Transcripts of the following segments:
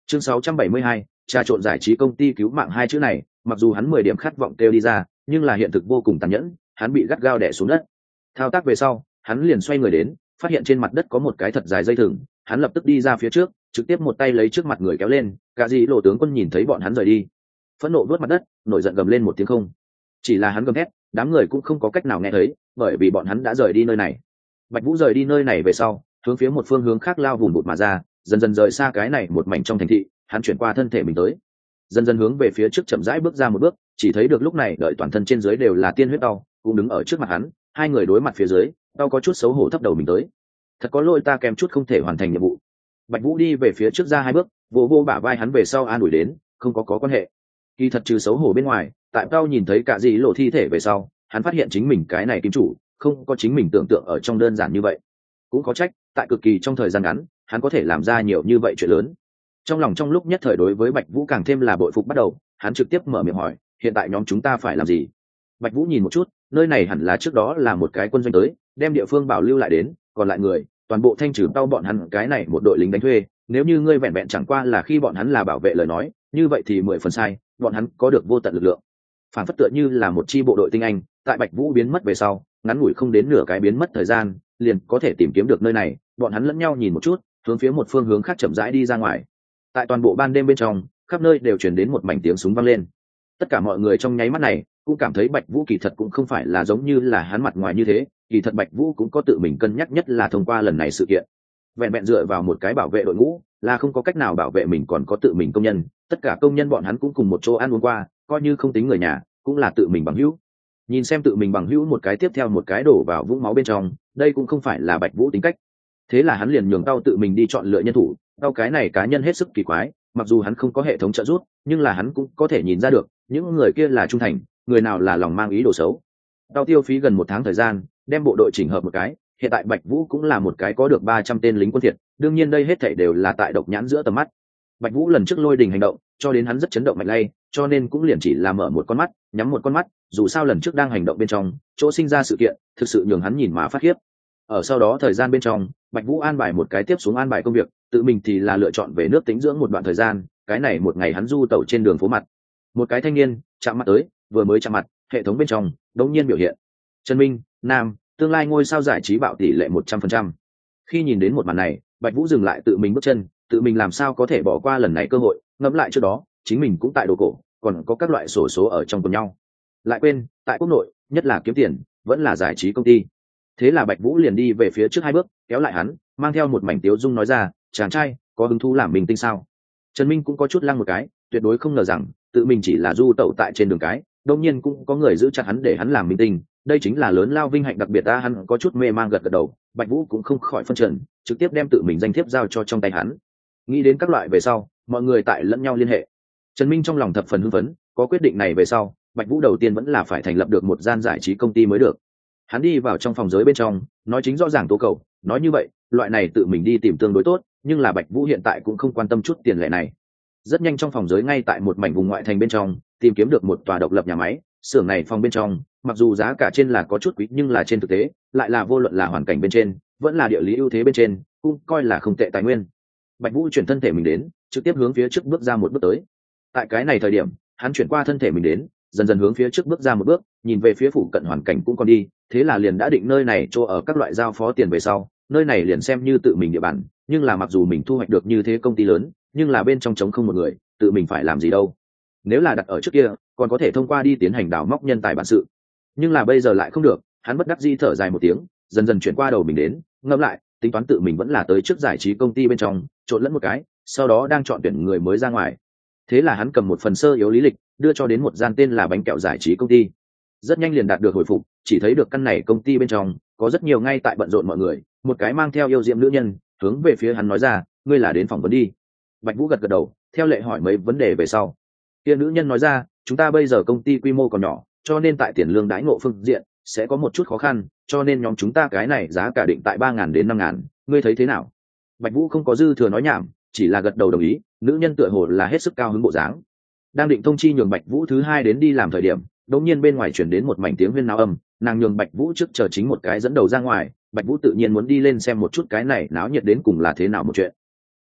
Chương 672, trà trộn giải trí công ty cứu mạng, hai chữ này mặc dù hắn 10 điểm khát vọng kêu đi ra, nhưng là hiện thực vô cùng tàn nhẫn, hắn bị gắt gao đè xuống đất. Thao tác về sau, hắn liền xoay người đến, phát hiện trên mặt đất có một cái thật dài dây thừng, hắn lập tức đi ra phía trước, trực tiếp một tay lấy trước mặt người kéo lên. Cả gì lộ tướng quân nhìn thấy bọn hắn rời đi, phẫn nộ vuốt mặt đất, nổi giận gầm lên một tiếng không. Chỉ là hắn gầm thét, đám người cũng không có cách nào nghe thấy, bởi vì bọn hắn đã rời đi nơi này. Bạch Vũ rời đi nơi này về sau, hướng phía một phương hướng khác lao vùng bụt mà ra, dần dần rời xa cái này một mảnh trong thành thị. Hắn chuyển qua thân thể mình tới, dần dần hướng về phía trước chậm rãi bước ra một bước, chỉ thấy được lúc này đợi toàn thân trên dưới đều là tiên huyết đau, cũng đứng ở trước mặt hắn. Hai người đối mặt phía dưới, đau có chút xấu hổ thấp đầu mình tới. Thật có lỗi, ta kèm chút không thể hoàn thành nhiệm vụ. Bạch Vũ đi về phía trước ra hai bước, vỗ vỗ bả vai hắn về sau an ủi đến, không có quan hệ. Kỳ thật trừ xấu hổ bên ngoài, tại tao nhìn thấy cả dì lộ thi thể về sau, hắn phát hiện chính mình cái này kim chủ không có chính mình tưởng tượng ở trong đơn giản như vậy. Cũng có trách, tại cực kỳ trong thời gian ngắn, hắn có thể làm ra nhiều như vậy chuyện lớn. Trong lòng trong lúc nhất thời đối với Bạch Vũ càng thêm là bội phục bắt đầu, hắn trực tiếp mở miệng hỏi, hiện tại nhóm chúng ta phải làm gì? Bạch Vũ nhìn một chút, nơi này hẳn là trước đó là một cái quân doanh tới, đem địa phương bảo lưu lại đến, còn lại người, toàn bộ thanh trừ tao bọn hắn cái này một đội lính đánh thuê. Nếu như ngươi vẹn vẹn chẳng qua là khi bọn hắn là bảo vệ lời nói, như vậy thì 10 phần sai, bọn hắn có được vô tận lực lượng. Phản phất tựa như là một chi bộ đội tinh anh, tại Bạch Vũ biến mất về sau, ngắn ngủi không đến nửa cái biến mất thời gian, liền có thể tìm kiếm được nơi này. Bọn hắn lẫn nhau nhìn một chút, hướng phía một phương hướng khác chậm rãi đi ra ngoài. Tại toàn bộ ban đêm bên trong, khắp nơi đều truyền đến một mảnh tiếng súng vang lên. Tất cả mọi người trong nháy mắt này cũng cảm thấy Bạch Vũ kỳ thật cũng không phải là giống như là hắn mặt ngoài như thế, kỳ thật Bạch Vũ cũng có tự mình cân nhắc, nhất là thông qua lần này sự kiện. Vẹn vẹn dựa vào một cái bảo vệ đội ngũ là không có cách nào bảo vệ mình, còn có tự mình công nhân, tất cả công nhân bọn hắn cũng cùng một chỗ ăn uống qua, coi như không tính người nhà, cũng là tự mình bằng hữu. Nhìn xem tự mình bằng hữu một cái tiếp theo một cái đổ vào vũng máu bên trong, đây cũng không phải là Bạch Vũ tính cách. Thế là hắn liền nhường tao tự mình đi chọn lựa nhân thủ. Tao cái này cá nhân hết sức kỳ quái, mặc dù hắn không có hệ thống trợ giúp, nhưng là hắn cũng có thể nhìn ra được những người kia là trung thành, người nào là lòng mang ý đồ xấu. Tao tiêu phí gần 1 tháng thời gian đem bộ đội chỉnh hợp một cái, hiện tại Bạch Vũ cũng là một cái có được 300 tên lính quân thiệt, đương nhiên đây hết thảy đều là tại độc nhãn giữa tầm mắt. Bạch Vũ lần trước lôi đình hành động cho đến hắn rất chấn động mạnh lay, cho nên cũng liền chỉ là mở một con mắt nhắm một con mắt, dù sao lần trước đang hành động bên trong chỗ sinh ra sự kiện thực sự nhường hắn nhìn mà phát khiếp. Ở sau đó thời gian bên trong, Bạch Vũ an bài một cái tiếp xuống an bài công việc, tự mình thì là lựa chọn về nước tĩnh dưỡng một đoạn thời gian. Cái này một ngày hắn du tẩu trên đường phố mặt, một cái thanh niên chạm mặt tới, vừa mới chạm mặt, hệ thống bên trong đột nhiên biểu hiện Trần Minh, nam, tương lai ngôi sao giải trí bạo tỷ lệ 100%. Khi nhìn đến một màn này, Bạch Vũ dừng lại tự mình bước chân, tự mình làm sao có thể bỏ qua lần này cơ hội, ngẫm lại trước đó chính mình cũng tại đồ cổ, còn có các loại sổ số ở trong cùng nhau, lại quên tại quốc nội nhất là kiếm tiền vẫn là giải trí công ty. Thế là Bạch Vũ liền đi về phía trước 2 bước, kéo lại hắn, mang theo một mảnh tiếu dung nói ra, chàng trai có hứng thú làm minh tinh sao? Trần Minh cũng có chút lăng một cái, tuyệt đối không ngờ rằng tự mình chỉ là du tẩu tại trên đường cái, đương nhiên cũng có người giữ chặt hắn để hắn làm minh tinh, đây chính là lớn lao vinh hạnh đặc biệt ta. Hắn có chút mê mang gật gật đầu. Bạch Vũ cũng không khỏi phân trần, trực tiếp đem tự mình danh thiếp giao cho trong tay hắn. Nghĩ đến các loại về sau, mọi người tại lẫn nhau liên hệ. Trần Minh trong lòng thập phần hưng phấn, có quyết định này về sau, Bạch Vũ đầu tiên vẫn là phải thành lập được một gian giải trí công ty mới được. Hắn đi vào trong phòng giới bên trong, nói chính rõ ràng tố cầu, nói như vậy, loại này tự mình đi tìm tương đối tốt, nhưng là Bạch Vũ hiện tại cũng không quan tâm chút tiền lệ này. Rất nhanh trong phòng giới ngay tại một mảnh vùng ngoại thành bên trong, tìm kiếm được một tòa độc lập nhà máy. Xưởng này phòng bên trong, mặc dù giá cả trên là có chút quý, nhưng là trên thực tế, lại là vô luận là hoàn cảnh bên trên, vẫn là địa lý ưu thế bên trên, cũng coi là không tệ tài nguyên. Bạch Vũ chuyển thân thể mình đến, trực tiếp hướng phía trước bước ra một bước tới. Tại cái này thời điểm, hắn chuyển qua thân thể mình đến, dần dần hướng phía trước bước ra một bước, nhìn về phía phụ cận hoàn cảnh cũng còn đi, thế là liền đã định nơi này chỗ ở các loại giao phó tiền về sau, nơi này liền xem như tự mình địa bàn, nhưng là mặc dù mình thu hoạch được như thế công ty lớn, nhưng là bên trong trống không một người, tự mình phải làm gì đâu. Nếu là đặt ở trước kia, còn có thể thông qua đi tiến hành đào móc nhân tài bản sự, nhưng là bây giờ lại không được. Hắn bất đắc dĩ thở dài một tiếng, dần dần chuyển qua đầu mình đến, ngẫm lại, tính toán tự mình vẫn là tới trước giải trí công ty bên trong trộn lẫn một cái, sau đó đang chọn tuyển người mới ra ngoài. Thế là hắn cầm một phần sơ yếu lý lịch đưa cho đến một gian tên là bánh kẹo giải trí công ty. Rất nhanh liền đạt được hồi phục, chỉ thấy được căn này công ty bên trong có rất nhiều ngay tại bận rộn mọi người. Một cái mang theo yêu diệm nữ nhân hướng về phía hắn nói ra, ngươi là đến phỏng vấn đi. Bạch Vũ gật gật đầu, theo lệ hỏi mấy vấn đề về sau, kia nữ nhân nói ra, chúng ta bây giờ công ty quy mô còn nhỏ, cho nên tại tiền lương đãi ngộ phương diện sẽ có một chút khó khăn, cho nên nhóm chúng ta cái này giá cả định tại 3.000 đến 5.000, ngươi thấy thế nào? Bạch Vũ không có dư thừa nói nhảm, chỉ là gật đầu đồng ý. Nữ nhân tựa hồ là hết sức cao hứng bộ dáng. Đang định thông chi nhường Bạch Vũ thứ 2 đến đi làm thời điểm, đột nhiên bên ngoài truyền đến một mảnh tiếng huyên náo âm, nàng nhường Bạch Vũ trước chờ chính một cái dẫn đầu ra ngoài. Bạch Vũ tự nhiên muốn đi lên xem một chút cái này náo nhiệt đến cùng là thế nào một chuyện.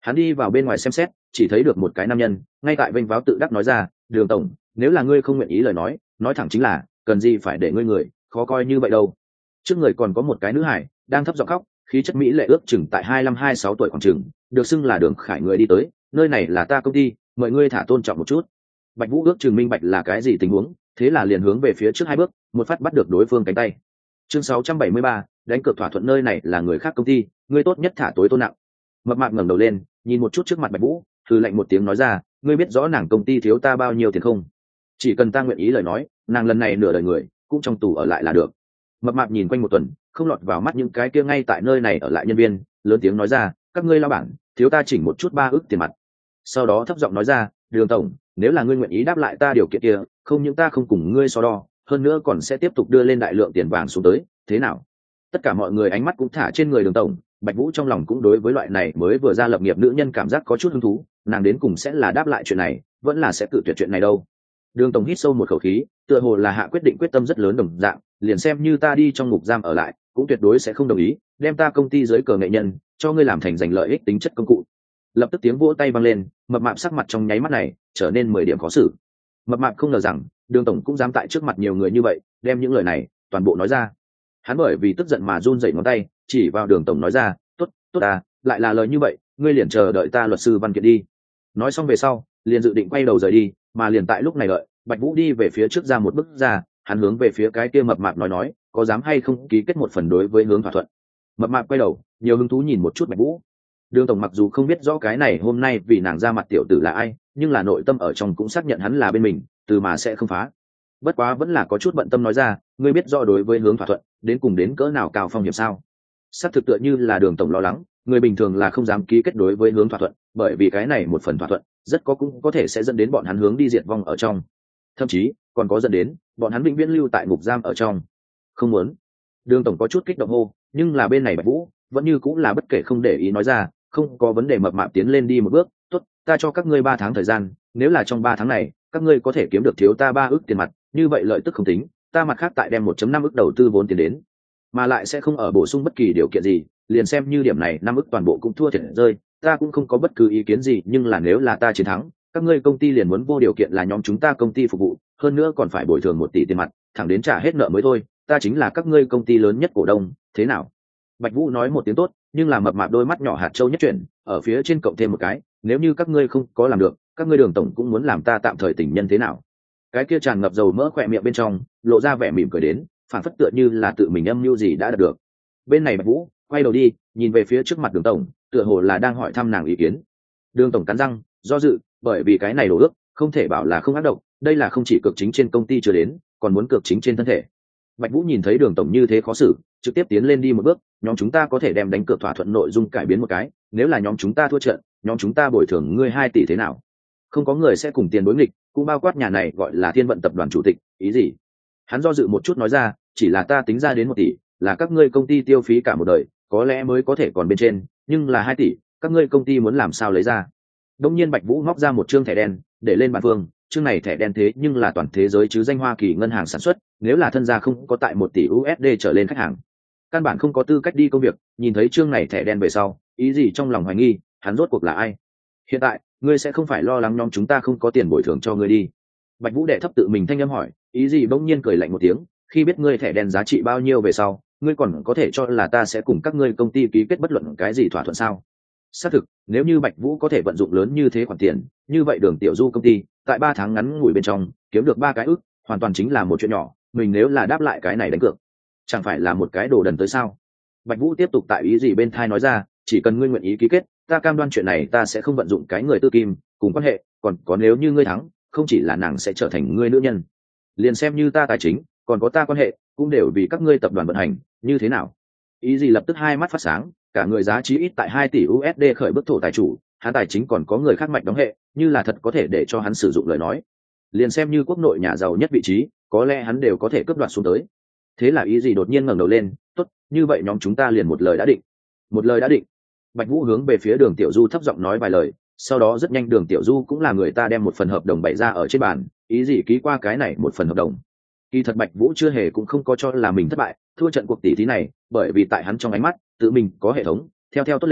Hắn đi vào bên ngoài xem xét, chỉ thấy được một cái nam nhân ngay tại vênh váo tự đắc nói ra, Đường tổng, nếu là ngươi không nguyện ý lời nói thẳng chính là, cần gì phải để ngươi người khó coi như vậy đâu. Trước người còn có một cái nữ hải đang thấp giọng khóc, khí chất mỹ lệ ước chừng tại 25-26 tuổi khoảng chừng, được xưng là Đường Khải người đi tới, nơi này là ta công ty, mời ngươi thả tôn trọng một chút. Bạch Vũ ước chừng minh bạch là cái gì tình huống, thế là liền hướng về phía trước 2 bước, một phát bắt được đối phương cánh tay. Chương 673, đánh cược thỏa thuận, nơi này là người khác công ty, ngươi tốt nhất thả tối tôn nặng. Mập mạp ngẩng đầu lên, nhìn một chút trước mặt Bạch Vũ, hừ lạnh một tiếng nói ra, ngươi biết rõ nàng công ty thiếu ta bao nhiêu tiền không? Chỉ cần ta nguyện ý lời nói, nàng lần này nửa đời người cũng trong tù ở lại là được. Mập mạp nhìn quanh một tuần, không lọt vào mắt những cái kia ngay tại nơi này ở lại nhân viên, lớn tiếng nói ra, các ngươi lao bản thiếu ta chỉnh một chút 3 ức tiền mặt. Sau đó thấp giọng nói ra, Đường tổng, nếu là ngươi nguyện ý đáp lại ta điều kiện kia, không những ta không cùng ngươi so đo, hơn nữa còn sẽ tiếp tục đưa lên đại lượng tiền vàng xuống tới, thế nào? Tất cả mọi người ánh mắt cũng thả trên người Đường tổng. Bạch Vũ trong lòng cũng đối với loại này mới vừa ra lập nghiệp nữ nhân cảm giác có chút hứng thú, nàng đến cùng sẽ là đáp lại chuyện này, vẫn là sẽ cự tuyệt chuyện này đâu. Đường tổng hít sâu một khẩu khí, tựa hồ là hạ quyết định quyết tâm rất lớn đồng dạng, liền xem như ta đi trong ngục giam ở lại, cũng tuyệt đối sẽ không đồng ý đem ta công ty dưới cờ nghệ nhân cho ngươi làm thành giành lợi ích tính chất công cụ. Lập tức tiếng vỗ tay vang lên, mập mạp sắc mặt trong nháy mắt này trở nên 10 điểm khó xử. Mập mạp không ngờ rằng Đường tổng cũng dám tại trước mặt nhiều người như vậy đem những lời này toàn bộ nói ra. Hắn bởi vì tức giận mà run rẩy ngón tay, chỉ vào Đường tổng nói ra, tốt à, lại là lời như vậy, ngươi liền chờ đợi ta luật sư văn kiện đi. Nói xong về sau, liền dự định quay đầu rời đi, mà liền tại lúc này đợi, Bạch Vũ đi về phía trước ra một bước ra, hắn hướng về phía cái kia mập mạp nói, có dám hay không ký kết một phần đối với hướng thỏa thuận. Mập mạp quay đầu, nhiều hứng thú nhìn một chút Bạch Vũ. Đường tổng mặc dù không biết rõ cái này hôm nay vì nàng ra mặt tiểu tử là ai, nhưng là nội tâm ở trong cũng xác nhận hắn là bên mình, từ mà sẽ không phá. Bất quá vẫn là có chút bận tâm nói ra, ngươi biết rõ đối với hướng thỏa thuận đến cùng đến cỡ nào cao phong hiểm sao? Sắp thực tựa như là Đường tổng lo lắng, người bình thường là không dám ký kết đối với hướng thỏa thuận, bởi vì cái này một phần thỏa thuận rất cũng có thể sẽ dẫn đến bọn hắn hướng đi diệt vong ở trong, thậm chí còn có dẫn đến bọn hắn vĩnh viễn lưu tại ngục giam ở trong. Không muốn. Đường tổng có chút kích động hô, nhưng là bên này Bạch Vũ vẫn như cũng là bất kể không để ý nói ra, không có vấn đề. Mập mạp tiến lên đi một bước, tốt, ta cho các ngươi 3 tháng thời gian, nếu là trong 3 tháng này các ngươi có thể kiếm được thiếu ta 3 ức tiền mặt, như vậy lợi tức không tính, ta mặt khác tại đem 1.5 ức đầu tư vốn tiền đến, mà lại sẽ không ở bổ sung bất kỳ điều kiện gì, liền xem như điểm này 5 ức toàn bộ cũng thua thiệt rơi, ta cũng không có bất cứ ý kiến gì, nhưng là nếu là ta chiến thắng, các ngươi công ty liền muốn vô điều kiện là nhóm chúng ta công ty phục vụ, hơn nữa còn phải bồi thường 1 tỷ tiền mặt, thẳng đến trả hết nợ mới thôi, ta chính là các ngươi công ty lớn nhất cổ đông, thế nào? Bạch Vũ nói một tiếng tốt, nhưng là mập mạp đôi mắt nhỏ hạt châu nhất chuyển, ở phía trên cộng thêm một cái, nếu như các ngươi không có làm được, các ngươi Đường tổng cũng muốn làm ta tạm thời tình nhân thế nào? Cái kia tràn ngập dầu mỡ khỏe miệng bên trong lộ ra vẻ mỉm cười đến, phản phất tựa như là tự mình âm mưu gì đã đạt được. Bên này Bạch Vũ quay đầu đi, nhìn về phía trước mặt Đường tổng, tựa hồ là đang hỏi thăm nàng ý kiến. Đường tổng cắn răng do dự, bởi vì cái này đổ ước không thể bảo là không ác độc, đây là không chỉ cược chính trên công ty chưa đến, còn muốn cược chính trên thân thể. Bạch Vũ nhìn thấy Đường tổng như thế khó xử, trực tiếp tiến lên đi một bước, nhóm chúng ta có thể đem đánh cược thỏa thuận nội dung cải biến một cái, nếu là nhóm chúng ta thua trận, nhóm chúng ta bồi thường ngươi 2 tỷ thế nào? Không có người sẽ cùng tiền đối nghịch, cũng bao quát nhà này gọi là Thiên Vận tập đoàn chủ tịch, ý gì? Hắn do dự một chút nói ra, chỉ là ta tính ra đến 1 tỷ, là các ngươi công ty tiêu phí cả một đời, có lẽ mới có thể còn bên trên, nhưng là 2 tỷ, các ngươi công ty muốn làm sao lấy ra? Đông nhiên Bạch Vũ móc ra một trương thẻ đen, để lên bàn phương, chương này thẻ đen thế nhưng là toàn thế giới chứ danh Hoa Kỳ ngân hàng sản xuất, nếu là thân gia không có tại 1 tỷ USD trở lên khách hàng, căn bản không có tư cách đi công việc. Nhìn thấy chương này thẻ đen về sau, ý gì trong lòng hoài nghi, hắn rốt cuộc là ai? Hiện tại, ngươi sẽ không phải lo lắng nhóm chúng ta không có tiền bồi thường cho ngươi đi? Bạch Vũ đệ thấp tự mình thanh âm hỏi, ý gì bỗng nhiên cười lạnh một tiếng, khi biết ngươi thẻ đen giá trị bao nhiêu về sau, ngươi còn có thể cho là ta sẽ cùng các ngươi công ty ký kết bất luận cái gì thỏa thuận sao? Xác thực, nếu như Bạch Vũ có thể vận dụng lớn như thế khoản tiền, như vậy Đường Tiểu Du công ty tại 3 tháng ngắn ngủi bên trong kiếm được 3 cái ức, hoàn toàn chính là một chuyện nhỏ, mình nếu là đáp lại cái này đánh cược, chẳng phải là một cái đồ đần tới sao? Bạch Vũ tiếp tục tại ý gì bên thai nói ra, chỉ cần ngươi nguyện ý ký kết, ta cam đoan chuyện này ta sẽ không vận dụng cái người tư kim cùng quan hệ, còn có nếu như ngươi thắng, không chỉ là nàng sẽ trở thành ngươi nữ nhân, liền xem như ta tài chính, còn có ta quan hệ, cũng đều vì các ngươi tập đoàn vận hành, như thế nào? Ý gì lập tức hai mắt phát sáng, cả người giá trị ít tại 2 tỷ USD khởi bước thổ tài chủ, hắn tài chính còn có người khác mạnh đóng hệ, như là thật có thể để cho hắn sử dụng lời nói, liền xem như quốc nội nhà giàu nhất vị trí, có lẽ hắn đều có thể cướp đoạt xuống tới. Thế là ý gì đột nhiên ngẩng đầu lên, tốt, như vậy nhóm chúng ta liền một lời đã định. Một lời đã định. Bạch Vũ hướng về phía Đường Tiểu Du thấp giọng nói vài lời, sau đó rất nhanh Đường Tiểu Du cũng là người ta đem một phần hợp đồng bày ra ở trên bàn, ý gì ký qua cái này một phần hợp đồng. Kỳ thật Bạch Vũ chưa hề cũng không có cho là mình thất bại, thua trận cuộc tỷ thí này, bởi vì tại hắn trong ánh mắt, tự mình có hệ thống, theo tốt lên,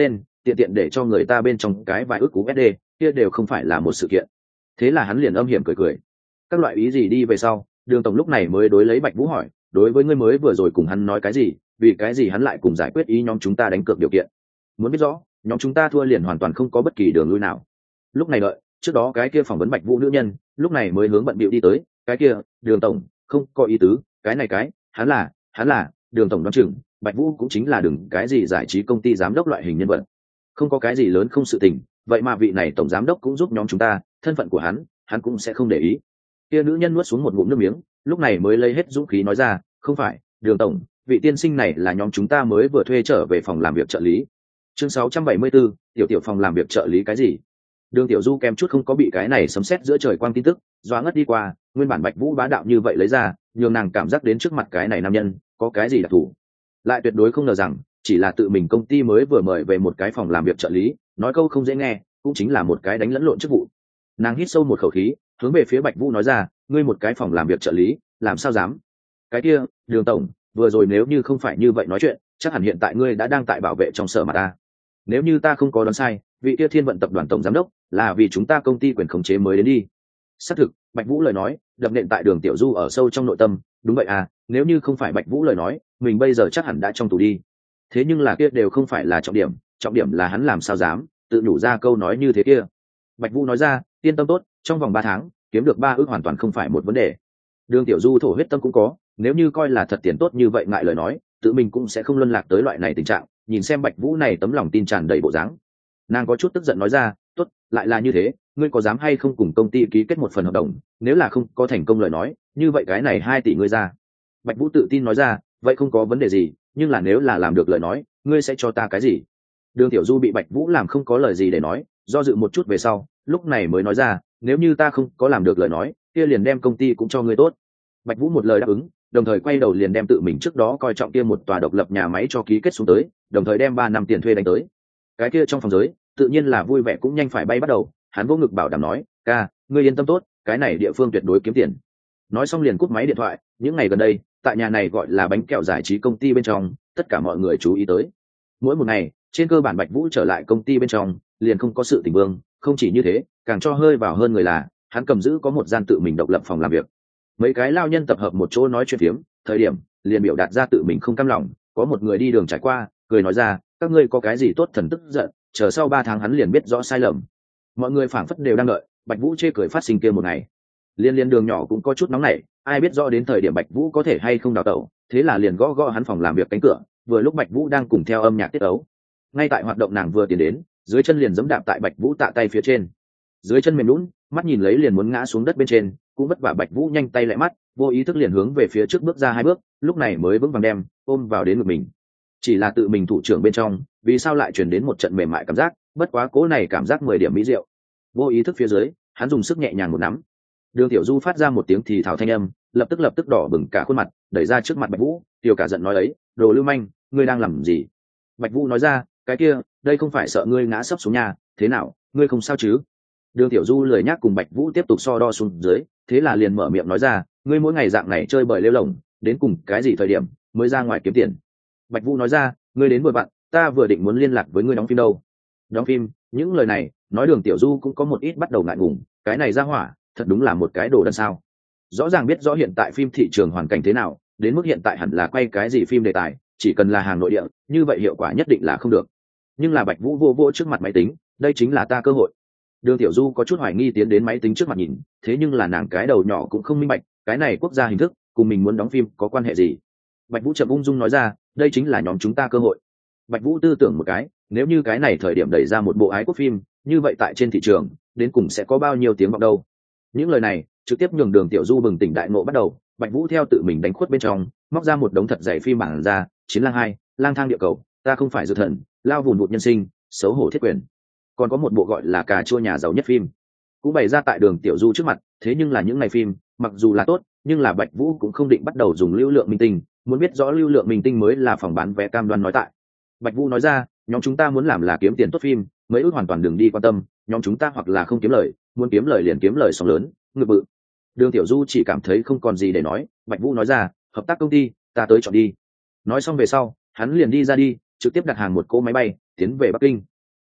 tiện tiện để cho người ta bên trong cái vài ước cú SD, kia đều không phải là một sự kiện. Thế là hắn liền âm hiểm cười cười. Các loại ý gì đi về sau, Đường tổng lúc này mới đối lấy Bạch Vũ hỏi, đối với ngươi mới vừa rồi cùng hắn nói cái gì, vì cái gì hắn lại cùng giải quyết ý nhóm chúng ta đánh cược điều kiện. Muốn biết rõ, nhóm chúng ta thua liền hoàn toàn không có bất kỳ đường lui nào. Lúc này đợi, trước đó cái kia phỏng vấn Bạch Vũ nữ nhân, lúc này mới hướng bận bịu đi tới, cái kia, Đường tổng, không có ý tứ, cái này cái, hắn là, Đường tổng đoán chừng, Bạch Vũ cũng chính là đừng cái gì giải trí công ty giám đốc loại hình nhân vật. Không có cái gì lớn không sự tình, vậy mà vị này tổng giám đốc cũng giúp nhóm chúng ta, thân phận của hắn cũng sẽ không để ý. Kia nữ nhân nuốt xuống một ngụm nước miếng, lúc này mới lấy hết dũng khí nói ra, không phải, Đường tổng, vị tiên sinh này là nhóm chúng ta mới vừa thuê trở về phòng làm việc trợ lý. Chương 674, tiểu phòng làm việc trợ lý cái gì? Đường Tiểu Du kém chút không có bị cái này sấm sét giữa trời quang tin tức doa ngất đi qua, nguyên bản Bạch Vũ bá đạo như vậy lấy ra, nhường nàng cảm giác đến trước mặt cái này nam nhân có cái gì đặc thù. Lại tuyệt đối không ngờ rằng, chỉ là tự mình công ty mới vừa mời về một cái phòng làm việc trợ lý, nói câu không dễ nghe, cũng chính là một cái đánh lẫn lộn chức vụ. Nàng hít sâu một khẩu khí, hướng về phía Bạch Vũ nói ra, ngươi một cái phòng làm việc trợ lý, làm sao dám? Cái kia, Đường tổng, vừa rồi nếu như không phải như vậy nói chuyện, chắc hẳn hiện tại ngươi đã đang tại bảo vệ trong sở mà ta. Nếu như ta không có đoán sai, vị kia Thiên Vận tập đoàn tổng giám đốc là vì chúng ta công ty quyền khống chế mới đến đi. Xác thực, Bạch Vũ lời nói đập nện tại Đường Tiểu Du ở sâu trong nội tâm, đúng vậy à, nếu như không phải Bạch Vũ lời nói, mình bây giờ chắc hẳn đã trong tù đi. Thế nhưng là kia đều không phải là trọng điểm là hắn làm sao dám tự nhủ ra câu nói như thế kia. Bạch Vũ nói ra, yên tâm tốt, trong vòng 3 tháng kiếm được 3 ước hoàn toàn không phải một vấn đề. Đường Tiểu Du thổ huyết tâm cũng có, nếu như coi là thật tiền tốt như vậy ngại lời nói, tự mình cũng sẽ không luân lạc tới loại này tình trạng. Nhìn xem Bạch Vũ này tấm lòng tin tràn đầy bộ dáng, nàng có chút tức giận nói ra, tốt, lại là như thế, ngươi có dám hay không cùng công ty ký kết một phần hợp đồng, nếu là không có thành công lời nói, như vậy cái này 2 tỷ ngươi ra. Bạch Vũ tự tin nói ra, vậy không có vấn đề gì, nhưng là nếu là làm được lời nói, ngươi sẽ cho ta cái gì? Đường Tiểu Du bị Bạch Vũ làm không có lời gì để nói, do dự một chút về sau, lúc này mới nói ra, nếu như ta không có làm được lời nói, kia liền đem công ty cũng cho ngươi tốt. Bạch Vũ một lời đáp ứng, đồng thời quay đầu liền đem tự mình trước đó coi trọng kia một tòa độc lập nhà máy cho ký kết xuống tới, đồng thời đem 3 năm tiền thuê đánh tới. Cái kia trong phòng giới, tự nhiên là vui vẻ cũng nhanh phải bay bắt đầu, hắn vô ngực bảo đảm nói, ca, ngươi yên tâm tốt, cái này địa phương tuyệt đối kiếm tiền. Nói xong liền cúp máy điện thoại. Những ngày gần đây, tại nhà này gọi là bánh kẹo giải trí công ty bên trong, tất cả mọi người chú ý tới. Mỗi một ngày, trên cơ bản Bạch Vũ trở lại công ty bên trong, liền không có sự tình vương, không chỉ như thế, càng cho hơi vào hơn người là, hắn cầm giữ có một gian tự mình độc lập phòng làm việc. Mấy cái lao nhân tập hợp một chỗ nói chuyện phiếm, thời điểm liền biểu đạt ra tự mình không cam lòng. Có một người đi đường trải qua, cười nói ra, các ngươi có cái gì tốt thần tức giận, chờ sau 3 tháng hắn liền biết rõ sai lầm. Mọi người phảng phất đều đang đợi Bạch Vũ chê cười phát sinh kia một ngày. Liên đường nhỏ cũng có chút nóng nảy, ai biết rõ đến thời điểm Bạch Vũ có thể hay không đào tẩu, thế là liền gõ gõ hắn phòng làm việc cánh cửa. Vừa lúc Bạch Vũ đang cùng theo âm nhạc tiết ấu, ngay tại hoạt động nàng vừa tiến đến, dưới chân liền giẫm đạp tại Bạch Vũ tạ tay phía trên, dưới chân mềm lún, mắt nhìn lấy liền muốn ngã xuống đất bên trên, cũng vất vả Bạch Vũ nhanh tay lẹ mắt, vô ý thức liền hướng về phía trước bước ra 2 bước, lúc này mới vững vàng đem ôm vào đến ngực mình. Chỉ là tự mình thủ trưởng bên trong, vì sao lại truyền đến một trận mềm mại cảm giác, bất quá cố này cảm giác 10 điểm mỹ diệu. Vô ý thức phía dưới, hắn dùng sức nhẹ nhàng một nắm. Đường Tiểu Du phát ra một tiếng thì thào thanh âm, lập tức đỏ bừng cả khuôn mặt, đẩy ra trước mặt Bạch Vũ, tiểu cả giận nói ấy, đồ lưu manh, ngươi đang làm gì? Bạch Vũ nói ra, cái kia, đây không phải sợ ngươi ngã sấp xuống nhà, thế nào, ngươi không sao chứ? Đường Tiểu Du lười nhác cùng Bạch Vũ tiếp tục so đo xuống dưới, thế là liền mở miệng nói ra, ngươi mỗi ngày dạng này chơi bời lêu lổng, đến cùng cái gì thời điểm mới ra ngoài kiếm tiền? Bạch Vũ nói ra, ngươi đến vừa vặn, ta vừa định muốn liên lạc với ngươi đóng phim đâu. Đóng phim? Những lời này, nói Đường Tiểu Du cũng có một ít bắt đầu ngại ngùng, cái này ra hỏa, thật đúng là một cái đồ đần sao? Rõ ràng biết rõ hiện tại phim thị trường hoàn cảnh thế nào, đến mức hiện tại hẳn là quay cái gì phim đề tài, chỉ cần là hàng nội địa, như vậy hiệu quả nhất định là không được. Nhưng là Bạch Vũ vô trước mặt máy tính, đây chính là ta cơ hội. Đường Tiểu Du có chút hoài nghi tiến đến máy tính trước mặt nhìn, thế nhưng là nàng cái đầu nhỏ cũng không minh bạch, cái này quốc gia hình thức cùng mình muốn đóng phim có quan hệ gì. Bạch Vũ chậm ung dung nói ra, đây chính là nhóm chúng ta cơ hội. Bạch Vũ tư tưởng một cái, nếu như cái này thời điểm đẩy ra một bộ ái quốc phim, như vậy tại trên thị trường, đến cùng sẽ có bao nhiêu tiếng vọng đâu. Những lời này trực tiếp nhường Đường Tiểu Du bừng tỉnh đại ngộ bắt đầu. Bạch Vũ theo tự mình đánh khuất bên trong, móc ra một đống thật dày phim bản ra, Chiến Lang 2, Lang thang địa cầu, Ta không phải dược thần, Lao vùn vụt nhân sinh, Xấu hổ thiết quyền. Còn có một bộ gọi là Cà chua nhà giàu nhất phim, cũng bày ra tại Đường Tiểu Du trước mặt. Thế nhưng là những ngày phim, mặc dù là tốt, nhưng là Bạch Vũ cũng không định bắt đầu dùng lưu lượng minh tinh, muốn biết rõ lưu lượng minh tinh mới là phòng bán vé cam đoan nói tại. Bạch Vũ nói ra, nhóm chúng ta muốn làm là kiếm tiền tốt phim, mấy ước hoàn toàn đừng đi quan tâm, nhóm chúng ta hoặc là không kiếm lời, muốn kiếm lời liền kiếm lời sóng lớn, ngự bự. Đường Tiểu Du chỉ cảm thấy không còn gì để nói. Bạch Vũ nói ra, hợp tác công ty, ta tới chọn đi. Nói xong về sau, hắn liền đi ra đi, trực tiếp đặt hàng một cỗ máy bay, tiến về Bắc Kinh.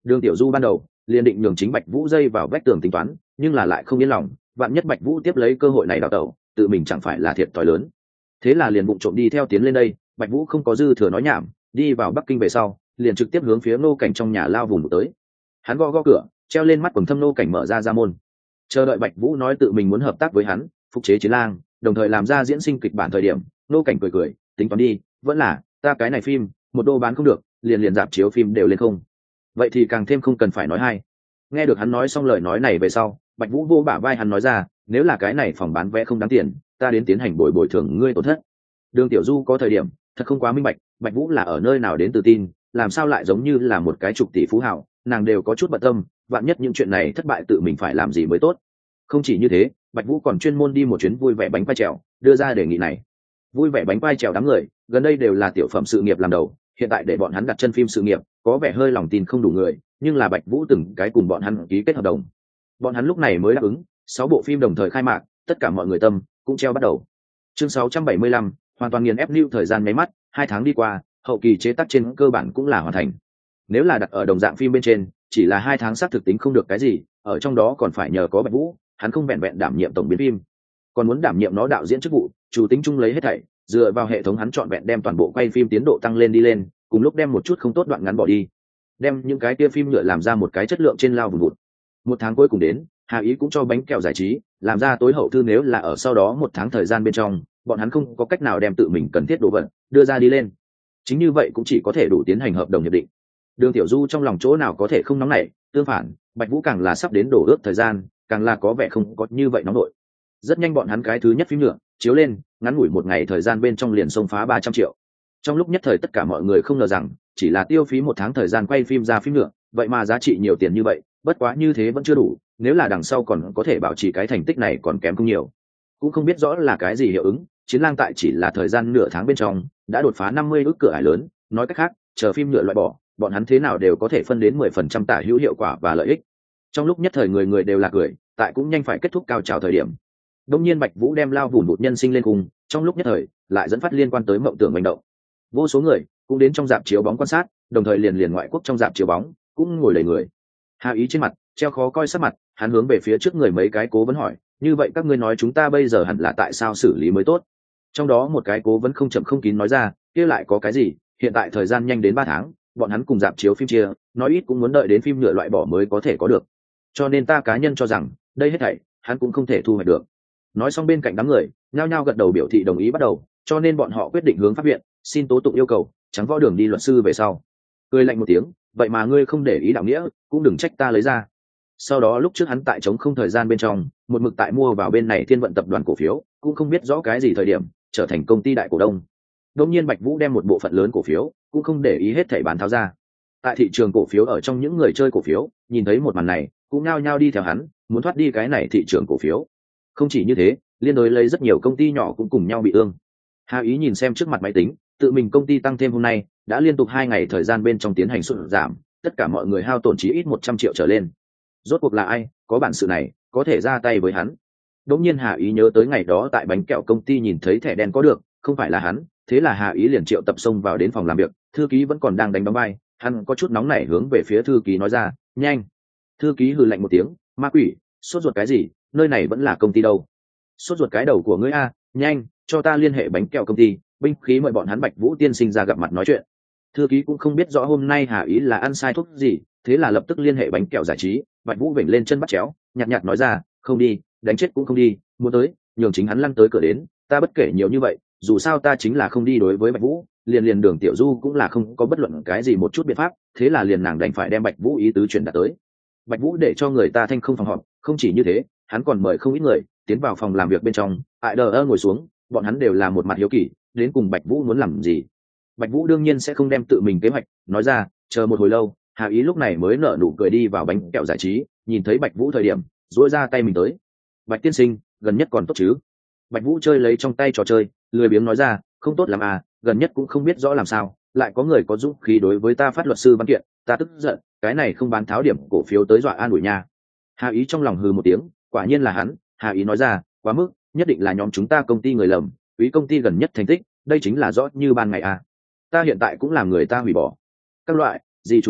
Đường Tiểu Du ban đầu liền định nhường chính Bạch Vũ dây vào vách tường tính toán, nhưng là lại không yên lòng, vạn nhất Bạch Vũ tiếp lấy cơ hội này đào tẩu, tự mình chẳng phải là thiệt thòi lớn. Thế là liền bụng trộm đi theo tiến lên đây. Bạch Vũ không có dư thừa nói nhảm, đi vào Bắc Kinh về sau, liền trực tiếp hướng phía Ngô Cảnh trong nhà lao vùng tới. Hắn gõ gõ cửa, treo lên mắt quầng thâm Ngô Cảnh mở ra môn, chờ đợi Bạch Vũ nói tự mình muốn hợp tác với hắn, phục chế Chiến Lang, đồng thời làm ra diễn sinh kịch bản thời điểm. Ngô Cảnh cười cười, tính toán đi, vẫn là ta cái này phim một đô bán không được, liền dạp chiếu phim đều lên không, vậy thì càng thêm không cần phải nói hay. Nghe được hắn nói xong lời nói này về sau, Bạch Vũ vô bả vai hắn nói ra, nếu là cái này phòng bán vé không đáng tiền, ta đến tiến hành bồi thường ngươi tổn thất. Đường Tiểu Du có thời điểm thật không quá minh bạch, Bạch Vũ là ở nơi nào đến tự tin, làm sao lại giống như là một cái chục tỷ phú hào, nàng đều có chút bận tâm, vạn nhất những chuyện này thất bại tự mình phải làm gì mới tốt. Không chỉ như thế, Bạch Vũ còn chuyên môn đi một chuyến vui vẻ bánh pai trèo, đưa ra đề nghị này. Vui vẻ bánh pai trèo đám người gần đây đều là tiểu phẩm sự nghiệp làm đầu, hiện tại để bọn hắn đặt chân phim sự nghiệp có vẻ hơi lòng tin không đủ người, nhưng là Bạch Vũ từng cái cùng bọn hắn ký kết hợp đồng, bọn hắn lúc này mới đáp ứng. 6 bộ phim đồng thời khai mạc, tất cả mọi người tâm cũng treo bắt đầu. Chương 675, hoàn toàn nghiền ép lưu thời gian mấy mắt, 2 tháng đi qua, hậu kỳ chế tác trên cơ bản cũng là hoàn thành. Nếu là đặt ở đồng dạng phim bên trên, chỉ là 2 tháng xác thực tính không được cái gì, ở trong đó còn phải nhờ có Bạch Vũ, hắn không vẹn vẹn đảm nhiệm tổng biên phim, còn muốn đảm nhiệm nó đạo diễn chức vụ, chủ tính chung lấy hết thảy, dựa vào hệ thống hắn chọn vẹn đem toàn bộ quay phim tiến độ tăng lên đi lên, cùng lúc đem một chút không tốt đoạn ngắn bỏ đi, đem những cái kia phim nhựa làm ra một cái chất lượng trên lao vùng vụt. 1 tháng cuối cùng đến, Hà Ý cũng cho bánh kẹo giải trí làm ra tối hậu thư, nếu là ở sau đó 1 tháng thời gian bên trong, bọn hắn không có cách nào đem tự mình cần thiết đồ vật đưa ra đi lên, chính như vậy cũng chỉ có thể đủ tiến hành hợp đồng hiệp định. Đường Tiểu Du trong lòng chỗ nào có thể không nóng nảy, tương phản, Bạch Vũ càng là sắp đến đổ ước thời gian, càng là có vẻ không có như vậy nóng nổi. Rất nhanh bọn hắn cái thứ nhất phim nhựa chiếu lên, ngắn ngủi 1 ngày thời gian bên trong liền xông phá 300 triệu. Trong lúc nhất thời tất cả mọi người không ngờ rằng, chỉ là tiêu phí 1 tháng thời gian quay phim ra phim nhựa, vậy mà giá trị nhiều tiền như vậy, bất quá như thế vẫn chưa đủ, nếu là đằng sau còn có thể bảo trì cái thành tích này còn kém không nhiều. Cũng không biết rõ là cái gì hiệu ứng, Chiến Lang tại chỉ là thời gian nửa tháng bên trong đã đột phá 50 ức cửa ải lớn, nói cách khác, chờ phim nhựa loại bỏ, bọn hắn thế nào đều có thể phân đến 10% tả hữu hiệu quả và lợi ích. Trong lúc nhất thời người người đều là cười, tại cũng nhanh phải kết thúc cao trào thời điểm. Đông nhiên Bạch Vũ đem lao vùn vụt nhân sinh lên cùng, trong lúc nhất thời lại dẫn phát liên quan tới mộng tưởng hành động. Vô số người cũng đến trong rạp chiếu bóng quan sát, đồng thời liền ngoại quốc trong rạp chiếu bóng cũng ngồi đầy người. Hà Ý trên mặt treo khó coi sắc mặt, hắn hướng về phía trước người mấy cái cố vấn hỏi, như vậy các ngươi nói chúng ta bây giờ hẳn là tại sao xử lý mới tốt? Trong đó một cái cố vấn không chậm không kín nói ra, kia lại có cái gì, hiện tại thời gian nhanh đến 3 tháng, bọn hắn cùng rạp chiếu phim chia, nói ít cũng muốn đợi đến phim nhựa loại bỏ mới có thể có được. Cho nên ta cá nhân cho rằng, đây hết thảy hắn cũng không thể thu hoạch được. Nói xong bên cạnh đám người nhao nhao gật đầu biểu thị đồng ý bắt đầu, cho nên bọn họ quyết định hướng pháp viện xin tố tụng yêu cầu trắng võ đường đi luật sư về sau. Cười lạnh một tiếng, vậy mà ngươi không để ý đạo nghĩa, cũng đừng trách ta lấy ra. Sau đó lúc trước hắn tại chống không thời gian bên trong một mực tại mua vào bên này Thiên Vận tập đoàn cổ phiếu, cũng không biết rõ cái gì thời điểm trở thành công ty đại cổ đông. Đương nhiên Bạch Vũ đem một bộ phận lớn cổ phiếu cũng không để ý hết thảy bán tháo ra. Tại thị trường cổ phiếu, ở trong những người chơi cổ phiếu nhìn thấy một màn này cũng nhao nhao đi theo hắn, muốn thoát đi cái này thị trường cổ phiếu. Không chỉ như thế, liên đối lấy rất nhiều công ty nhỏ cũng cùng nhau bị ương. Hà Ý nhìn xem trước mặt máy tính, tự mình công ty tăng thêm hôm nay đã liên tục 2 ngày thời gian bên trong tiến hành sụt giảm, tất cả mọi người hao tổn chí ít 100 triệu trở lên. Rốt cuộc là ai có bản sự này có thể ra tay với hắn? Đống nhiên Hà Ý nhớ tới ngày đó tại bánh kẹo công ty nhìn thấy thẻ đen có được, không phải là hắn, thế là Hà Ý liền triệu tập xông vào đến phòng làm việc, thư ký vẫn còn đang đánh bóng bay, hắn có chút nóng nảy hướng về phía thư ký nói ra, nhanh. Thư ký hừ lạnh một tiếng, ma quỷ, sốt ruột cái gì, nơi này vẫn là công ty đâu. Sốt ruột cái đầu của ngươi a, nhanh, cho ta liên hệ bánh kẹo công ty, binh khí mời bọn hắn Bạch Vũ tiên sinh ra gặp mặt nói chuyện. Thư ký cũng không biết rõ hôm nay Hà Ý là ăn sai thuốc gì, thế là lập tức liên hệ bánh kẹo giải trí. Bạch Vũ vểnh lên chân bắt chéo, nhạt nhạt nói ra, không đi, đánh chết cũng không đi, muốn tới nhường chính hắn lăn tới cửa đến, ta bất kể nhiều như vậy, dù sao ta chính là không đi. Đối với Bạch Vũ, liền Đường Tiểu Du cũng là không có bất luận cái gì một chút biện pháp, thế là liền nàng đành phải đem Bạch Vũ ý tứ truyền đạt tới. Bạch Vũ để cho người ta thanh không phòng họp, không chỉ như thế, hắn còn mời không ít người tiến vào phòng làm việc bên trong. Ai đờ ngồi xuống, bọn hắn đều là một mặt hiếu kỳ, đến cùng Bạch Vũ muốn làm gì. Bạch Vũ đương nhiên sẽ không đem tự mình kế hoạch nói ra, chờ một hồi lâu, Hà Ý lúc này mới nở nụ cười đi vào bánh kẹo giải trí, nhìn thấy Bạch Vũ thời điểm, duỗi ra tay mình tới. Bạch tiên sinh, gần nhất còn tốt chứ? Bạch Vũ chơi lấy trong tay trò chơi, lười biếng nói ra, không tốt lắm à, gần nhất cũng không biết rõ làm sao, lại có người có dũng khí đối với ta phát luật sư văn kiện, ta tức giận, cái này không bán tháo điểm cổ phiếu tới dọa an ủi nha. Hà Ý trong lòng hừ một tiếng, quả nhiên là hắn. Hà Ý nói ra, quá mức, nhất định là nhóm chúng ta công ty người lầm, quý công ty gần nhất thành tích, đây chính là rõ như ban ngày à. Ta hiện tại cũng làm người ta hủy bỏ. Các loại, gì chủ tịch,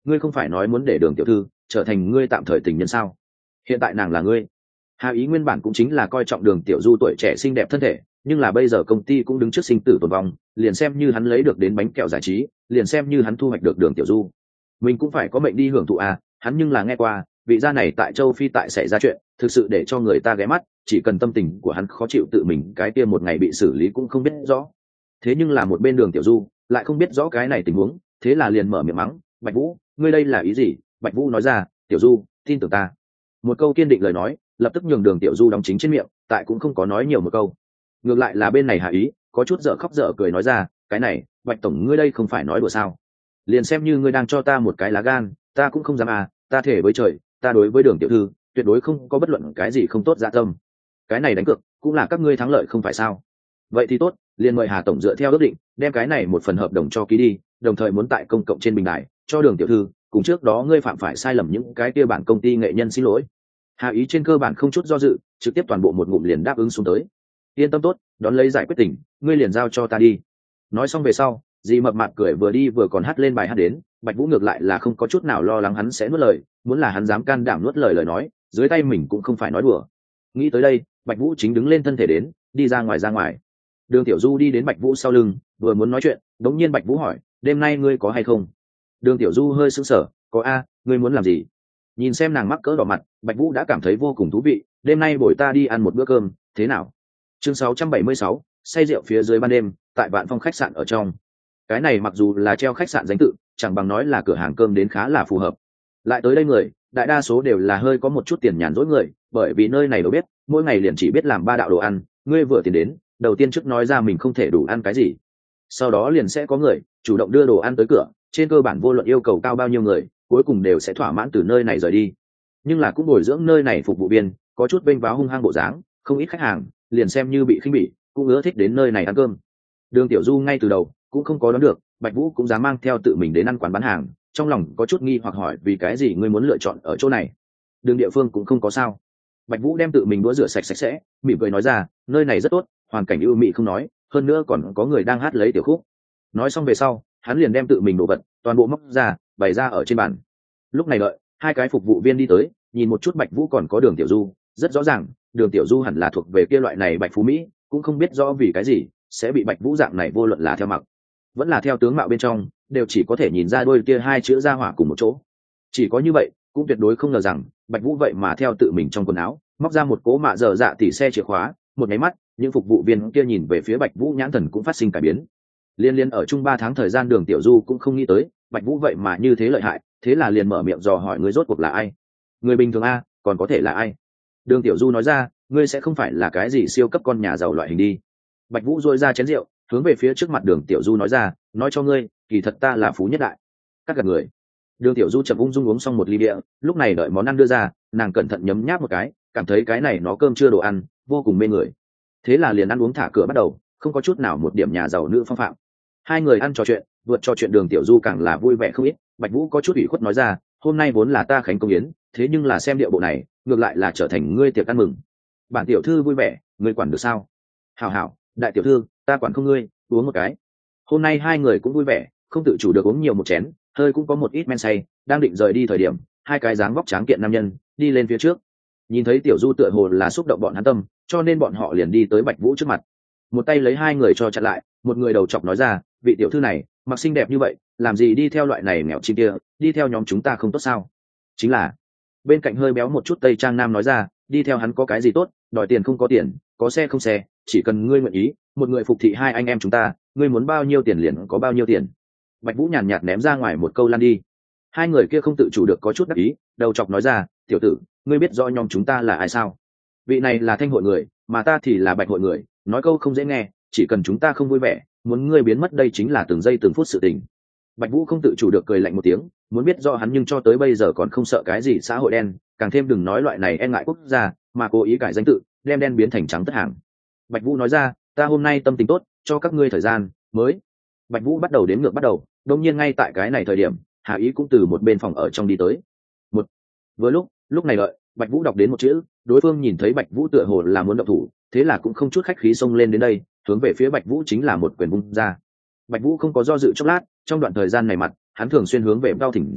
ngươi không phải nói muốn để Đường tiểu thư trở thành ngươi tạm thời tình nhân sao? Hiện tại nàng là ngươi. Hà Ý nguyên bản cũng chính là coi trọng Đường tiểu du tuổi trẻ xinh đẹp thân thể, nhưng là bây giờ công ty cũng đứng trước sinh tử tồn vong, liền xem như hắn lấy được đến bánh kẹo giải trí, liền xem như hắn thu hoạch được Đường tiểu du, mình cũng phải có mệnh đi hưởng thụ à. Hắn nhưng là nghe qua vị gia này tại châu Phi tại xảy ra chuyện, thực sự để cho người ta ghé mắt, chỉ cần tâm tình của hắn khó chịu tự mình cái kia một ngày bị xử lý cũng không biết rõ. Thế nhưng là một bên Đường tiểu du lại không biết rõ cái này tình huống, thế là liền mở miệng mắng, Bạch Vũ, ngươi đây là ý gì? Bạch Vũ nói ra, tiểu du, tin tưởng ta. Một câu kiên định lời nói lập tức nhường Đường tiểu du đóng chính trên miệng, tại cũng không có nói nhiều một câu. Ngược lại là bên này Hà Ý có chút dở khóc dở cười nói ra, cái này Bạch tổng ngươi đây không phải nói đùa sao? Liền xem như ngươi đang cho ta một cái lá gan, ta cũng không dám à, ta thể với trời, ta đối với Đường tiểu thư tuyệt đối không có bất luận cái gì không tốt dạ tâm. Cái này đánh cược cũng là các ngươi thắng lợi không phải sao? Vậy thì tốt, liền mời Hà tổng dựa theo ước định đem cái này một phần hợp đồng cho ký đi, đồng thời muốn tại công cộng trên bình đài cho Đường tiểu thư cùng trước đó ngươi phạm phải sai lầm những cái kia bản công ty nghệ nhân xin lỗi. Hà Ý trên cơ bản không chút do dự, trực tiếp toàn bộ một ngụm liền đáp ứng xuống tới. Yên tâm tốt, đón lấy giải quyết tình, ngươi liền giao cho ta đi. Nói xong về sau, dì mập mạp cười vừa đi vừa còn hát lên bài hát đến. Bạch Vũ ngược lại là không có chút nào lo lắng hắn sẽ nuốt lời, muốn là hắn dám can đảm nuốt lời nói, dưới tay mình cũng không phải nói đùa. Nghĩ tới đây, Bạch Vũ chính đứng lên thân thể đến, đi ra ngoài. Đường tiểu du đi đến Bạch Vũ sau lưng, vừa muốn nói chuyện, đống nhiên Bạch Vũ hỏi, đêm nay ngươi có hay không? Đường tiểu du hơi sững sờ, có a, ngươi muốn làm gì? Nhìn xem nàng mắc cỡ đỏ mặt, Bạch Vũ đã cảm thấy vô cùng thú vị, đêm nay bồi ta đi ăn một bữa cơm, thế nào? Chương 676, say rượu phía dưới ban đêm, tại Vạn Phong khách sạn ở trong. Cái này mặc dù là treo khách sạn danh tự, chẳng bằng nói là cửa hàng cơm đến khá là phù hợp. Lại tới đây người, đại đa số đều là hơi có một chút tiền nhàn rỗi người, bởi vì nơi này đâu biết, mỗi ngày liền chỉ biết làm 3 đạo đồ ăn, ngươi vừa tiền đến, đầu tiên trước nói ra mình không thể đủ ăn cái gì. Sau đó liền sẽ có người chủ động đưa đồ ăn tới cửa, trên cơ bản vô luận yêu cầu cao bao nhiêu người, cuối cùng đều sẽ thỏa mãn từ nơi này rời đi. Nhưng là cũng bồi dưỡng nơi này phục vụ viên, có chút bênh váo hung hăng bộ dáng, không ít khách hàng liền xem như bị khinh bỉ, cũng ưa thích đến nơi này ăn cơm. Đường tiểu du ngay từ đầu cũng không có đoán được Bạch Vũ cũng dám mang theo tự mình đến ăn quán bán hàng, trong lòng có chút nghi hoặc hỏi, vì cái gì ngươi muốn lựa chọn ở chỗ này? Đường địa phương cũng không có sao. Bạch Vũ đem tự mình đũa rửa sạch sẽ, mỉm cười nói ra, nơi này rất tốt, hoàn cảnh ưu mỹ không nói, hơn nữa còn có người đang hát lấy tiểu khúc. Nói xong về sau, hắn liền đem tự mình đồ vật toàn bộ móc ra, bày ra ở trên bàn. Lúc này đợi 2 cái phục vụ viên đi tới, nhìn một chút Bạch Vũ còn có Đường tiểu du, rất rõ ràng Đường tiểu du hẳn là thuộc về kia loại này Bạch phú mỹ, cũng không biết rõ vì cái gì sẽ bị Bạch Vũ dạng này vô luận là theo mặc vẫn là theo tướng mạo bên trong, đều chỉ có thể nhìn ra đôi kia 2 chữ ra hỏa cùng một chỗ. Chỉ có như vậy cũng tuyệt đối không ngờ rằng Bạch Vũ vậy mà theo tự mình trong quần áo móc ra một cố mạ dở dạ tỉ xe chìa khóa. Một cái mắt, những phục vụ viên kia nhìn về phía Bạch Vũ nhãn thần cũng phát sinh cải biến. Liên ở chung 3 tháng thời gian, Đường tiểu du cũng không nghĩ tới Bạch Vũ vậy mà như thế lợi hại, thế là liền mở miệng dò hỏi, người rốt cuộc là ai? Người bình thường a, còn có thể là ai? Đường tiểu du nói ra, ngươi sẽ không phải là cái gì siêu cấp con nhà giàu loại hình đi. Bạch Vũ dôi ra chén rượu, hướng về phía trước mặt Đường tiểu du nói ra, nói cho ngươi, kỳ thật ta là phú nhất đại. Các gạt người. Đường tiểu du chậm ung dung uống xong một ly bia, lúc này đợi món ăn đưa ra, nàng cẩn thận nhấm nháp một cái, cảm thấy cái này nó cơm chưa đồ ăn, vô cùng mê người. Thế là liền ăn uống thả cửa bắt đầu, không có chút nào một điểm nhà giàu nữ phong phạm. 2 người ăn trò chuyện, vượt trò chuyện Đường tiểu du càng là vui vẻ không ít. Bạch Vũ có chút ủy khuất nói ra, hôm nay vốn là ta khánh công yến, thế nhưng là xem điệu bộ này, ngược lại là trở thành ngươi tiệc ăn mừng. Bản tiểu thư vui vẻ, ngươi quản được sao? Hảo hảo, đại tiểu thư, ta quản không ngươi, uống một cái. Hôm nay 2 người cũng vui vẻ, không tự chủ được uống nhiều một chén, hơi cũng có một ít men say. Đang định rời đi thời điểm, 2 cái dáng vóc tráng kiện nam nhân đi lên phía trước. Nhìn thấy tiểu du tựa hồ là xúc động bọn hắn tâm, cho nên bọn họ liền đi tới Bạch Vũ trước mặt, một tay lấy 2 người cho chặn lại. Một người đầu chọc nói ra, vị tiểu thư này mặc xinh đẹp như vậy, làm gì đi theo loại này nghèo chim kia, đi theo nhóm chúng ta không tốt sao? Chính là. Bên cạnh hơi béo một chút tây trang nam nói ra, đi theo hắn có cái gì tốt, đòi tiền không có tiền, có xe không xe, chỉ cần ngươi nguyện ý, một người phục thị 2 anh em chúng ta, ngươi muốn bao nhiêu tiền liền có bao nhiêu tiền. Bạch Vũ nhàn nhạt ném ra ngoài một câu lan đi. 2 người kia không tự chủ được có chút đắc ý, đầu chọc nói ra, tiểu tử, ngươi biết rõ nhóm chúng ta là ai sao? Vị này là Thanh hội người, mà ta thì là Bạch hội người, nói câu không dễ nghe, chỉ cần chúng ta không vui vẻ, muốn ngươi biến mất đây chính là từng giây từng phút sự tình. Bạch Vũ không tự chủ được cười lạnh một tiếng, muốn biết rõ hắn nhưng cho tới bây giờ còn không sợ cái gì xã hội đen, càng thêm đừng nói loại này e ngại quốc gia, mà cố ý cải danh tự, đem đen biến thành trắng tất hàng. Bạch Vũ nói ra, ta hôm nay tâm tình tốt, cho các ngươi thời gian mới. Bạch Vũ bắt đầu đếm ngược bắt đầu, đương nhiên ngay tại cái này thời điểm, Hà Ý cũng từ một bên phòng ở trong đi tới. Một. Vừa lúc này đợi, Bạch Vũ đọc đến một chữ, đối phương nhìn thấy Bạch Vũ tựa hồ là muốn động thủ, thế là cũng không chút khách khí xông lên đến đây, hướng về phía Bạch Vũ chính là một quyền vung ra. Bạch Vũ không có do dự chốc lát, trong đoạn thời gian này mặt, hắn thường xuyên hướng về Cao thỉnh giáo,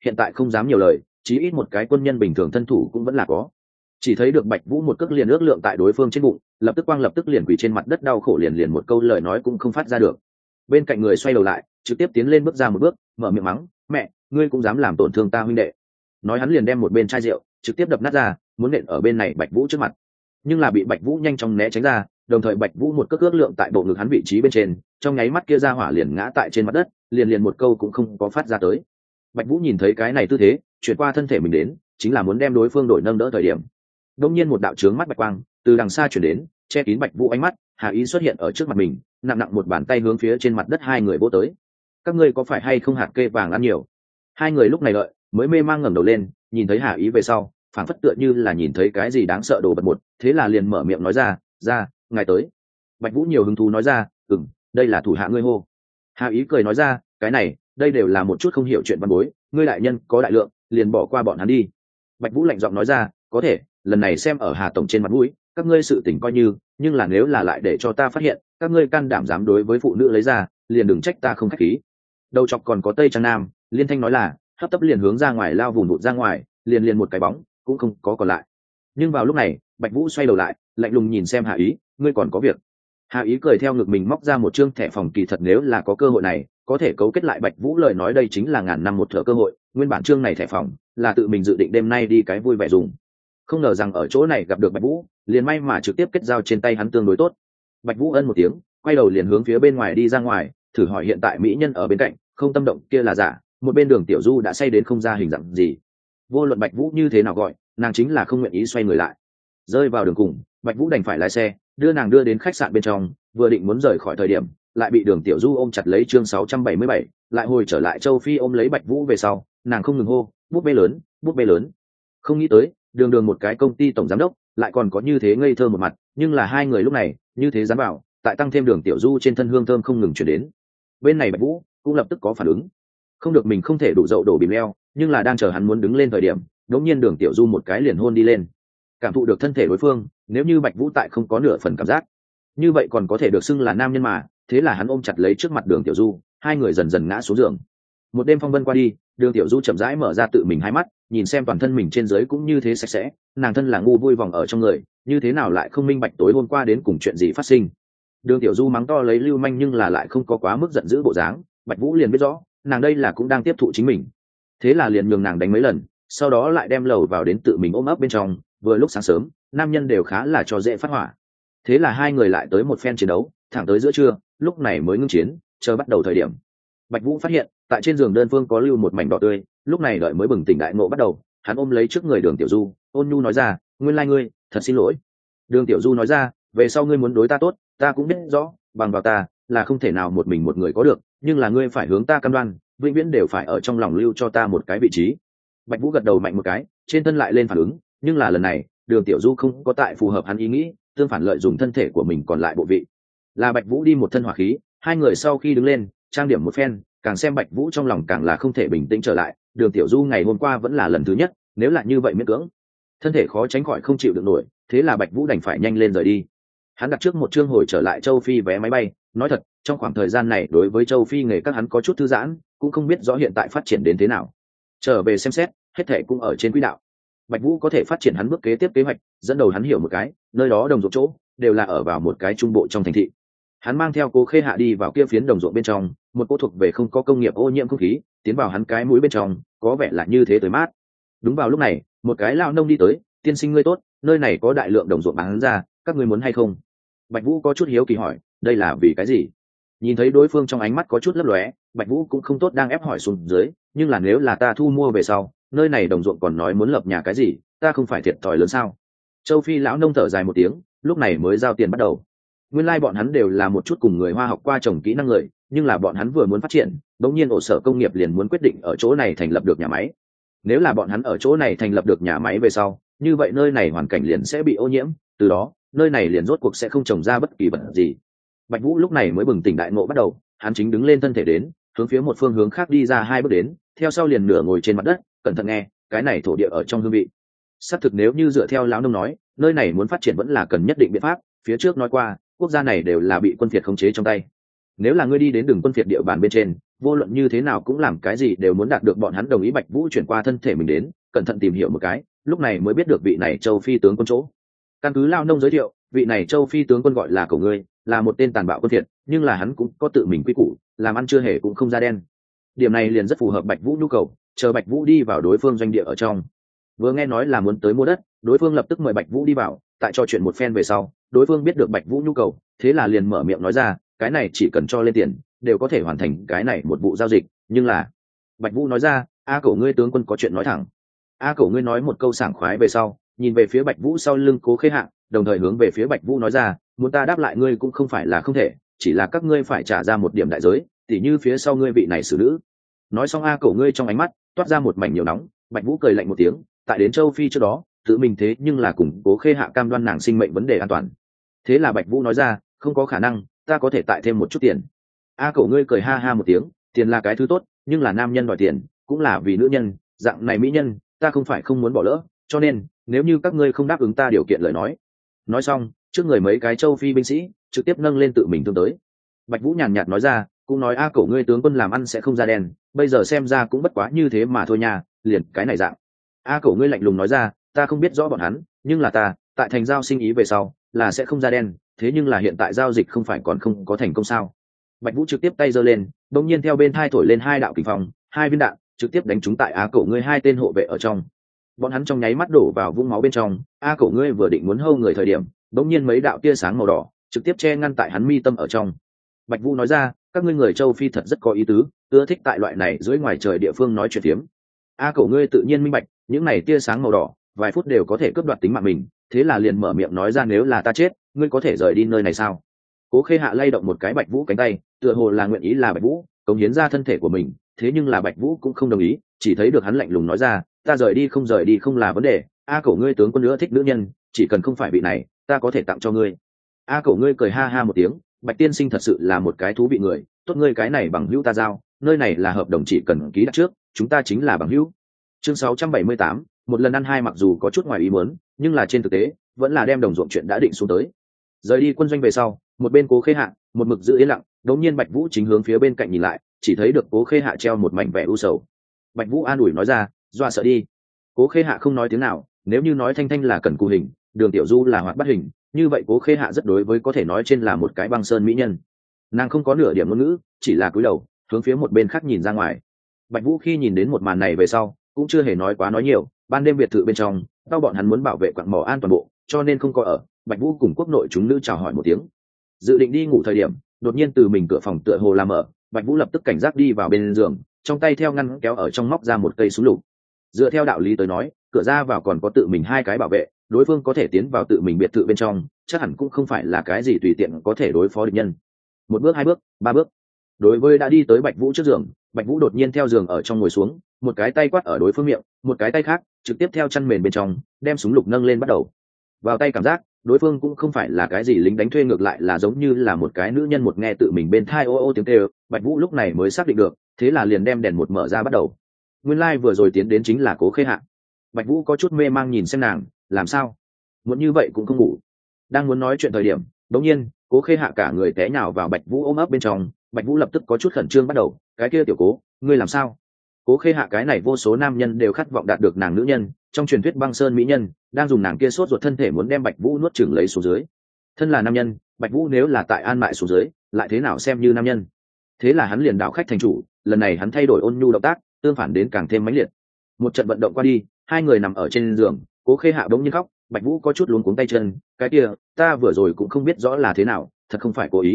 hiện tại không dám nhiều lời, chí ít một cái quân nhân bình thường thân thủ cũng vẫn là có. Chỉ thấy được Bạch Vũ một cước liền ước lượng tại đối phương trên bụng, lập tức liền quỳ trên mặt đất đau khổ liền một câu lời nói cũng không phát ra được. Bên cạnh người xoay đầu lại, trực tiếp tiến lên bước ra một bước, mở miệng mắng, mẹ, ngươi cũng dám làm tổn thương ta huynh đệ. Nói hắn liền đem một bên chai rượu trực tiếp đập nát ra, muốn nện ở bên này Bạch Vũ trước mặt, nhưng là bị Bạch Vũ nhanh chóng né tránh ra, đồng thời Bạch Vũ một cước ước lượng tại bộ ngực hắn vị trí bên trên, trong nháy mắt kia ra hỏa liền ngã tại trên mặt đất, liền một câu cũng không có phát ra tới. Bạch Vũ nhìn thấy cái này tư thế, chuyển qua thân thể mình đến, chính là muốn đem đối phương đổi nâng đỡ thời điểm. Đột nhiên một đạo chướng mắt bạch quang từ đằng xa chuyển đến, che kín Bạch Vũ ánh mắt, Hà Ý xuất hiện ở trước mặt mình, nặng nặng một bàn tay hướng phía trên mặt đất hai người vỗ tới. Các ngươi có phải hay không hạt kê vàng ăn nhiều? Hai người lúc này đợi, mới mê mang ngẩng đầu lên, nhìn thấy Hà Ý về sau, phảng phất tựa như là nhìn thấy cái gì đáng sợ đồ vật một, thế là liền mở miệng nói ra, ngài tới. Bạch Vũ nhiều hứng thú nói ra, đây là thủ hạ ngươi hô. Hà Ý cười nói ra, cái này, đây đều là một chút không hiểu chuyện văn bối, ngươi đại nhân có đại lượng, liền bỏ qua bọn hắn đi. Bạch Vũ lạnh giọng nói ra, có thể, lần này xem ở Hà tổng trên mặt mũi, các ngươi sự tình coi như, nhưng là nếu là lại để cho ta phát hiện, các ngươi can đảm dám đối với phụ nữ lấy ra, liền đừng trách ta không khách khí. Đầu chọc còn có Tây Trang Nam, liên thanh nói là, hấp tấp liền hướng ra ngoài lao vùng vụt ra ngoài, liền một cái bóng cũng không có còn lại. Nhưng vào lúc này, Bạch Vũ xoay đầu lại, lạnh lùng nhìn xem Hà Ý, ngươi còn có việc. Hà Ý cười theo ngực mình móc ra một trương thẻ phòng, kỳ thật nếu là có cơ hội này, có thể cấu kết lại Bạch Vũ lời nói đây chính là ngàn năm một thở cơ hội, nguyên bản trương này thẻ phòng là tự mình dự định đêm nay đi cái vui vẻ dùng. Không ngờ rằng ở chỗ này gặp được Bạch Vũ, liền may mà trực tiếp kết giao trên tay hắn tương đối tốt. Bạch Vũ ân một tiếng, quay đầu liền hướng phía bên ngoài đi ra ngoài, thử hỏi hiện tại mỹ nhân ở bên cạnh, không tâm động kia là giả, một bên Đường Tiểu Du đã say đến không ra hình dạng gì. Vô luận Bạch Vũ như thế nào gọi, nàng chính là không nguyện ý xoay người lại. Rơi vào đường cùng, Bạch Vũ đành phải lái xe đưa nàng đưa đến khách sạn bên trong, vừa định muốn rời khỏi thời điểm, lại bị Đường Tiểu Du ôm chặt lấy. Chương 677, lại hồi trở lại châu Phi ôm lấy Bạch Vũ về sau, nàng không ngừng hô, bút bê lớn, bút bê lớn. Không nghĩ tới, đường một cái công ty tổng giám đốc, lại còn có như thế ngây thơ một mặt, nhưng là hai người lúc này, như thế dám bảo, tại tăng thêm Đường Tiểu Du trên thân hương thơm không ngừng chuyển đến. Bên này Bạch Vũ cũng lập tức có phản ứng, không được mình không thể đủ dậu đổ bìm leo, nhưng là đang chờ hắn muốn đứng lên thời điểm, đống nhiên Đường Tiểu Du một cái liền hôn đi lên. Cảm thụ được thân thể đối phương, nếu như Bạch Vũ tại không có nửa phần cảm giác, như vậy còn có thể được xưng là nam nhân mà, thế là hắn ôm chặt lấy trước mặt Đường Tiểu Du, hai người dần dần ngã xuống giường. Một đêm phong vân qua đi, Đường Tiểu Du chậm rãi mở ra tự mình hai mắt, nhìn xem toàn thân mình trên dưới cũng như thế sạch sẽ, nàng thân là ngu vui vòng ở trong người, như thế nào lại không minh bạch tối hôm qua đến cùng chuyện gì phát sinh. Đường Tiểu Du mắng to lấy lưu manh nhưng là lại không có quá mức giận dữ bộ dáng, Bạch Vũ liền biết rõ, nàng đây là cũng đang tiếp thụ chính mình. Thế là liền nhường nàng đánh mấy lần, sau đó lại đem lầu vào đến tự mình ôm ấp bên trong, vừa lúc sáng sớm, nam nhân đều khá là cho dễ phát hỏa. Thế là hai người lại tới một phen chiến đấu, thẳng tới giữa trưa, lúc này mới ngưng chiến, chờ bắt đầu thời điểm. Bạch Vũ phát hiện, tại trên giường đơn phương có lưu một mảnh đỏ tươi, lúc này đợi mới bừng tỉnh đại ngộ bắt đầu, hắn ôm lấy trước người Đường Tiểu Du, ôn nhu nói ra, nguyên lai ngươi, thật xin lỗi. Đường Tiểu Du nói ra, về sau ngươi muốn đối ta tốt, ta cũng biết rõ, bằng vào ta là không thể nào một mình một người có được, nhưng là ngươi phải hướng ta cam đoan, vĩnh viễn đều phải ở trong lòng lưu cho ta một cái vị trí. Bạch Vũ gật đầu mạnh một cái, trên thân lại lên phản ứng, nhưng là lần này, Đường Tiểu Du không có tại phù hợp hắn ý nghĩ, tương phản lợi dụng thân thể của mình còn lại bộ vị. Là Bạch Vũ đi một thân hỏa khí, hai người sau khi đứng lên, trang điểm một phen, càng xem Bạch Vũ trong lòng càng là không thể bình tĩnh trở lại. Đường Tiểu Du ngày hôm qua vẫn là lần thứ nhất, nếu là như vậy miễn cưỡng, thân thể khó tránh khỏi không chịu được nổi, thế là Bạch Vũ đành phải nhanh lên rời đi. Hắn đặt trước một chương hồi trở lại châu Phi vé máy bay, nói thật, trong khoảng thời gian này đối với châu Phi nghề các hắn có chút thư giãn, cũng không biết rõ hiện tại phát triển đến thế nào. Trở về xem xét, hết thảy cũng ở trên quỹ đạo. Bạch Vũ có thể phát triển hắn bước kế tiếp kế hoạch, dẫn đầu hắn hiểu một cái, nơi đó đồng ruộng chỗ đều là ở vào một cái trung bộ trong thành thị. Hắn mang theo Cố Khê Hạ đi vào kia phiến đồng ruộng bên trong, một cô thuộc về không có công nghiệp ô nhiễm không khí, tiến vào hắn cái mũi bên trong, có vẻ là như thế tới mát. Đúng vào lúc này, một cái lão nông đi tới, tiên sinh ngươi tốt, nơi này có đại lượng đồng ruộng bán ra, các ngươi muốn hay không? Bạch Vũ có chút hiếu kỳ hỏi, đây là vì cái gì? Nhìn thấy đối phương trong ánh mắt có chút lấp lóe, Bạch Vũ cũng không tốt đang ép hỏi xuống dưới, nhưng là nếu là ta thu mua về sau, nơi này đồng ruộng còn nói muốn lập nhà cái gì, ta không phải thiệt thòi lớn sao? Châu Phi lão nông thở dài một tiếng, lúc này mới giao tiền bắt đầu. Nguyên lai bọn hắn đều là một chút cùng người Hoa học qua trồng kỹ năng người, nhưng là bọn hắn vừa muốn phát triển, đống nhiên ổ sở công nghiệp liền muốn quyết định ở chỗ này thành lập được nhà máy. Nếu là bọn hắn ở chỗ này thành lập được nhà máy về sau, như vậy nơi này hoàn cảnh liền sẽ bị ô nhiễm, từ đó nơi này liền rốt cuộc sẽ không trồng ra bất kỳ vật gì. Bạch Vũ lúc này mới bừng tỉnh đại ngộ bắt đầu, hắn chính đứng lên thân thể đến, hướng phía một phương hướng khác đi ra hai bước đến, theo sau liền nửa ngồi trên mặt đất, cẩn thận nghe, cái này thổ địa ở trong hương vị. Xác thực nếu như dựa theo lão nông nói, nơi này muốn phát triển vẫn là cần nhất định biện pháp, phía trước nói qua, quốc gia này đều là bị quân phiệt khống chế trong tay. Nếu là ngươi đi đến đường quân phiệt địa bàn bên trên, vô luận như thế nào cũng làm cái gì đều muốn đạt được bọn hắn đồng ý. Bạch Vũ chuyển qua thân thể mình đến, cẩn thận tìm hiểu một cái, lúc này mới biết được vị này châu phi tướng quân chỗ. Căn cứ Lao Nông giới thiệu, vị này châu phi tướng quân gọi là Cổ Ngươi, là một tên tàn bạo quân thiệt, nhưng là hắn cũng có tự mình quy củ, làm ăn chưa hề cũng không da đen. Điểm này liền rất phù hợp Bạch Vũ nhu cầu. Chờ Bạch Vũ đi vào đối phương doanh địa ở trong, vừa nghe nói là muốn tới mua đất, đối phương lập tức mời Bạch Vũ đi vào. Tại trò chuyện một phen về sau, đối phương biết được Bạch Vũ nhu cầu, thế là liền mở miệng nói ra, cái này chỉ cần cho lên tiền đều có thể hoàn thành cái này một vụ giao dịch. Nhưng là Bạch Vũ nói ra, a Cổ Ngươi tướng quân có chuyện nói thẳng. A Cổ Ngươi nói một câu sảng khoái về sau, nhìn về phía Bạch Vũ sau lưng Cố Khê Hạ, đồng thời hướng về phía Bạch Vũ nói ra, muốn ta đáp lại ngươi cũng không phải là không thể, chỉ là các ngươi phải trả ra một điểm đại giới, tỉ như phía sau ngươi vị này xử nữ. Nói xong, A Cổ Ngươi trong ánh mắt toát ra một mảnh nhiều nóng. Bạch Vũ cười lạnh một tiếng, tại đến châu Phi trước đó tự mình thế nhưng là củng cố Khê Hạ cam đoan nàng sinh mệnh vấn đề an toàn. Thế là Bạch Vũ nói ra, không có khả năng, ta có thể tại thêm một chút tiền. A Cổ Ngươi cười ha ha một tiếng, tiền là cái thứ tốt, nhưng là nam nhân đòi tiền cũng là vì nữ nhân, dạng này mỹ nhân ta không phải không muốn bỏ lỡ, cho nên nếu như các ngươi không đáp ứng ta điều kiện lời nói. Nói xong, trước người mấy cái châu Phi binh sĩ trực tiếp nâng lên tự mình thương tới. Bạch Vũ nhàn nhạt nói ra, cũng nói a Cổ Ngươi tướng quân làm ăn sẽ không ra đen, bây giờ xem ra cũng bất quá như thế mà thôi nha, liền cái này dạng. A Cổ Ngươi lạnh lùng nói ra, ta không biết rõ bọn hắn, nhưng là ta tại thành giao sinh ý về sau là sẽ không ra đen, thế nhưng là hiện tại giao dịch không phải còn không có thành công sao? Bạch Vũ trực tiếp tay giơ lên, đột nhiên theo bên thai thổi lên hai đạo kình phong, hai viên đạn trực tiếp đánh trúng tại A Cổ Ngươi hai tên hộ vệ ở trong. Bọn hắn trong nháy mắt đổ vào vũng máu bên trong. A Cổ Ngươi vừa định muốn hâu người thời điểm, đột nhiên mấy đạo tia sáng màu đỏ trực tiếp che ngăn tại hắn mi tâm ở trong. Bạch Vũ nói ra, các ngươi người châu Phi thật rất có ý tứ, ưa thích tại loại này dưới ngoài trời địa phương nói chuyện phiếm. A Cổ Ngươi tự nhiên minh bạch, những này tia sáng màu đỏ vài phút đều có thể cướp đoạt tính mạng mình, thế là liền mở miệng nói ra, nếu là ta chết, ngươi có thể rời đi nơi này sao? Cố Khê Hạ lay động một cái Bạch Vũ cánh tay, tựa hồ là nguyện ý là Bạch Vũ cống hiến ra thân thể của mình, thế nhưng là Bạch Vũ cũng không đồng ý, chỉ thấy được hắn lạnh lùng nói ra, ta rời đi không là vấn đề, A Cổ Ngươi tướng quân nữa thích nữ nhân, chỉ cần không phải vị này, ta có thể tặng cho ngươi. A Cổ Ngươi cười ha ha một tiếng, Bạch tiên sinh thật sự là một cái thú vị người, tốt, ngươi cái này bằng hữu ta giao, nơi này là hợp đồng chỉ cần ký đặt trước, chúng ta chính là bằng hữu. Chương 678, một lần ăn hai, mặc dù có chút ngoài ý muốn, nhưng là trên thực tế vẫn là đem đồng ruộng chuyện đã định xuống tới. Rời đi quân doanh về sau, một bên Cố Khê Hạ một mực giữ yên lặng, đột nhiên Bạch Vũ chính hướng phía bên cạnh nhìn lại, chỉ thấy được Cố Khê Hạ treo một mảnh vẻ u sầu. Bạch Vũ an ủi nói ra, dọa sợ đi. Cố Khê Hạ không nói tiếng nào, nếu như nói Thanh Thanh là cần cù hình, Đường Tiểu Du là hoạt bát hình, như vậy Cố Khê Hạ rất đối với có thể nói trên là một cái băng sơn mỹ nhân. Nàng không có nửa điểm ngôn ngữ, chỉ là cúi đầu hướng phía một bên khác nhìn ra ngoài. Bạch Vũ khi nhìn đến một màn này về sau cũng chưa hề nói quá nói nhiều. Ban đêm biệt thự bên trong, tao bọn hắn muốn bảo vệ quặng mỏ an toàn bộ, cho nên không có ở. Bạch Vũ cùng quốc nội chúng nữ chào hỏi một tiếng, dự định đi ngủ thời điểm, đột nhiên từ mình cửa phòng tựa hồ làm mở. Bạch Vũ lập tức cảnh giác đi vào bên giường, trong tay theo ngăn kéo ở trong móc ra một cây súng lục. Dựa theo đạo lý tới nói, cửa ra vào còn có tự mình hai cái bảo vệ, đối phương có thể tiến vào tự mình biệt thự bên trong, chắc hẳn cũng không phải là cái gì tùy tiện có thể đối phó địch nhân. Một bước, hai bước, ba bước, đối với đã đi tới Bạch Vũ trước giường. Bạch Vũ đột nhiên theo giường ở trong ngồi xuống, một cái tay quát ở đối phương miệng, một cái tay khác trực tiếp theo chăn mền bên trong đem súng lục nâng lên bắt đầu. Vào tay cảm giác đối phương cũng không phải là cái gì lính đánh thuê, ngược lại là giống như là một cái nữ nhân. Một nghe tự mình bên thai ô ô tiếng kêu, Bạch Vũ lúc này mới xác định được, thế là liền đem đèn một mở ra bắt đầu. Nguyên lai vừa rồi tiến đến chính là Cố Khê Hạ. Bạch Vũ có chút mê mang nhìn xem nàng, làm sao muốn như vậy cũng không ngủ. Đang muốn nói chuyện thời điểm, đột nhiên Cố Khê Hạ cả người té nhào vào Bạch Vũ ôm ấp bên trong. Bạch Vũ lập tức có chút khẩn trương bắt đầu, cái kia tiểu Cố, ngươi làm sao? Cố Khê Hạ cái này vô số nam nhân đều khát vọng đạt được nàng nữ nhân, trong truyền thuyết băng sơn mỹ nhân, đang dùng nàng kia sốt ruột thân thể muốn đem Bạch Vũ nuốt chửng lấy xuống dưới. Thân là nam nhân, Bạch Vũ nếu là tại an mại xuống dưới, lại thế nào xem như nam nhân? Thế là hắn liền đạo khách thành chủ, lần này hắn thay đổi ôn nhu động tác, tương phản đến càng thêm mãnh liệt. Một trận vận động qua đi, hai người nằm ở trên giường, Cố Khê Hạ bỗng nhiên khóc. Bạch Vũ có chút luống cuống tay chân, cái kia, ta vừa rồi cũng không biết rõ là thế nào, thật không phải cố ý.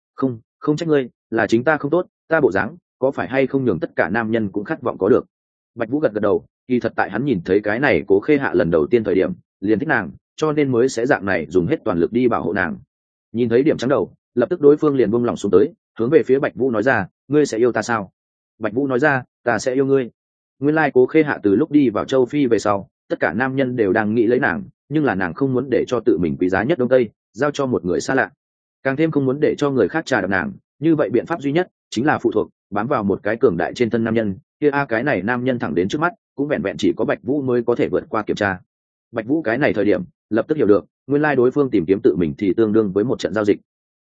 Không trách ngươi, là chính ta không tốt, ta bộ dáng có phải hay không nhường tất cả nam nhân cũng khát vọng có được. Bạch Vũ gật gật đầu, kỳ thật tại hắn nhìn thấy cái này Cố Khê Hạ lần đầu tiên thời điểm liền thích nàng, cho nên mới sẽ dạng này dùng hết toàn lực đi bảo hộ nàng. Nhìn thấy điểm trắng đầu, lập tức đối phương liền buông lỏng xuống tới, hướng về phía Bạch Vũ nói ra, ngươi sẽ yêu ta sao? Bạch Vũ nói ra, ta sẽ yêu ngươi. Nguyên lai Cố Khê Hạ từ lúc đi vào châu Phi về sau, tất cả nam nhân đều đang nghĩ lấy nàng, nhưng là nàng không muốn để cho tự mình quý giá nhất Đông Tây giao cho một người xa lạ, càng thêm không muốn để cho người khác trà đạp nàng. Như vậy biện pháp duy nhất chính là phụ thuộc, bám vào một cái cường đại trên thân nam nhân kia. Cái này nam nhân thẳng đến trước mắt cũng vẹn vẹn chỉ có Bạch Vũ mới có thể vượt qua kiểm tra. Bạch Vũ cái này thời điểm lập tức hiểu được, nguyên lai đối phương tìm kiếm tự mình thì tương đương với một trận giao dịch.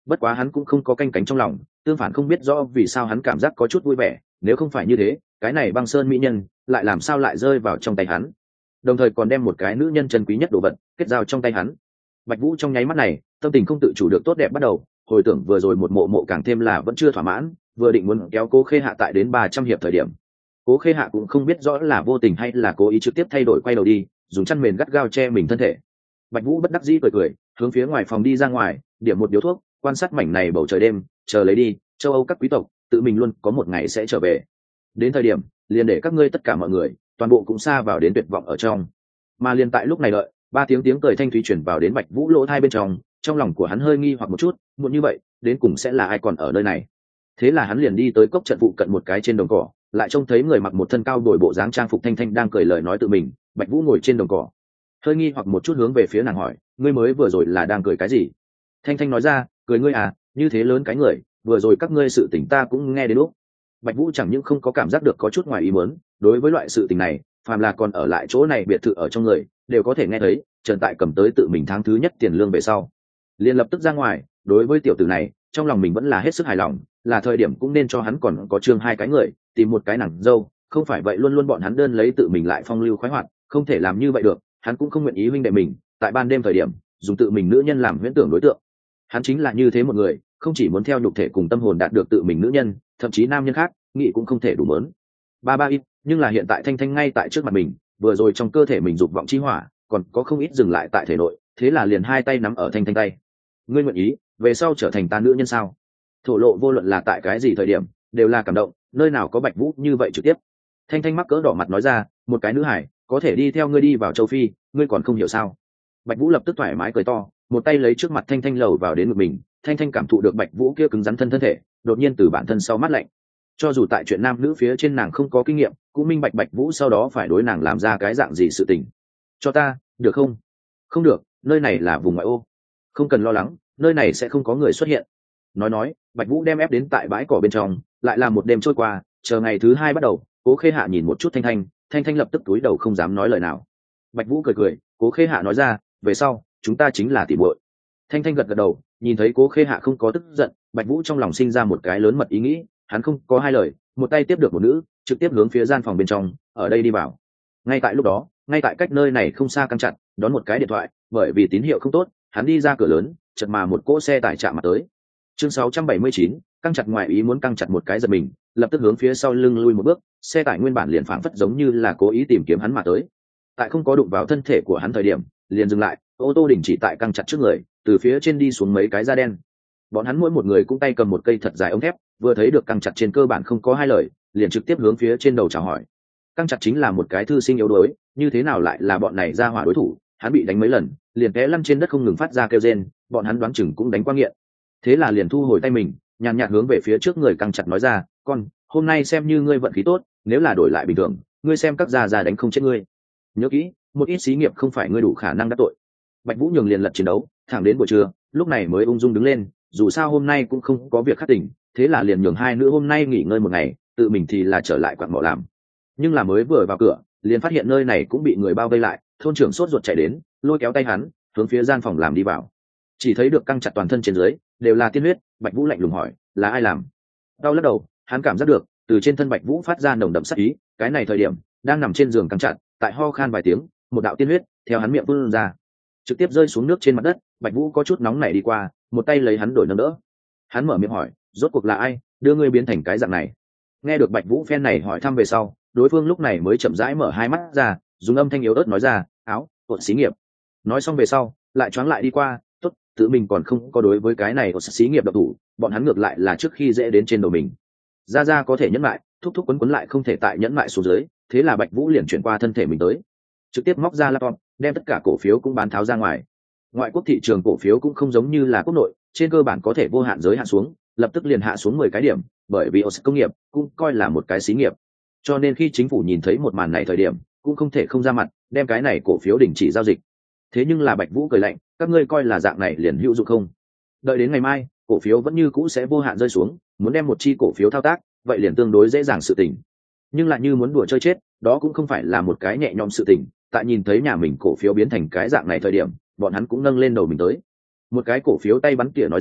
Bất quá hắn cũng không có canh cánh trong lòng, tương phản không biết rõ vì sao hắn cảm giác có chút vui vẻ, nếu không phải như thế cái này băng sơn mỹ nhân lại làm sao lại rơi vào trong tay hắn, đồng thời còn đem một cái nữ nhân chân quý nhất đồ vật kết giao trong tay hắn. Bạch Vũ trong nháy mắt này tâm tình không tự chủ được tốt đẹp bắt đầu, hồi tưởng vừa rồi một mộ mộ càng thêm là vẫn chưa thỏa mãn, vừa định muốn kéo Cố Khê Hạ tại đến 300 hiệp thời điểm, Cố Khê Hạ cũng không biết rõ là vô tình hay là cố ý trực tiếp thay đổi quay đầu đi, dùng chăn mền gắt gao che mình thân thể. Bạch Vũ bất đắc dĩ cười cười, hướng phía ngoài phòng đi ra ngoài, điểm một điếu thuốc, quan sát mảnh này bầu trời đêm, chờ lấy đi, châu Âu các quý tộc, tự mình luôn có một ngày sẽ trở về. Đến thời điểm, liền để các ngươi tất cả mọi người, toàn bộ cũng xa vào đến tuyệt vọng ở trong. Mà liền tại lúc này đợi, ba tiếng cười thanh thúy truyền vào đến Bạch Vũ lỗ tai bên trong lòng của hắn hơi nghi hoặc một chút, muộn như vậy, đến cùng sẽ là ai còn ở nơi này. Thế là hắn liền đi tới cốc trận phụ cận một cái trên đồng cỏ, lại trông thấy người mặc một thân cao đổi bộ dáng trang phục Thanh Thanh đang cười lời nói tự mình. Bạch Vũ ngồi trên đồng cỏ, hơi nghi hoặc một chút hướng về phía nàng hỏi, ngươi mới vừa rồi là đang cười cái gì? Thanh Thanh nói ra, cười ngươi à, như thế lớn cái người, vừa rồi các ngươi sự tình ta cũng nghe đến lúc. Bạch Vũ chẳng những không có cảm giác được có chút ngoài ý muốn, đối với loại sự tình này, phàm là còn ở lại chỗ này biệt thự ở trong người, đều có thể nghe thấy. Trần Tại cầm tới tự mình tháng thứ nhất tiền lương về sau, liền lập tức ra ngoài. Đối với tiểu tử này, trong lòng mình vẫn là hết sức hài lòng, là thời điểm cũng nên cho hắn còn có trương hai cái người, tìm một cái nàng dâu, không phải vậy luôn luôn bọn hắn đơn lấy tự mình lại phong lưu khoái hoạt, không thể làm như vậy được. Hắn cũng không nguyện ý huynh đệ mình tại ban đêm thời điểm dùng tự mình nữ nhân làm huyễn tưởng đối tượng. Hắn chính là như thế một người, không chỉ muốn theo nhục thể cùng tâm hồn đạt được tự mình nữ nhân, thậm chí nam nhân khác nghĩ cũng không thể đủ mớn. Ba ít, nhưng là hiện tại Thanh Thanh ngay tại trước mặt mình, vừa rồi trong cơ thể mình dục vọng chi hỏa còn có không ít dừng lại tại thể nội, thế là liền hai tay nắm ở Thanh Thanh tay. Ngươi nguyện ý về sau trở thành ta nữ nhân sao? Thổ lộ vô luận là tại cái gì thời điểm đều là cảm động, nơi nào có Bạch Vũ như vậy trực tiếp. Thanh Thanh mắc cỡ đỏ mặt nói ra, một cái nữ hải có thể đi theo ngươi đi vào châu Phi, ngươi còn không hiểu sao? Bạch Vũ lập tức thoải mái cười to, một tay lấy trước mặt Thanh Thanh lầu vào đến ngực mình. Thanh Thanh cảm thụ được Bạch Vũ kia cứng rắn thân thể, đột nhiên từ bản thân sau mát lạnh. Cho dù tại chuyện nam nữ phía trên nàng không có kinh nghiệm, cũng minh bạch Bạch Vũ sau đó phải đối nàng làm ra cái dạng gì sự tình. Cho ta, được không? Không được, nơi này là vùng ngoại ô. Không cần lo lắng, nơi này sẽ không có người xuất hiện. Nói, Bạch Vũ đem ép đến tại bãi cỏ bên trong, lại là một đêm trôi qua, chờ ngày thứ hai bắt đầu. Cố Khê Hạ nhìn một chút Thanh Thanh lập tức cúi đầu không dám nói lời nào. Bạch Vũ cười, Cố Khê Hạ nói ra, về sau chúng ta chính là tỉ muội. Thanh Thanh gật đầu, nhìn thấy Cố Khê Hạ không có tức giận, Bạch Vũ trong lòng sinh ra một cái lớn mật ý nghĩ, hắn không có hai lời, một tay tiếp được một nữ, trực tiếp hướng phía gian phòng bên trong, ở đây đi vào. Ngay tại lúc đó, ngay tại cách nơi này không xa căng chặt, đón một cái điện thoại, bởi vì tín hiệu không tốt, hắn đi ra cửa lớn, chợt mà một cỗ xe tải chạm mặt tới. Chương 679, căng chặt ngoài ý muốn căng chặt một cái giật mình, lập tức hướng phía sau lưng lui một bước, xe tải nguyên bản liền phảng phất giống như là cố ý tìm kiếm hắn mà tới. Tại không có đụng vào thân thể của hắn thời điểm, liền dừng lại, ô tô đình chỉ tại căng chặt trước người, từ phía trên đi xuống mấy cái da đen. Bọn hắn mỗi một người cũng tay cầm một cây thật dài ống thép, vừa thấy được căng chặt trên cơ bản không có hai lời, liền trực tiếp hướng phía trên đầu chào hỏi. Căng chặt chính là một cái thư sinh yếu đuối, như thế nào lại là bọn này ra hỏa đối thủ, hắn bị đánh mấy lần, liền té lăn trên đất không ngừng phát ra kêu rên, bọn hắn đoán chừng cũng đánh qua nghiện. Thế là liền thu hồi tay mình, nhàn nhạt hướng về phía trước người căng chặt nói ra, con, hôm nay xem như ngươi vận khí tốt, nếu là đổi lại bình thường, ngươi xem các già già đánh không chết ngươi. Nhớ kỹ, một ít xí nghiệp không phải ngươi đủ khả năng đắc tội. Bạch Vũ nhường liền lật chiến đấu, thẳng đến buổi trưa, lúc này mới ung dung đứng lên, dù sao hôm nay cũng không có việc khắc tỉnh, thế là liền nhường hai nữ hôm nay nghỉ ngơi một ngày, tự mình thì là trở lại quặng mỏ làm. Nhưng là mới vừa vào cửa, liền phát hiện nơi này cũng bị người bao vây lại, thôn trưởng sốt ruột chạy đến, lôi kéo tay hắn, hướng phía gian phòng làm đi vào. Chỉ thấy được căng chặt toàn thân trên dưới đều là tiên huyết. Bạch Vũ lạnh lùng hỏi, là ai làm? Đau lắc đầu, hắn cảm giác được từ trên thân Bạch Vũ phát ra nồng đậm sát ý. Cái này thời điểm đang nằm trên giường căng chặt, tại ho khan vài tiếng, một đạo tiên huyết theo hắn miệng phun ra, trực tiếp rơi xuống nước trên mặt đất. Bạch Vũ có chút nóng nảy đi qua, một tay lấy hắn đổi nâng đỡ. Hắn mở miệng hỏi, rốt cuộc là ai đưa ngươi biến thành cái dạng này? Nghe được Bạch Vũ phen này hỏi thăm về sau, đối phương lúc này mới chậm rãi mở hai mắt ra, dùng âm thanh yếu ớt nói ra, áo cột xí nghiệp. Nói xong về sau lại choáng lại đi qua, tốt, tự mình còn không có đối với cái này của xí nghiệp độc thủ, bọn hắn ngược lại là trước khi dễ đến trên đầu mình. Ra có thể nhẫn lại, thúc quấn lại không thể tại nhẫn lại xuống dưới, thế là Bạch Vũ liền chuyển qua thân thể mình tới, trực tiếp móc ra laptop, đem tất cả cổ phiếu cũng bán tháo ra ngoài. Ngoại quốc thị trường cổ phiếu cũng không giống như là quốc nội, trên cơ bản có thể vô hạn giới hạn xuống, lập tức liền hạ xuống 10 cái điểm, bởi vì công nghiệp cũng coi là một cái xí nghiệp, cho nên khi chính phủ nhìn thấy một màn này thời điểm, cũng không thể không ra mặt, đem cái này cổ phiếu đình chỉ giao dịch. Thế nhưng là Bạch Vũ cười lạnh, các ngươi coi là dạng này liền hữu dụng không? Đợi đến ngày mai, cổ phiếu vẫn như cũ sẽ vô hạn rơi xuống, muốn đem một chi cổ phiếu thao tác, vậy liền tương đối dễ dàng sự tình. Nhưng lại như muốn đùa chơi chết, đó cũng không phải là một cái nhẹ nhõm sự tình. Tại nhìn thấy nhà mình cổ phiếu biến thành cái dạng này thời điểm, bọn hắn cũng nâng lên đầu mình tới. Một cái cổ phiếu tay bắn tỉa nói ra,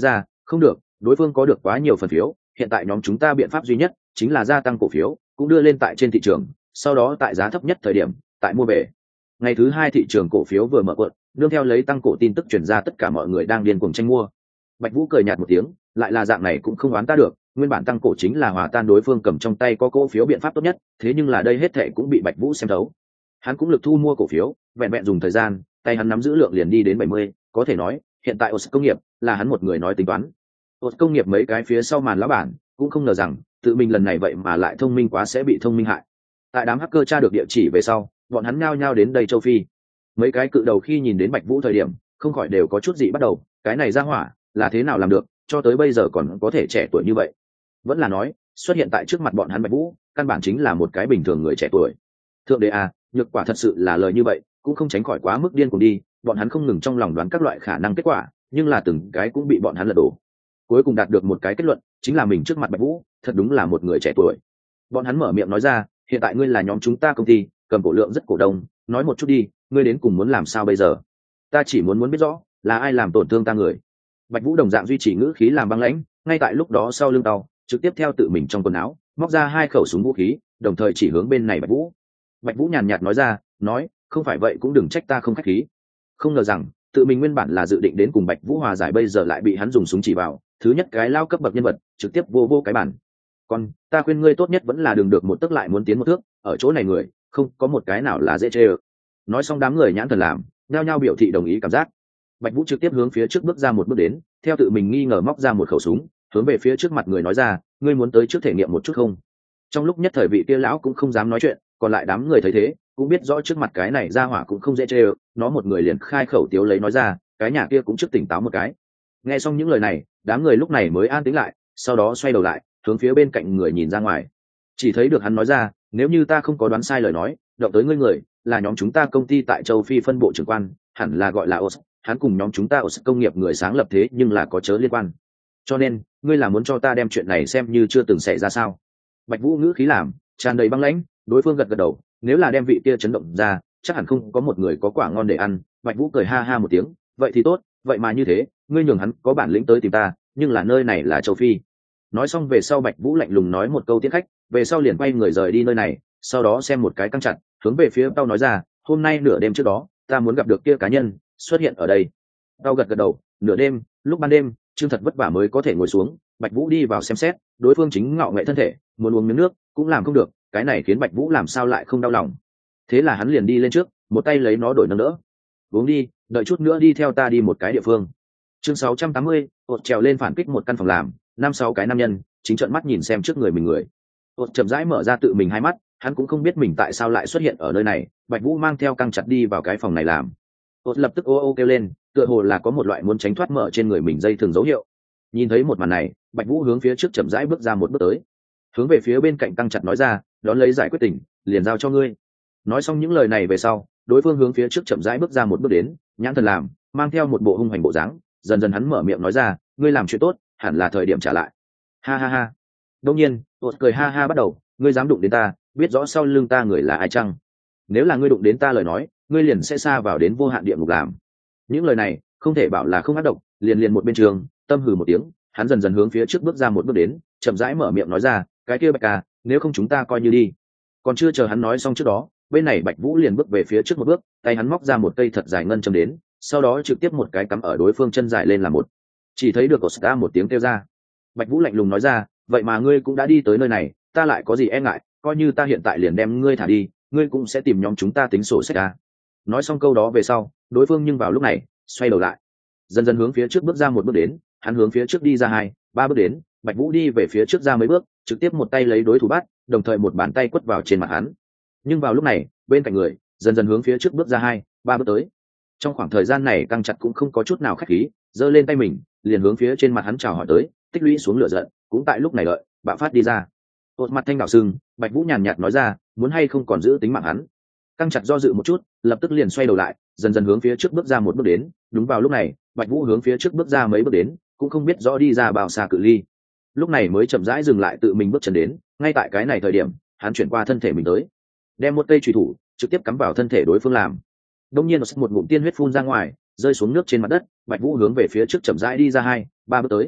Không được, đối phương có được quá nhiều phần phiếu, hiện tại nhóm chúng ta biện pháp duy nhất chính là gia tăng cổ phiếu, cũng đưa lên tại trên thị trường, sau đó tại giá thấp nhất thời điểm tại mua về. Ngày thứ hai thị trường cổ phiếu vừa mở cuộn, nương theo lấy tăng cổ tin tức truyền ra, tất cả mọi người đang điên cuồng tranh mua. Bạch Vũ cười nhạt một tiếng, lại là dạng này cũng không oán ta được, nguyên bản tăng cổ chính là hòa tan đối phương cầm trong tay có cổ phiếu biện pháp tốt nhất, thế nhưng là đây hết thảy cũng bị Bạch Vũ xem thấu. Hắn cũng lực thu mua cổ phiếu, vẹn vẹn dùng thời gian, tay hắn nắm giữ lượng liền đi đến 70, có thể nói, hiện tại Os công nghiệp là hắn một người nói tính toán. Os công nghiệp mấy cái phía sau màn lão bản cũng không ngờ rằng, tự mình lần này vậy mà lại thông minh quá sẽ bị thông minh hại. Tại đám hacker tra được địa chỉ về sau, bọn hắn nhao nhao đến đây châu Phi. Mấy cái cự đầu khi nhìn đến Bạch Vũ thời điểm, không khỏi đều có chút gì bắt đầu, cái này ra hỏa là thế nào làm được, cho tới bây giờ còn có thể trẻ tuổi như vậy. Vẫn là nói, xuất hiện tại trước mặt bọn hắn Bạch Vũ, căn bản chính là một cái bình thường người trẻ tuổi. Thượng đế à, nhược quả thật sự là lời như vậy, cũng không tránh khỏi quá mức điên cuồng đi, bọn hắn không ngừng trong lòng đoán các loại khả năng kết quả, nhưng là từng cái cũng bị bọn hắn lật đổ. Cuối cùng đạt được một cái kết luận, chính là mình trước mặt Bạch Vũ, thật đúng là một người trẻ tuổi. Bọn hắn mở miệng nói ra, hiện tại ngươi là nhóm chúng ta công ty, cầm cổ lượng rất cổ đông, nói một chút đi, ngươi đến cùng muốn làm sao bây giờ? Ta chỉ muốn biết rõ, là ai làm tổn thương ta người. Bạch Vũ đồng dạng duy trì ngữ khí làm băng lãnh, ngay tại lúc đó sau lưng tàu, trực tiếp theo tự mình trong quần áo, móc ra 2 khẩu súng vũ khí, đồng thời chỉ hướng bên này Bạch Vũ. Bạch Vũ nhàn nhạt nói ra, nói, không phải vậy cũng đừng trách ta không khách khí. Không ngờ rằng, tự mình nguyên bản là dự định đến cùng Bạch Vũ hòa giải, bây giờ lại bị hắn dùng súng chỉ vào, thứ nhất cái lao cấp bậc nhân vật, trực tiếp vô cái bản. Còn, ta khuyên ngươi tốt nhất vẫn là đừng được một tức lại muốn tiến một thước, ở chỗ này người, không có một cái nào là dễ chê. Nói xong đám người nhãn thần làm, nhao nhao biểu thị đồng ý cảm giác. Bạch Vũ trực tiếp hướng phía trước bước ra một bước đến, theo tự mình nghi ngờ móc ra một khẩu súng, hướng về phía trước mặt người nói ra, ngươi muốn tới trước thể nghiệm một chút không? Trong lúc nhất thời vị kia lão cũng không dám nói chuyện, còn lại đám người thấy thế, cũng biết rõ trước mặt cái này ra hỏa cũng không dễ chê, nó một người liền khai khẩu tiếu lấy nói ra, cái nhà kia cũng trước tỉnh táo một cái. Nghe xong những lời này, đám người lúc này mới an tĩnh lại, sau đó xoay đầu lại, hướng phía bên cạnh người nhìn ra ngoài. Chỉ thấy được hắn nói ra, nếu như ta không có đoán sai lời nói, động tới ngươi người là nhóm chúng ta công ty tại châu Phi phân bộ trưởng quan, hẳn là gọi là Os, hắn cùng nhóm chúng ta Os công nghiệp người sáng lập thế nhưng là có chớ liên quan. Cho nên, ngươi là muốn cho ta đem chuyện này xem như chưa từng xảy ra sao? Bạch Vũ ngữ khí làm tràn đầy băng lãnh, đối phương gật gật đầu, nếu là đem vị kia chấn động ra, chắc hẳn không có một người có quả ngon để ăn. Bạch Vũ cười ha ha một tiếng, vậy thì tốt, vậy mà như thế, ngươi nhường hắn có bản lĩnh tới tìm ta, nhưng là nơi này là châu Phi. Nói xong về sau Bạch Vũ lạnh lùng nói một câu tiễn khách, về sau liền quay người rời đi nơi này, sau đó xem một cái căng chặt, hướng về phía tao nói ra, hôm nay nửa đêm trước đó, ta muốn gặp được kia cá nhân xuất hiện ở đây. Tao gật gật đầu, nửa đêm, lúc ban đêm, Trương Thật vất vả mới có thể ngồi xuống. Bạch Vũ đi vào xem xét, đối phương chính ngạo nghệ thân thể, muốn uống miếng nước cũng làm không được, cái này khiến Bạch Vũ làm sao lại không đau lòng. Thế là hắn liền đi lên trước, một tay lấy nó đổi nâng đỡ. Uống đi, đợi chút nữa đi theo ta đi một cái địa phương. Chương 680, Ột trèo lên phản kích một căn phòng làm, 5-6 cái nam nhân chính trợn mắt nhìn xem trước người mình người. Ột chậm rãi mở ra tự mình hai mắt, hắn cũng không biết mình tại sao lại xuất hiện ở nơi này. Bạch Vũ mang theo căng chặt đi vào cái phòng này làm. Ột lập tức ô ô kêu lên, tựa hồ là có một loại muốn tránh thoát mở trên người mình dây thường dấu hiệu. Nhìn thấy một màn này, Bạch Vũ hướng phía trước chậm rãi bước ra một bước tới, hướng về phía bên cạnh căng chặt nói ra, đón lấy giải quyết tình, liền giao cho ngươi. Nói xong những lời này về sau, đối phương hướng phía trước chậm rãi bước ra một bước đến, nhãn thần làm mang theo một bộ hung hành bộ dáng, dần dần hắn mở miệng nói ra, ngươi làm chuyện tốt, hẳn là thời điểm trả lại. Ha ha ha. Đương nhiên, Ột cười ha ha bắt đầu, ngươi dám đụng đến ta, biết rõ sau lưng ta người là ai chăng? Nếu là ngươi đụng đến ta lời nói, ngươi liền sẽ xa vào đến vô hạn địa ngục làm. Những lời này không thể bảo là không ác độc, liền một bên trường tâm hừ một tiếng, hắn dần dần hướng phía trước bước ra một bước đến, chậm rãi mở miệng nói ra, cái kia Bạch ca, nếu không chúng ta coi như đi. Còn chưa chờ hắn nói xong trước đó, bên này Bạch Vũ liền bước về phía trước một bước, tay hắn móc ra một cây thật dài ngân châm đến, sau đó trực tiếp một cái cắm ở đối phương chân dài lên là một. Chỉ thấy được Oscar một tiếng kêu ra. Bạch Vũ lạnh lùng nói ra, vậy mà ngươi cũng đã đi tới nơi này, ta lại có gì e ngại, coi như ta hiện tại liền đem ngươi thả đi, ngươi cũng sẽ tìm nhóm chúng ta tính sổ sách ra. Nói xong câu đó về sau, đối phương nhưng vào lúc này xoay đầu lại, dần dần hướng phía trước bước ra một bước đến, hắn hướng phía trước đi ra 2-3 bước đến, Bạch Vũ đi về phía trước ra mấy bước, trực tiếp một tay lấy đối thủ bắt, đồng thời một bàn tay quất vào trên mặt hắn. Nhưng vào lúc này, bên cạnh người dần dần hướng phía trước bước ra 2-3 bước tới. Trong khoảng thời gian này căng chặt cũng không có chút nào khách khí, giơ lên tay mình, liền hướng phía trên mặt hắn chào hỏi tới, tích lũy xuống lửa giận, cũng tại lúc này đợi, bạo phát đi ra. Ột mặt thanh đảo sưng, Bạch Vũ nhàn nhạt nói ra, muốn hay không còn giữ tính mạng hắn. Căng chặt do dự một chút, lập tức liền xoay đầu lại, dần dần hướng phía trước bước ra một bước đến. Đúng vào lúc này, Bạch Vũ hướng phía trước bước ra mấy bước đến, cũng không biết rõ đi ra bao xa cự ly. Lúc này mới chậm rãi dừng lại tự mình bước chân đến, ngay tại cái này thời điểm, hắn chuyển qua thân thể mình tới, đem một cây chùy thủ trực tiếp cắm vào thân thể đối phương làm. Đông nhiên một ngụm tiên huyết phun ra ngoài, rơi xuống nước trên mặt đất. Bạch Vũ hướng về phía trước chậm rãi đi ra 2-3 bước tới.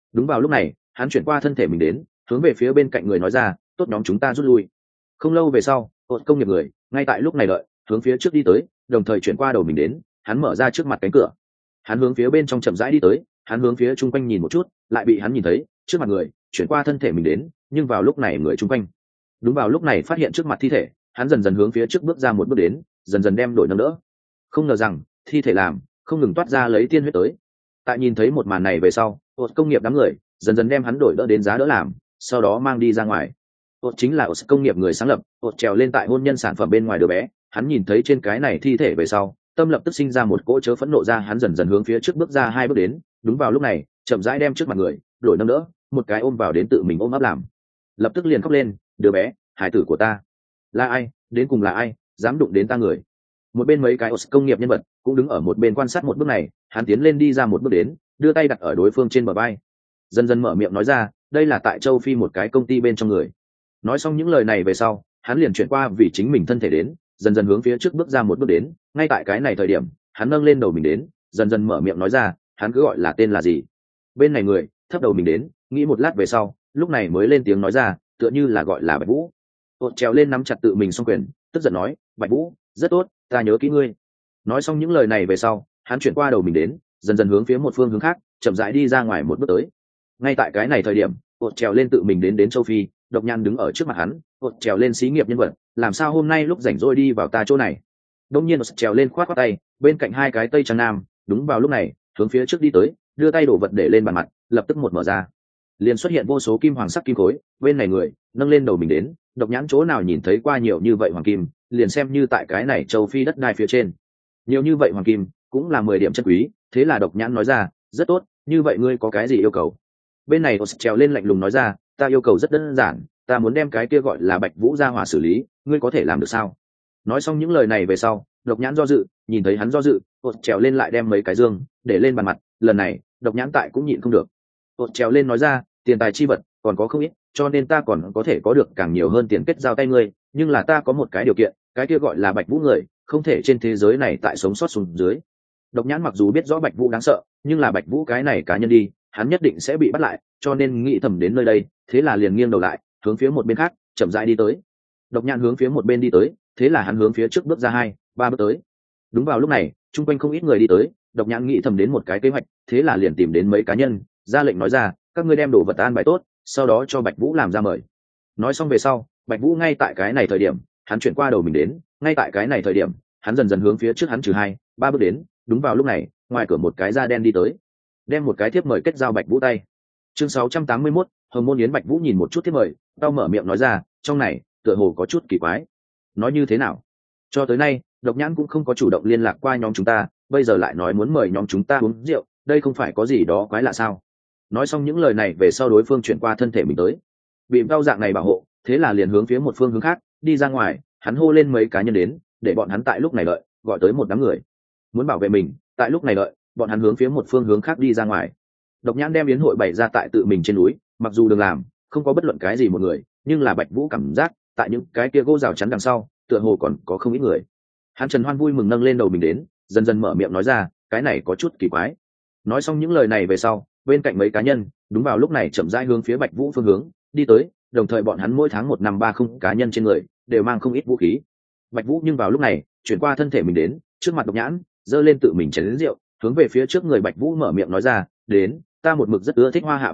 Đúng vào lúc này hắn chuyển qua thân thể mình đến, hướng về phía bên cạnh người nói ra, tốt, nhóm chúng ta rút lui. Không lâu về sau ột công nghiệp người ngay tại lúc này đợi hướng phía trước đi tới, đồng thời chuyển qua đầu mình đến, hắn mở ra trước mặt cánh cửa, hắn hướng phía bên trong chậm rãi đi tới, hắn hướng phía chung quanh nhìn một chút, lại bị hắn nhìn thấy trước mặt người chuyển qua thân thể mình đến, nhưng vào lúc này người chung quanh đúng vào lúc này phát hiện trước mặt thi thể, hắn dần dần hướng phía trước bước ra một bước đến, dần dần đem đổi nâng đỡ. Không ngờ rằng thi thể làm không ngừng toát ra lấy tiên huyết tới. Tại nhìn thấy một màn này về sau ột công nghiệp đám người dần dần đem hắn đổi đỡ đến giá đỡ làm, sau đó mang đi ra ngoài. ột chính là ột công nghiệp người sáng lập, ột trèo lên tại hôn nhân sản phẩm bên ngoài đứa bé. Hắn nhìn thấy trên cái này thi thể về sau, tâm lập tức sinh ra một cỗ chớ phẫn nộ ra, hắn dần dần hướng phía trước bước ra hai bước đến, đúng vào lúc này chậm rãi đem trước mặt người đổi nâng đỡ, một cái ôm vào đến tự mình ôm ấp làm, lập tức liền khóc lên, đứa bé hải tử của ta là ai, đến cùng là ai dám đụng đến ta người. Một bên mấy cái công nghiệp nhân vật cũng đứng ở một bên quan sát một bước này, hắn tiến lên đi ra một bước đến, đưa tay đặt ở đối phương trên bờ vai, dần dần mở miệng nói ra, đây là tại châu Phi một cái công ty bên trong người. Nói xong những lời này về sau, hắn liền chuyển qua vì chính mình thân thể đến, dần dần hướng phía trước bước ra một bước đến. Ngay tại cái này thời điểm hắn nâng lên đầu mình đến, dần dần mở miệng nói ra, hắn cứ gọi là tên là gì. Bên này người thấp đầu mình đến, nghĩ một lát về sau lúc này mới lên tiếng nói ra, tựa như là gọi là Bạch Vũ. ột trèo lên nắm chặt tự mình song quyền, tức giận nói, Bạch Vũ rất tốt, ta nhớ kỹ ngươi. Nói xong những lời này về sau hắn chuyển qua đầu mình đến, dần dần hướng phía một phương hướng khác chậm rãi đi ra ngoài một bước tới. Ngay tại cái này thời điểm ột trèo lên tự mình đến châu Phi, Độc Nhãn đứng ở trước mặt hắn, ột trèo lên xí nghiệp nhân vật, làm sao hôm nay lúc rảnh rỗi đi vào ta chỗ này. Đông nhiên ột trèo lên khoát khoát tay, bên cạnh hai cái tây trang nam đúng vào lúc này hướng phía trước đi tới, đưa tay đổ vật để lên bàn mặt, lập tức một mở ra liền xuất hiện vô số kim hoàng sắc kim khối. Bên này người nâng lên đầu mình đến, Độc Nhãn chỗ nào nhìn thấy qua nhiều như vậy hoàng kim, liền xem như tại cái này châu Phi đất đai phía trên nhiều như vậy hoàng kim cũng là 10 điểm chân quý. Thế là Độc Nhãn nói ra, rất tốt, như vậy ngươi có cái gì yêu cầu. Bên này trèo lên lạnh lùng nói ra, ta yêu cầu rất đơn giản, ta muốn đem cái kia gọi là Bạch Vũ ra hỏa xử lý, ngươi có thể làm được sao. Nói xong những lời này về sau Độc Nhãn do dự, nhìn thấy hắn do dự, trèo lên lại đem mấy cái dương để lên bàn mặt. Lần này Độc Nhãn tại cũng nhịn không được, trèo lên nói ra, tiền tài chi vật còn có không ít, cho nên ta còn có thể có được càng nhiều hơn tiền kết giao tay ngươi, nhưng là ta có một cái điều kiện, cái kia gọi là Bạch Vũ người không thể trên thế giới này tại sống sót xuống dưới. Độc Nhãn mặc dù biết rõ Bạch Vũ đáng sợ, nhưng là Bạch Vũ cái này cá nhân đi, hắn nhất định sẽ bị bắt lại, cho nên nghĩ thầm đến nơi đây, thế là liền nghiêng đầu lại hướng phía một bên khác chậm rãi đi tới. Độc Nhãn hướng phía một bên đi tới, thế là hắn hướng phía trước bước ra 2-3 bước tới. Đúng vào lúc này chung quanh không ít người đi tới, Độc Nhãn nghĩ thầm đến một cái kế hoạch, thế là liền tìm đến mấy cá nhân, ra lệnh nói ra, các ngươi đem đồ vật an bài tốt, sau đó cho Bạch Vũ làm ra mời. Nói xong về sau Bạch Vũ ngay tại cái này thời điểm hắn chuyển qua đầu mình đến, ngay tại cái này thời điểm hắn dần dần hướng phía trước hắn trừ 2-3 bước đến. Đúng vào lúc này ngoài cửa một cái da đen đi tới, đem một cái thiếp mời kết giao Bạch Vũ tay. Chương 681, Hồng Môn Yến. Bạch Vũ nhìn một chút thiếp mời, tao mở miệng nói ra, trong này tựa hồ có chút kỳ quái. Nói như thế nào? Cho tới nay Độc Nhãn cũng không có chủ động liên lạc qua nhóm chúng ta, bây giờ lại nói muốn mời nhóm chúng ta uống rượu, đây không phải có gì đó quái lạ sao? Nói xong những lời này về sau đối phương chuyển qua thân thể mình tới, bị đau dạng này bảo hộ, thế là liền hướng phía một phương hướng khác đi ra ngoài. Hắn hô lên mấy cá nhân đến, để bọn hắn tại lúc này đợi, gọi tới một đám người muốn bảo vệ mình. Tại lúc này đợi, bọn hắn hướng phía một phương hướng khác đi ra ngoài. Độc Nhãn đem yến hội bày ra tại tự mình trên núi, mặc dù đừng làm không có bất luận cái gì một người, nhưng là Bạch Vũ cảm giác tại những cái kia gỗ rào chắn đằng sau tựa hồ còn có không ít người. Hắn trần hoan vui mừng nâng lên đầu mình đến, dần dần mở miệng nói ra, cái này có chút kỳ quái. Nói xong những lời này về sau bên cạnh mấy cá nhân đúng vào lúc này chậm rãi hướng phía Bạch Vũ phương hướng đi tới, đồng thời bọn hắn mỗi tháng 1 năm 30 cá nhân trên người đều mang không ít vũ khí. Bạch Vũ nhưng vào lúc này chuyển qua thân thể mình đến, trước mặt Độc Nhãn giơ lên tự mình chén lớn rượu, hướng về phía trước người Bạch Vũ mở miệng nói ra, đến, ta một mực rất ưa thích hoa hạ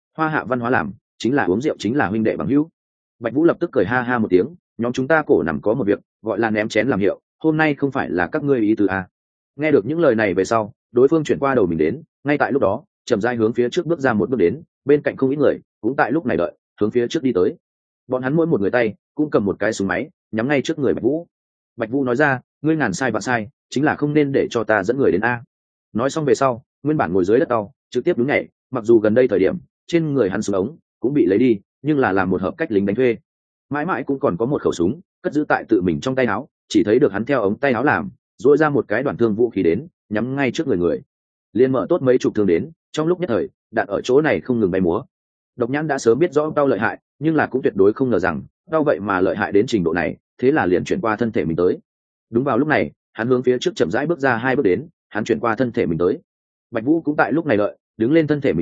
văn hóa làm chính là uống rượu chính là huynh đệ bằng hữu. Bạch Vũ lập tức cười ha ha một tiếng, nhóm chúng ta cổ nằm có một việc, gọi là ném chén làm hiệu, hôm nay không phải là các ngươi ý tứ à. Nghe được những lời này về sau đối phương chuyển qua đầu mình đến, ngay tại lúc đó chậm rãi hướng phía trước bước ra một bước đến, bên cạnh không ít người cũng tại lúc này đợi hướng phía trước đi tới. Bọn hắn mỗi một người tay cũng cầm một cái súng máy nhắm ngay trước người Bạch Vũ. Bạch Vũ nói ra, ngươi ngàn sai vạn sai, chính là không nên để cho ta dẫn người đến a. Nói xong về sau nguyên bản ngồi dưới đất tàu trực tiếp đứng nhảy, mặc dù gần đây thời điểm trên người hắn súng ống cũng bị lấy đi, nhưng là làm một hợp cách lính đánh thuê mãi mãi cũng còn có một khẩu súng cất giữ tại tự mình trong tay áo, chỉ thấy được hắn theo ống tay áo làm dội ra một cái đoạn thương vũ khí đến nhắm ngay trước người liền mở tốt mấy chục thương đến. Trong lúc nhất thời đạn ở chỗ này không ngừng bay múa. Độc Nhãn đã sớm biết rõ đau lợi hại, nhưng là cũng tuyệt đối không ngờ rằng đau vậy mà lợi hại đến trình độ này, thế là liền chuyển qua thân thể mình tới. Đúng vào lúc này hắn hướng phía trước chậm rãi bước ra 2 bước đến, hắn chuyển qua thân thể mình tới. Bạch Vũ cũng tại lúc này đợi đứng lên thân thể mình đến,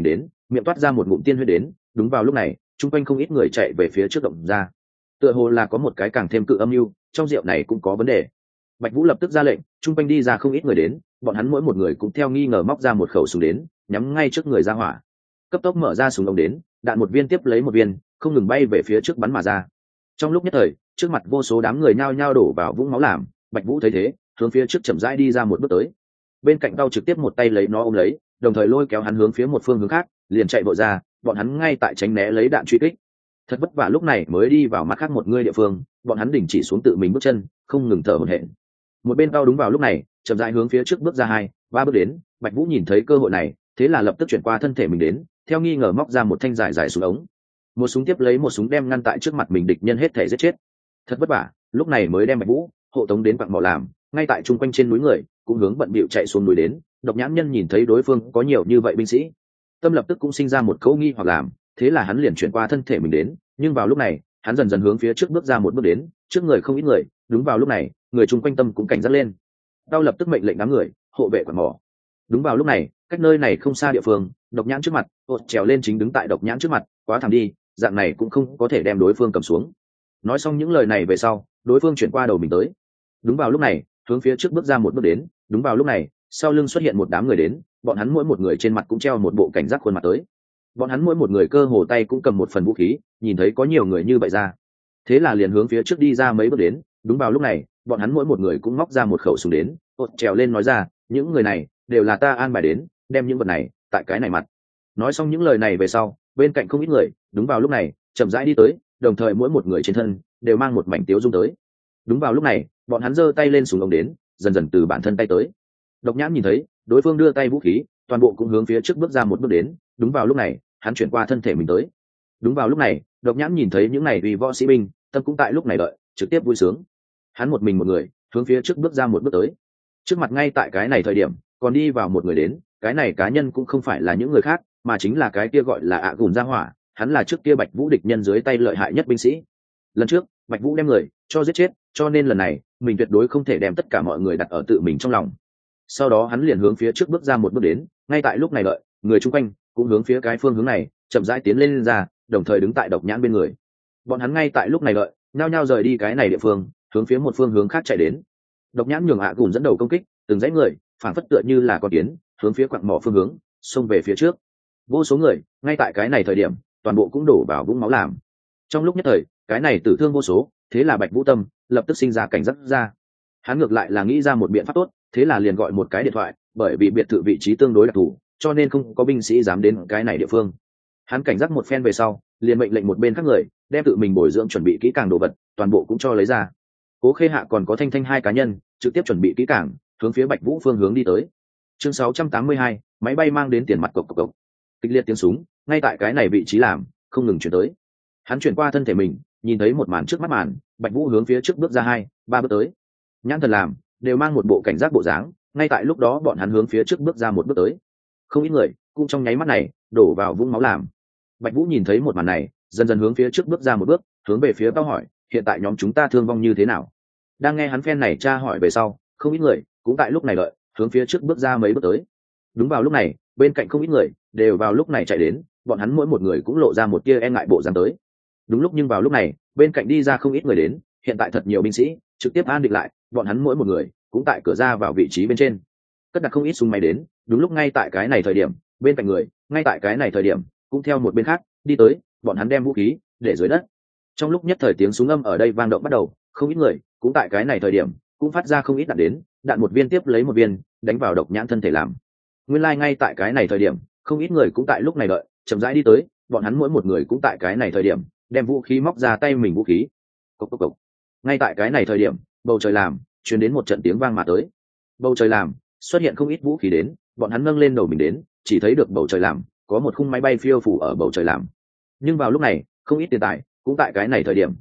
miệng toát ra một ngụm tiên huyết đến. Đúng vào lúc này chung quanh không ít người chạy về phía trước động ra, tựa hồ là có một cái càng thêm cự âm mưu, trong rượu này cũng có vấn đề. Bạch Vũ lập tức ra lệnh, chung quanh đi ra không ít người đến, bọn hắn mỗi một người cũng theo nghi ngờ móc ra một khẩu súng đến, nhắm ngay trước người ra hỏa. Cấp tốc mở ra súng ống đến, đạn một viên tiếp lấy một viên, không ngừng bay về phía trước bắn mà ra. Trong lúc nhất thời, trước mặt vô số đám người nhao nhao đổ vào vũng máu làm. Bạch Vũ thấy thế, hướng phía trước chậm rãi đi ra một bước tới. Bên cạnh Đao trực tiếp một tay lấy nó ôm lấy, đồng thời lôi kéo hắn hướng phía một phương hướng khác, liền chạy vội ra, bọn hắn ngay tại tránh né lấy đạn truy kích. Thật vất vả lúc này mới đi vào mắt khác một người địa phương, bọn hắn đình chỉ xuống tự mình bước chân, không ngừng thở hổn hển. Một bên Đao đúng vào lúc này, chậm rãi hướng phía trước bước ra 2-3 bước đến. Bạch Vũ nhìn thấy cơ hội này, thế là lập tức chuyển qua thân thể mình đến, theo nghi ngờ móc ra một thanh dài dài súng ống, một súng tiếp lấy một súng đem ngăn tại trước mặt mình địch nhân hết thể giết chết. Thật vất vả lúc này mới đem Bạch Vũ hộ tống đến quặng mỏ làm. Ngay tại trung quanh trên núi người cũng hướng bận bịu chạy xuống núi đến. Độc Nhãn Nhân nhìn thấy đối phương có nhiều như vậy binh sĩ, tâm lập tức cũng sinh ra một câu nghi hoặc làm, thế là hắn liền chuyển qua thân thể mình đến. Nhưng vào lúc này hắn dần dần hướng phía trước bước ra một bước đến, trước người không ít người. Đúng vào lúc này người chung quanh tâm cũng cảnh giác lên. Đao lập tức mệnh lệnh đám người hộ vệ quặng mỏ. Đúng vào lúc này cách nơi này không xa địa phương, Độc Nhãn trước mặt ột trèo lên chính đứng tại Độc Nhãn trước mặt. Quá thảm đi, dạng này cũng không có thể đem đối phương cầm xuống. Nói xong những lời này về sau, đối phương chuyển qua đầu mình tới. Đúng vào lúc này hướng phía trước bước ra một bước đến. Đúng vào lúc này sau lưng xuất hiện một đám người đến, bọn hắn mỗi một người trên mặt cũng treo một bộ cảnh giác khuôn mặt tới. Bọn hắn mỗi một người cơ hồ tay cũng cầm một phần vũ khí, nhìn thấy có nhiều người như vậy ra, thế là liền hướng phía trước đi ra mấy bước đến. Đúng vào lúc này bọn hắn mỗi một người cũng móc ra một khẩu súng đến, ột trèo lên nói ra, những người này đều là ta an bài đến, đem những vật này tại cái này mặt. Nói xong những lời này về sau, bên cạnh không ít người đúng vào lúc này chậm rãi đi tới, đồng thời mỗi một người trên thân đều mang một mảnh tiếu dung tới. Đúng vào lúc này bọn hắn giơ tay lên súng ống đến, dần dần từ bản thân tay tới. Độc Nhãn nhìn thấy đối phương đưa tay vũ khí, toàn bộ cũng hướng phía trước bước ra một bước đến. Đúng vào lúc này hắn chuyển qua thân thể mình tới. Đúng vào lúc này Độc Nhãn nhìn thấy những này vì võ sĩ binh, tâm cũng tại lúc này đợi trực tiếp vui sướng. Hắn một mình một người hướng phía trước bước ra một bước tới. Trước mặt ngay tại cái này thời điểm còn đi vào một người đến, cái này cá nhân cũng không phải là những người khác, mà chính là cái kia gọi là ạ gùn gia hỏa. Hắn là trước kia Bạch Vũ địch nhân dưới tay lợi hại nhất binh sĩ. Lần trước Bạch Vũ đem người cho giết chết, cho nên lần này mình tuyệt đối không thể đem tất cả mọi người đặt ở tự mình trong lòng. Sau đó hắn liền hướng phía trước bước ra một bước đến. Ngay tại lúc này đợi người chung quanh cũng hướng phía cái phương hướng này chậm rãi tiến lên ra, đồng thời đứng tại Độc Nhãn bên người. Bọn hắn ngay tại lúc này đợi nhao nhao rời đi cái này địa phương, hướng phía một phương hướng khác chạy đến. Độc Nhãn nhường ạ gùn dẫn đầu công kích, từng dãy người phản phất tựa như là con kiến hướng phía quặng mỏ phương hướng xông về phía trước. Vô số người ngay tại cái này thời điểm toàn bộ cũng đổ vào vũng máu làm. Trong lúc nhất thời cái này tử thương vô số, thế là Bạch Vũ tâm lập tức sinh ra cảnh giác ra. Hắn ngược lại là nghĩ ra một biện pháp tốt, thế là liền gọi một cái điện thoại, bởi vì biệt thự vị trí tương đối đặc thù, cho nên không có binh sĩ dám đến cái này địa phương. Hắn cảnh giác một phen về sau, liền mệnh lệnh một bên khác người đem tự mình bồi dưỡng chuẩn bị kỹ càng đồ vật toàn bộ cũng cho lấy ra. Cố Khê Hạ còn có Thanh Thanh hai cá nhân trực tiếp chuẩn bị kỹ càng, hướng phía Bạch Vũ phương hướng đi tới. Chương 682, máy bay mang đến tiền mặt cộc cộc cộc. Kịch liệt tiếng súng ngay tại cái này vị trí làm không ngừng chuyển tới. Hắn chuyển qua thân thể mình, nhìn thấy một màn trước mắt màn, Bạch Vũ hướng phía trước bước ra 2-3 bước tới. Nhãn thần làm đều mang một bộ cảnh giác bộ dáng, ngay tại lúc đó bọn hắn hướng phía trước bước ra một bước tới. Không ít người cũng trong nháy mắt này đổ vào vũng máu làm. Bạch Vũ nhìn thấy một màn này, dần dần hướng phía trước bước ra một bước, hướng về phía Cao hỏi, hiện tại nhóm chúng ta thương vong như thế nào? Đang nghe hắn phen này tra hỏi về sau, không ít người cũng tại lúc này đợi hướng phía trước bước ra mấy bước tới. Đúng vào lúc này bên cạnh không ít người đều vào lúc này chạy đến, bọn hắn mỗi một người cũng lộ ra một tia e ngại bộ dáng tới. Đúng lúc nhưng vào lúc này bên cạnh đi ra không ít người đến, hiện tại thật nhiều binh sĩ trực tiếp an định lại, bọn hắn mỗi một người cũng tại cửa ra vào vị trí bên trên cất đặt không ít súng máy đến. Đúng lúc ngay tại cái này thời điểm bên cạnh người ngay tại cái này thời điểm cũng theo một bên khác đi tới, bọn hắn đem vũ khí để dưới đất. Trong lúc nhất thời tiếng súng âm ở đây vang động bắt đầu, không ít người cũng tại cái này thời điểm cũng phát ra không ít đạn đến, đạn một viên tiếp lấy một viên đánh vào Độc Nhãn thân thể làm. Nguyên lai ngay tại cái này thời điểm không ít người cũng tại lúc này đợi chậm rãi đi tới, bọn hắn mỗi một người cũng tại cái này thời điểm đem vũ khí móc ra tay mình vũ khí. Cộc cộc cộc. Ngay tại cái này thời điểm bầu trời làm truyền đến một trận tiếng vang mà tới. Bầu trời làm xuất hiện không ít vũ khí đến, bọn hắn nâng lên đầu mình đến, chỉ thấy được bầu trời làm có một khung máy bay phiêu phủ ở bầu trời làm. Nhưng vào lúc này không ít tiền tài cũng tại cái này thời điểm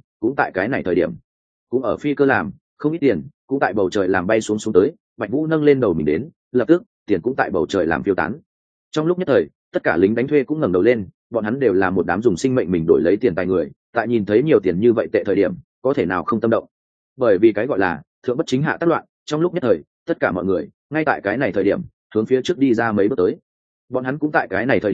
cũng ở phi cơ làm không ít tiền cũng tại bầu trời làm bay xuống xuống tới. Bạch Vũ nâng lên đầu mình đến, lập tức tiền cũng tại bầu trời làm phiêu tán. Trong lúc nhất thời tất cả lính đánh thuê cũng ngẩng đầu lên, bọn hắn đều là một đám dùng sinh mệnh mình đổi lấy tiền tài người, tại nhìn thấy nhiều tiền như vậy tệ thời điểm có thể nào không tâm động. Bởi vì cái gọi là thượng bất chính hạ tác loạn, trong lúc nhất thời tất cả mọi người ngay tại cái này thời điểm hướng phía trước đi ra mấy bước tới. Bọn hắn cũng tại cái này thời điểm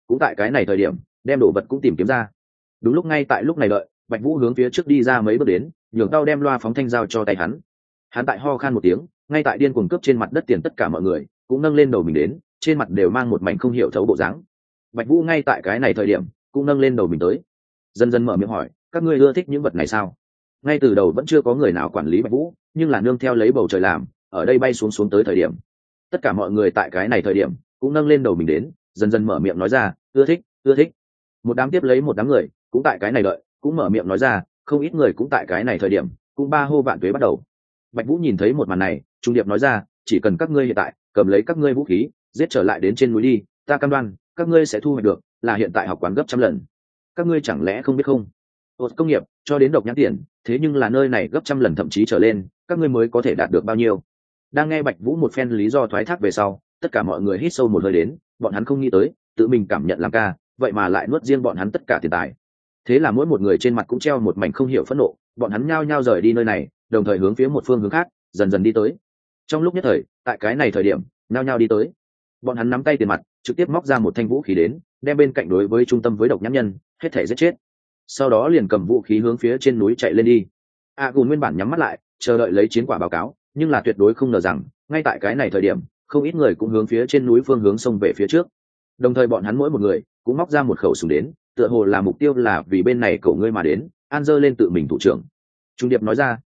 cũng tại cái này thời điểm đem đồ vật cũng tìm kiếm ra. Đúng lúc ngay tại lúc này đợi, Bạch Vũ hướng phía trước đi ra mấy bước đến, nhường tao đem loa phóng thanh giao cho tay hắn. Hắn tại ho khan một tiếng, ngay tại điên cuồng cướp trên mặt đất tiền tất cả mọi người, cũng nâng lên đầu mình đến, trên mặt đều mang một mảnh không hiểu thấu bộ dáng. Bạch Vũ ngay tại cái này thời điểm cũng nâng lên đầu mình tới, dần dần mở miệng hỏi, các ngươi ưa thích những vật này sao? Ngay từ đầu vẫn chưa có người nào quản lý Bạch Vũ, nhưng là nương theo lấy bầu trời làm, ở đây bay xuống xuống tới thời điểm, tất cả mọi người tại cái này thời điểm cũng nâng lên đầu mình đến, dần dần mở miệng nói ra, ưa thích, ưa thích. Một đám tiếp lấy một đám người cũng tại cái này đợi, cũng mở miệng nói ra, không ít người cũng tại cái này thời điểm cũng ba hô vạn tuế bắt đầu. Bạch Vũ nhìn thấy một màn này, trung điệp nói ra, chỉ cần các ngươi hiện tại cầm lấy các ngươi vũ khí, giết trở lại đến trên núi đi, ta cam đoan các ngươi sẽ thu hoạch được là hiện tại học quán gấp trăm lần. Các ngươi chẳng lẽ không biết không? Ột công nghiệp cho đến độc nhãn tiền, thế nhưng là nơi này gấp trăm lần thậm chí trở lên, các ngươi mới có thể đạt được bao nhiêu? Đang nghe Bạch Vũ một phen lý do thoái thác về sau, tất cả mọi người hít sâu một hơi đến, bọn hắn không nghĩ tới, tự mình cảm nhận làm ca, vậy mà lại nuốt riêng bọn hắn tất cả tiền tài. Thế là mỗi một người trên mặt cũng treo một mảnh không hiểu phẫn nộ, bọn hắn nhao nhao rời đi nơi này, đồng thời hướng phía một phương hướng khác dần dần đi tới. Trong lúc nhất thời, tại cái này thời điểm nhao nhao đi tới, bọn hắn nắm tay tiền mặt trực tiếp móc ra một thanh vũ khí đến, đem bên cạnh đối với trung tâm với độc nhãn nhân hết thể giết chết, sau đó liền cầm vũ khí hướng phía trên núi chạy lên đi. Gùn nguyên bản nhắm mắt lại chờ đợi lấy chiến quả báo cáo, nhưng là tuyệt đối không ngờ rằng ngay tại cái này thời điểm không ít người cũng hướng phía trên núi phương hướng xông về phía trước, đồng thời bọn hắn mỗi một người cũng móc ra một khẩu súng đến, tựa hồ là mục tiêu là vì bên này cậu ngươi mà đến. An dơ lên tự mình thủ trưởng trung điệp nói ra,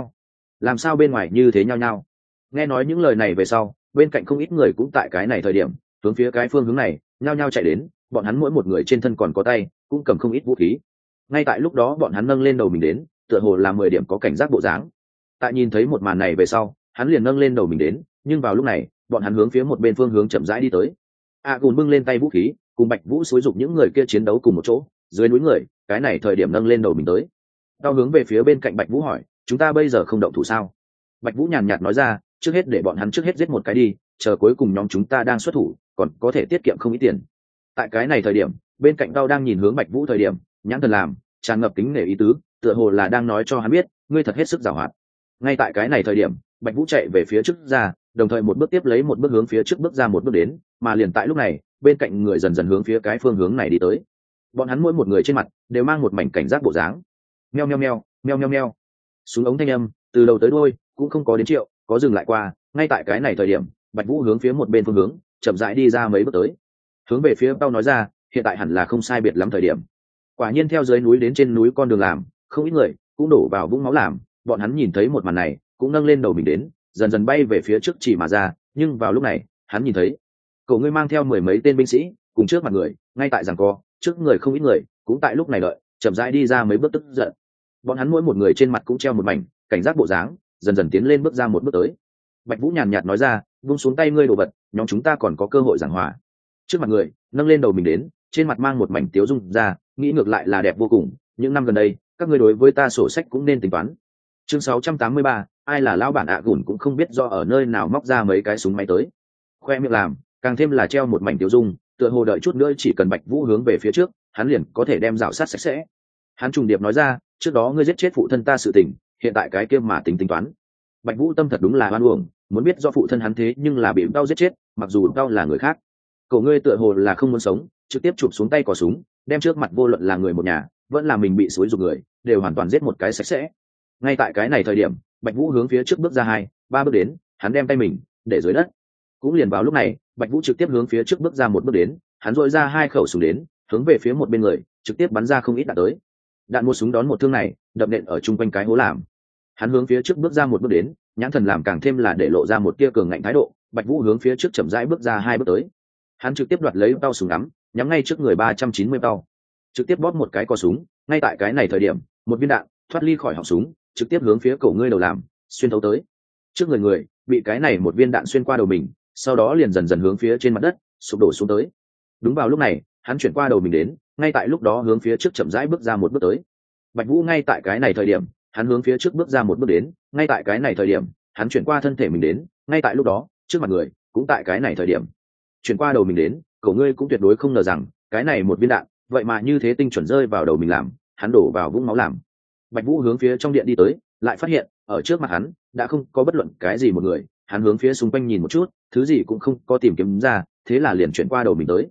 làm sao bên ngoài như thế nhau nhau. Nghe nói những lời này về sau, bên cạnh không ít người cũng tại cái này thời điểm hướng phía cái phương hướng này nhao nhao chạy đến, bọn hắn mỗi một người trên thân còn có tay cũng cầm không ít vũ khí. Ngay tại lúc đó bọn hắn nâng lên đầu mình đến, tựa hồ là 10 điểm có cảnh giác bộ dáng. Tại nhìn thấy một màn này về sau, hắn liền nâng lên đầu mình đến, nhưng vào lúc này bọn hắn hướng phía một bên phương hướng chậm rãi đi tới. Gùn bưng lên tay vũ khí, cùng Bạch Vũ xúi dục những người kia chiến đấu cùng một chỗ dưới núi người, cái này thời điểm nâng lên đầu mình tới. Tao hướng về phía bên cạnh Bạch Vũ hỏi, chúng ta bây giờ không động thủ sao? Bạch Vũ nhàn nhạt nói ra, trước hết để bọn hắn trước hết giết một cái đi, chờ cuối cùng nhóm chúng ta đang xuất thủ còn có thể tiết kiệm không ít tiền. Tại cái này thời điểm bên cạnh Tao đang nhìn hướng Bạch Vũ thời điểm, nhãn thần làm tràn ngập kính nể ý tứ, tựa hồ là đang nói cho hắn biết, ngươi thật hết sức giàu hoạt. Ngay tại cái này thời điểm Bạch Vũ chạy về phía trước ra, đồng thời một bước tiếp lấy một bước hướng phía trước bước ra một bước đến, mà liền tại lúc này bên cạnh người dần dần hướng phía cái phương hướng này đi tới. Bọn hắn mỗi một người trên mặt đều mang một mảnh cảnh giác bộ dáng. Meo meo meo, meo meo meo. Súng ống thanh âm từ đầu tới đuôi cũng không có đến triệu có dừng lại qua. Ngay tại cái này thời điểm Bạch Vũ hướng phía một bên phương hướng chậm rãi đi ra mấy bước tới, hướng về phía Tao nói ra, hiện tại hẳn là không sai biệt lắm thời điểm. Quả nhiên theo dưới núi đến trên núi con đường làm, không ít người cũng đổ vào vũng máu làm. Bọn hắn nhìn thấy một màn này cũng nâng lên đầu mình đến, dần dần bay về phía trước chỉ mà ra. Nhưng vào lúc này hắn nhìn thấy cậu ngươi mang theo 10 mấy tên binh sĩ cùng trước mặt người, ngay tại giằng co trước người không ít người cũng tại lúc này đợi chậm rãi đi ra mấy bước tức giận. Bọn hắn mỗi một người trên mặt cũng treo một mảnh cảnh giác bộ dáng, dần dần tiến lên bước ra một bước tới. Bạch Vũ nhàn nhạt nói ra, buông xuống tay ngươi đồ vật, nhóm chúng ta còn có cơ hội giảng hòa. Trước mặt người nâng lên đầu mình đến, trên mặt mang một mảnh tiếu dung ra, nghĩ ngược lại là đẹp vô cùng. Những năm gần đây các ngươi đối với ta sổ sách cũng nên tính toán. Chương 683, ai là lão bản Gùn cũng không biết do ở nơi nào móc ra mấy cái súng máy tới, khoe miệng làm càng thêm là treo một mảnh tiếu dung, tựa hồ đợi chút nữa chỉ cần Bạch Vũ hướng về phía trước hắn liền có thể đem rào sát sạch sẽ. Hắn trùng điệp nói ra, trước đó ngươi giết chết phụ thân ta sự tình, hiện tại cái kia mà tính toán. Bạch Vũ tâm thật đúng là oan uổng, muốn biết do phụ thân hắn thế nhưng là bị Tao giết chết, mặc dù Tao là người khác. Cậu ngươi tựa hồ là không muốn sống, trực tiếp chụp xuống tay cò súng, đem trước mặt vô luận là người một nhà vẫn là mình bị xúi giục người đều hoàn toàn giết một cái sạch sẽ. Ngay tại cái này thời điểm Bạch Vũ hướng phía trước bước ra 2-3 bước đến, hắn đem tay mình để dưới đất. Cũng liền vào lúc này Bạch Vũ trực tiếp hướng phía trước bước ra một bước đến, hắn dội ra 2 khẩu súng đến, hướng về phía một bên người trực tiếp bắn ra không ít đạn tới. Đạn một súng đón một thương này đập nện ở chung quanh cái hố làm. Hắn hướng phía trước bước ra một bước đến, nhãn thần làm càng thêm là để lộ ra một tia cường ngạnh thái độ. Bạch Vũ hướng phía trước chậm rãi bước ra 2 bước tới, hắn trực tiếp đoạt lấy Tao súng ngắm, nhắm ngay trước người 390 Tao, trực tiếp bóp một cái cò súng. Ngay tại cái này thời điểm một viên đạn thoát ly khỏi họng súng, trực tiếp hướng phía cổ ngươi đầu làm xuyên thấu tới. Trước người bị cái này một viên đạn xuyên qua đầu mình, sau đó liền dần dần hướng phía trên mặt đất sụp đổ xuống tới. Đúng vào lúc này hắn chuyển qua đầu mình đến, ngay tại lúc đó hướng phía trước chậm rãi bước ra một bước tới. Bạch Vũ ngay tại cái này thời điểm hắn hướng phía trước bước ra một bước đến, ngay tại cái này thời điểm hắn chuyển qua thân thể mình đến, ngay tại lúc đó trước mặt người cũng tại cái này thời điểm chuyển qua đầu mình đến. Cậu ngươi cũng tuyệt đối không ngờ rằng cái này một viên đạn vậy mà như thế tinh chuẩn rơi vào đầu mình làm, hắn đổ vào vũng máu làm. Bạch Vũ hướng phía trong điện đi tới, lại phát hiện ở trước mặt hắn đã không có bất luận cái gì một người. Hắn hướng phía xung quanh nhìn một chút, thứ gì cũng không có tìm kiếm ra, thế là liền chuyển qua đầu mình tới.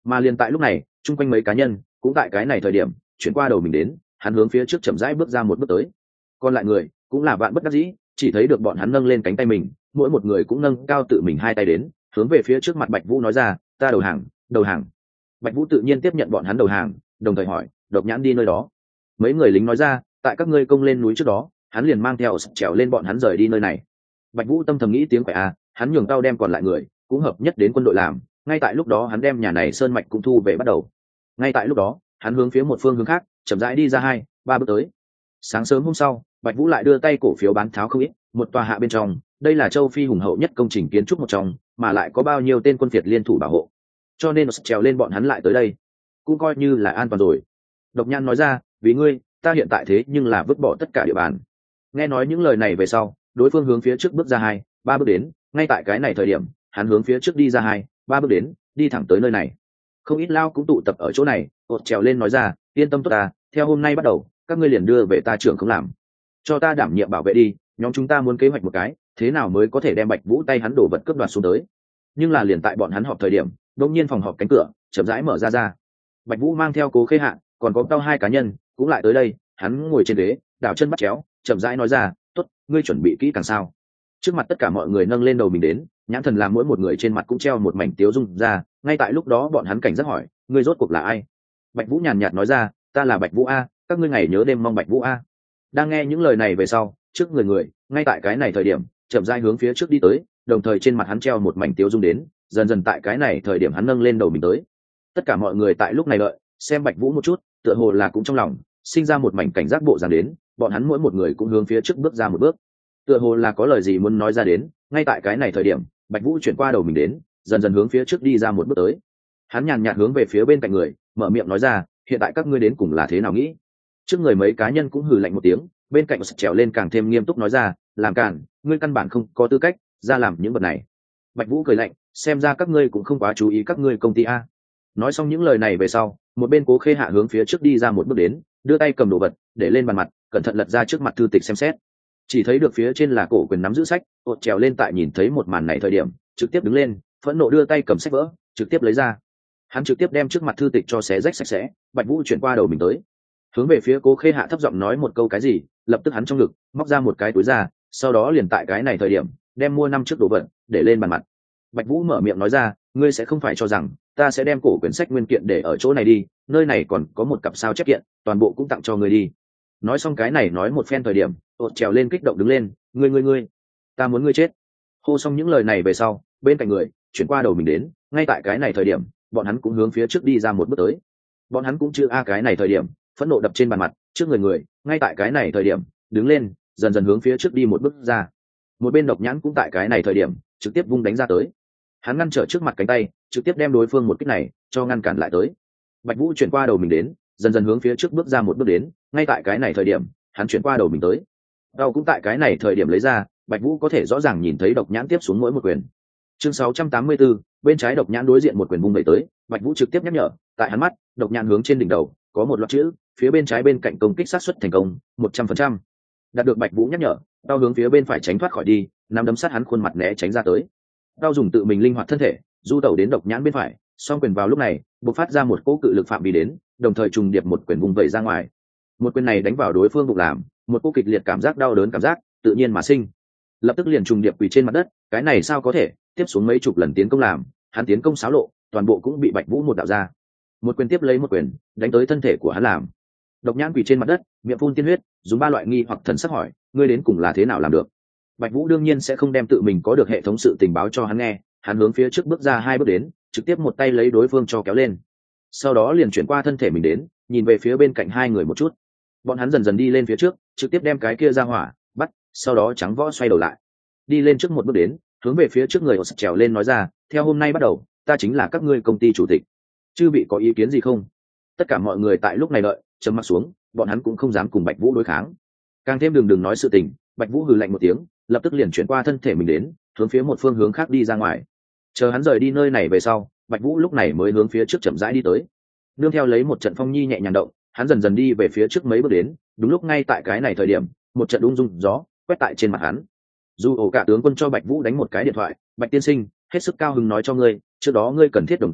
Mà liền tại lúc này chung quanh mấy cá nhân cũng tại cái này thời điểm chuyển qua đầu mình đến, hắn hướng phía trước chậm rãi bước ra một bước tới. Còn lại người cũng là vạn bất đắc dĩ, chỉ thấy được bọn hắn nâng lên cánh tay mình, mỗi một người cũng nâng cao tự mình hai tay đến, hướng về phía trước mặt Bạch Vũ nói ra, ta đầu hàng, đầu hàng. Bạch Vũ tự nhiên tiếp nhận bọn hắn đầu hàng, đồng thời hỏi, Độc Nhãn đi nơi đó. Mấy người lính nói ra, tại các ngươi công lên núi trước đó, hắn liền mang theo trèo lên bọn hắn rời đi nơi này. Bạch Vũ tâm thầm nghĩ tiếng quẻ a, hắn nhường tao đem còn lại người cũng hợp nhất đến quân đội làm. Ngay tại lúc đó hắn đem nhà này sơn mạch cũng thu về bắt đầu. Ngay tại lúc đó hắn hướng phía một phương hướng khác chậm rãi đi ra 2-3 bước tới. Sáng sớm hôm sau Bạch Vũ lại đưa tay cổ phiếu bán tháo không ít, một tòa hạ bên trong, đây là châu Phi hùng hậu nhất công trình kiến trúc một trong, mà lại có bao nhiêu tên quân Việt liên thủ bảo hộ, cho nên trèo lên bọn hắn lại tới đây, cũng coi như là an toàn rồi. Độc Nhãn nói ra, vì ngươi, ta hiện tại thế nhưng là vứt bỏ tất cả địa bàn. Nghe nói những lời này về sau, đối phương hướng phía trước bước ra 2-3 bước đến, ngay tại cái này thời điểm, hắn hướng phía trước đi ra 2-3 bước đến, đi thẳng tới nơi này. Không ít lao cũng tụ tập ở chỗ này, trèo lên nói ra, yên tâm tốt ta, theo hôm nay bắt đầu, các ngươi liền đưa về ta trưởng không làm, cho ta đảm nhiệm bảo vệ đi, nhóm chúng ta muốn kế hoạch một cái, thế nào mới có thể đem Bạch Vũ tay hắn đổ vật cướp đoạt xuống tới. Nhưng là liền tại bọn hắn họp thời điểm, đột nhiên phòng họp cánh cửa chậm rãi mở ra. Bạch Vũ mang theo Cố Khê Hạ, còn có tao hai cá nhân cũng lại tới đây, hắn ngồi trên ghế, đảo chân bắt chéo, chậm rãi nói ra, "Tốt, ngươi chuẩn bị kỹ càng sao?" Trước mặt tất cả mọi người nâng lên đầu mình đến, nhãn thần làm mỗi một người trên mặt cũng treo một mảnh tiếu dung ra. Ngay tại lúc đó bọn hắn cảnh giác hỏi, "Ngươi rốt cuộc là ai?" Bạch Vũ nhàn nhạt nói ra, "Ta là Bạch Vũ a, các ngươi ngày nhớ đêm mong Bạch Vũ a." Đang nghe những lời này về sau, trước người ngay tại cái này thời điểm chậm rãi hướng phía trước đi tới, đồng thời trên mặt hắn treo một mảnh tiếu dung đến, dần dần tại cái này thời điểm hắn nâng lên đầu mình tới. Tất cả mọi người tại lúc này đợi xem Bạch Vũ một chút, tựa hồ là cũng trong lòng sinh ra một mảnh cảnh giác bộ dáng đến, bọn hắn mỗi một người cũng hướng phía trước bước ra một bước, tựa hồ là có lời gì muốn nói ra đến. Ngay tại cái này thời điểm Bạch Vũ chuyển qua đầu mình đến, dần dần hướng phía trước đi ra một bước tới. Hắn nhàn nhạt hướng về phía bên cạnh người mở miệng nói ra, hiện tại các ngươi đến cùng là thế nào nghĩ? Trước người mấy cá nhân cũng hừ lạnh một tiếng, bên cạnh trèo lên càng thêm nghiêm túc nói ra, làm cản, ngươi căn bản không có tư cách ra làm những vật này. Bạch Vũ cười lạnh, xem ra các ngươi cũng không quá chú ý các ngươi công ty a. Nói xong những lời này về sau, một bên Cố Khê Hạ hướng phía trước đi ra một bước đến, đưa tay cầm đồ vật để lên bàn mặt, cẩn thận lật ra trước mặt thư tịch xem xét. Chỉ thấy được phía trên là cổ quyền nắm giữ sách, trèo lên tại nhìn thấy một màn này thời điểm trực tiếp đứng lên, phẫn nộ đưa tay cầm sách vỡ trực tiếp lấy ra. Hắn trực tiếp đem trước mặt thư tịch cho xé rách sạch sẽ. Bạch Vũ chuyển qua đầu mình tới, hướng về phía Cố Khê Hạ thấp giọng nói một câu cái gì, lập tức hắn trong ngực móc ra một cái túi ra, sau đó liền tại cái này thời điểm đem mua năm chiếc đồ vật để lên bàn mặt. Bạch Vũ mở miệng nói ra, ngươi sẽ không phải cho rằng ta sẽ đem cổ quyển sách nguyên kiện để ở chỗ này đi, nơi này còn có một cặp sao chép kiện, toàn bộ cũng tặng cho ngươi đi. Nói xong cái này nói một phen thời điểm, trèo lên kích động đứng lên, ngươi, ta muốn ngươi chết. Hô xong những lời này về sau, bên cạnh người chuyển qua đầu mình đến, ngay tại cái này thời điểm bọn hắn cũng hướng phía trước đi ra một bước tới. Bọn hắn cũng chưa cái này thời điểm phẫn nộ đập trên bàn mặt, trước người ngay tại cái này thời điểm đứng lên, dần dần hướng phía trước đi một bước ra. Một bên Độc Nhãn cũng tại cái này thời điểm trực tiếp vung đánh ra tới, hắn ngăn trở trước mặt cánh tay, trực tiếp đem đối phương một kích này cho ngăn cản lại tới. Bạch Vũ chuyển qua đầu mình đến, dần dần hướng phía trước bước ra một bước đến, ngay tại cái này thời điểm hắn chuyển qua đầu mình tới, đau cũng tại cái này thời điểm lấy ra. Bạch Vũ có thể rõ ràng nhìn thấy Độc Nhãn tiếp xuống mỗi một quyền. Chương 684, bên trái Độc Nhãn đối diện một quyền vung đẩy tới, Bạch Vũ trực tiếp nhắc nhở, tại hắn mắt, Độc Nhãn hướng trên đỉnh đầu có một loạt chữ, phía bên trái bên cạnh công kích sát suất thành công 100%. Đạt được Bạch Vũ nhắc nhở, đau hướng phía bên phải tránh thoát khỏi đi, nắm đấm sát hắn khuôn mặt né tránh ra tới. Đau dùng tự mình linh hoạt thân thể du tẩu đến Độc Nhãn bên phải, song quyền vào lúc này bộc phát ra một cỗ cự lực phạm vi đến, đồng thời trùng điệp một quyền vung vẩy ra ngoài. Một quyền này đánh vào đối phương bụng làm một cỗ kịch liệt cảm giác đau đớn cảm giác tự nhiên mà sinh, lập tức liền trùng điệp quỳ trên mặt đất. Cái này sao có thể, tiếp xuống mấy chục lần tiến công làm hắn tiến công xáo lộ, toàn bộ cũng bị Bạch Vũ một đạo ra. Một quyền tiếp lấy một quyền đánh tới thân thể của hắn làm. Độc Nhãn quỳ trên mặt đất, miệng phun tiên huyết, dùng ba loại nghi hoặc thần sắc hỏi, ngươi đến cùng là thế nào làm được? Bạch Vũ đương nhiên sẽ không đem tự mình có được hệ thống sự tình báo cho hắn nghe, hắn hướng phía trước bước ra 2 bước đến, trực tiếp một tay lấy đối phương cho kéo lên, sau đó liền chuyển qua thân thể mình đến, nhìn về phía bên cạnh hai người một chút. Bọn hắn dần dần đi lên phía trước, trực tiếp đem cái kia ra hỏa bắt, sau đó trắng võ xoay đầu lại, đi lên trước một bước đến, hướng về phía trước người trèo lên nói ra, theo hôm nay bắt đầu, ta chính là các ngươi công ty chủ tịch, chư vị có ý kiến gì không? Tất cả mọi người tại lúc này đợi trầm mặc xuống, bọn hắn cũng không dám cùng Bạch Vũ đối kháng, càng thêm đừng nói sự tình. Bạch Vũ hừ lạnh một tiếng, lập tức liền chuyển qua thân thể mình đến, hướng phía một phương hướng khác đi ra ngoài. Chờ hắn rời đi nơi này về sau, Bạch Vũ lúc này mới hướng phía trước chậm rãi đi tới, nương theo lấy một trận phong nhi nhẹ nhàng động, hắn dần dần đi về phía trước mấy bước đến. Đúng lúc ngay tại cái này thời điểm, một trận ung dung gió quét tại trên mặt hắn. Dù ổ cả tướng quân cho Bạch Vũ đánh một cái điện thoại, Bạch tiên sinh, hết sức cao hứng nói cho ngươi, trước đó ngươi cần thiết đồng ruộng,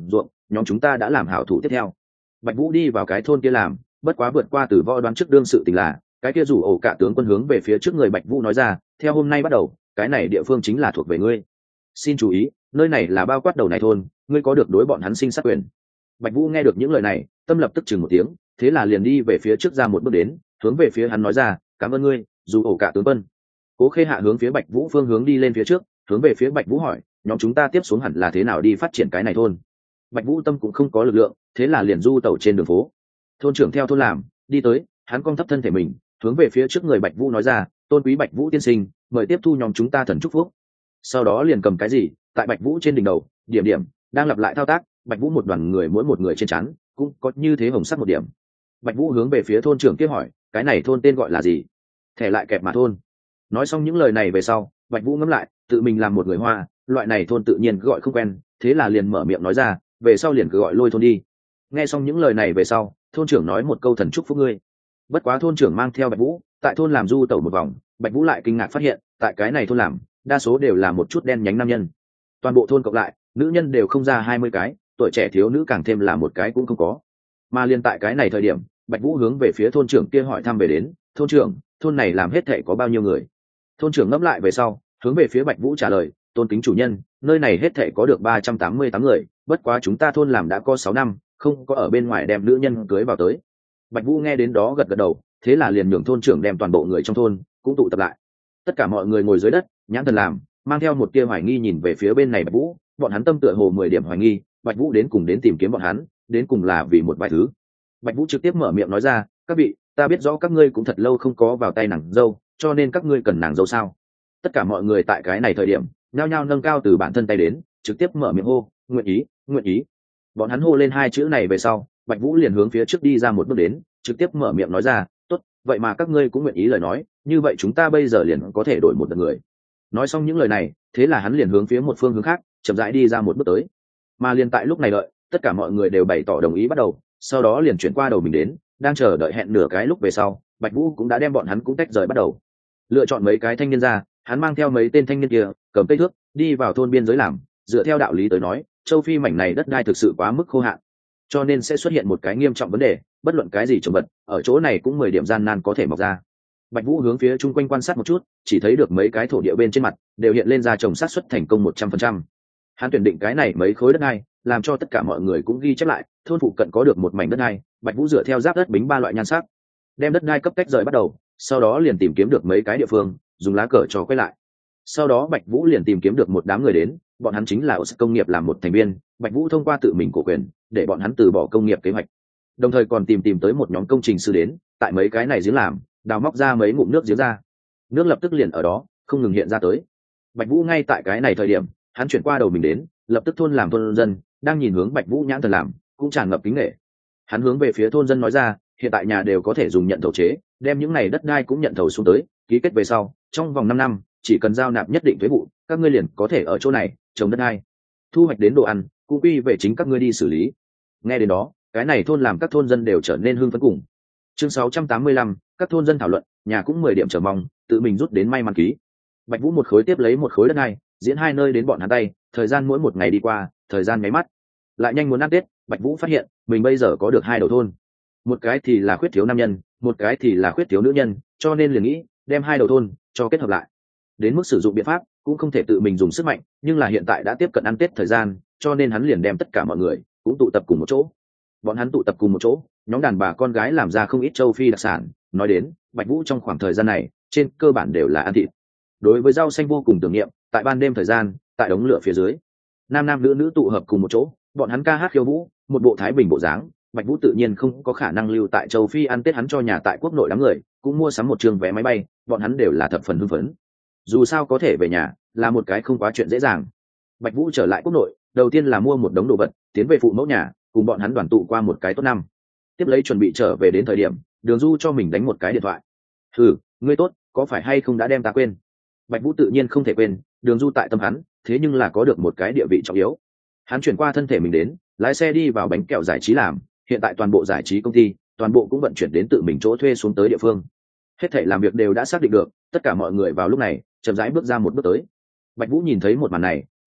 nhóm chúng ta đã làm hảo thủ tiếp theo. Bạch Vũ đi vào cái thôn kia làm, bất quá vượt qua Tử Võ đoán trước đương sự tình là cái kia rủ ổ cả tướng quân hướng về phía trước người Bạch Vũ nói ra, theo hôm nay bắt đầu cái này địa phương chính là thuộc về ngươi. Xin chú ý, nơi này là bao quát đầu này thôn, ngươi có được đối bọn hắn sinh sát quyền. Bạch Vũ nghe được những lời này, tâm lập tức chừng một tiếng, thế là liền đi về phía trước ra một bước đến, hướng về phía hắn nói ra, cảm ơn ngươi, dù ổ cả tướng quân. Cố Khê Hạ hướng phía Bạch Vũ phương hướng đi lên phía trước, hướng về phía Bạch Vũ hỏi, nhóm chúng ta tiếp xuống hẳn là thế nào đi phát triển cái này thôn. Bạch Vũ tâm cũng không có lực lượng, thế là liền du tẩu trên đường phố. Thôn trưởng theo thôn làm, đi tới, hắn cong thấp thân thể mình, hướng về phía trước người Bạch Vũ nói ra, tôn quý Bạch Vũ tiên sinh, mời tiếp thu nhóm chúng ta thần chúc phúc. Sau đó liền cầm cái gì, tại Bạch Vũ trên đỉnh đầu, điểm điểm, đang lặp lại thao tác, Bạch Vũ một đoàn người mỗi một người trên trán cũng có như thế hồng sắc một điểm. Bạch Vũ hướng về phía thôn trưởng kia hỏi, cái này thôn tên gọi là gì? Thẻ lại kẹp mà thôn. Nói xong những lời này về sau, Bạch Vũ ngẫm lại, tự mình làm một người Hoa, loại này thôn tự nhiên gọi không quen, thế là liền mở miệng nói ra, về sau liền cứ gọi Lôi thôn đi. Nghe xong những lời này về sau, thôn trưởng nói một câu thần chúc phúc ngươi. Bất quá thôn trưởng mang theo Bạch Vũ tại thôn làm du tẩu một vòng, Bạch Vũ lại kinh ngạc phát hiện, tại cái này thôn làm, đa số đều là một chút đen nhánh nam nhân. Toàn bộ thôn cộng lại, nữ nhân đều không ra 20 cái, tuổi trẻ thiếu nữ càng thêm là một cái cũng không có. Mà liên tại cái này thời điểm, Bạch Vũ hướng về phía thôn trưởng kia hỏi thăm về đến, thôn trưởng, thôn này làm hết thảy có bao nhiêu người? Thôn trưởng ngẫm lại về sau, hướng về phía Bạch Vũ trả lời, tôn kính chủ nhân, nơi này hết thảy có được 388 người, bất quá chúng ta thôn làm đã có 6 năm, không có ở bên ngoài đem nữ nhân cưới vào tới. Bạch Vũ nghe đến đó gật gật đầu, thế là liền nhường thôn trưởng đem toàn bộ người trong thôn cũng tụ tập lại. Tất cả mọi người ngồi dưới đất, nhãn thần làm, mang theo một tia hoài nghi nhìn về phía bên này Bạch Vũ, bọn hắn tâm tựa hồ 10 điểm hoài nghi, Bạch Vũ đến cùng đến tìm kiếm bọn hắn, đến cùng là vì một vài thứ. Bạch Vũ trực tiếp mở miệng nói ra, các vị, ta biết rõ các ngươi cũng thật lâu không có vào tay nàng dâu, cho nên các ngươi cần nàng dâu sao? Tất cả mọi người tại cái này thời điểm, nhao nhao nâng cao từ bản thân tay đến, trực tiếp mở miệng hô, nguyện ý, nguyện ý. Bọn hắn hô lên hai chữ này về sau, Bạch Vũ liền hướng phía trước đi ra một bước đến, trực tiếp mở miệng nói ra, tốt, vậy mà các ngươi cũng nguyện ý lời nói, như vậy chúng ta bây giờ liền có thể đổi một đợt người. Nói xong những lời này, thế là hắn liền hướng phía một phương hướng khác, chậm rãi đi ra một bước tới. Mà liền tại lúc này đợi, tất cả mọi người đều bày tỏ đồng ý bắt đầu, sau đó liền chuyển qua đầu mình đến, đang chờ đợi hẹn nửa cái lúc về sau, Bạch Vũ cũng đã đem bọn hắn cũng tách rời bắt đầu. Lựa chọn mấy cái thanh niên ra, hắn mang theo mấy tên thanh niên kia, cầm cây thước, đi vào thôn biên giới làm, dựa theo đạo lý tới nói, châu Phi mảnh này đất đai thực sự quá mức khô hạn, cho nên sẽ xuất hiện một cái nghiêm trọng vấn đề, bất luận cái gì trồng vật, ở chỗ này cũng 10 điểm gian nan có thể mọc ra. Bạch Vũ hướng phía chung quanh quan sát một chút, chỉ thấy được mấy cái thổ địa bên trên mặt đều hiện lên ra trồng sát suất thành công 100%. Hắn tuyển định cái này mấy khối đất đai, làm cho tất cả mọi người cũng ghi chép lại, thôn phụ cận có được một mảnh đất đai, Bạch Vũ dựa theo giáp đất bính 3 loại nhan sắc, đem đất đai cấp tách rời bắt đầu, sau đó liền tìm kiếm được mấy cái địa phương, dùng lá cờ cho quay lại. Sau đó Bạch Vũ liền tìm kiếm được một đám người đến, bọn hắn chính là ở công nghiệp làm một thành viên, Bạch Vũ thông qua tự mình cổ quyền, để bọn hắn từ bỏ công nghiệp kế hoạch. Đồng thời còn tìm tới một nhóm công trình sư đến, tại mấy cái này giếng làm, đào móc ra mấy ngụm nước giếng ra. Nước lập tức liền ở đó, không ngừng hiện ra tới. Bạch Vũ ngay tại cái này thời điểm, hắn chuyển qua đầu mình đến, lập tức thôn làm thôn dân, đang nhìn hướng Bạch Vũ nhãn thần làm, cũng tràn ngập kính nể. Hắn hướng về phía thôn dân nói ra, hiện tại nhà đều có thể dùng nhận thầu chế, đem những này đất đai cũng nhận thầu xuống tới, ký kết về sau, trong vòng 5 năm, chỉ cần giao nạp nhất định thuế vụ, các ngươi liền có thể ở chỗ này trồng đất đai. Thu hoạch đến đồ ăn, cũng quy về chính các ngươi đi xử lý. Nghe đến đó, cái này thôn làm các thôn dân đều trở nên hưng phấn cùng. Chương 685, các thôn dân thảo luận, nhà cũng 10 điểm chờ mong, tự mình rút đến may mắn ký. Bạch Vũ một khối tiếp lấy một khối đất đai, diễn hai nơi đến bọn hắn tay, thời gian mỗi một ngày đi qua, thời gian mấy mắt. Lại nhanh muốn ăn Tết, Bạch Vũ phát hiện, mình bây giờ có được 2 đầu thôn. Một cái thì là khuyết thiếu nam nhân, một cái thì là khuyết thiếu nữ nhân, cho nên liền nghĩ đem 2 đầu thôn cho kết hợp lại. Đến mức sử dụng biện pháp, cũng không thể tự mình dùng sức mạnh, nhưng là hiện tại đã tiếp cận ăn Tết thời gian, cho nên hắn liền đem tất cả mọi người cũng tụ tập cùng một chỗ. Bọn hắn tụ tập cùng một chỗ, nhóm đàn bà con gái làm ra không ít châu Phi đặc sản, nói đến, Bạch Vũ trong khoảng thời gian này, trên cơ bản đều là ăn thịt. Đối với rau xanh vô cùng tưởng niệm, tại ban đêm thời gian, tại đống lửa phía dưới, nam nam nữ nữ tụ hợp cùng một chỗ, bọn hắn ca hát khiêu vũ, một bộ thái bình bộ dáng. Bạch Vũ tự nhiên không có khả năng lưu tại châu Phi ăn Tết, hắn cho nhà tại quốc nội đám người cũng mua sắm một trường vé máy bay, bọn hắn đều là thập phần hưng phấn. Dù sao có thể về nhà là một cái không quá chuyện dễ dàng. Bạch Vũ trở lại quốc nội, đầu tiên là mua một đống đồ vật, tiến về phụ mẫu nhà, cùng bọn hắn đoàn tụ qua một cái tốt năm. Tiếp lấy chuẩn bị trở về đến thời điểm, Đường Du cho mình đánh một cái điện thoại. Ngươi tốt, có phải hay không đã đem ta quên? Bạch Vũ tự nhiên không thể quên, Đường Du tại tâm hắn, thế nhưng là có được một cái địa vị trọng yếu. Hắn chuyển qua thân thể mình đến, lái xe đi vào bánh kẹo giải trí làm, hiện tại toàn bộ giải trí công ty, toàn bộ cũng vận chuyển đến tự mình chỗ thuê xuống tới địa phương. Hết thảy làm việc đều đã xác định được, tất cả mọi người vào lúc này chậm rãi bước ra một bước tới. Bạch Vũ nhìn thấy một màn này,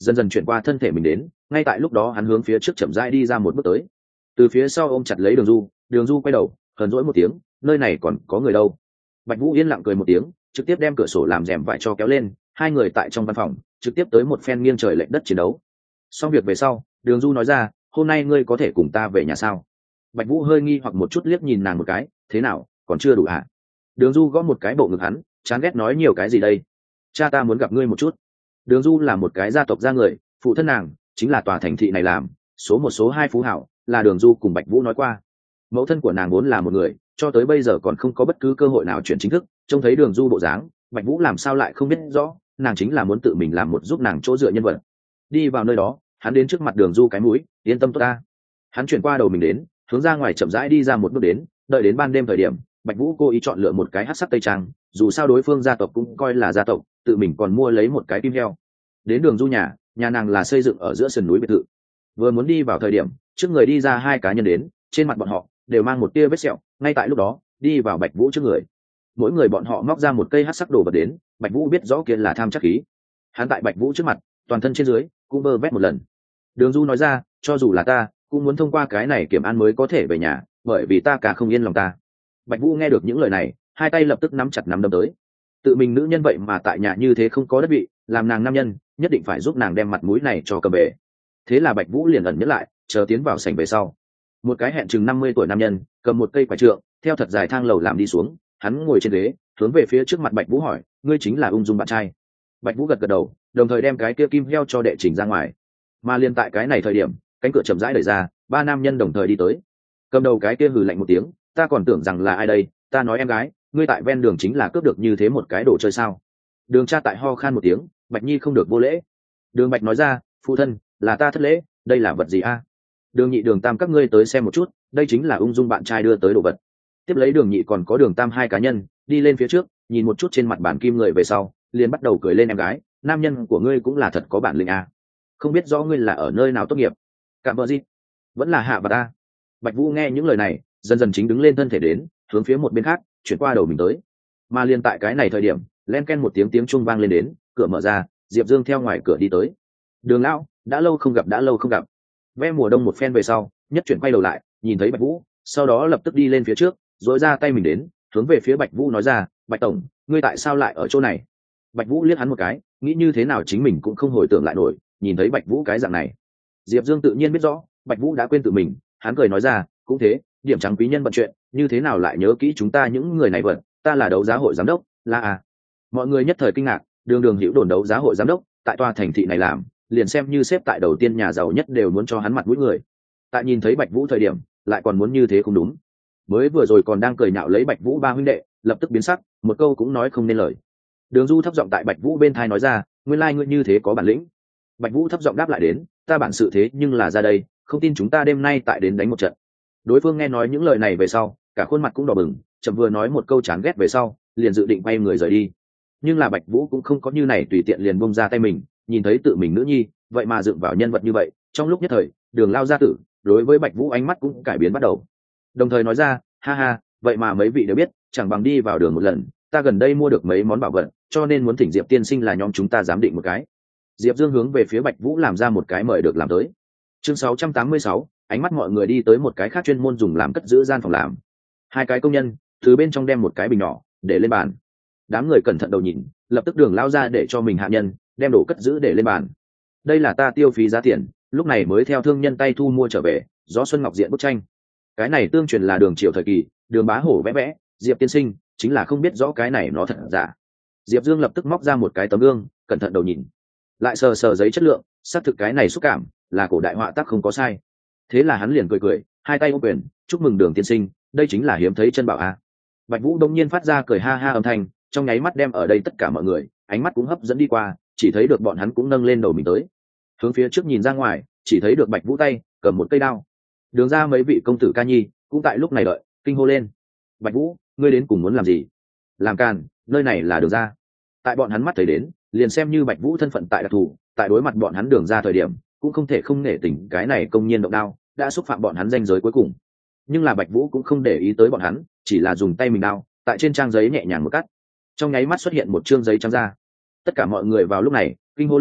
dần dần chuyển qua thân thể mình đến. Ngay tại lúc đó hắn hướng phía trước chậm rãi đi ra một bước tới, từ phía sau ôm chặt lấy Đường Du quay đầu hờn dỗi một tiếng, nơi này còn có người đâu. Bạch Vũ yên lặng cười một tiếng, trực tiếp đem cửa sổ làm rèm vải cho kéo lên, hai người tại trong văn phòng trực tiếp tới một phen nghiêng trời lệch đất chiến đấu. Xong việc về sau, Đường Du nói ra, hôm nay ngươi có thể cùng ta về nhà sao? Bạch Vũ hơi nghi hoặc một chút liếc nhìn nàng một cái, thế nào, còn chưa đủ hả? Đường Du gõ một cái bộ ngực hắn, chán ghét nói nhiều cái gì đây? Cha ta muốn gặp ngươi một chút. Đường Du là một cái gia tộc gia người, phụ thân nàng chính là tòa thành thị này làm số một số hai phú hảo, là Đường Du cùng Bạch Vũ nói qua. Mẫu thân của nàng vốn là một người, cho tới bây giờ còn không có bất cứ cơ hội nào chuyển chính thức. Trông thấy Đường Du bộ dáng, Bạch Vũ làm sao lại không biết rõ, nàng chính là muốn tự mình làm một giúp nàng chỗ dựa nhân vật. Đi vào nơi đó, hắn đến trước mặt Đường Du cái mũi, yên tâm tốt ta. Hắn chuyển qua đầu mình đến, hướng ra ngoài chậm rãi đi ra một bước đến, đợi đến ban đêm thời điểm, Bạch Vũ cố ý chọn lựa một cái hắc sắc tây trang, dù sao đối phương gia tộc cũng coi là gia tộc, tự mình còn mua lấy một cái kim heo. Đến Đường Du nhà nàng là xây dựng ở giữa sườn núi biệt thự. Vừa muốn đi vào thời điểm, trước người đi ra hai cá nhân đến, trên mặt bọn họ đều mang một tia vết sẹo, ngay tại lúc đó, đi vào Bạch Vũ trước người. Mỗi người bọn họ móc ra một cây hắc sắc đồ vật đến, Bạch Vũ biết rõ kia là tham chắc khí. Hắn tại Bạch Vũ trước mặt, toàn thân trên dưới cũng bơ vét một lần. Đường Du nói ra, cho dù là ta cũng muốn thông qua cái này kiểm an mới có thể về nhà, bởi vì ta cả không yên lòng ta. Bạch Vũ nghe được những lời này, hai tay lập tức nắm chặt nắm đấm tới. Tự mình nữ nhân vậy mà tại nhà như thế không có đất vị, làm nàng nam nhân nhất định phải giúp nàng đem mặt mũi này cho cầm về. Thế là Bạch Vũ liền ẩn nhẫn lại, chờ tiến vào sảnh về sau. Một cái hẹn chừng 50 tuổi nam nhân cầm một cây quả trượng, theo thật dài thang lầu làm đi xuống. Hắn ngồi trên ghế, hướng về phía trước mặt Bạch Vũ hỏi, ngươi chính là Ung Dung bạn trai? Bạch Vũ gật gật đầu, đồng thời đem cái kia kim heo cho đệ trình ra ngoài. Mà liên tại cái này thời điểm, cánh cửa chậm rãi đẩy ra, ba nam nhân đồng thời đi tới. Cầm đầu cái kia hừ lạnh một tiếng, ta còn tưởng rằng là ai đây, ta nói em gái, ngươi tại ven đường chính là cướp được như thế một cái đồ chơi sao? Đường Cha tại ho khan một tiếng, Bạch Nhi không được vô lễ. Đường Bạch nói ra, phụ thân, là ta thất lễ, đây là vật gì a? Đường Nhị Đường Tam các ngươi tới xem một chút, đây chính là Ung Dung bạn trai đưa tới đồ vật. Tiếp lấy Đường Nhị còn có Đường Tam hai cá nhân đi lên phía trước, nhìn một chút trên mặt bản kim người về sau, liền bắt đầu cười lên, em gái, nam nhân của ngươi cũng là thật có bản lĩnh a. Không biết rõ ngươi là ở nơi nào tốt nghiệp? Cạm bờ gì? Vẫn là hạ bà ta. Bạch Vũ nghe những lời này, dần dần chính đứng lên thân thể đến, hướng phía một bên khác chuyển qua đầu mình tới. Mà liên tại cái này thời điểm, len ken một tiếng chuông vang lên đến, cửa mở ra, Diệp Dương theo ngoài cửa đi tới. Đường lão, đã lâu không gặp. Ve mùa đông một phen về sau, nhất chuyển quay đầu lại, nhìn thấy Bạch Vũ, sau đó lập tức đi lên phía trước, dỗi ra tay mình đến, hướng về phía Bạch Vũ nói ra, Bạch tổng, ngươi tại sao lại ở chỗ này? Bạch Vũ liếc hắn một cái, nghĩ như thế nào chính mình cũng không hồi tưởng lại nổi, nhìn thấy Bạch Vũ cái dạng này. Diệp Dương tự nhiên biết rõ, Bạch Vũ đã quên tự mình, hắn cười nói ra, cũng thế, điểm trắng quý nhân bận chuyện, như thế nào lại nhớ kỹ chúng ta những người này vật, ta là đấu giá hội giám đốc, là à. Mọi người nhất thời kinh ngạc, Đường Hữu đồn đấu giá hội giám đốc, tại tòa thành thị này làm, liền xem như xếp tại đầu tiên nhà giàu nhất đều muốn cho hắn mặt mũi người. Tại nhìn thấy Bạch Vũ thời điểm, lại còn muốn như thế không đúng. Mới vừa rồi còn đang cười nhạo lấy Bạch Vũ ba huynh đệ, lập tức biến sắc, một câu cũng nói không nên lời. Đường Du thấp giọng tại Bạch Vũ bên tai nói ra, nguyên lai ngươi như thế có bản lĩnh. Bạch Vũ thấp giọng đáp lại đến, ta bản sự thế nhưng là ra đây, không tin chúng ta đêm nay tại đến đánh một trận. Đối phương nghe nói những lời này về sau, cả khuôn mặt cũng đỏ bừng, chậm vừa nói một câu chán ghét về sau, liền dự định quay người rời đi. Nhưng là Bạch Vũ cũng không có như này tùy tiện liền buông ra tay mình, nhìn thấy tự mình nữ nhi, vậy mà dựng vào nhân vật như vậy, trong lúc nhất thời, Đường lao gia tử đối với Bạch Vũ ánh mắt cũng cải biến bắt đầu. Đồng thời nói ra, ha ha, vậy mà mấy vị đều biết, chẳng bằng đi vào đường một lần, ta gần đây mua được mấy món bảo vật, cho nên muốn thỉnh Diệp tiên sinh là nhóm chúng ta giám định một cái. Diệp Dương hướng về phía Bạch Vũ làm ra một cái mời được làm tới. Chương 686, ánh mắt mọi người đi tới một cái khác chuyên môn dùng làm cất giữ gian phòng làm. Hai cái công nhân từ bên trong đem một cái bình nhỏ để lên bàn. Đám người cẩn thận đầu nhìn, lập tức Đường lao ra để cho mình hạ nhân đem đồ cất giữ để lên bàn. Đây là ta tiêu phí giá tiền, lúc này mới theo thương nhân tay thu mua trở về, do Xuân Ngọc diện bức tranh. Cái này tương truyền là Đường Triều thời kỳ, Đường Bá Hổ vẽ vẽ, Diệp tiên sinh chính là không biết rõ cái này nó thật giả. Diệp Dương lập tức móc ra một cái tấm gương, cẩn thận đầu nhìn, lại sờ sờ giấy chất lượng, xác thực cái này xúc cảm là cổ đại họa tác không có sai. Thế là hắn liền cười, hai tay ôm quyền, chúc mừng Đường tiên sinh, đây chính là hiếm thấy chân bảo a. Bạch Vũ đông nhiên phát ra cười ha ha âm thanh, trong nháy mắt đem ở đây tất cả mọi người ánh mắt cũng hấp dẫn đi qua, chỉ thấy được bọn hắn cũng nâng lên đầu mình tới, hướng phía trước nhìn ra ngoài, chỉ thấy được Bạch Vũ tay cầm một cây đao. Đường ra mấy vị công tử ca nhi cũng tại lúc này đợi, kinh hô lên, Bạch Vũ, ngươi đến cùng muốn làm gì? Làm càn, nơi này là Đường ra. Tại bọn hắn mắt thấy đến, liền xem như Bạch Vũ thân phận tại đặc thù, tại đối mặt bọn hắn Đường ra thời điểm, cũng không thể không nể tình cái này công nhiên động đao, đã xúc phạm bọn hắn ranh giới cuối cùng. Nhưng là Bạch Vũ cũng không để ý tới bọn hắn, chỉ là dùng tay mình đao, tại trên trang giấy nhẹ nhàng một cắt, trong nháy mắt xuất hiện một chương giấy trắng ra. Tất cả mọi người vào lúc này kinh hô lên,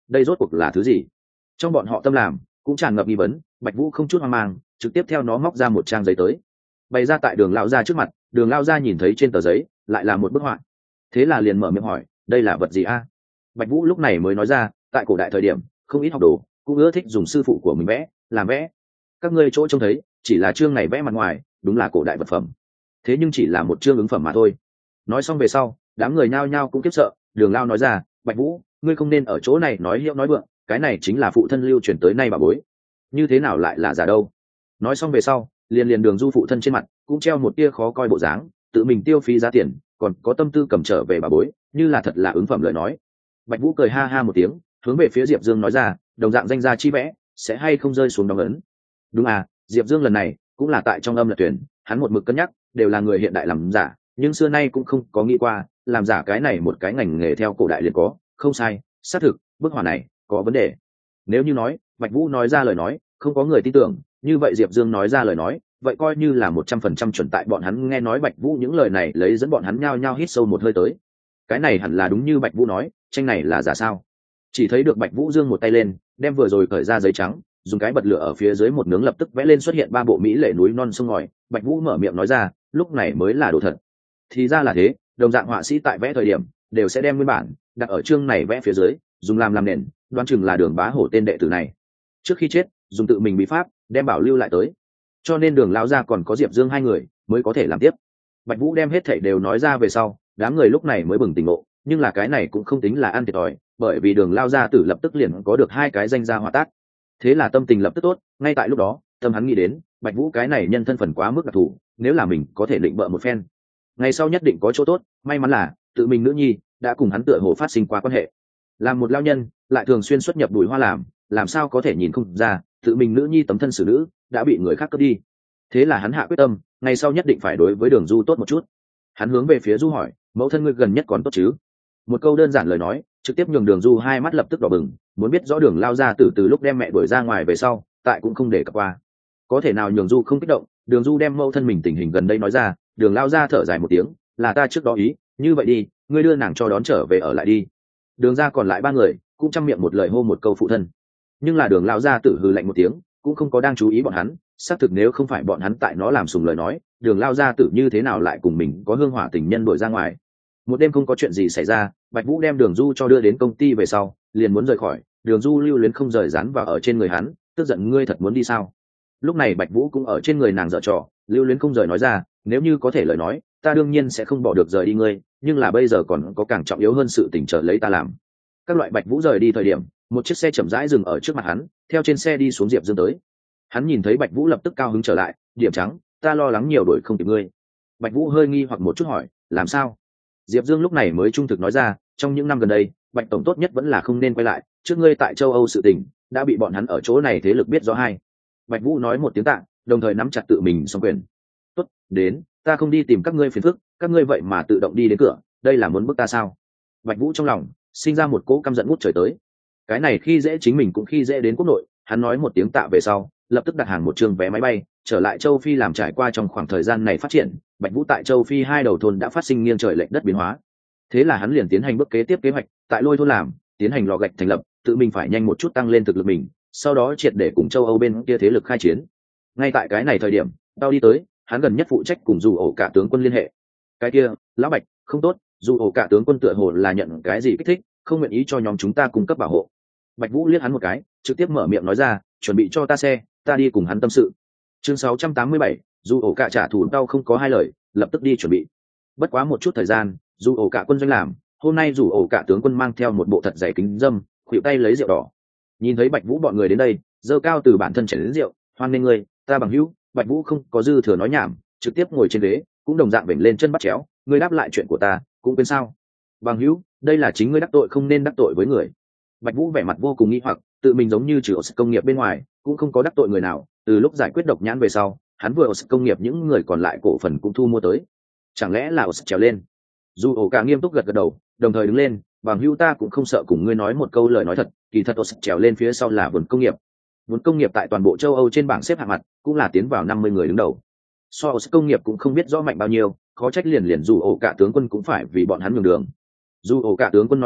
đây rốt cuộc là thứ gì? Trong bọn họ tâm làm cũng tràn ngập nghi vấn. Bạch Vũ không chút hoang mang, trực tiếp theo nó móc ra một trang giấy tới, bày ra tại Đường lão gia trước mặt. Đường lão gia nhìn thấy trên tờ giấy lại là một bức họa, thế là liền mở miệng hỏi, đây là vật gì a? Bạch Vũ lúc này mới nói ra, tại cổ đại thời điểm không ít học đồ cũng ưa thích dùng sư phụ của mình vẽ làm vẽ. Các ngươi chỗ trông thấy chỉ là chương này vẽ mặt ngoài, đúng là cổ đại vật phẩm, thế nhưng chỉ là một chương ứng phẩm mà thôi. Nói xong về sau, đám người nhao nhao cũng kiếp sợ. Đường Lao nói ra, Bạch Vũ, ngươi không nên ở chỗ này nói hiệu nói vượng, cái này chính là phụ thân lưu truyền tới nay bà bối, như thế nào lại là giả đâu? Nói xong về sau, liền Đường Du phụ thân trên mặt cũng treo một tia khó coi bộ dáng, tự mình tiêu phí giá tiền, còn có tâm tư cầm trở về bà bối, như là thật là ứng phẩm lời nói. Bạch Vũ cười ha ha một tiếng, hướng về phía Diệp Dương nói ra, đồng dạng danh gia chi vẽ sẽ hay không rơi xuống đóng ấn? Đúng à, Diệp Dương lần này cũng là tại trong âm lật tuyển, hắn một mực cân nhắc đều là người hiện đại làm giả, nhưng xưa nay cũng không có nghĩ qua làm giả cái này một cái ngành nghề theo cổ đại liền có. Không sai, xác thực bức họa này có vấn đề. Nếu như nói Bạch Vũ nói ra lời nói không có người tin tưởng, như vậy Diệp Dương nói ra lời nói vậy coi như là 100% chuẩn. Tại bọn hắn nghe nói Bạch Vũ những lời này lấy dẫn bọn hắn nhao nhao hít sâu một hơi tới. Cái này hẳn là đúng như Bạch Vũ nói, tranh này là giả sao? Chỉ thấy được Bạch Vũ giương một tay lên, đem vừa rồi cởi ra giấy trắng, dùng cái bật lửa ở phía dưới một nướng, lập tức vẽ lên xuất hiện 3 bộ mỹ lệ núi non sông ngòi. Bạch Vũ mở miệng nói ra, lúc này mới là đồ thật. Thì ra là thế, đồng dạng họa sĩ tại vẽ thời điểm đều sẽ đem nguyên bản đặt ở chương này vẽ phía dưới, dùng làm nền, đoán chừng là Đường Bá Hổ tên đệ tử này trước khi chết dùng tự mình bí pháp đem bảo lưu lại tới, cho nên Đường lão gia còn có Diệp Dương hai người mới có thể làm tiếp. Bạch Vũ đem hết thảy đều nói ra về sau, đám người lúc này mới bừng tỉnh ngộ, nhưng là cái này cũng không tính là ăn thiệt thòi, bởi vì Đường lão gia tử lập tức liền có được 2 cái danh gia họa tác, thế là tâm tình lập tức tốt. Ngay tại lúc đó, tâm hắn nghĩ đến, Bạch Vũ cái này nhân thân phận quá mức đặc thù, nếu là mình có thể định bợ một phen, ngày sau nhất định có chỗ tốt. May mắn là tự mình nữ nhi đã cùng hắn tựa hồ phát sinh qua quan hệ, làm một lao nhân lại thường xuyên xuất nhập Bùi Hoa làm sao có thể nhìn không ra tự mình nữ nhi tấm thân xử nữ đã bị người khác cướp đi. Thế là hắn hạ quyết tâm, ngày sau nhất định phải đối với Đường Du tốt một chút. Hắn hướng về phía Du hỏi, mẫu thân ngươi gần nhất còn tốt chứ? Một câu đơn giản lời nói trực tiếp nhường Đường Du hai mắt lập tức đỏ bừng, muốn biết rõ Đường lao ra từ lúc đem mẹ đuổi ra ngoài về sau, tại cũng không để cập qua. Có thể nào nhường Du không kích động? Đường Du đem mẫu thân mình tình hình gần đây nói ra. Đường lao ra thở dài một tiếng, là ta trước đó ý, như vậy đi, ngươi đưa nàng cho đón trở về ở lại đi. Đường ra còn lại 3 người cũng chăm miệng một lời hô một câu phụ thân, nhưng là Đường lao ra tử hừ lạnh một tiếng, cũng không có đang chú ý bọn hắn. Xác thực nếu không phải bọn hắn tại nó làm sùng lời nói, Đường lao ra tử như thế nào lại cùng mình có hương hỏa tình nhân đuổi ra ngoài. Một đêm không có chuyện gì xảy ra, Bạch Vũ đem Đường Du cho đưa đến công ty về sau liền muốn rời khỏi. Đường Du lưu luyến không rời dán vào ở trên người hắn, tức giận, ngươi thật muốn đi sao? Lúc này Bạch Vũ cũng ở trên người nàng giở trò, lưu luyến không rời nói ra, nếu như có thể lời nói, ta đương nhiên sẽ không bỏ được rời đi ngươi, nhưng là bây giờ còn có càng trọng yếu hơn sự tình chờ lấy ta làm. Các loại Bạch Vũ rời đi thời điểm, một chiếc xe chậm rãi dừng ở trước mặt hắn, theo trên xe đi xuống Diệp Dương tới. Hắn nhìn thấy Bạch Vũ lập tức cao hứng trở lại, điểm trắng, ta lo lắng nhiều đuổi không kịp ngươi. Bạch Vũ hơi nghi hoặc một chút hỏi, làm sao? Diệp Dương lúc này mới trung thực nói ra, trong những năm gần đây, Bạch tổng tốt nhất vẫn là không nên quay lại, trước ngươi tại châu Âu sự tình đã bị bọn hắn ở chỗ này thế lực biết rõ hay. Bạch Vũ nói một tiếng tạ, đồng thời nắm chặt tự mình song quyền. Tốt, đến, ta không đi tìm các ngươi phiền phức, các ngươi vậy mà tự động đi đến cửa, đây là muốn bức ta sao? Bạch Vũ trong lòng sinh ra một cỗ căm giận ngút trời tới. Cái này khi dễ chính mình cũng khi dễ đến quốc nội. Hắn nói một tiếng tạ về sau, lập tức đặt hàng một trường vé máy bay trở lại châu Phi. Làm trải qua trong khoảng thời gian này phát triển, Bạch Vũ tại châu Phi 2 đầu thôn đã phát sinh nghiêng trời lệch đất biến hóa. Thế là hắn liền tiến hành bước kế tiếp kế hoạch, tại Lôi thôn làm, tiến hành lò gạch thành lập, tự mình phải nhanh một chút tăng lên thực lực mình, sau đó triệt để cùng châu Âu bên kia thế lực khai chiến. Ngay tại cái này thời điểm, tao đi tới, hắn gần nhất phụ trách cùng dù ổ cả tướng quân liên hệ. Cái kia, lão Bạch, không tốt, dù ổ cả tướng quân tựa hồ là nhận cái gì kích thích, không nguyện ý cho nhóm chúng ta cung cấp bảo hộ. Bạch Vũ liếc hắn một cái, trực tiếp mở miệng nói ra, chuẩn bị cho ta xe, ta đi cùng hắn tâm sự. Chương 687, dù ổ cả trả thù tao không có 2 lời, lập tức đi chuẩn bị. Bất quá một chút thời gian, dù ổ cả quân doanh làm, hôm nay dù ổ cả tướng quân mang theo một bộ thật dày kính dâm, khuỷu tay lấy rượu đỏ. Nhìn thấy Bạch Vũ bọn người đến đây, dơ cao từ bản thân chén đến rượu, hoan nghênh ngươi, ta bằng hữu. Bạch Vũ không có dư thừa nói nhảm, trực tiếp ngồi trên ghế, cũng đồng dạng vểnh lên chân bắt chéo, ngươi đáp lại chuyện của ta, cũng quên sao? Bằng hữu, đây là chính ngươi đắc tội không nên đắc tội với người. Bạch Vũ vẻ mặt vô cùng nghi hoặc, tự mình giống như trừ ở công nghiệp bên ngoài, cũng không có đắc tội người nào, từ lúc giải quyết độc nhãn về sau, hắn vừa ở công nghiệp những người còn lại cổ phần cũng thu mua tới. Chẳng lẽ là ở trèo lên? Dù ổ cả nghiêm túc gật gật đầu, đồng thời đứng lên, bằng hữu ta cũng không sợ cùng ngươi nói một câu lời nói thật, kỳ thật ở trèo lên phía sau là vườn công nghiệp. Vườn công nghiệp tại toàn bộ châu Âu trên bảng xếp hạng mặt, cũng là tiến vào 50 người đứng đầu. So với công nghiệp cũng không biết rõ mạnh bao nhiêu, khó trách liền dù ổ cả tướng quân cũng phải vì bọn hắn nhường đường. Dù ổ cả tướng quân nói ra,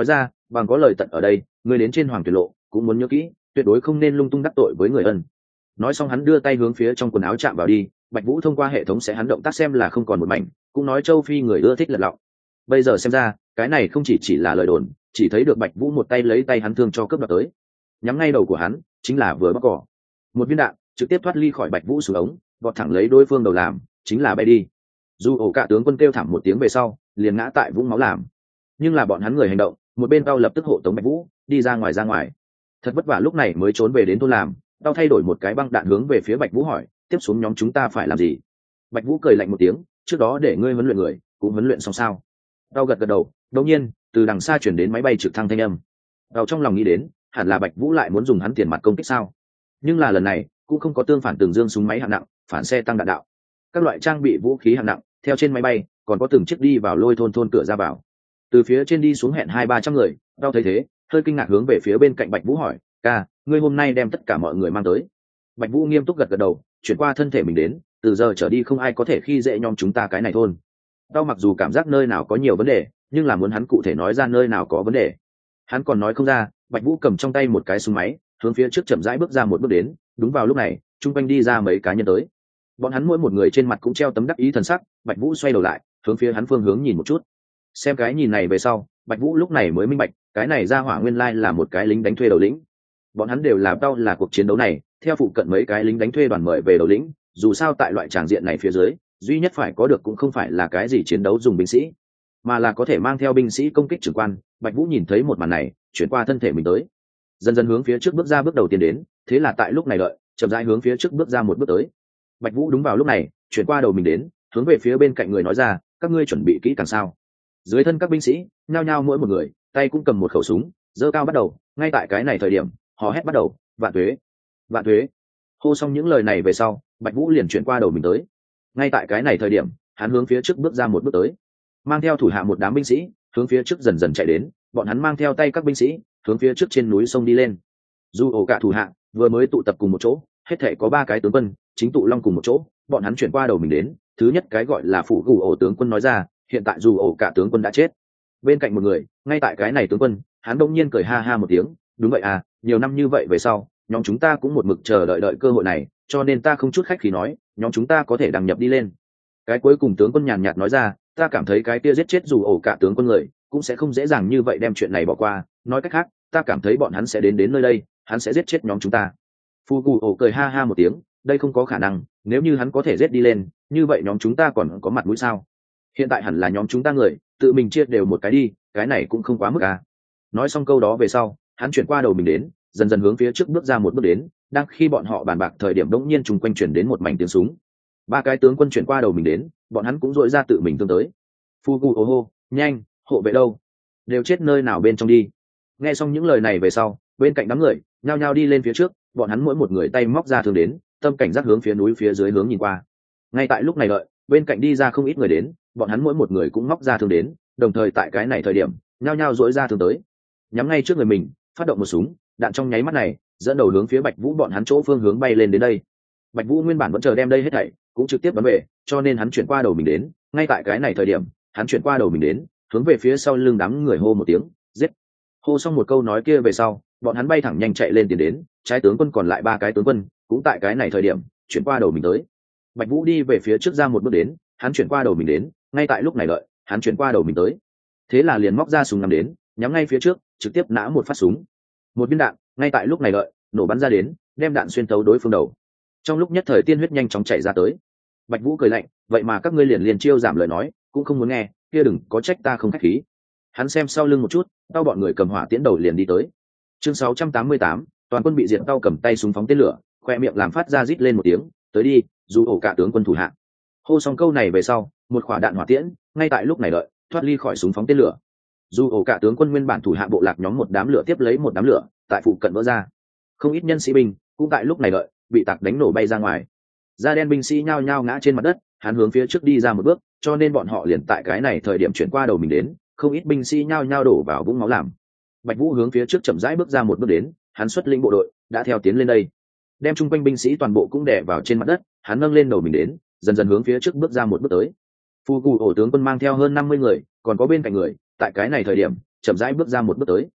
bằng có lời tận ở đây, ngươi đến trên hoàng tuyệt lộ cũng muốn nhớ kỹ, tuyệt đối không nên lung tung đắc tội với người ân. Nói xong hắn đưa tay hướng phía trong quần áo chạm vào đi, Bạch Vũ thông qua hệ thống sẽ hắn động tác xem là không còn một mảnh, cũng nói châu Phi người ưa thích lật lọng. Bây giờ xem ra cái này không chỉ là lời đồn, chỉ thấy được Bạch Vũ một tay lấy tay hắn thương cho cướp đoạt tới, nhắm ngay đầu của hắn chính là vừa bóc cỏ. Một viên đạn trực tiếp thoát ly khỏi Bạch Vũ xuống ống, vọt thẳng lấy đối phương đầu làm, chính là bay đi. Dù ổ cả tướng quân kêu thảm một tiếng về sau, liền ngã tại vũng máu làm. Nhưng là bọn hắn người hành động, một bên tao lập tức hộ tống Bạch Vũ đi ra ngoài. Thật vất vả lúc này mới trốn về đến thôn làm, tao thay đổi một cái băng đạn hướng về phía Bạch Vũ hỏi, tiếp xuống nhóm chúng ta phải làm gì? Bạch Vũ cười lạnh một tiếng, trước đó để ngươi huấn luyện người, cũng huấn luyện xong sao? Tao gật đầu, đột nhiên từ đằng xa chuyển đến máy bay trực thăng thanh âm. Tao trong lòng nghĩ đến, hẳn là Bạch Vũ lại muốn dùng hắn tiền mặt công kích sao? Nhưng là lần này cũng không có tương phản tường dương súng máy hạng nặng, phản xe tăng đạn đạo, các loại trang bị vũ khí hạng nặng theo trên máy bay, còn có từng chiếc đi vào lôi thôn cửa ra vào. Từ phía trên đi xuống hẹn 200-300 người. Tao thấy thế hơi kinh ngạc hướng về phía bên cạnh Bạch Vũ hỏi, ca, ngươi hôm nay đem tất cả mọi người mang tới? Bạch Vũ nghiêm túc gật đầu, chuyển qua thân thể mình đến, từ giờ trở đi không ai có thể khi dễ nhóm chúng ta cái này thôn. Tao mặc dù cảm giác nơi nào có nhiều vấn đề, nhưng là muốn hắn cụ thể nói ra nơi nào có vấn đề, hắn còn nói không ra. Bạch Vũ cầm trong tay một cái súng máy, hướng phía trước chậm rãi bước ra một bước đến. Đúng vào lúc này, trung quanh đi ra mấy cá nhân tới, bọn hắn mỗi một người trên mặt cũng treo tấm đắc ý thần sắc. Bạch Vũ xoay đầu lại, hướng phía hắn phương hướng nhìn một chút. Xem cái nhìn này về sau, Bạch Vũ lúc này mới minh bạch, cái này ra hỏa nguyên lai là một cái lính đánh thuê đầu lĩnh. Bọn hắn đều làm tao là cuộc chiến đấu này theo phụ cận mấy cái lính đánh thuê đoàn mời về đầu lĩnh, dù sao tại loại tràng diện này phía dưới, duy nhất phải có được cũng không phải là cái gì chiến đấu dùng binh sĩ, mà là có thể mang theo binh sĩ công kích trưởng quan. Bạch Vũ nhìn thấy một màn này, chuyển qua thân thể mình tới, dần dần hướng phía trước bước ra bước đầu tiên đến. Thế là tại lúc này đợi, chậm rãi hướng phía trước bước ra một bước tới. Bạch Vũ đúng vào lúc này, chuyển qua đầu mình đến, hướng về phía bên cạnh người nói ra, các ngươi chuẩn bị kỹ càng sao? Dưới thân các binh sĩ nhao nhao mỗi một người tay cũng cầm một khẩu súng, giơ cao bắt đầu. Ngay tại cái này thời điểm, họ hét bắt đầu, vạn tuế, vạn tuế. Hô xong những lời này về sau, Bạch Vũ liền chuyển qua đầu mình tới. Ngay tại cái này thời điểm, hắn hướng phía trước bước ra một bước tới, mang theo thủ hạ một đám binh sĩ hướng phía trước dần dần chạy đến. Bọn hắn mang theo tay các binh sĩ hướng phía trước trên núi sông đi lên. Dù ổ cả thủ hạ vừa mới tụ tập cùng một chỗ, hết thể có 3 cái tướng quân chính tụ long cùng một chỗ. Bọn hắn chuyển qua đầu mình đến. Thứ nhất cái gọi là phủ gù ổ tướng quân nói ra, hiện tại dù ổ cả tướng quân đã chết. Bên cạnh một người ngay tại cái này tướng quân, hắn đông nhiên cười ha ha một tiếng, đúng vậy à, nhiều năm như vậy về sau, nhóm chúng ta cũng một mực chờ đợi cơ hội này, cho nên ta không chút khách khí nói, nhóm chúng ta có thể đăng nhập đi lên. Cái cuối cùng tướng quân nhàn nhạt nói ra, ta cảm thấy cái kia giết chết dù ổ cả tướng quân người cũng sẽ không dễ dàng như vậy đem chuyện này bỏ qua. Nói cách khác, ta cảm thấy bọn hắn sẽ đến nơi đây, hắn sẽ giết chết nhóm chúng ta. Phu Cù ổ cười ha ha một tiếng, đây không có khả năng, nếu như hắn có thể giết đi lên, như vậy nhóm chúng ta còn có mặt mũi sao? Hiện tại hẳn là nhóm chúng ta người tự mình chia đều một cái đi, cái này cũng không quá mức à. Nói xong câu đó về sau, hắn chuyển qua đầu mình đến, dần dần hướng phía trước bước ra một bước đến. Đang khi bọn họ bàn bạc thời điểm, đống nhiên chung quanh chuyển đến một mảnh tiếng súng. 3 cái tướng quân chuyển qua đầu mình đến, bọn hắn cũng dội ra tự mình tương tới. Phu Gu ô hô, nhanh, hộ vệ đâu? Đều chết nơi nào bên trong đi? Nghe xong những lời này về sau, bên cạnh đám người nhao nhao đi lên phía trước. Bọn hắn mỗi một người tay móc ra thương đến, tâm cảnh giác hướng phía núi phía dưới hướng nhìn qua. Ngay tại lúc này đợi, bên cạnh đi ra không ít người đến, bọn hắn mỗi một người cũng móc ra thương đến, đồng thời tại cái này thời điểm nhao nhao dỗi ra thương tới, nhắm ngay trước người mình, phát động một súng đạn trong nháy mắt này dẫn đầu hướng phía Bạch Vũ bọn hắn chỗ phương hướng bay lên đến đây. Bạch Vũ nguyên bản vẫn chờ đem đây hết thảy cũng trực tiếp bắn về, cho nên hắn chuyển qua đầu mình đến. Ngay tại cái này thời điểm, hắn chuyển qua đầu mình đến, hướng về phía sau lưng đám người hô một tiếng, giết. Hô xong một câu nói kia về sau, bọn hắn bay thẳng nhanh chạy lên tiến đến. Trái tướng quân còn lại 3 cái tướng quân cũng tại cái này thời điểm chuyển qua đầu mình tới. Bạch Vũ đi về phía trước ra một bước đến, hắn chuyển qua đầu mình đến. Ngay tại lúc này đợi, hắn chuyển qua đầu mình tới, thế là liền móc ra súng ngắm đến, nhắm ngay phía trước, trực tiếp nã một phát súng. Một viên đạn ngay tại lúc này đợi nổ bắn ra đến, đem đạn xuyên thấu đối phương đầu. Trong lúc nhất thời tiên huyết nhanh chóng chảy ra tới. Bạch Vũ cười lạnh, vậy mà các ngươi liền chiêu giảm lời nói cũng không muốn nghe, kia đừng có trách ta không khách khí. Hắn xem sau lưng một chút, tao bọn người cầm hỏa tiễn đầu liền đi tới. Chương 688, toàn quân bị diệt. Tao cầm tay súng phóng tên lửa, khoe miệng làm phát ra rít lên một tiếng, tới đi, dù ổ cả tướng quân thủ hạ. Hô xong câu này về sau, một quả đạn hỏa tiễn ngay tại lúc này đợi thoát ly khỏi súng phóng tên lửa. Dù ổ cả tướng quân nguyên bản thủ hạ bộ lạc nhóm một đám lửa tiếp lấy một đám lửa tại phụ cận vỡ ra, không ít nhân sĩ binh cũng tại lúc này đợi bị tạc đánh nổ bay ra ngoài. Da đen binh sĩ nhao nhao ngã trên mặt đất. Hắn hướng phía trước đi ra một bước, cho nên bọn họ liền tại cái này thời điểm chuyển qua đầu mình đến. Không ít binh sĩ nhao nhao đổ vào vũng máu làm. Bạch Vũ hướng phía trước chậm rãi bước ra một bước đến, hắn xuất lĩnh bộ đội đã theo tiến lên đây, đem chung quanh binh sĩ toàn bộ cũng đè vào trên mặt đất. Hắn nâng lên đầu mình đến, dần dần hướng phía trước bước ra một bước tới. Phu Cù ổ tướng quân mang theo hơn 50 người, còn có bên cạnh người tại cái này thời điểm chậm rãi bước ra một bước tới.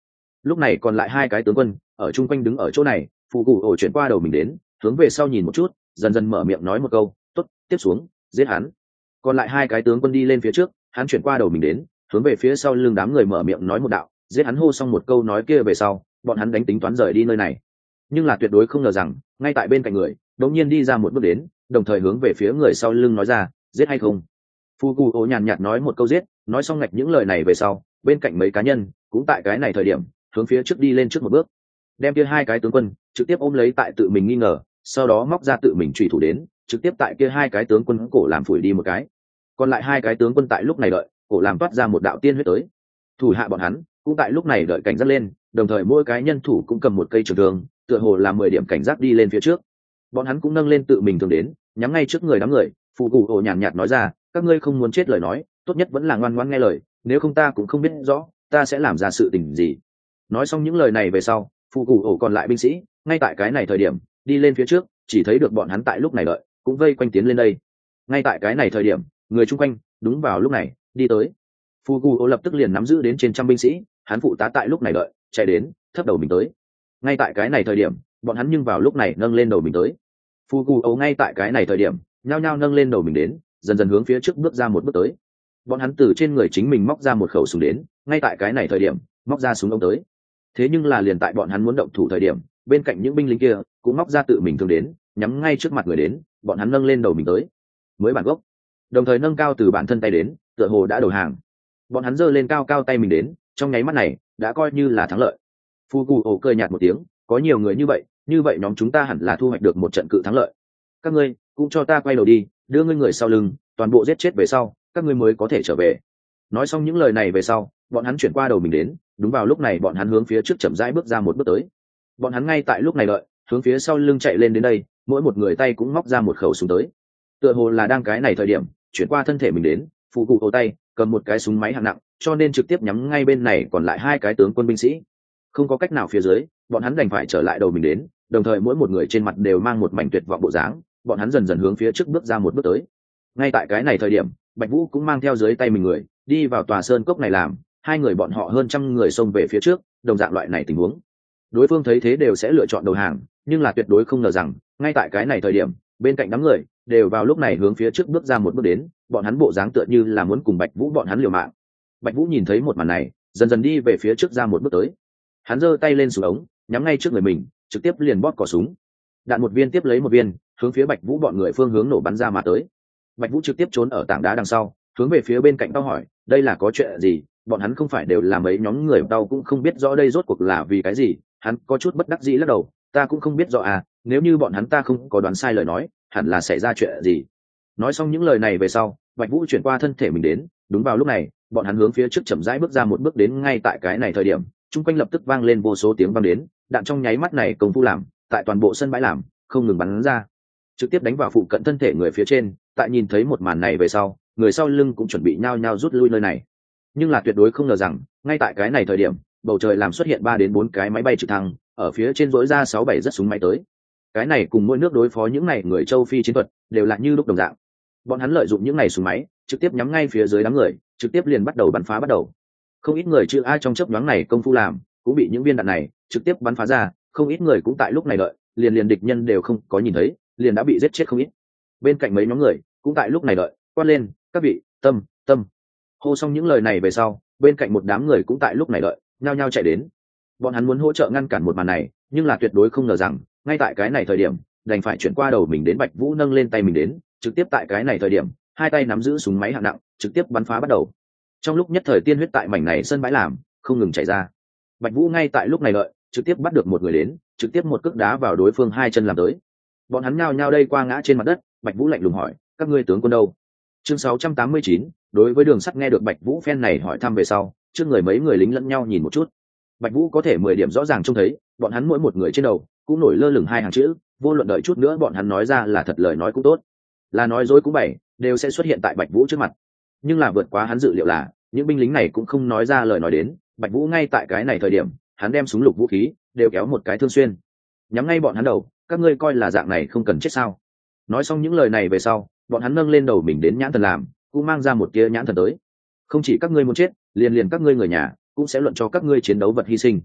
lúc này còn lại hai cái tướng quân ở chung quanh đứng ở chỗ này. Phụ cụ ổ chuyển qua đầu mình đến, hướng về sau nhìn một chút, dần dần mở miệng nói một câu, tốt, tiếp xuống giết hắn. Còn lại hai cái tướng quân đi lên phía trước, hắn chuyển qua đầu mình đến, hướng về phía sau lưng đám người mở miệng nói một đạo, giết hắn. Hô xong một câu nói kia về sau, bọn hắn đánh tính toán rời đi nơi này. Nhưng là tuyệt đối không ngờ rằng, ngay tại bên cạnh người đột nhiên đi ra một bước đến, đồng thời hướng về phía người sau lưng nói ra, giết hay không. Phụ cụ ổ nhàn nhạt nói một câu giết, nói xong ngạch những lời này về sau, bên cạnh mấy cá nhân cũng tại cái này thời điểm hướng phía trước đi lên trước một bước, đem kia hai cái tướng quân trực tiếp ôm lấy tại tự mình nghi ngờ, sau đó móc ra tự mình chủy thủ đến, trực tiếp tại kia hai cái tướng quân cổ làm phủi đi một cái. Còn lại hai cái tướng quân tại lúc này đợi, cổ làm toát ra một đạo tiên huyết tới. Thủ hạ bọn hắn cũng tại lúc này đợi cảnh giác lên, đồng thời mỗi cái nhân thủ cũng cầm một cây trường thương, tựa hồ là 10 điểm cảnh giác đi lên phía trước. Bọn hắn cũng nâng lên tự mình thường đến, nhắm ngay trước người đám người. Phụ cụ ổ nhàn nhạt nói ra, các ngươi không muốn chết lời nói, tốt nhất vẫn là ngoan ngoãn nghe lời, nếu không ta cũng không biết rõ ta sẽ làm ra sự tình gì. Nói xong những lời này về sau, phụ cụ ổ còn lại binh sĩ ngay tại cái này thời điểm đi lên phía trước, chỉ thấy được bọn hắn tại lúc này đợi cũng vây quanh tiến lên đây. Ngay tại cái này thời điểm, người chung quanh đúng vào lúc này đi tới. Phụ cụ ổ lập tức liền nắm giữ đến trên trăm binh sĩ, hắn phụ tá tại lúc này đợi chạy đến thấp đầu mình tới. Ngay tại cái này thời điểm, bọn hắn nhưng vào lúc này nâng lên đầu mình tới. Phụ cụ ổ ngay tại cái này thời điểm nhao nhao nâng lên đầu mình đến, dần dần hướng phía trước bước ra một bước tới. Bọn hắn từ trên người chính mình móc ra một khẩu súng đến, ngay tại cái này thời điểm móc ra súng ống tới. Thế nhưng là liền tại bọn hắn muốn động thủ thời điểm, bên cạnh những binh lính kia cũng móc ra tự mình thương đến, nhắm ngay trước mặt người đến. Bọn hắn nâng lên đầu mình tới mới bản gốc, đồng thời nâng cao từ bản thân tay đến, tựa hồ đã đầu hàng. Bọn hắn giơ lên cao cao tay mình đến, trong nháy mắt này đã coi như là thắng lợi. Phu cụ ổ cười nhạt một tiếng, có nhiều người như vậy nhóm chúng ta hẳn là thu hoạch được một trận cự thắng lợi. Các ngươi cũng cho ta quay đầu đi, đưa ngươi người sau lưng toàn bộ giết chết về sau, các ngươi mới có thể trở về. Nói xong những lời này về sau, bọn hắn chuyển qua đầu mình đến, đúng vào lúc này bọn hắn hướng phía trước chậm rãi bước ra một bước tới. Bọn hắn ngay tại lúc này đợi, hướng phía sau lưng chạy lên đến đây, mỗi một người tay cũng móc ra một khẩu súng tới. Tựa hồ là đang cái này thời điểm chuyển qua thân thể mình đến, phụ cụ ổ tay cầm một cái súng máy hạng nặng, cho nên trực tiếp nhắm ngay bên này còn lại hai cái tướng quân binh sĩ. Không có cách nào phía dưới, bọn hắn đành phải trở lại đầu mình đến, đồng thời mỗi một người trên mặt đều mang một mảnh tuyệt vọng bộ dáng. Bọn hắn dần dần hướng phía trước bước ra một bước tới. Ngay tại cái này thời điểm, Bạch Vũ cũng mang theo dưới tay mình người đi vào tòa sơn cốc này làm. Hai người bọn họ hơn trăm người xông về phía trước, đồng dạng loại này tình huống, đối phương thấy thế đều sẽ lựa chọn đầu hàng, nhưng là tuyệt đối không ngờ rằng ngay tại cái này thời điểm, bên cạnh đám người đều vào lúc này hướng phía trước bước ra một bước đến. Bọn hắn bộ dáng tựa như là muốn cùng Bạch Vũ bọn hắn liều mạng. Bạch Vũ nhìn thấy một màn này, dần dần đi về phía trước ra một bước tới. Hắn giơ tay lên súng ống, nhắm ngay trước người mình, trực tiếp liền bóp cò súng. Đạn một viên tiếp lấy một viên, hướng phía Bạch Vũ bọn người phương hướng nổ bắn ra mà tới. Bạch Vũ trực tiếp trốn ở tảng đá đằng sau, hướng về phía bên cạnh tao hỏi, đây là có chuyện gì? Bọn hắn không phải đều là mấy nhóm người tao cũng không biết rõ đây rốt cuộc là vì cái gì. Hắn có chút bất đắc dĩ lắc đầu, ta cũng không biết rõ à, nếu như bọn hắn ta không có đoán sai lời nói, hẳn là xảy ra chuyện gì. Nói xong những lời này về sau, Bạch Vũ chuyển qua thân thể mình đến, đúng vào lúc này, bọn hắn hướng phía trước chậm rãi bước ra một bước đến. Ngay tại cái này thời điểm, chung quanh lập tức vang lên vô số tiếng vang đến, đạn trong nháy mắt này công phu làm, tại toàn bộ sân bãi làm, không ngừng bắn ra, trực tiếp đánh vào phụ cận thân thể người phía trên. Tại nhìn thấy một màn này về sau, người sau lưng cũng chuẩn bị nhao nhao rút lui nơi này. Nhưng là tuyệt đối không ngờ rằng, ngay tại cái này thời điểm, bầu trời làm xuất hiện 3 đến 4 cái máy bay trực thăng, ở phía trên rỗi ra 6-7 rất súng máy tới. Cái này cùng mỗi nước đối phó những này người châu Phi chiến thuật đều là như lúc đồng dạng. Bọn hắn lợi dụng những này súng máy, trực tiếp nhắm ngay phía dưới đám người, trực tiếp liền bắt đầu bắn phá bắt đầu. Không ít người chữ ai trong chớp nhoáng này công phu làm, cũng bị những viên đạn này trực tiếp bắn phá ra. Không ít người cũng tại lúc này đợi, liền địch nhân đều không có nhìn thấy, liền đã bị giết chết không ít. Bên cạnh mấy nhóm người cũng tại lúc này đợi, quát lên, các vị, tâm. Hô xong những lời này về sau, bên cạnh một đám người cũng tại lúc này đợi, nhao nhao chạy đến. Bọn hắn muốn hỗ trợ ngăn cản một màn này, nhưng là tuyệt đối không ngờ rằng, ngay tại cái này thời điểm, đành phải chuyển qua đầu mình đến. Bạch Vũ nâng lên tay mình đến, trực tiếp tại cái này thời điểm, hai tay nắm giữ súng máy hạng nặng, trực tiếp bắn phá bắt đầu. Trong lúc nhất thời tiên huyết tại mảnh này sân bãi làm không ngừng chảy ra. Bạch Vũ ngay tại lúc này đợi, trực tiếp bắt được một người đến, trực tiếp một cước đá vào đối phương hai chân làm tới. Bọn hắn nhao nhao đây qua ngã trên mặt đất. Bạch Vũ lạnh lùng hỏi, các ngươi tướng quân đâu? Chương 689, đối với Đường Sắt nghe được Bạch Vũ phen này hỏi thăm về sau, trước người mấy người lính lẫn nhau nhìn một chút. Bạch Vũ có thể 10 điểm rõ ràng trông thấy, bọn hắn mỗi một người trên đầu cũng nổi lơ lửng hai hàng chữ, vô luận đợi chút nữa bọn hắn nói ra là thật lời nói cũng tốt, là nói dối cũng bảy, đều sẽ xuất hiện tại Bạch Vũ trước mặt. Nhưng là vượt quá hắn dự liệu là, những binh lính này cũng không nói ra lời nói đến. Bạch Vũ ngay tại cái này thời điểm, hắn đem súng lục vũ khí đều kéo một cái thương xuyên, nhắm ngay bọn hắn đầu, các ngươi coi là dạng này không cần chết sao? Nói xong những lời này về sau, bọn hắn nâng lên đầu mình đến nhãn thần làm, cũng mang ra một tia nhãn thần tới. Không chỉ các ngươi muốn chết, liền các ngươi người nhà cũng sẽ luận cho các ngươi chiến đấu vật hy sinh.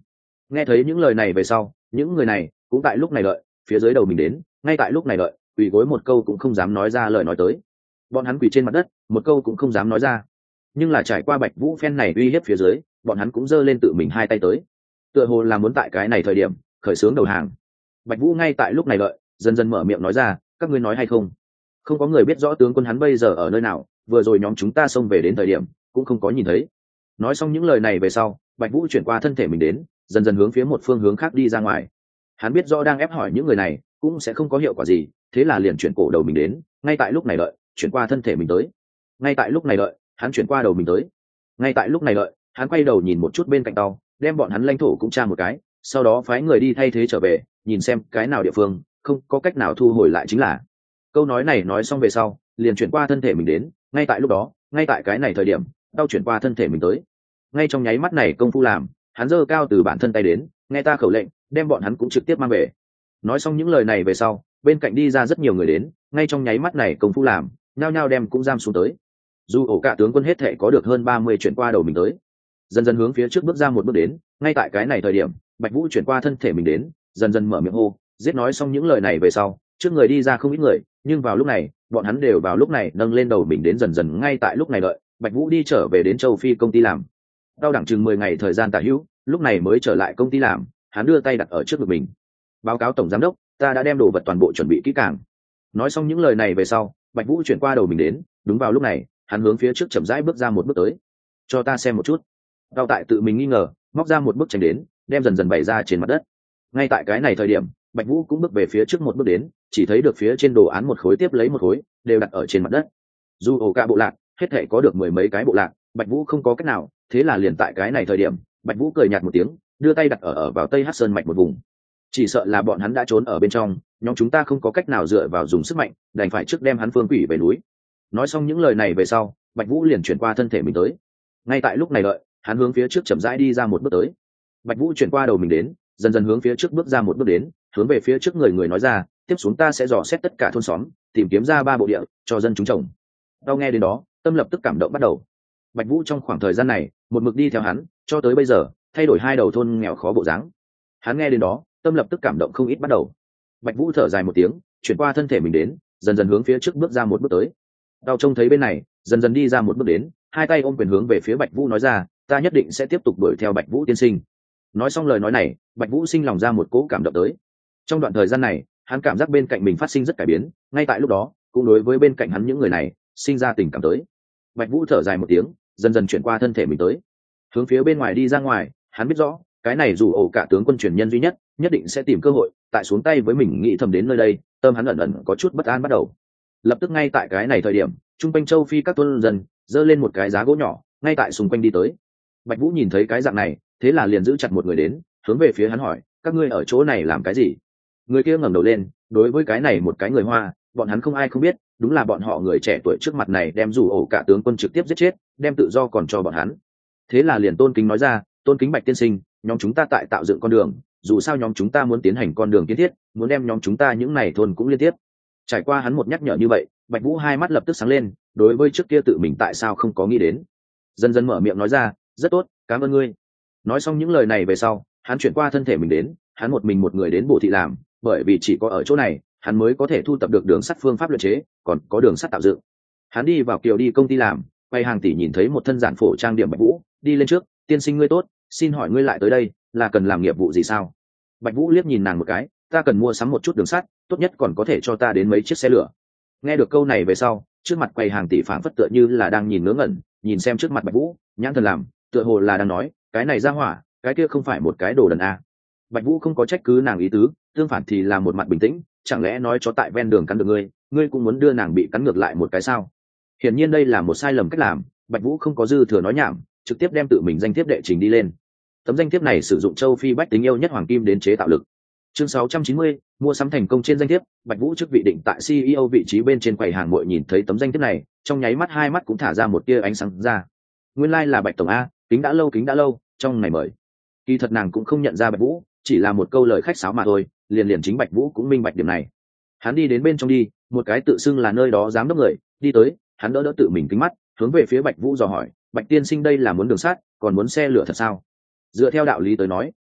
Nghe thấy những lời này về sau, những người này cũng tại lúc này đợi, phía dưới đầu mình đến, ngay tại lúc này đợi, quỳ gối một câu cũng không dám nói ra lời nói tới. Bọn hắn quỳ trên mặt đất, một câu cũng không dám nói ra. Nhưng là trải qua Bạch Vũ phen này uy hiếp phía dưới, bọn hắn cũng giơ lên tự mình hai tay tới, tựa hồ là muốn tại cái này thời điểm khởi xướng đầu hàng. Bạch Vũ ngay tại lúc này đợi, dần dần mở miệng nói ra, các ngươi nói hay không? Không có người biết rõ tướng quân hắn bây giờ ở nơi nào, vừa rồi nhóm chúng ta xông về đến thời điểm cũng không có nhìn thấy. Nói xong những lời này về sau, Bạch Vũ chuyển qua thân thể mình đến, dần dần hướng phía một phương hướng khác đi ra ngoài. Hắn biết rõ đang ép hỏi những người này cũng sẽ không có hiệu quả gì, thế là liền chuyển cổ đầu mình đến, ngay tại lúc này đợi, chuyển qua thân thể mình tới. Ngay tại lúc này đợi, hắn chuyển qua đầu mình tới. Ngay tại lúc này đợi, hắn quay đầu nhìn một chút bên cạnh tàu, đem bọn hắn lãnh thổ cũng tra một cái, sau đó phái người đi thay thế trở về, nhìn xem cái nào địa phương không có cách nào thu hồi lại chính là. Câu nói này nói xong về sau, liền chuyển qua thân thể mình đến, ngay tại lúc đó, ngay tại cái này thời điểm, tao chuyển qua thân thể mình tới. Ngay trong nháy mắt này công phu làm, hắn giơ cao từ bản thân tay đến, nghe ta khẩu lệnh, đem bọn hắn cũng trực tiếp mang về. Nói xong những lời này về sau, bên cạnh đi ra rất nhiều người đến, ngay trong nháy mắt này công phu làm, nhao nhao đem cũng giam xuống tới. Dù ổ cả tướng quân hết thể có được hơn 30 chuyển qua đầu mình tới, dần dần hướng phía trước bước ra một bước đến, ngay tại cái này thời điểm, Bạch Vũ chuyển qua thân thể mình đến, dần dần mở miệng hô, giết. Nói xong những lời này về sau, trước người đi ra không ít người, nhưng vào lúc này, bọn hắn đều vào lúc này nâng lên đầu mình đến, dần dần ngay tại lúc này đợi, Bạch Vũ đi trở về đến châu Phi công ty làm. Đau đẳng chừng 10 ngày thời gian tả hữu, lúc này mới trở lại công ty làm, hắn đưa tay đặt ở trước ngực mình. Báo cáo tổng giám đốc, ta đã đem đồ vật toàn bộ chuẩn bị kỹ càng. Nói xong những lời này về sau, Bạch Vũ chuyển qua đầu mình đến, đúng vào lúc này, hắn hướng phía trước chậm rãi bước ra một bước tới. Cho ta xem một chút. Đau tại tự mình nghi ngờ, móc ra một bức tranh đến, đem dần dần bày ra trên mặt đất. Ngay tại cái này thời điểm, Bạch Vũ cũng bước về phía trước một bước đến, chỉ thấy được phía trên đồ án một khối tiếp lấy một khối, đều đặt ở trên mặt đất. Dù ổ cả bộ lạc, hết thể có được 10 mấy cái bộ lạc, Bạch Vũ không có cách nào, thế là liền tại cái này thời điểm, Bạch Vũ cười nhạt một tiếng, đưa tay đặt ở vào Tây Hắc Sơn mạch một vùng. Chỉ sợ là bọn hắn đã trốn ở bên trong, nhóm chúng ta không có cách nào dựa vào dùng sức mạnh, đành phải trước đem hắn phương quỷ về núi. Nói xong những lời này về sau, Bạch Vũ liền chuyển qua thân thể mình tới. Ngay tại lúc này đợi, hắn hướng phía trước chậm rãi đi ra một bước tới. Bạch Vũ chuyển qua đầu mình đến, dần dần hướng phía trước bước ra một bước đến, hướng về phía trước người nói ra, tiếp xuống ta sẽ dò xét tất cả thôn xóm, tìm kiếm ra 3 bộ địa cho dân chúng trồng. Tao nghe đến đó, tâm lập tức cảm động bắt đầu. Bạch Vũ trong khoảng thời gian này, một mực đi theo hắn, cho tới bây giờ, thay đổi 2 đầu thôn nghèo khó bộ dáng. Hắn nghe đến đó, tâm lập tức cảm động không ít bắt đầu. Bạch Vũ thở dài một tiếng, chuyển qua thân thể mình đến, dần dần hướng phía trước bước ra một bước tới. Tao trông thấy bên này, dần dần đi ra một bước đến, hai tay ôm quyền hướng về phía Bạch Vũ nói ra, ta nhất định sẽ tiếp tục đuổi theo Bạch Vũ tiên sinh. Nói xong lời nói này, Bạch Vũ sinh lòng ra một cỗ cảm động tới. Trong đoạn thời gian này, hắn cảm giác bên cạnh mình phát sinh rất cải biến, ngay tại lúc đó, cũng đối với bên cạnh hắn những người này sinh ra tình cảm tới. Bạch Vũ thở dài một tiếng, dần dần chuyển qua thân thể mình tới, hướng phía bên ngoài đi ra ngoài. Hắn biết rõ, cái này dù ổ cả tướng quân truyền nhân duy nhất, nhất định sẽ tìm cơ hội tại xuống tay với mình. Nghĩ thầm đến nơi đây, tâm hắn ẩn ẩn có chút bất an bắt đầu. Lập tức ngay tại cái này thời điểm, trung quanh châu Phi các thôn dân giơ lên một cái giá gỗ nhỏ, ngay tại xung quanh đi tới. Bạch Vũ nhìn thấy cái dạng này, thế là liền giữ chặt một người đến, hướng về phía hắn hỏi, các ngươi ở chỗ này làm cái gì? Người kia ngẩng đầu lên, đối với cái này một cái người Hoa, bọn hắn không ai không biết, đúng là bọn họ người trẻ tuổi trước mặt này đem dù ổ cả tướng quân trực tiếp giết chết, đem tự do còn cho bọn hắn. Thế là liền tôn kính nói ra, tôn kính Bạch tiên sinh, nhóm chúng ta tại tạo dựng con đường, dù sao nhóm chúng ta muốn tiến hành con đường kiến thiết, muốn đem nhóm chúng ta những này thôn cũng liên tiếp. Trải qua hắn một nhắc nhở như vậy, Bạch Vũ hai mắt lập tức sáng lên, đối với trước kia tự mình tại sao không có nghĩ đến, dần dần mở miệng nói ra, rất tốt, cảm ơn ngươi. Nói xong những lời này về sau, hắn chuyển qua thân thể mình đến, hắn một mình một người đến Bổ thị làm, bởi vì chỉ có ở chỗ này, hắn mới có thể thu tập được đường sắt phương pháp luyện chế, còn có đường sắt tạo dựng. Hắn đi vào Kiều đi công ty làm, quay hàng tỷ nhìn thấy một thân giản phổ trang điểm Bạch Vũ, đi lên trước, tiên sinh ngươi tốt, xin hỏi ngươi lại tới đây, là cần làm nghiệp vụ gì sao? Bạch Vũ liếc nhìn nàng một cái, ta cần mua sắm một chút đường sắt, tốt nhất còn có thể cho ta đến mấy chiếc xe lửa. Nghe được câu này về sau, trước mặt quầy hàng tỷ phảng phất tựa như là đang nhìn ngớ ngẩn, nhìn xem trước mặt Bạch Vũ, nhãn thần làm, tựa hồ là đang nói, cái này ra hỏa, cái kia không phải một cái đồ đần a. Bạch Vũ không có trách cứ nàng ý tứ, tương phản thì là một mặt bình tĩnh, chẳng lẽ nói chó tại ven đường cắn được ngươi, ngươi cũng muốn đưa nàng bị cắn ngược lại một cái sao? Hiển nhiên đây là một sai lầm cách làm, Bạch Vũ không có dư thừa nói nhảm, trực tiếp đem tự mình danh thiếp đệ trình đi lên. Tấm danh thiếp này sử dụng châu Phi bách tính yêu nhất hoàng kim đến chế tạo lực. Chương 690, mua sắm thành công. Trên danh thiếp, Bạch Vũ chức vị định tại CEO vị trí bên trên quầy hàng muội nhìn thấy tấm danh thiếp này, trong nháy mắt hai mắt cũng thả ra một tia ánh sáng ra. Nguyên lai là Bạch tổng a, kính đã lâu, trong này mời. Kỳ thật nàng cũng không nhận ra Bạch Vũ, chỉ là một câu lời khách sáo mà thôi, liền chính Bạch Vũ cũng minh bạch điểm này. Hắn đi đến bên trong đi, một cái tự xưng là nơi đó giám đốc người, đi tới, hắn đỡ tự mình kính mắt, hướng về phía Bạch Vũ dò hỏi, Bạch tiên sinh đây là muốn đường sắt, còn muốn xe lửa thật sao? Dựa theo đạo lý tới nói,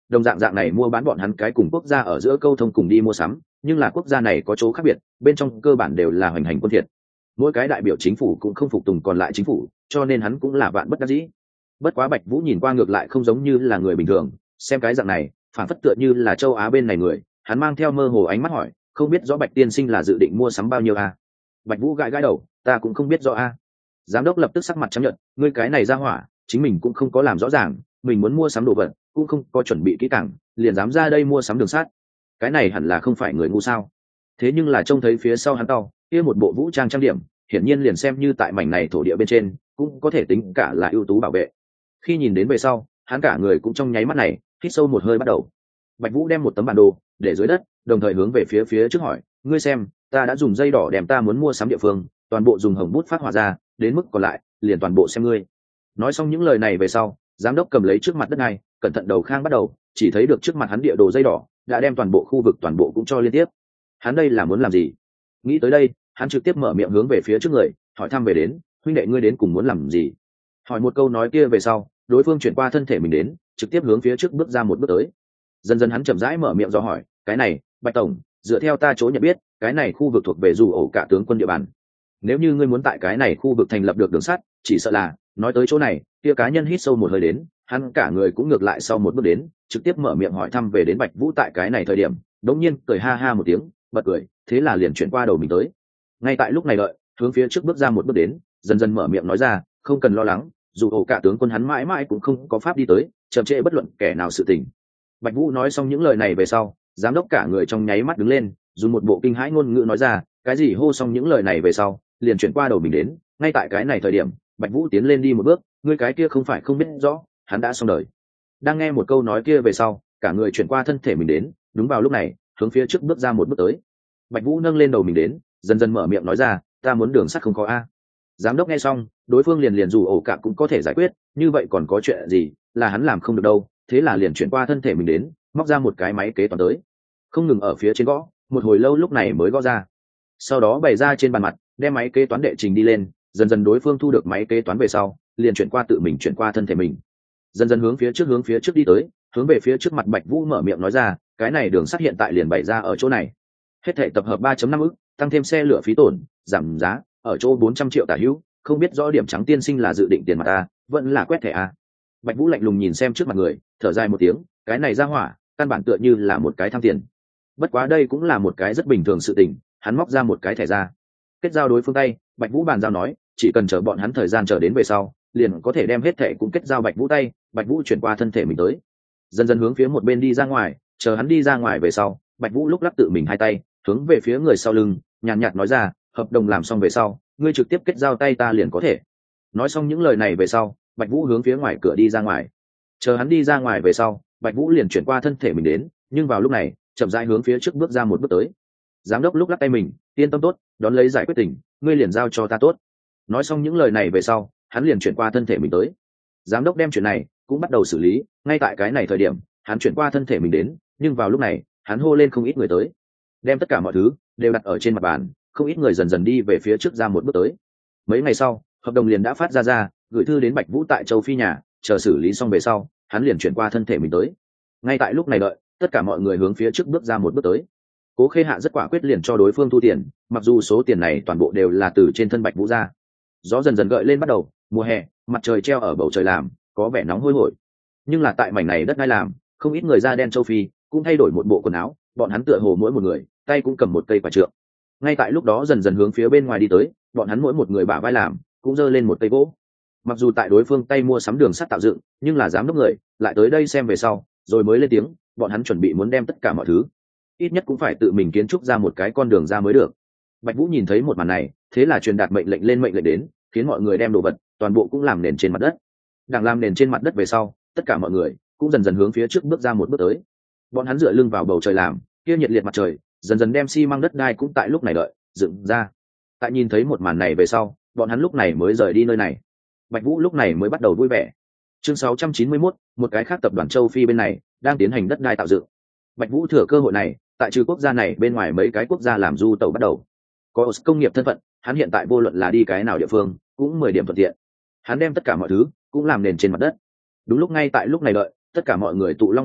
đồng dạng này mua bán bọn hắn cái cùng quốc gia ở giữa câu thông cùng đi mua sắm, nhưng là quốc gia này có chỗ khác biệt, bên trong cơ bản đều là hoành hành quân thiệt, mỗi cái đại biểu chính phủ cũng không phục tùng còn lại chính phủ, cho nên hắn cũng là vạn bất đắc dĩ. Bất quá Bạch Vũ nhìn qua ngược lại không giống như là người bình thường, xem cái dạng này phản phất tựa như là châu Á bên này người. Hắn mang theo mơ hồ ánh mắt hỏi, không biết rõ Bạch tiên sinh là dự định mua sắm bao nhiêu a? Bạch Vũ gãi gãi đầu, ta cũng không biết rõ a. Giám đốc lập tức sắc mặt trắng nhợt, ngươi cái này ra hỏa, chính mình cũng không có làm rõ ràng, mình muốn mua sắm đồ vật cũng không có chuẩn bị kỹ càng, liền dám ra đây mua sắm đường sắt, cái này hẳn là không phải người ngu sao? Thế nhưng là trông thấy phía sau hắn tao kia một bộ vũ trang trang điểm, hiển nhiên liền xem như tại mảnh này thổ địa bên trên cũng có thể tính cả là ưu tú bảo vệ. Khi nhìn đến về sau, hắn cả người cũng trong nháy mắt này hít sâu một hơi bắt đầu. Bạch Vũ đem một tấm bản đồ để dưới đất, đồng thời hướng về phía trước hỏi, ngươi xem, ta đã dùng dây đỏ đem ta muốn mua sắm địa phương toàn bộ dùng hồng bút phát họa ra, đến mức còn lại liền toàn bộ xem ngươi. Nói xong những lời này về sau, giám đốc cầm lấy trước mặt đất này, cẩn thận đầu khang bắt đầu, chỉ thấy được trước mặt hắn địa đồ dây đỏ đã đem toàn bộ khu vực toàn bộ cũng cho liên tiếp. Hắn đây là muốn làm gì? Nghĩ tới đây, hắn trực tiếp mở miệng hướng về phía trước người hỏi thăm về đến, huynh đệ ngươi đến cùng muốn làm gì? Hỏi một câu nói kia về sau, đối phương chuyển qua thân thể mình đến, trực tiếp hướng phía trước bước ra một bước tới. Dần dần hắn chậm rãi mở miệng do hỏi, cái này Bạch tổng, dựa theo ta chỗ nhận biết, cái này khu vực thuộc về dù ổ cả tướng quân địa bàn. Nếu như ngươi muốn tại cái này khu vực thành lập được đường sắt, chỉ sợ là nói tới chỗ này, kia cá nhân hít sâu một hơi đến, hắn cả người cũng ngược lại sau một bước đến, trực tiếp mở miệng hỏi thăm về đến Bạch Vũ tại cái này thời điểm, đống nhiên cười ha ha một tiếng, bật cười, thế là liền chuyển qua đầu mình tới. Ngay tại lúc này đợi, hướng phía trước bước ra một bước đến, dần dần mở miệng nói ra, không cần lo lắng, dù ổ cả tướng quân hắn mãi mãi cũng không có pháp đi tới, chậm trễ bất luận kẻ nào sự tình. Bạch Vũ nói xong những lời này về sau, giám đốc cả người trong nháy mắt đứng lên, dùng một bộ kinh hãi ngôn ngữ nói ra, cái gì hô xong những lời này về sau, liền chuyển qua đầu mình đến. Ngay tại cái này thời điểm, Bạch Vũ tiến lên đi một bước, ngươi cái kia không phải không biết rõ, hắn đã xong đời. Đang nghe một câu nói kia về sau, cả người chuyển qua thân thể mình đến, đúng vào lúc này, hướng phía trước bước ra một bước tới. Bạch Vũ nâng lên đầu mình đến, dần dần mở miệng nói ra, ta muốn đường sắt không có a. Giám đốc nghe xong, đối phương liền dù ổ cả cũng có thể giải quyết, như vậy còn có chuyện gì là hắn làm không được đâu. Thế là liền chuyển qua thân thể mình đến, móc ra một cái máy kế toán tới, không ngừng ở phía trên gõ, một hồi lâu lúc này mới gõ ra. Sau đó bày ra trên bàn mặt, đem máy kế toán đệ trình đi lên, dần dần đối phương thu được máy kế toán về sau, liền chuyển qua tự mình chuyển qua thân thể mình, dần dần hướng phía trước đi tới, hướng về phía trước mặt Bạch Vũ mở miệng nói ra, cái này đường sắt hiện tại liền bày ra ở chỗ này, hết thảy tập hợp 3.5 ức, tăng thêm xe lửa phí tổn, giảm giá, ở chỗ 400 triệu tả hữu, không biết rõ điểm trắng tiên sinh là dự định tiền mặt a, vẫn là quét thẻ a. Bạch Vũ lạnh lùng nhìn xem trước mặt người, thở dài một tiếng, cái này ra hỏa, căn bản tựa như là một cái tham tiền. Bất quá đây cũng là một cái rất bình thường sự tình, hắn móc ra một cái thẻ ra, kết giao đối phương tay, Bạch Vũ bàn giao nói, chỉ cần chờ bọn hắn thời gian chờ đến về sau, liền có thể đem hết thẻ cũng kết giao Bạch Vũ tay. Bạch Vũ chuyển qua thân thể mình tới, dần dần hướng phía một bên đi ra ngoài, chờ hắn đi ra ngoài về sau, Bạch Vũ lúc lắc tự mình hai tay, hướng về phía người sau lưng, nhàn nhạt nói ra, hợp đồng làm xong về sau, ngươi trực tiếp kết giao tay ta liền có thể. Nói xong những lời này về sau, Bạch Vũ hướng phía ngoài cửa đi ra ngoài. Chờ hắn đi ra ngoài về sau, Bạch Vũ liền chuyển qua thân thể mình đến, nhưng vào lúc này, chậm rãi hướng phía trước bước ra một bước tới. Giám đốc lúc lắc tay mình, yên tâm tốt, đón lấy giải quyết tình, ngươi liền giao cho ta tốt. Nói xong những lời này về sau, hắn liền chuyển qua thân thể mình tới. Giám đốc đem chuyện này cũng bắt đầu xử lý, ngay tại cái này thời điểm, hắn chuyển qua thân thể mình đến, nhưng vào lúc này, hắn hô lên không ít người tới, đem tất cả mọi thứ đều đặt ở trên mặt bàn, không ít người dần dần đi về phía trước ra một bước tới. Mấy ngày sau, hợp đồng liền đã phát ra, gửi thư đến Bạch Vũ tại châu Phi nhà, chờ xử lý xong về sau, hắn liền chuyển qua thân thể mình tới. Ngay tại lúc này đợi, tất cả mọi người hướng phía trước bước ra một bước tới. Cố Khê Hạ rất quả quyết liền cho đối phương thu tiền, mặc dù số tiền này toàn bộ đều là từ trên thân Bạch Vũ ra. Gió dần dần gợi lên bắt đầu, mùa hè, mặt trời treo ở bầu trời làm, có vẻ nóng hôi hổi. Nhưng là tại mảnh này đất đai làm, không ít người da đen châu Phi cũng thay đổi một bộ quần áo, bọn hắn tựa hồ mỗi một người tay cũng cầm một cây quả trượng. Ngay tại lúc đó dần dần hướng phía bên ngoài đi tới, bọn hắn mỗi một người bả vai làm cũng giơ lên một cây gỗ. Mặc dù tại đối phương tay mua sắm đường sắt tạo dựng, nhưng là giám đốc người lại tới đây xem về sau, rồi mới lên tiếng, bọn hắn chuẩn bị muốn đem tất cả mọi thứ, ít nhất cũng phải tự mình kiến trúc ra một cái con đường ra mới được. Bạch Vũ nhìn thấy một màn này, thế là truyền đạt mệnh lệnh lên mệnh lệnh đến, khiến mọi người đem đồ vật toàn bộ cũng làm nền trên mặt đất. Đang làm nền trên mặt đất về sau, tất cả mọi người cũng dần dần hướng phía trước bước ra một bước tới. Bọn hắn dựa lưng vào bầu trời làm, kia nhiệt liệt mặt trời dần dần đem xi măng đất đai cũng tại lúc này đợi dựng ra. Tại nhìn thấy một màn này về sau, bọn hắn lúc này mới rời đi nơi này. Bạch Vũ lúc này mới bắt đầu vui vẻ. Chương 691, một cái khác tập đoàn châu Phi bên này đang tiến hành đất đai tạo dựng. Bạch Vũ thừa cơ hội này, tại trừ quốc gia này bên ngoài mấy cái quốc gia làm du tàu bắt đầu. Có công nghiệp thân phận, hắn hiện tại vô luận là đi cái nào địa phương, cũng 10 điểm thuận tiện. Hắn đem tất cả mọi thứ cũng làm nền trên mặt đất. Đúng lúc ngay tại lúc này đợi, tất cả mọi người tụ long bắt đầu,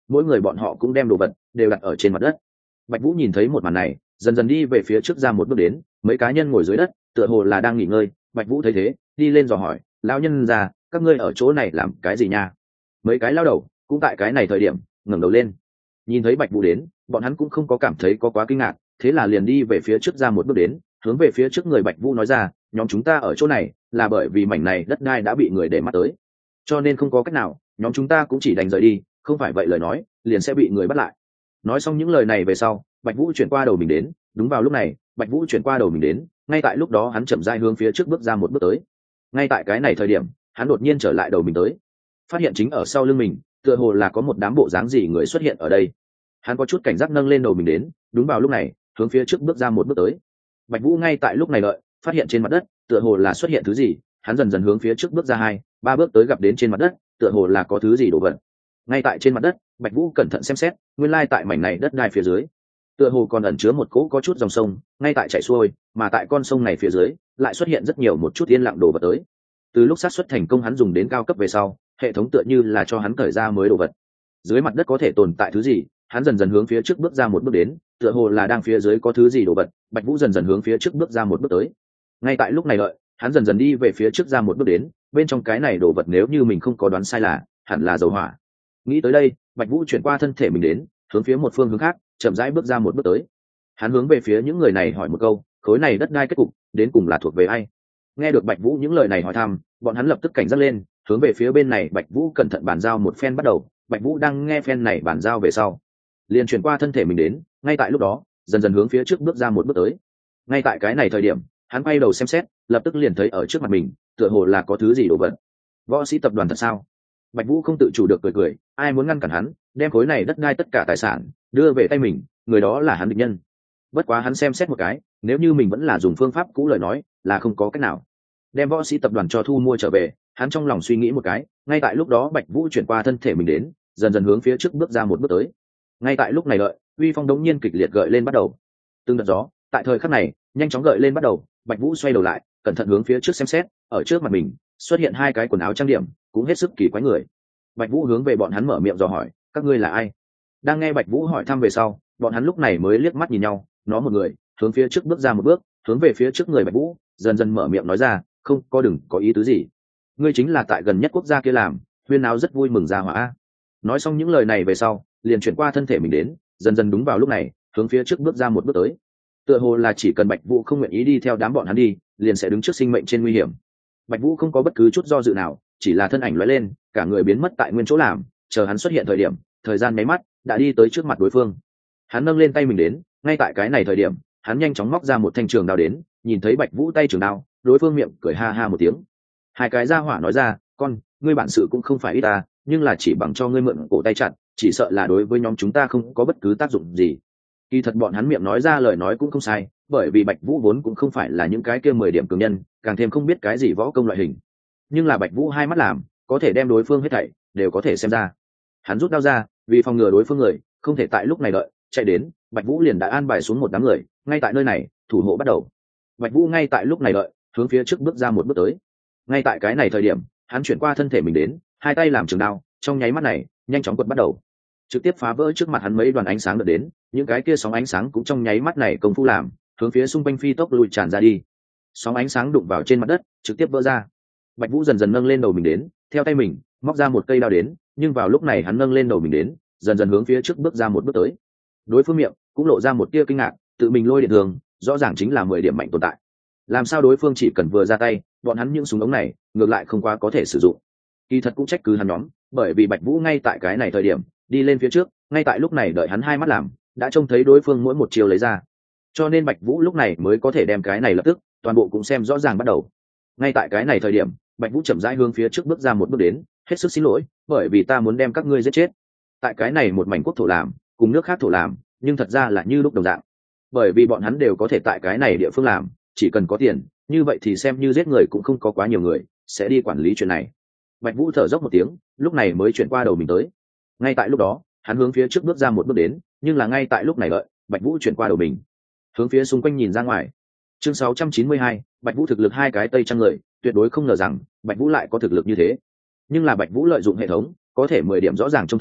mỗi người bọn họ cũng đem đồ vật đều đặt ở trên mặt đất. Bạch Vũ nhìn thấy một màn này, dần dần đi về phía trước ra một bước đến, mấy cá nhân ngồi dưới đất tựa hồ là đang nghỉ ngơi. Bạch Vũ thấy thế, đi lên dò hỏi, lão nhân già, các ngươi ở chỗ này làm cái gì nha? Mấy cái lao đầu cũng tại cái này thời điểm ngẩng đầu lên, nhìn thấy Bạch Vũ đến, bọn hắn cũng không có cảm thấy có quá kinh ngạc, thế là liền đi về phía trước ra một bước đến, hướng về phía trước người Bạch Vũ nói ra, nhóm chúng ta ở chỗ này là bởi vì mảnh này đất đai đã bị người để mắt tới, cho nên không có cách nào, nhóm chúng ta cũng chỉ đành rời đi, không phải vậy lời nói liền sẽ bị người bắt lại. Nói xong những lời này về sau, Bạch Vũ chuyển qua đầu mình đến. Đúng vào lúc này, Bạch Vũ chuyển qua đầu mình đến, ngay tại lúc đó hắn chậm rãi hướng phía trước bước ra một bước tới. Ngay tại cái này thời điểm, hắn đột nhiên trở lại đầu mình tới, phát hiện chính ở sau lưng mình tựa hồ là có một đám bộ dáng gì người xuất hiện ở đây. Hắn có chút cảnh giác nâng lên đầu mình đến, đúng vào lúc này hướng phía trước bước ra một bước tới. Bạch Vũ ngay tại lúc này đợi, phát hiện trên mặt đất tựa hồ là xuất hiện thứ gì, hắn dần dần hướng phía trước bước ra 2-3 bước tới, gặp đến trên mặt đất tựa hồ là có thứ gì đổ vật. Ngay tại trên mặt đất, Bạch Vũ cẩn thận xem xét, nguyên lai tại mảnh này đất đai phía dưới tựa hồ còn ẩn chứa một cỗ có chút dòng sông ngay tại chảy xuôi, mà tại con sông này phía dưới lại xuất hiện rất nhiều một chút yên lặng đồ vật tới. Từ lúc sát xuất thành công hắn dùng đến cao cấp về sau, hệ thống tựa như là cho hắn cởi ra mới đồ vật. Dưới mặt đất có thể tồn tại thứ gì, hắn dần dần hướng phía trước bước ra một bước đến, tựa hồ là đang phía dưới có thứ gì đồ vật. Bạch Vũ dần dần hướng phía trước bước ra một bước tới. Ngay tại lúc này đợi, hắn dần dần đi về phía trước ra một bước đến, bên trong cái này đồ vật nếu như mình không có đoán sai là hẳn là dầu hỏa. Nghĩ tới đây, Bạch Vũ chuyển qua thân thể mình đến, hướng phía một phương hướng khác chậm rãi bước ra một bước tới. Hắn hướng về phía những người này hỏi một câu, khối này đất đai kết cục đến cùng là thuộc về ai? Nghe được Bạch Vũ những lời này hỏi thăm, bọn hắn lập tức cảnh giác lên, hướng về phía bên này Bạch Vũ cẩn thận bàn giao một phen bắt đầu. Bạch Vũ đang nghe phen này bàn giao về sau, liền chuyển qua thân thể mình đến, ngay tại lúc đó dần dần hướng phía trước bước ra một bước tới. Ngay tại cái này thời điểm, hắn quay đầu xem xét, lập tức liền thấy ở trước mặt mình tựa hồ là có thứ gì đổ vật. Võ sĩ tập đoàn thật sao? Bạch Vũ không tự chủ được cười cười, ai muốn ngăn cản hắn đem khối này đất đai tất cả tài sản đưa về tay mình, người đó là hắn địch nhân. Bất quá hắn xem xét một cái, nếu như mình vẫn là dùng phương pháp cũ lời nói là không có cách nào đem võ sĩ tập đoàn cho thu mua trở về. Hắn trong lòng suy nghĩ một cái, ngay tại lúc đó Bạch Vũ chuyển qua thân thể mình đến, dần dần hướng phía trước bước ra một bước tới. Ngay tại lúc này đợi, uy phong đống nhiên kịch liệt gợi lên bắt đầu. Từng đợt gió tại thời khắc này nhanh chóng gợi lên bắt đầu. Bạch Vũ xoay đầu lại, cẩn thận hướng phía trước xem xét, ở trước mặt mình xuất hiện 2 cái quần áo trang điểm cũng hết sức kỳ quái người. Bạch Vũ hướng về bọn hắn mở miệng dò hỏi, các ngươi là ai? Đang nghe Bạch Vũ hỏi thăm về sau, bọn hắn lúc này mới liếc mắt nhìn nhau, nó một người hướng phía trước bước ra một bước, hướng về phía trước người Bạch Vũ dần dần mở miệng nói ra, không có, đừng có ý tứ gì, ngươi chính là tại gần nhất quốc gia kia làm huyên náo rất vui mừng ra hỏa. Nói xong những lời này về sau, liền chuyển qua thân thể mình đến, dần dần đúng vào lúc này hướng phía trước bước ra một bước tới. Tựa hồ là chỉ cần Bạch Vũ không nguyện ý đi theo đám bọn hắn đi, liền sẽ đứng trước sinh mệnh trên nguy hiểm. Bạch Vũ không có bất cứ chút do dự nào, chỉ là thân ảnh lóe lên, cả người biến mất tại nguyên chỗ làm. Chờ hắn xuất hiện thời điểm, thời gian nháy mắt đã đi tới trước mặt đối phương. Hắn nâng lên tay mình đến, ngay tại cái này thời điểm, hắn nhanh chóng móc ra một thanh trường đao đến, nhìn thấy Bạch Vũ tay trường đao, đối phương miệng cười ha ha một tiếng. 2 cái gia hỏa nói ra, con, ngươi bản sự cũng không phải ít ta, nhưng là chỉ bằng cho ngươi mượn cổ tay chặn, chỉ sợ là đối với nhóm chúng ta không có bất cứ tác dụng gì. Kỳ thật bọn hắn miệng nói ra lời nói cũng không sai, bởi vì Bạch Vũ vốn cũng không phải là những cái kia 10 điểm cường nhân, càng thêm không biết cái gì võ công loại hình. Nhưng là Bạch Vũ hai mắt làm, có thể đem đối phương hết thảy đều có thể xem ra. Hắn rút đao ra, vì phòng ngừa đối phương người không thể tại lúc này đợi chạy đến, Bạch Vũ liền đã an bài xuống một đám người, ngay tại nơi này thủ hộ bắt đầu. Bạch Vũ ngay tại lúc này đợi, hướng phía trước bước ra một bước tới. Ngay tại cái này thời điểm, hắn chuyển qua thân thể mình đến, 2 tay làm trường đao, trong nháy mắt này nhanh chóng quật bắt đầu, trực tiếp phá vỡ trước mặt hắn mấy đoàn ánh sáng đợt đến. Những cái kia sóng ánh sáng cũng trong nháy mắt này công phu làm, hướng phía xung quanh phi tốc lùi tràn ra đi. Sóng ánh sáng đụng vào trên mặt đất, trực tiếp vỡ ra. Bạch Vũ dần dần nâng lên đầu mình đến, theo tay mình móc ra một cây đao đến, nhưng vào lúc này hắn nâng lên đầu mình đến, dần dần hướng phía trước bước ra một bước tới. Đối phương miệng cũng lộ ra một tia kinh ngạc, tự mình lôi điện thường, rõ ràng chính là 10 điểm mạnh tồn tại. Làm sao đối phương chỉ cần vừa ra tay, bọn hắn những súng ống này ngược lại không quá có thể sử dụng. Kỳ thật cũng trách cứ hắn nhóm, bởi vì Bạch Vũ ngay tại cái này thời điểm đi lên phía trước, ngay tại lúc này đợi hắn hai mắt làm, đã trông thấy đối phương mỗi một chiều lấy ra, cho nên Bạch Vũ lúc này mới có thể đem cái này lập tức toàn bộ cũng xem rõ ràng bắt đầu. Ngay tại cái này thời điểm, Bạch Vũ chậm rãi hướng phía trước bước ra một bước đến, hết sức xin lỗi, bởi vì ta muốn đem các ngươi giết chết. Tại cái này một mảnh quốc thổ làm, cùng nước khác thổ làm, nhưng thật ra là như lúc đồng dạng, bởi vì bọn hắn đều có thể tại cái này địa phương làm, chỉ cần có tiền, như vậy thì xem như giết người cũng không có quá nhiều người sẽ đi quản lý chuyện này. Bạch Vũ thở dốc một tiếng, lúc này mới chuyển qua đầu mình tới. Ngay tại lúc đó, hắn hướng phía trước bước ra một bước đến, nhưng là ngay tại lúc này đợi, Bạch Vũ chuyển qua đầu mình, hướng phía xung quanh nhìn ra ngoài. Chương 692, Bạch Vũ thực lực 2 cái tây trang người, tuyệt đối không ngờ rằng Bạch Vũ lại có thực lực như thế. Nhưng là Bạch Vũ lợi dụng hệ thống, có thể 10 điểm rõ ràng trông thấy,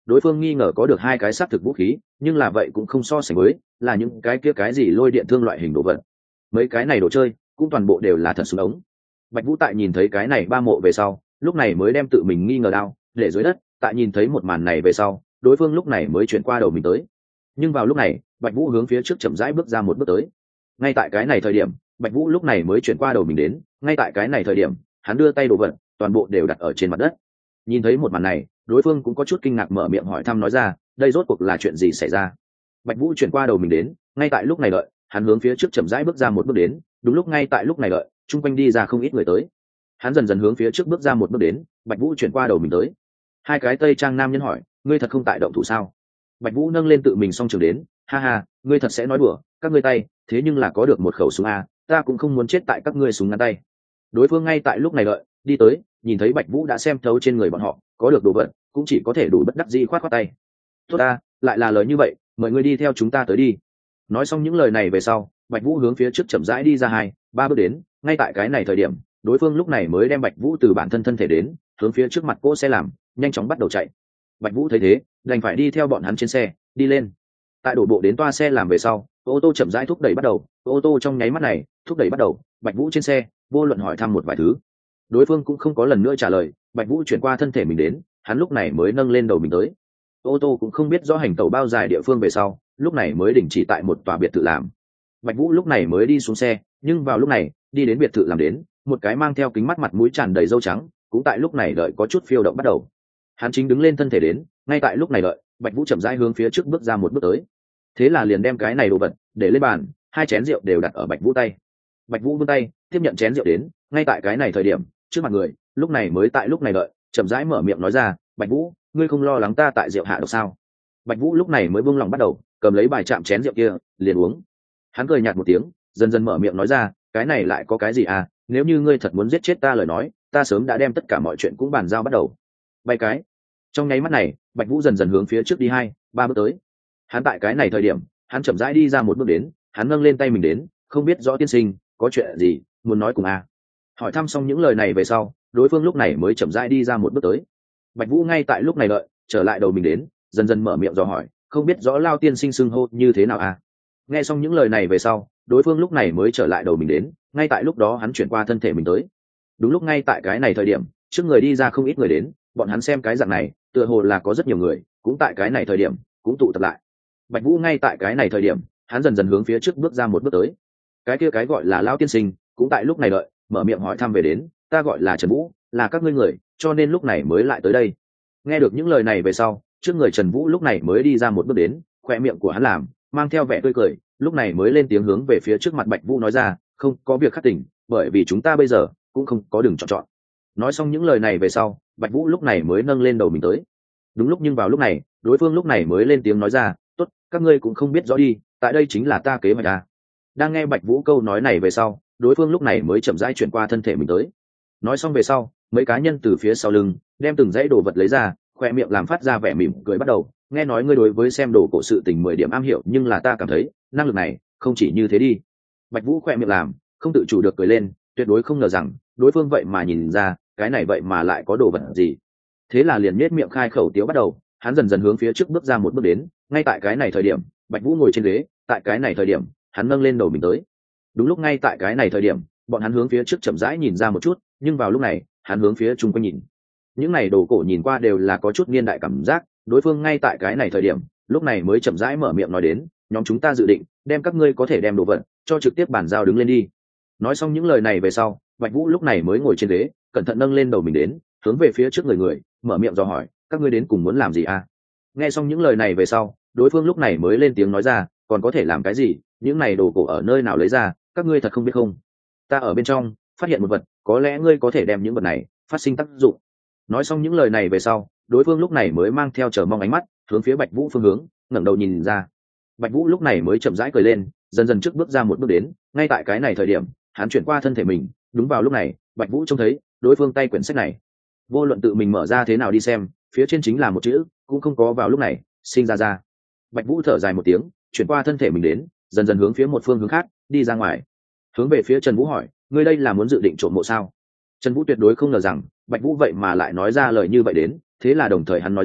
đối phương nghi ngờ có được hai cái xác thực vũ khí, nhưng là vậy cũng không so sánh với là những cái kia cái gì lôi điện thương loại hình đồ vật. Mấy cái này đồ chơi cũng toàn bộ đều là thật súng ống. Bạch Vũ tại nhìn thấy cái này ba mộ về sau, lúc này mới đem tự mình nghi ngờ đao để dưới đất. Tại nhìn thấy một màn này về sau, đối phương lúc này mới chuyển qua đầu mình tới. Nhưng vào lúc này, Bạch Vũ hướng phía trước chậm rãi bước ra một bước tới. Ngay tại cái này thời điểm, Bạch Vũ lúc này mới chuyển qua đầu mình đến. Ngay tại cái này thời điểm, hắn đưa tay đồ vật, toàn bộ đều đặt ở trên mặt đất. Nhìn thấy một màn này, đối phương cũng có chút kinh ngạc mở miệng hỏi thăm nói ra, đây rốt cuộc là chuyện gì xảy ra? Bạch Vũ chuyển qua đầu mình đến. Ngay tại lúc này đợi, hắn hướng phía trước chậm rãi bước ra một bước đến. Đúng lúc ngay tại lúc này đợi, chung quanh đi ra không ít người tới. Hắn dần dần hướng phía trước bước ra một bước đến. Bạch Vũ chuyển qua đầu mình tới. Hai cái tây trang nam nhân hỏi, ngươi thật không tại động thủ sao? Bạch Vũ nâng lên tự mình song trường đến, ha ha, ngươi thật sẽ nói đùa, các ngươi tay thế nhưng là có được một khẩu súng a, ta cũng không muốn chết tại các ngươi súng ngắn tay. Đối phương ngay tại lúc này đợi, đi tới, nhìn thấy Bạch Vũ đã xem thấu trên người bọn họ có được đồ vật, cũng chỉ có thể đủ bất đắc dĩ khoát khoát tay. Tốt ta, lại là lời như vậy, mời ngươi đi theo chúng ta tới đi. Nói xong những lời này về sau, Bạch Vũ hướng phía trước chậm rãi đi ra hai ba bước đến. Ngay tại cái này thời điểm, đối phương lúc này mới đem Bạch Vũ từ bản thân thân thể đến, hướng phía trước mặt cỗ xe làm, nhanh chóng bắt đầu chạy. Bạch Vũ thấy thế, đành phải đi theo bọn hắn trên xe đi lên. Tại đổ bộ đến toa xe làm về sau, ô tô chậm rãi thúc đẩy bắt đầu. Ô tô trong nháy mắt này thúc đẩy bắt đầu, Bạch Vũ trên xe vô luận hỏi thăm một vài thứ, đối phương cũng không có lần nữa trả lời. Bạch Vũ chuyển qua thân thể mình đến, hắn lúc này mới nâng lên đầu mình tới. Ô tô cũng không biết rõ hành tàu bao dài địa phương về sau, lúc này mới đình chỉ tại một tòa biệt thự làm. Bạch Vũ lúc này mới đi xuống xe, nhưng vào lúc này đi đến biệt thự làm đến, một cái mang theo kính mắt mặt mũi tràn đầy râu trắng cũng tại lúc này đợi có chút phiêu động bắt đầu. Hắn chính đứng lên thân thể đến. Ngay tại lúc này đợi, Bạch Vũ chậm rãi hướng phía trước bước ra một bước tới. Thế là liền đem cái này đồ vật để lên bàn, hai chén rượu đều đặt ở Bạch Vũ tay. Bạch Vũ vươn tay tiếp nhận chén rượu đến. Ngay tại cái này thời điểm, trước mặt người lúc này mới tại lúc này đợi chậm rãi mở miệng nói ra, Bạch Vũ, ngươi không lo lắng ta tại rượu hạ độc sao? Bạch Vũ lúc này mới buông lòng bắt đầu cầm lấy bài chạm chén rượu kia liền uống. Hắn cười nhạt một tiếng, dần dần mở miệng nói ra, cái này lại có cái gì à, nếu như ngươi thật muốn giết chết ta lời nói, ta sớm đã đem tất cả mọi chuyện cũng bàn giao bắt đầu. Bay cái. Trong nháy mắt này, Bạch Vũ dần dần hướng phía trước đi hai ba bước tới. Hắn tại cái này thời điểm, hắn chậm rãi đi ra một bước đến, hắn nâng lên tay mình đến, không biết rõ tiên sinh có chuyện gì muốn nói cùng à? Hỏi thăm xong những lời này về sau, đối phương lúc này mới chậm rãi đi ra một bước tới. Bạch Vũ ngay tại lúc này đợi trở lại đầu mình đến, dần dần mở miệng dò hỏi, không biết rõ Lao tiên sinh xưng hô như thế nào à? Nghe xong những lời này về sau, đối phương lúc này mới trở lại đầu mình đến. Ngay tại lúc đó hắn chuyển qua thân thể mình tới. Đúng lúc ngay tại cái này thời điểm, trước người đi ra không ít người đến, bọn hắn xem cái dạng này tựa hồ là có rất nhiều người cũng tại cái này thời điểm cũng tụ tập lại. Bạch Vũ ngay tại cái này thời điểm, hắn dần dần hướng phía trước bước ra một bước tới. Cái kia cái gọi là Lao tiên sinh cũng tại lúc này đợi mở miệng hỏi thăm về đến, ta gọi là Trần Vũ, là các ngươi người, cho nên lúc này mới lại tới đây. Nghe được những lời này về sau, trước người Trần Vũ lúc này mới đi ra một bước đến, khoe miệng của hắn làm mang theo vẻ tươi cười, lúc này mới lên tiếng hướng về phía trước mặt Bạch Vũ nói ra, không có việc khắc tỉnh, bởi vì chúng ta bây giờ cũng không có đường chọn chọn. Nói xong những lời này về sau, Bạch Vũ lúc này mới nâng lên đầu mình tới. Đúng lúc nhưng vào lúc này, đối phương lúc này mới lên tiếng nói ra, tốt, các ngươi cũng không biết rõ đi, tại đây chính là ta kế hoạch à. Đang nghe Bạch Vũ câu nói này về sau, đối phương lúc này mới chậm rãi chuyển qua thân thể mình tới. Nói xong về sau, mấy cá nhân từ phía sau lưng đem từng dãy đồ vật lấy ra, khoe miệng làm phát ra vẻ mỉm cười bắt đầu, nghe nói ngươi đối với xem đồ cổ sự tình 10 điểm am hiểu, nhưng là ta cảm thấy năng lực này không chỉ như thế đi. Bạch Vũ khoe miệng làm không tự chủ được cười lên, tuyệt đối không ngờ rằng đối phương vậy mà nhìn ra cái này vậy mà lại có đồ vật gì. Thế là liền nhếch miệng khai khẩu tiếu bắt đầu, hắn dần dần hướng phía trước bước ra một bước đến. Ngay tại cái này thời điểm, Bạch Vũ ngồi trên ghế, tại cái này thời điểm hắn nâng lên đầu mình tới. Đúng lúc ngay tại cái này thời điểm, bọn hắn hướng phía trước chậm rãi nhìn ra một chút, nhưng vào lúc này hắn hướng phía chung quanh nhìn. Những này đồ cổ nhìn qua đều là có chút niên đại cảm giác. Đối phương ngay tại cái này thời điểm lúc này mới chậm rãi mở miệng nói đến, nhóm chúng ta dự định đem các ngươi có thể đem đồ vật cho trực tiếp bàn giao đứng lên đi. Nói xong những lời này về sau, Bạch Vũ lúc này mới ngồi trên ghế, cẩn thận nâng lên đầu mình đến, hướng về phía trước người mở miệng dò hỏi, các ngươi đến cùng muốn làm gì à? Nghe xong những lời này về sau, đối phương lúc này mới lên tiếng nói ra, còn có thể làm cái gì, những này đồ cổ ở nơi nào lấy ra, các ngươi thật không biết không? Ta ở bên trong phát hiện một vật, có lẽ ngươi có thể đem những vật này phát sinh tác dụng. Nói xong những lời này về sau, đối phương lúc này mới mang theo chờ mong ánh mắt hướng phía Bạch Vũ phương hướng ngẩng đầu nhìn ra. Bạch Vũ lúc này mới chậm rãi cười lên, dần dần trước bước ra một bước đến. Ngay tại cái này thời điểm, hắn chuyển qua thân thể mình. Đúng vào lúc này, Bạch Vũ trông thấy đối phương tay quyển sách này, vô luận tự mình mở ra thế nào đi xem, phía trên chính là một chữ cũng không có vào lúc này sinh ra. Bạch Vũ thở dài một tiếng, chuyển qua thân thể mình đến, dần dần hướng phía một phương hướng khác đi ra ngoài. Hướng về phía Trần Vũ hỏi, ngươi đây là muốn dự định trộm mộ sao? Trần Vũ tuyệt đối không ngờ rằng Bạch Vũ vậy mà lại nói ra lời như vậy đến, thế là đồng thời hắn nói ra,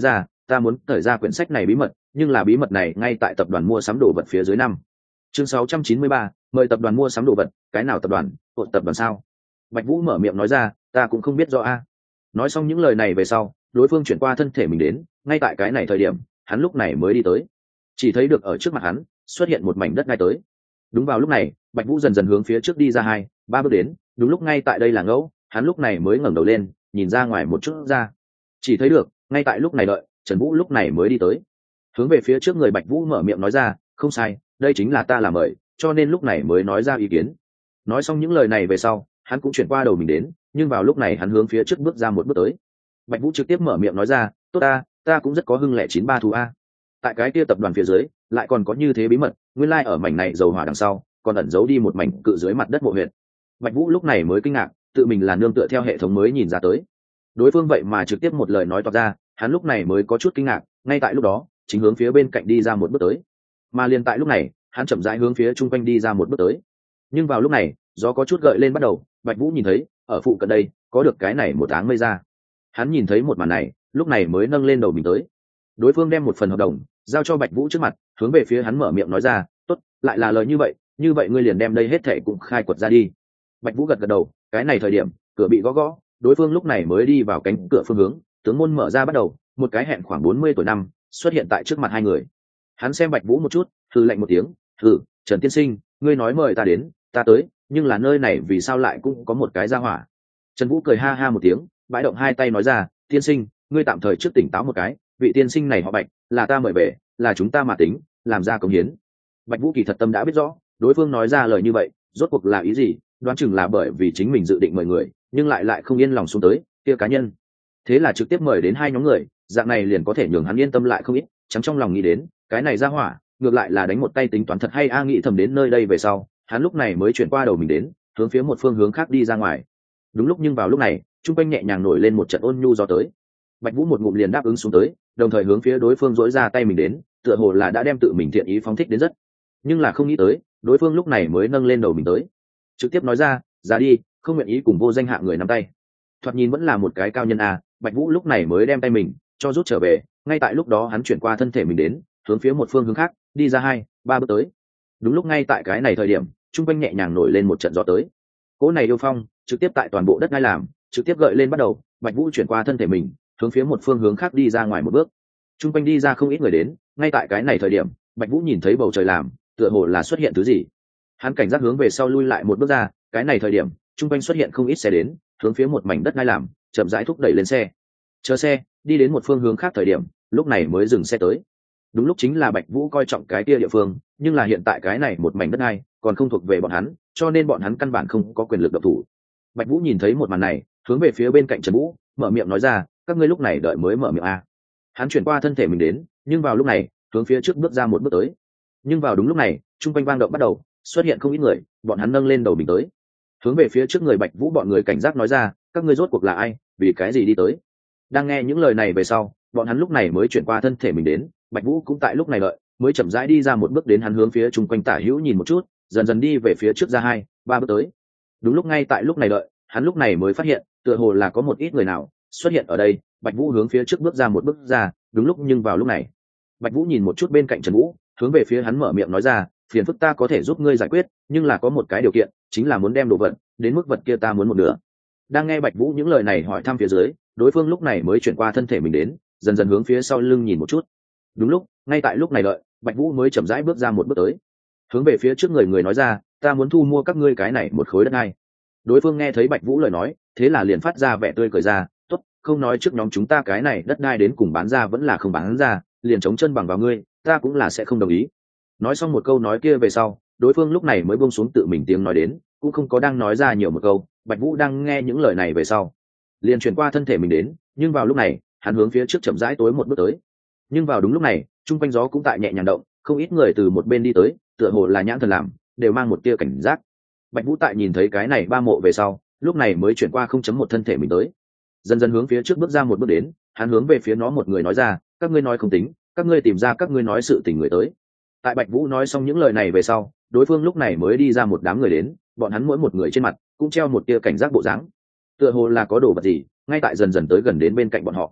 ta muốn thời ra quyển sách này bí mật, nhưng là bí mật này ngay tại tập đoàn mua sắm đồ vật phía dưới năm. Chương 693, mời tập đoàn mua sắm đồ vật, cái nào tập đoàn, hội tập đoàn sao? Bạch Vũ mở miệng nói ra, ta cũng không biết rõ a. Nói xong những lời này về sau, đối phương chuyển qua thân thể mình đến, ngay tại cái này thời điểm, hắn lúc này mới đi tới. Chỉ thấy được ở trước mặt hắn xuất hiện một mảnh đất ngay tới. Đúng vào lúc này, Bạch Vũ dần dần hướng phía trước đi ra 2-3 bước đến, đúng lúc ngay tại đây là ngẫu, hắn lúc này mới ngẩng đầu lên, nhìn ra ngoài một chút ra. Chỉ thấy được, ngay tại lúc này đợi, Trần Vũ lúc này mới đi tới. Hướng về phía trước người Bạch Vũ mở miệng nói ra, không sai, đây chính là ta làm mời, cho nên lúc này mới nói ra ý kiến. Nói xong những lời này về sau, hắn cũng chuyển qua đầu mình đến, nhưng vào lúc này hắn hướng phía trước bước ra một bước tới. Bạch Vũ trực tiếp mở miệng nói ra, tốt ta cũng rất có hưng lệ 93 thú a. Tại cái kia tập đoàn phía dưới, lại còn có như thế bí mật, nguyên lai ở mảnh này dầu hỏa đằng sau, còn ẩn giấu đi một mảnh cự dưới mặt đất mộ huyệt. Bạch Vũ lúc này mới kinh ngạc, tự mình là nương tựa theo hệ thống mới nhìn ra tới. Đối phương vậy mà trực tiếp một lời nói toạc ra, hắn lúc này mới có chút kinh ngạc, ngay tại lúc đó, chính hướng phía bên cạnh đi ra một bước tới. Mà liền tại lúc này, hắn chậm rãi hướng phía trung quanh đi ra một bước tới. Nhưng vào lúc này, gió có chút gợi lên bắt đầu, Bạch Vũ nhìn thấy, ở phụ cận đây, có được cái này một áng mây ra. Hắn nhìn thấy một màn này, lúc này mới nâng lên đầu mình tới. Đối phương đem một phần hợp đồng giao cho Bạch Vũ trước mặt, hướng về phía hắn mở miệng nói ra, tốt, lại là lời như vậy ngươi liền đem đây hết thảy cũng khai quật ra đi. Bạch Vũ gật gật đầu, cái này thời điểm, cửa bị gõ gõ, đối phương lúc này mới đi vào cánh cửa phương hướng, tướng môn mở ra bắt đầu, một cái hẹn khoảng 40 tuổi năm xuất hiện tại trước mặt hai người. Hắn xem Bạch Vũ một chút, hừ lạnh một tiếng, hừ, Trần tiên sinh, ngươi nói mời ta đến, ta tới, nhưng là nơi này vì sao lại cũng có một cái gia hỏa. Trần Vũ cười ha ha một tiếng, bãi động hai tay nói ra, tiên sinh, ngươi tạm thời trước tỉnh táo một cái, vị tiên sinh này họ Bạch, là ta mời về, là chúng ta mà tính, làm ra công hiến. Bạch Vũ kỳ thật tâm đã biết rõ, đối phương nói ra lời như vậy, rốt cuộc là ý gì, đoán chừng là bởi vì chính mình dự định mời người, nhưng lại không yên lòng xuống tới, kia cá nhân. Thế là trực tiếp mời đến hai nhóm người, dạng này liền có thể nhường hắn yên tâm lại không ít, chẳng trong lòng nghĩ đến, cái này ra hỏa, ngược lại là đánh một tay tính toán thật hay a, nghĩ thầm đến nơi đây về sau, hắn lúc này mới chuyển qua đầu mình đến, hướng phía một phương hướng khác đi ra ngoài. Đúng lúc nhưng vào lúc này, trung quanh nhẹ nhàng nổi lên một trận ôn nhu gió tới. Bạch Vũ một ngụm liền đáp ứng xuống tới, đồng thời hướng phía đối phương dỗi ra tay mình đến, tựa hồ là đã đem tự mình thiện ý phóng thích đến rất. Nhưng là không nghĩ tới, đối phương lúc này mới nâng lên đầu mình tới, trực tiếp nói ra, ra đi, không nguyện ý cùng vô danh hạ người nắm tay. Thoạt nhìn vẫn là một cái cao nhân a, Bạch Vũ lúc này mới đem tay mình cho rút trở về, ngay tại lúc đó hắn chuyển qua thân thể mình đến, hướng phía một phương hướng khác đi ra 2-3 bước tới. Đúng lúc ngay tại cái này thời điểm, trung quanh nhẹ nhàng nổi lên một trận gió tới. Cỗ này yêu phong trực tiếp tại toàn bộ đất ngay làm, trực tiếp gợi lên bắt đầu, Bạch Vũ chuyển qua thân thể mình, hướng phía một phương hướng khác đi ra ngoài một bước. Trung quanh đi ra không ít người đến, ngay tại cái này thời điểm, Bạch Vũ nhìn thấy bầu trời làm, tựa hồ là xuất hiện thứ gì. Hắn cảnh giác hướng về sau lui lại một bước ra, cái này thời điểm, trung quanh xuất hiện không ít xe đến, hướng phía một mảnh đất ngay làm, chậm rãi thúc đẩy lên xe. Chờ xe đi đến một phương hướng khác thời điểm, lúc này mới dừng xe tới. Đúng lúc chính là Bạch Vũ coi trọng cái kia địa phương, nhưng là hiện tại cái này một mảnh đất này còn không thuộc về bọn hắn, cho nên bọn hắn căn bản không có quyền lực động thủ. Bạch Vũ nhìn thấy một màn này, hướng về phía bên cạnh Trần Vũ, mở miệng nói ra, các ngươi lúc này đợi mới mở miệng a. Hắn chuyển qua thân thể mình đến, nhưng vào lúc này, hướng phía trước bước ra một bước tới. Nhưng vào đúng lúc này, trung quanh vang động bắt đầu, xuất hiện không ít người, bọn hắn nâng lên đầu mình tới. Hướng về phía trước người Bạch Vũ bọn người cảnh giác nói ra, các ngươi rốt cuộc là ai, vì cái gì đi tới. Đang nghe những lời này về sau, bọn hắn lúc này mới chuyển qua thân thể mình đến, Bạch Vũ cũng tại lúc này đợi, mới chậm rãi đi ra một bước đến, hắn hướng phía trung quanh tả hữu nhìn một chút, dần dần đi về phía trước ra 2-3 bước tới. Đúng lúc ngay tại lúc này đợi, hắn lúc này mới phát hiện, tựa hồ là có một ít người nào xuất hiện ở đây. Bạch Vũ hướng phía trước bước ra một bước ra, đúng lúc nhưng vào lúc này, Bạch Vũ nhìn một chút bên cạnh Trần Vũ, hướng về phía hắn mở miệng nói ra, phiền phức ta có thể giúp ngươi giải quyết, nhưng là có một cái điều kiện, chính là muốn đem đồ vật, đến mức vật kia ta muốn một nửa. Đang nghe Bạch Vũ những lời này hỏi thăm phía dưới, đối phương lúc này mới chuyển qua thân thể mình đến, dần dần hướng phía sau lưng nhìn một chút. Đúng lúc, ngay tại lúc này đợi, Bạch Vũ mới chậm rãi bước ra một bước tới, hướng về phía trước người nói ra, ta muốn thu mua các ngươi cái này một khối đất này. Đối phương nghe thấy Bạch Vũ lời nói, thế là liền phát ra vẻ tươi cười ra, tốt, không nói trước nhóm chúng ta cái này đất đai đến cùng bán ra vẫn là không bán ra, liền chống chân bằng vào ngươi, ta cũng là sẽ không đồng ý. Nói xong một câu nói kia về sau, đối phương lúc này mới buông xuống tự mình tiếng nói đến, cũng không có đang nói ra nhiều một câu. Bạch Vũ đang nghe những lời này về sau, liền chuyển qua thân thể mình đến, nhưng vào lúc này, hắn hướng phía trước chậm rãi tối một bước tới. Nhưng vào đúng lúc này, trung quanh gió cũng tại nhẹ nhàng động, không ít người từ một bên đi tới, tựa hồ là nhãn thần làm, đều mang một tia cảnh giác. Bạch Vũ tại nhìn thấy cái này ba mộ về sau, lúc này mới chuyển qua 0.1 thân thể mình tới, dần dần hướng phía trước bước ra một bước đến, hắn hướng về phía nó một người nói ra, các ngươi nói không tính, các ngươi tìm ra các ngươi nói sự tình người tới. Tại Bạch Vũ nói xong những lời này về sau, đối phương lúc này mới đi ra một đám người đến, bọn hắn mỗi một người trên mặt cũng treo một tia cảnh giác bộ dáng, tựa hồ là có đồ vật gì ngay tại dần dần tới gần đến bên cạnh bọn họ.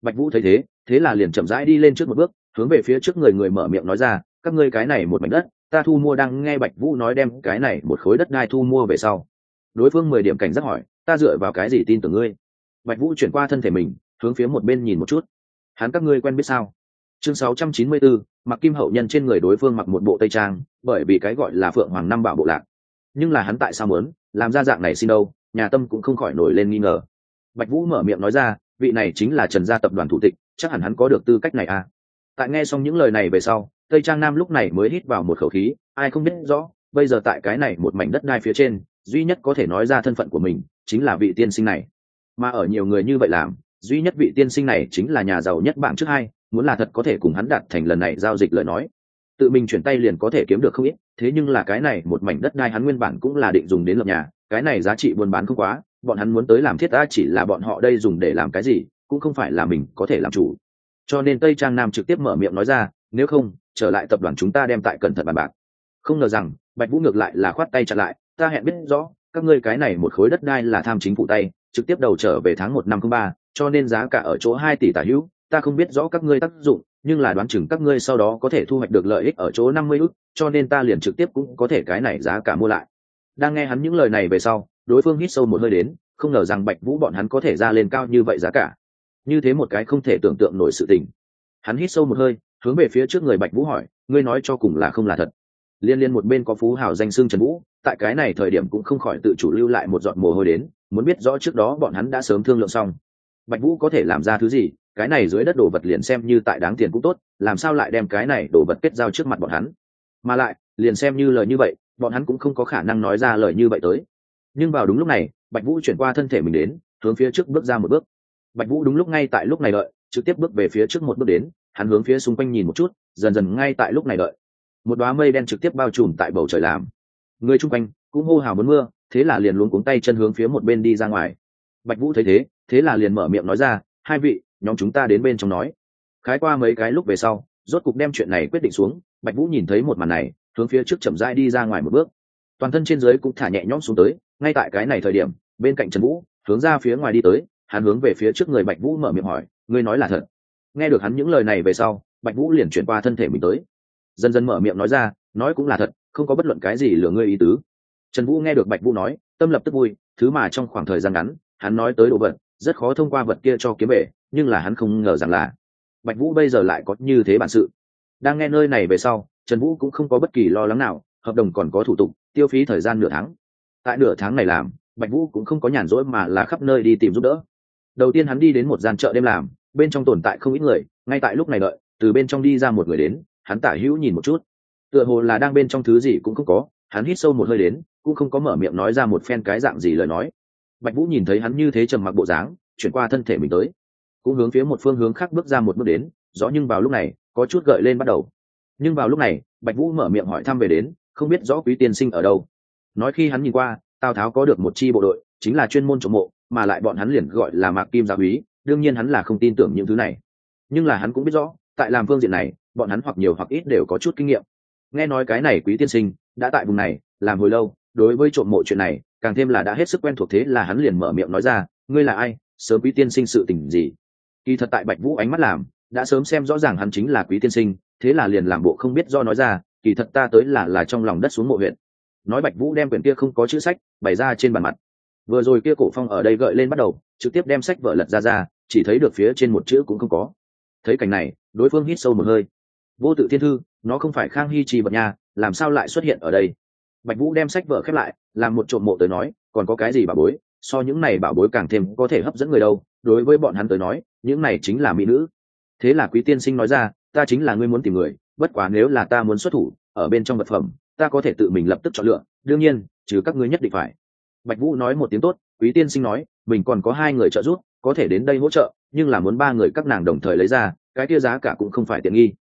Bạch Vũ thấy thế, thế là liền chậm rãi đi lên trước một bước, hướng về phía trước người mở miệng nói ra, các ngươi cái này một mảnh đất, ta thu mua. Đang nghe Bạch Vũ nói đem cái này một khối đất đai thu mua về sau, đối phương 10 điểm cảnh giác hỏi, ta dựa vào cái gì tin tưởng ngươi? Bạch Vũ chuyển qua thân thể mình, hướng phía một bên nhìn một chút. Hắn các ngươi quen biết sao? Chương 694, Mặc Kim hậu nhân. Trên người đối phương mặc một bộ tây trang, bởi vì cái gọi là Phượng Hoàng năm bảo bộ lạc. Nhưng là hắn tại sao muốn làm ra dạng này xin đâu? Nhà Tâm cũng không khỏi nổi lên nghi ngờ. Bạch Vũ mở miệng nói ra, vị này chính là Trần gia tập đoàn thủ tịch, chắc hẳn hắn có được tư cách này à? Tại nghe xong những lời này về sau, Tây Trang Nam lúc này mới hít vào một khẩu khí, ai không biết rõ, bây giờ tại cái này một mảnh đất đai phía trên, duy nhất có thể nói ra thân phận của mình chính là vị tiên sinh này. Mà ở nhiều người như vậy làm, duy nhất vị tiên sinh này chính là nhà giàu nhất bảng trước hai, muốn là thật có thể cùng hắn đạt thành lần này giao dịch lời nói, tự mình chuyển tay liền có thể kiếm được không ít. Thế nhưng là cái này một mảnh đất đai hắn nguyên bản cũng là định dùng đến lập nhà, cái này giá trị buôn bán không quá, bọn hắn muốn tới làm thiết ta chỉ là bọn họ đây dùng để làm cái gì, cũng không phải là mình có thể làm chủ. Cho nên Tây Trang Nam trực tiếp mở miệng nói ra, nếu không trở lại tập đoàn chúng ta đem tại cẩn thận bàn bạc. Không ngờ rằng Bạch Vũ ngược lại là khoát tay chặn lại, ta hẹn biết rõ các ngươi cái này một khối đất đai là tham chính phủ tay, trực tiếp đầu trở về tháng 1 năm 03, cho nên giá cả ở chỗ 2 tỷ tả hữu, ta không biết rõ các ngươi tác dụng, nhưng là đoán chừng các ngươi sau đó có thể thu hoạch được lợi ích ở chỗ 50 ức, cho nên ta liền trực tiếp cũng có thể cái này giá cả mua lại. Đang nghe hắn những lời này về sau, đối phương hít sâu một hơi đến, không ngờ rằng Bạch Vũ bọn hắn có thể ra lên cao như vậy giá cả. Như thế một cái không thể tưởng tượng nổi sự tình. Hắn hít sâu một hơi, hướng về phía trước người Bạch Vũ hỏi, ngươi nói cho cùng là không là thật? Liên một bên có phú hào danh xưng Trần Vũ, tại cái này thời điểm cũng không khỏi tự chủ lưu lại một giọt mồ hôi đến, muốn biết rõ trước đó bọn hắn đã sớm thương lượng xong. Bạch Vũ có thể làm ra thứ gì, cái này dưới đất đồ vật liền xem như tại đáng tiền cũng tốt, làm sao lại đem cái này đồ vật kết giao trước mặt bọn hắn? Mà lại, liền xem như lời như vậy, bọn hắn cũng không có khả năng nói ra lời như vậy tới. Nhưng vào đúng lúc này, Bạch Vũ chuyển qua thân thể mình đến, hướng phía trước bước ra một bước. Bạch Vũ đúng lúc ngay tại lúc này đợi, trực tiếp bước về phía trước một bước đến, hắn hướng phía xung quanh nhìn một chút, dần dần ngay tại lúc này đợi, một đóa mây đen trực tiếp bao trùm tại bầu trời làm. Người chung quanh cũng hô hào muốn mưa, thế là liền luống cuống tay chân hướng phía một bên đi ra ngoài. Bạch Vũ thấy thế, thế là liền mở miệng nói ra, hai vị, nhóm chúng ta đến bên trong nói. Khái qua mấy cái lúc về sau, rốt cục đem chuyện này quyết định xuống. Bạch Vũ nhìn thấy một màn này, hướng phía trước chậm rãi đi ra ngoài một bước, toàn thân trên dưới cũng thả nhẹ nhõm xuống tới. Ngay tại cái này thời điểm, bên cạnh Trần Vũ hướng ra phía ngoài đi tới, hắn hướng về phía trước người Bạch Vũ mở miệng hỏi, ngươi nói là thật? Nghe được hắn những lời này về sau, Bạch Vũ liền chuyển qua thân thể mình tới, dần dần mở miệng nói ra, nói cũng là thật, không có bất luận cái gì lừa ngươi ý tứ. Trần Vũ nghe được Bạch Vũ nói, tâm lập tức vui, thứ mà trong khoảng thời gian ngắn hắn nói tới đồ vật rất khó thông qua vật kia cho kiếm về, nhưng là hắn không ngờ rằng là Bạch Vũ bây giờ lại có như thế bản sự. Đang nghe nơi này về sau, Trần Vũ cũng không có bất kỳ lo lắng nào, hợp đồng còn có thủ tục, tiêu phí thời gian nửa tháng. Tại nửa tháng này làm, Bạch Vũ cũng không có nhàn rỗi mà là khắp nơi đi tìm giúp đỡ. Đầu tiên hắn đi đến một gian chợ đêm làm, bên trong tồn tại không ít người, ngay tại lúc này đợi, từ bên trong đi ra một người đến, hắn tả hữu nhìn một chút, tựa hồ là đang bên trong thứ gì cũng không có. Hắn hít sâu một hơi đến, cũng không có mở miệng nói ra một phen cái dạng gì lời nói. Bạch Vũ nhìn thấy hắn như thế trầm mặc bộ dáng, chuyển qua thân thể mình tới, cũng hướng phía một phương hướng khác bước ra một bước đến, rõ nhưng vào lúc này có chút gợi lên bắt đầu. Nhưng vào lúc này Bạch Vũ mở miệng hỏi thăm về đến, không biết rõ Quý tiên sinh ở đâu. Nói khi hắn nhìn qua, Tào Tháo có được một chi bộ đội, chính là chuyên môn trộm mộ, mà lại bọn hắn liền gọi là Mạc Kim gia úy. Đương nhiên hắn là không tin tưởng những thứ này, nhưng là hắn cũng biết rõ, tại làm phương diện này, bọn hắn hoặc nhiều hoặc ít đều có chút kinh nghiệm. Nghe nói cái này Quý tiên sinh đã tại vùng này làm hồi lâu, đối với trộm mộ chuyện này càng thêm là đã hết sức quen thuộc, thế là hắn liền mở miệng nói ra, ngươi là ai, sớm Quý tiên sinh sự tình gì? Kỳ thật tại Bạch Vũ ánh mắt làm, đã sớm xem rõ ràng hắn chính là Quý tiên sinh, thế là liền làm bộ không biết do nói ra, kỳ thật ta tới là trong lòng đất xuống mộ huyện. Nói Bạch Vũ đem quyển kia không có chữ sách bày ra trên bàn mặt. Vừa rồi kia cổ phong ở đây gợi lên bắt đầu, trực tiếp đem sách vở lật ra, chỉ thấy được phía trên một chữ cũng không có. Thấy cảnh này, đối phương hít sâu một hơi. Vô Tự Thiên Thư, nó không phải Khang Hy trì vật nha, làm sao lại xuất hiện ở đây? Bạch Vũ đem sách vở khép lại, làm một trộm mộ tới nói, còn có cái gì bảo bối, so những này bảo bối càng thêm có thể hấp dẫn người đâu. Đối với bọn hắn tới nói, những này chính là mỹ nữ. Thế là Quý tiên sinh nói ra, ta chính là ngươi muốn tìm người, bất quá nếu là ta muốn xuất thủ, ở bên trong vật phẩm, ta có thể tự mình lập tức chọn lựa, đương nhiên, trừ các ngươi nhất định phải. Bạch Vũ nói một tiếng tốt. Quý tiên sinh nói, mình còn có 2 người trợ giúp, có thể đến đây hỗ trợ, nhưng là muốn 3 người các nàng đồng thời lấy ra, cái kia giá cả cũng không phải tiện nghi.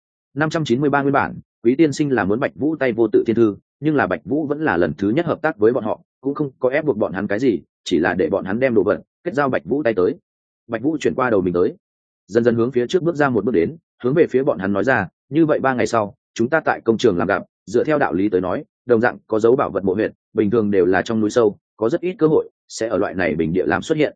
593 nguyên bản, Quý tiên sinh là muốn Bạch Vũ tay Vô Tự Thiên Thư, nhưng là Bạch Vũ vẫn là lần thứ nhất hợp tác với bọn họ, cũng không có ép buộc bọn hắn cái gì, chỉ là để bọn hắn đem đồ vật kết giao Bạch Vũ tay tới. Bạch Vũ chuyển qua đầu mình tới, dần dần hướng phía trước bước ra một bước đến, hướng về phía bọn hắn nói ra, như vậy 3 ngày sau, chúng ta tại công trường làm gặp, dựa theo đạo lý tới nói, đồng dạng có dấu bảo vật mộ huyện, bình thường đều là trong núi sâu, có rất ít cơ hội sẽ ở loại này bình địa làm xuất hiện.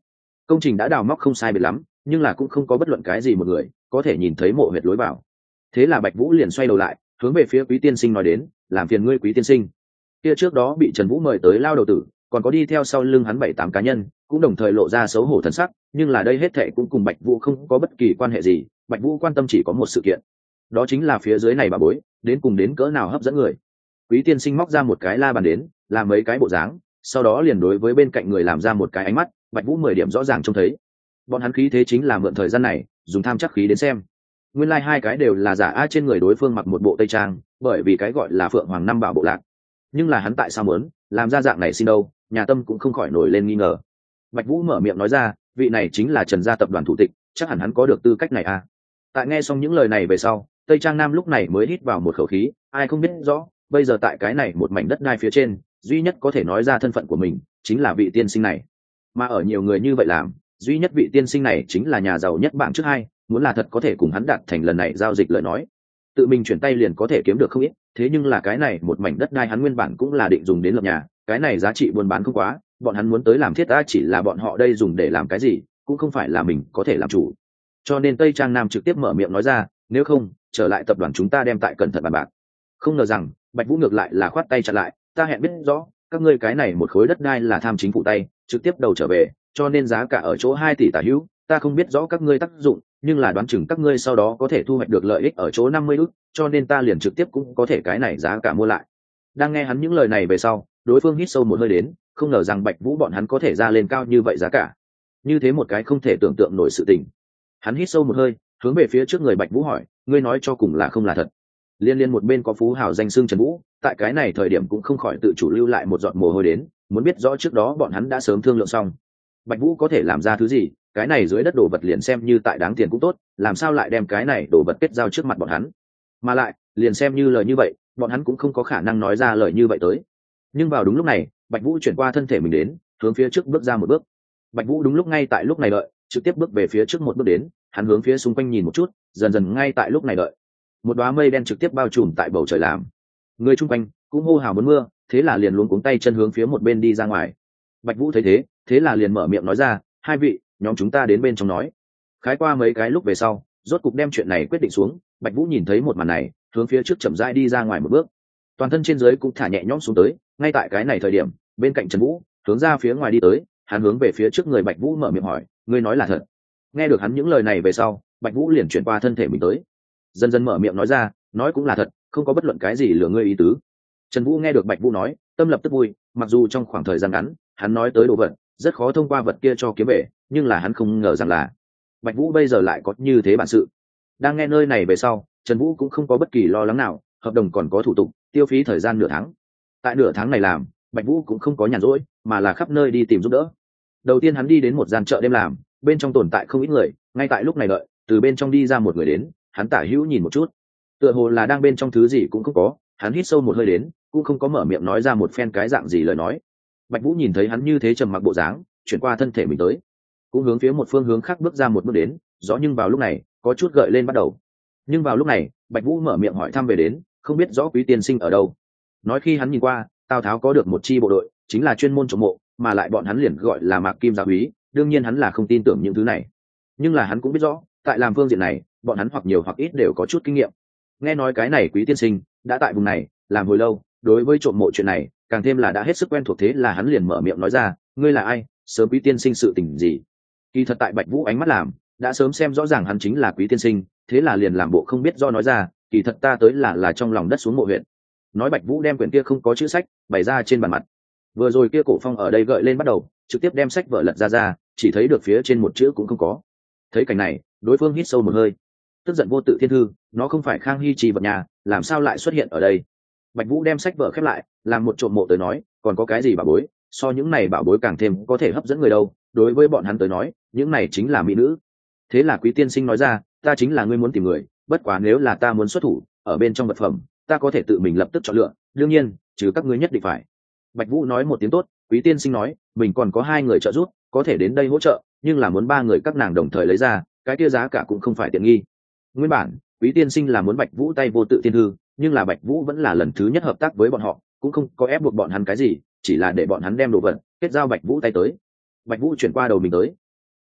Công trình đã đào móc không sai biệt lắm, nhưng là cũng không có bất luận cái gì một người có thể nhìn thấy mộ huyệt lối vào. Thế là Bạch Vũ liền xoay đầu lại, hướng về phía Quý tiên sinh nói đến, làm phiền ngươi Quý tiên sinh. Kia trước đó bị Trần Vũ mời tới lao đầu tử, còn có đi theo sau lưng hắn 7-8 cá nhân, cũng đồng thời lộ ra xấu hổ thần sắc, nhưng là đây hết thệ cũng cùng Bạch Vũ không có bất kỳ quan hệ gì, Bạch Vũ quan tâm chỉ có một sự kiện, đó chính là phía dưới này bà bối, đến cùng đến cỡ nào hấp dẫn người. Quý tiên sinh móc ra một cái la bàn đến, làm mấy cái bộ dáng, sau đó liền đối với bên cạnh người làm ra một cái ánh mắt, Bạch Vũ 10 điểm rõ ràng trông thấy. Bọn hắn khí thế chính là mượn thời gian này, dùng tham chắc khí đến xem. Nguyên lai hai cái đều là giả a, trên người đối phương mặc một bộ tây trang, bởi vì cái gọi là Phượng Hoàng năm bảo bộ lạc. Nhưng là hắn tại sao muốn làm ra dạng này xin đâu, nhà Tâm cũng không khỏi nổi lên nghi ngờ. Bạch Vũ mở miệng nói ra, vị này chính là Trần gia tập đoàn thủ tịch, chắc hẳn hắn có được tư cách này a. Tại nghe xong những lời này về sau, Tây Trang Nam lúc này mới hít vào một khẩu khí, ai không biết rõ, bây giờ tại cái này một mảnh đất đai phía trên, duy nhất có thể nói ra thân phận của mình chính là vị tiên sinh này. Mà ở nhiều người như vậy làm, duy nhất vị tiên sinh này chính là nhà giàu nhất bảng trước hai, muốn là thật có thể cùng hắn đạt thành lần này giao dịch lời nói, tự mình chuyển tay liền có thể kiếm được không ít. Thế nhưng là cái này một mảnh đất đai hắn nguyên bản cũng là định dùng đến lập nhà, cái này giá trị buôn bán không quá, bọn hắn muốn tới làm thiết đã chỉ là bọn họ đây dùng để làm cái gì, cũng không phải là mình có thể làm chủ. Cho nên Tây Trang Nam trực tiếp mở miệng nói ra, nếu không trở lại tập đoàn chúng ta đem tại cẩn thận bàn bạc. Không ngờ rằng Bạch Vũ ngược lại là khoát tay chặn lại, ta hẹn biết rõ các ngươi cái này một khối đất đai là tham chính phủ tay, trực tiếp đầu trở về, cho nên giá cả ở chỗ 2 tỷ tả hữu, ta không biết rõ các ngươi tác dụng, nhưng là đoán chừng các ngươi sau đó có thể thu hoạch được lợi ích ở chỗ 50 ức, cho nên ta liền trực tiếp cũng có thể cái này giá cả mua lại. Đang nghe hắn những lời này về sau, đối phương hít sâu một hơi đến, không ngờ rằng Bạch Vũ bọn hắn có thể ra lên cao như vậy giá cả. Như thế một cái không thể tưởng tượng nổi sự tình. Hắn hít sâu một hơi, hướng về phía trước người Bạch Vũ hỏi, ngươi nói cho cùng là không là thật? Liên một bên có phú hào danh xưng Trần Vũ, tại cái này thời điểm cũng không khỏi tự chủ lưu lại một giọt mồ hôi đến, muốn biết rõ trước đó bọn hắn đã sớm thương lượng xong. Bạch Vũ có thể làm ra thứ gì, cái này dưới đất đồ vật liền xem như tại đáng tiền cũng tốt, làm sao lại đem cái này đồ vật kết giao trước mặt bọn hắn? Mà lại, liền xem như lời như vậy, bọn hắn cũng không có khả năng nói ra lời như vậy tới. Nhưng vào đúng lúc này, Bạch Vũ chuyển qua thân thể mình đến, hướng phía trước bước ra một bước. Bạch Vũ đúng lúc ngay tại lúc này đợi, trực tiếp bước về phía trước một bước đến, hắn hướng phía xung quanh nhìn một chút, dần dần ngay tại lúc này đợi, một đóa mây đen trực tiếp bao trùm tại bầu trời làm. Người chung quanh cũng hô hào muốn mưa, thế là liền luống cuống tay chân hướng phía một bên đi ra ngoài. Bạch Vũ thấy thế, thế là liền mở miệng nói ra, hai vị, nhóm chúng ta đến bên trong nói. Khái qua mấy cái lúc về sau, rốt cục đem chuyện này quyết định xuống. Bạch Vũ nhìn thấy một màn này, hướng phía trước chậm rãi đi ra ngoài một bước, toàn thân trên dưới cũng thả nhẹ nhõm xuống tới. Ngay tại cái này thời điểm, bên cạnh Trần Vũ hướng ra phía ngoài đi tới, hắn hướng về phía trước người Bạch Vũ mở miệng hỏi, ngươi nói là thật? Nghe được hắn những lời này về sau, Bạch Vũ liền chuyển qua thân thể mình tới, dần dần mở miệng nói ra, nói cũng là thật, không có bất luận cái gì lừa ngươi ý tứ. Trần Vũ nghe được Bạch Vũ nói, tâm lập tức vui, mặc dù trong khoảng thời gian ngắn, hắn nói tới đồ vật rất khó thông qua vật kia cho kiếm về, nhưng là hắn không ngờ rằng là Bạch Vũ bây giờ lại có như thế bản sự. Đang nghe nơi này về sau, Trần Vũ cũng không có bất kỳ lo lắng nào, hợp đồng còn có thủ tục, tiêu phí thời gian nửa tháng. Tại nửa tháng này làm, Bạch Vũ cũng không có nhàn rỗi, mà là khắp nơi đi tìm giúp đỡ. Đầu tiên hắn đi đến một gian chợ đêm làm, bên trong tồn tại không ít người, ngay tại lúc này đợi, từ bên trong đi ra một người đến, hắn tả hữu nhìn một chút, tựa hồ là đang bên trong thứ gì cũng không có, hắn hít sâu một hơi đến, cũng không có mở miệng nói ra một phen cái dạng gì lời nói. Bạch Vũ nhìn thấy hắn như thế trầm mặc bộ dáng, chuyển qua thân thể mình tới, cũng hướng phía một phương hướng khác bước ra một bước đến, rõ nhưng vào lúc này, có chút gợi lên bắt đầu. Nhưng vào lúc này, Bạch Vũ mở miệng hỏi thăm về đến, không biết rõ Quý tiên sinh ở đâu. Nói khi hắn nhìn qua, Tào Tháo có được một chi bộ đội, chính là chuyên môn trộm mộ, mà lại bọn hắn liền gọi là Mạc Kim Gia Úy, đương nhiên hắn là không tin tưởng những thứ này. Nhưng là hắn cũng biết rõ, tại làm phương diện này, bọn hắn hoặc nhiều hoặc ít đều có chút kinh nghiệm. Nghe nói cái này Quý tiên sinh đã tại vùng này làm hồi lâu, đối với trộm mộ chuyện này, càng thêm là đã hết sức quen thuộc, thế là hắn liền mở miệng nói ra, ngươi là ai, sớm Quý tiên sinh sự tình gì? Kỳ thật tại Bạch Vũ ánh mắt làm, đã sớm xem rõ ràng hắn chính là Quý tiên sinh, thế là liền làm bộ không biết do nói ra, kỳ thật ta tới là trong lòng đất xuống mộ huyện. Nói Bạch Vũ đem quyển kia không có chữ sách bày ra trên bàn mặt. Vừa rồi kia cổ phong ở đây gợi lên bắt đầu, trực tiếp đem sách vở lật ra, chỉ thấy được phía trên một chữ cũng không có. Thấy cảnh này, đối phương hít sâu một hơi, tức giận vô tự thiên thư, nó không phải Khang Hy trì vật nhà, làm sao lại xuất hiện ở đây? Bạch Vũ đem sách vở khép lại, làm một trộm mộ tới nói, còn có cái gì bảo bối, so những này bảo bối càng thêm có thể hấp dẫn người đâu, đối với bọn hắn tới nói, những này chính là mỹ nữ. Thế là Quý tiên sinh nói ra, ta chính là ngươi muốn tìm người, bất quá nếu là ta muốn xuất thủ, ở bên trong vật phẩm, ta có thể tự mình lập tức chọn lựa, đương nhiên, trừ các ngươi nhất định phải. Bạch Vũ nói một tiếng tốt, Quý tiên sinh nói, mình còn có 2 người trợ giúp, có thể đến đây hỗ trợ, nhưng là muốn 3 người các nàng đồng thời lấy ra, cái kia giá cả cũng không phải tiện nghi. Nguyên bản, Quý tiên sinh là muốn Bạch Vũ tay vô tự thiên thư, nhưng là Bạch Vũ vẫn là lần thứ nhất hợp tác với bọn họ, cũng không có ép buộc bọn hắn cái gì, chỉ là để bọn hắn đem đồ vật kết giao Bạch Vũ tay tới. Bạch Vũ chuyển qua đầu mình tới,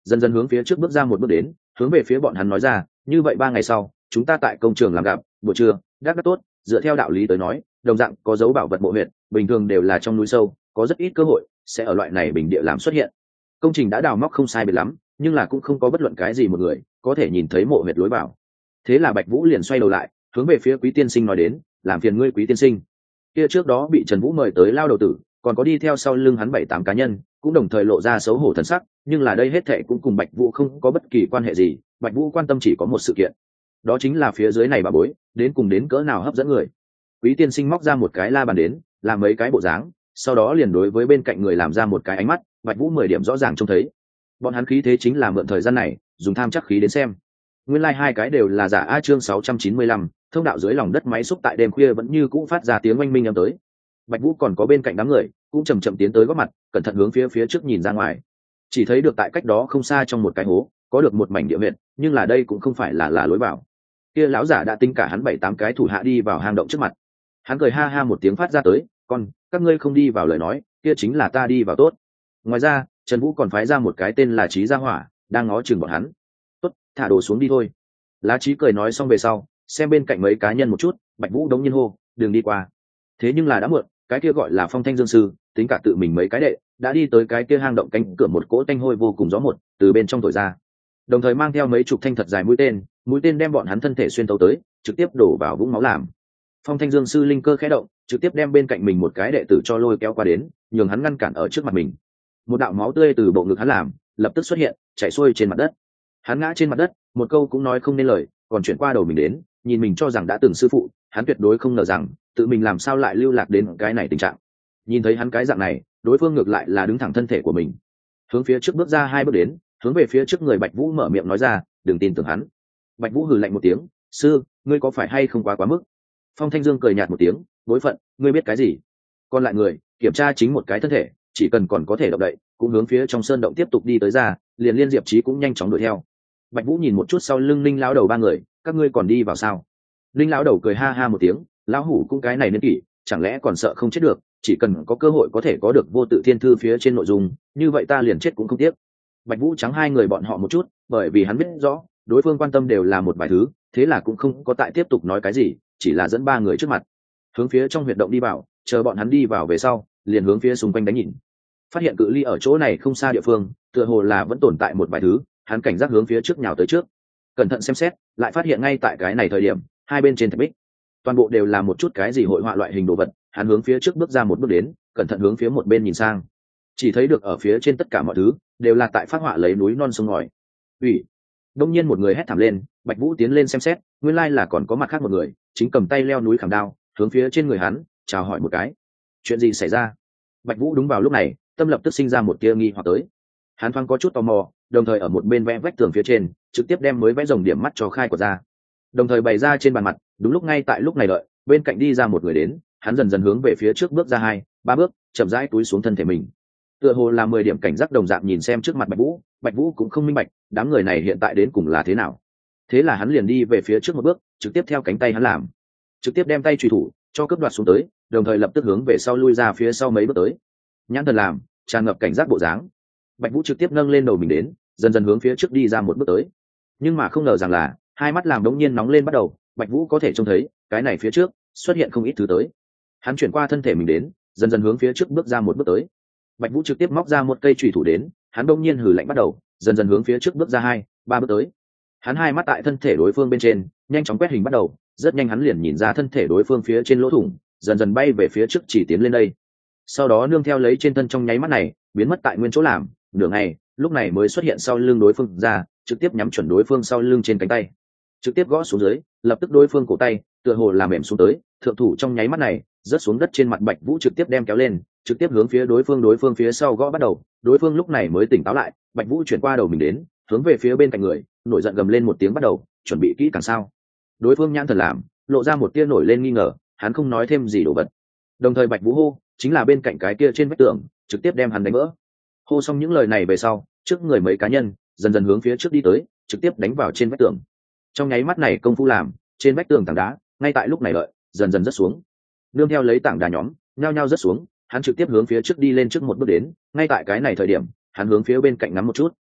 dần dần hướng phía trước bước ra một bước đến, hướng về phía bọn hắn nói ra, như vậy 3 ngày sau chúng ta tại công trường làm gặp, buổi trưa đắc tốt. Dựa theo đạo lý tới nói, đồng dạng có dấu bảo vật mộ huyệt bình thường đều là trong núi sâu, có rất ít cơ hội sẽ ở loại này bình địa làm xuất hiện. Công trình đã đào móc không sai biệt lắm, nhưng là cũng không có bất luận cái gì một người có thể nhìn thấy mộ huyệt lối vào. Thế là Bạch Vũ liền xoay đầu lại, hướng về phía Quý tiên sinh nói đến, làm phiền ngươi Quý tiên sinh. Kia trước đó bị Trần Vũ mời tới lao đầu tử, còn có đi theo sau lưng hắn 7-8 cá nhân, cũng đồng thời lộ ra xấu hổ thần sắc, nhưng là đây hết thệ cũng cùng Bạch Vũ không có bất kỳ quan hệ gì. Bạch Vũ quan tâm chỉ có một sự kiện, đó chính là phía dưới này bà bối đến cùng đến cỡ nào hấp dẫn người. Quý tiên sinh móc ra một cái la bàn đến, làm mấy cái bộ dáng, sau đó liền đối với bên cạnh người làm ra một cái ánh mắt. Bạch Vũ 10 điểm rõ ràng trông thấy, bọn hắn khí thế chính là mượn thời gian này dùng tham chắc khí đến xem. Nguyên lai hai cái đều là giả. A chương 695, thông đạo dưới lòng đất máy xúc tại đêm khuya vẫn như cũ phát ra tiếng oanh minh âm tới. Bạch Vũ còn có bên cạnh đám người cũng chậm chậm tiến tới góp mặt, cẩn thận hướng phía trước nhìn ra ngoài, chỉ thấy được tại cách đó không xa trong một cái hố có được một mảnh địa huyệt, nhưng là đây cũng không phải là lối vào. Kia lão giả đã tính cả hắn 7-8 cái thủ hạ đi vào hang động trước mặt, hắn cười ha ha một tiếng phát ra tới, "Con, các ngươi không đi vào lời nói, kia chính là ta đi vào tốt." Ngoài ra, Trần Vũ còn phái ra một cái tên là Trí Gia Hỏa, đang ngó chừng bọn hắn. "Tốt, thả đồ xuống đi thôi." Lá Trí cười nói xong về sau, xem bên cạnh mấy cá nhân một chút, Bạch Vũ đống nhiên hô, "Đừng đi qua." Thế nhưng là đã muộn, cái kia gọi là Phong Thanh Dương sư, tính cả tự mình mấy cái đệ, đã đi tới cái kia hang động cánh cửa, một cỗ tanh hôi vô cùng gió một từ bên trong thổi ra, đồng thời mang theo mấy chục thanh thật dài mũi tên đem bọn hắn thân thể xuyên tấu tới, trực tiếp đổ vào vũng máu làm. Phong Thanh Dương sư linh cơ khẽ động, trực tiếp đem bên cạnh mình một cái đệ tử cho lôi kéo qua đến, nhường hắn ngăn cản ở trước mặt mình. Một đạo máu tươi từ bộ ngực hắn làm lập tức xuất hiện, chảy xuôi trên mặt đất. Hắn ngã trên mặt đất, một câu cũng nói không nên lời, còn chuyển qua đầu mình đến, nhìn mình cho rằng đã từng sư phụ, hắn tuyệt đối không ngờ rằng tự mình làm sao lại lưu lạc đến cái này tình trạng. Nhìn thấy hắn cái dạng này, đối phương ngược lại là đứng thẳng thân thể của mình, hướng phía trước bước ra 2 bước đến, hướng về phía trước người Bạch Vũ mở miệng nói ra, "Đừng tin tưởng hắn." Bạch Vũ hừ lạnh một tiếng, "Sư, ngươi có phải hay không quá mức?" Phong Thanh Dương cười nhạt một tiếng, "Bối phận, ngươi biết cái gì?" Còn lại người kiểm tra chính một cái thân thể, chỉ cần còn có thể động đậy, cũng hướng phía trong sơn động tiếp tục đi tới ra, liền Liên Diệp Chí cũng nhanh chóng đuổi theo. Bạch Vũ nhìn một chút sau lưng Linh lão đầu 3 người, "Các ngươi còn đi vào sao?" Linh lão đầu cười ha ha một tiếng, "Lão hủ cũng cái này niên kỷ, chẳng lẽ còn sợ không chết được, chỉ cần có cơ hội có thể có được vô tự thiên thư phía trên nội dung, như vậy ta liền chết cũng không tiếc." Bạch Vũ trắng 2 người bọn họ một chút, bởi vì hắn biết rõ đối phương quan tâm đều là một vài thứ, thế là cũng không có tại tiếp tục nói cái gì, chỉ là dẫn 3 người trước mặt hướng phía trong huyệt động đi vào, chờ bọn hắn đi vào về sau, liền hướng phía xung quanh đánh nhìn. Phát hiện cự ly ở chỗ này không xa địa phương, tựa hồ là vẫn tồn tại một vài thứ, hắn cảnh giác hướng phía trước nhào tới trước. Cẩn thận xem xét, lại phát hiện ngay tại cái này thời điểm, hai bên trên thạch bích, toàn bộ đều là một chút cái gì hội họa loại hình đồ vật. Hắn hướng phía trước bước ra một bước đến, cẩn thận hướng phía một bên nhìn sang, chỉ thấy được ở phía trên tất cả mọi thứ đều là tại phát họa lấy núi non sông ngòi. Ủy! Đông nhiên một người hét thảm lên, Bạch Vũ tiến lên xem xét, nguyên lai là còn có mặt khác một người, chính cầm tay leo núi khảm đao, hướng phía trên người hắn chào hỏi một cái. Chuyện gì xảy ra? Bạch Vũ đúng vào lúc này, tâm lập tức sinh ra một tia nghi hoặc tới. Hắn thoáng có chút tò mò, đồng thời ở một bên vẽ vách tường phía trên, trực tiếp đem mới vẽ rồng điểm mắt cho khai quật ra, đồng thời bày ra trên bàn mặt. Đúng lúc ngay tại lúc này đợi, bên cạnh đi ra một người đến, hắn dần dần hướng về phía trước bước ra 2-3 bước, chậm rãi túi xuống thân thể mình, tựa hồ là 10 điểm cảnh giác đồng dạng nhìn xem trước mặt Bạch Vũ. Bạch Vũ cũng không minh bạch đám người này hiện tại đến cùng là thế nào, thế là hắn liền đi về phía trước một bước, trực tiếp theo cánh tay hắn làm, trực tiếp đem tay chùy thủ cho cướp đoạt xuống tới, đồng thời lập tức hướng về sau lui ra phía sau mấy bước tới, nhãn thần làm tràn ngập cảnh giác bộ dáng. Bạch Vũ trực tiếp nâng lên đầu mình đến, dần dần hướng phía trước đi ra một bước tới, nhưng mà không ngờ rằng là hai mắt làm đống nhiên nóng lên bắt đầu. Bạch Vũ có thể trông thấy cái này phía trước xuất hiện không ít thứ tới. Hắn chuyển qua thân thể mình đến, dần dần hướng phía trước bước ra một bước tới. Bạch Vũ trực tiếp móc ra một cây chùy thủ đến, hắn đống nhiên hừ lạnh bắt đầu, dần dần hướng phía trước bước ra 2-3 bước tới. Hắn hai mắt tại thân thể đối phương bên trên nhanh chóng quét hình bắt đầu, rất nhanh hắn liền nhìn ra thân thể đối phương phía trên lỗ thủng, dần dần bay về phía trước chỉ tiến lên đây, sau đó nương theo lấy trên thân trong nháy mắt này biến mất tại nguyên chỗ làm nửa ngày, lúc này mới xuất hiện sau lưng đối phương ra, trực tiếp nhắm chuẩn đối phương sau lưng trên cánh tay, trực tiếp gõ xuống dưới, lập tức đối phương cổ tay tựa hồ làm mềm xuống tới, thượng thủ trong nháy mắt này rớt xuống đất trên mặt. Bạch Vũ trực tiếp đem kéo lên, trực tiếp hướng phía đối phương phía sau gõ bắt đầu. Đối phương lúc này mới tỉnh táo lại, Bạch Vũ chuyển qua đầu mình đến, hướng về phía bên cạnh người nổi giận gầm lên một tiếng bắt đầu, chuẩn bị kỹ càng sao. Đối phương nhãn thần làm lộ ra một tia nổi lên nghi ngờ, hắn không nói thêm gì đồ vật, đồng thời Bạch Vũ hô chính là bên cạnh cái kia trên vách tường, trực tiếp đem hắn đánh vỡ. Hô xong những lời này về sau, trước người mấy cá nhân dần dần hướng phía trước đi tới, trực tiếp đánh vào trên vách tường. Trong nháy mắt này công phu làm, trên vách tường tảng đá ngay tại lúc này đợi dần dần rớt xuống, nương theo lấy tảng đá nhóm nhao nhao rớt xuống. Hắn trực tiếp hướng phía trước đi lên trước một bước đến, ngay tại cái này thời điểm hắn hướng phía bên cạnh ngắm một chút,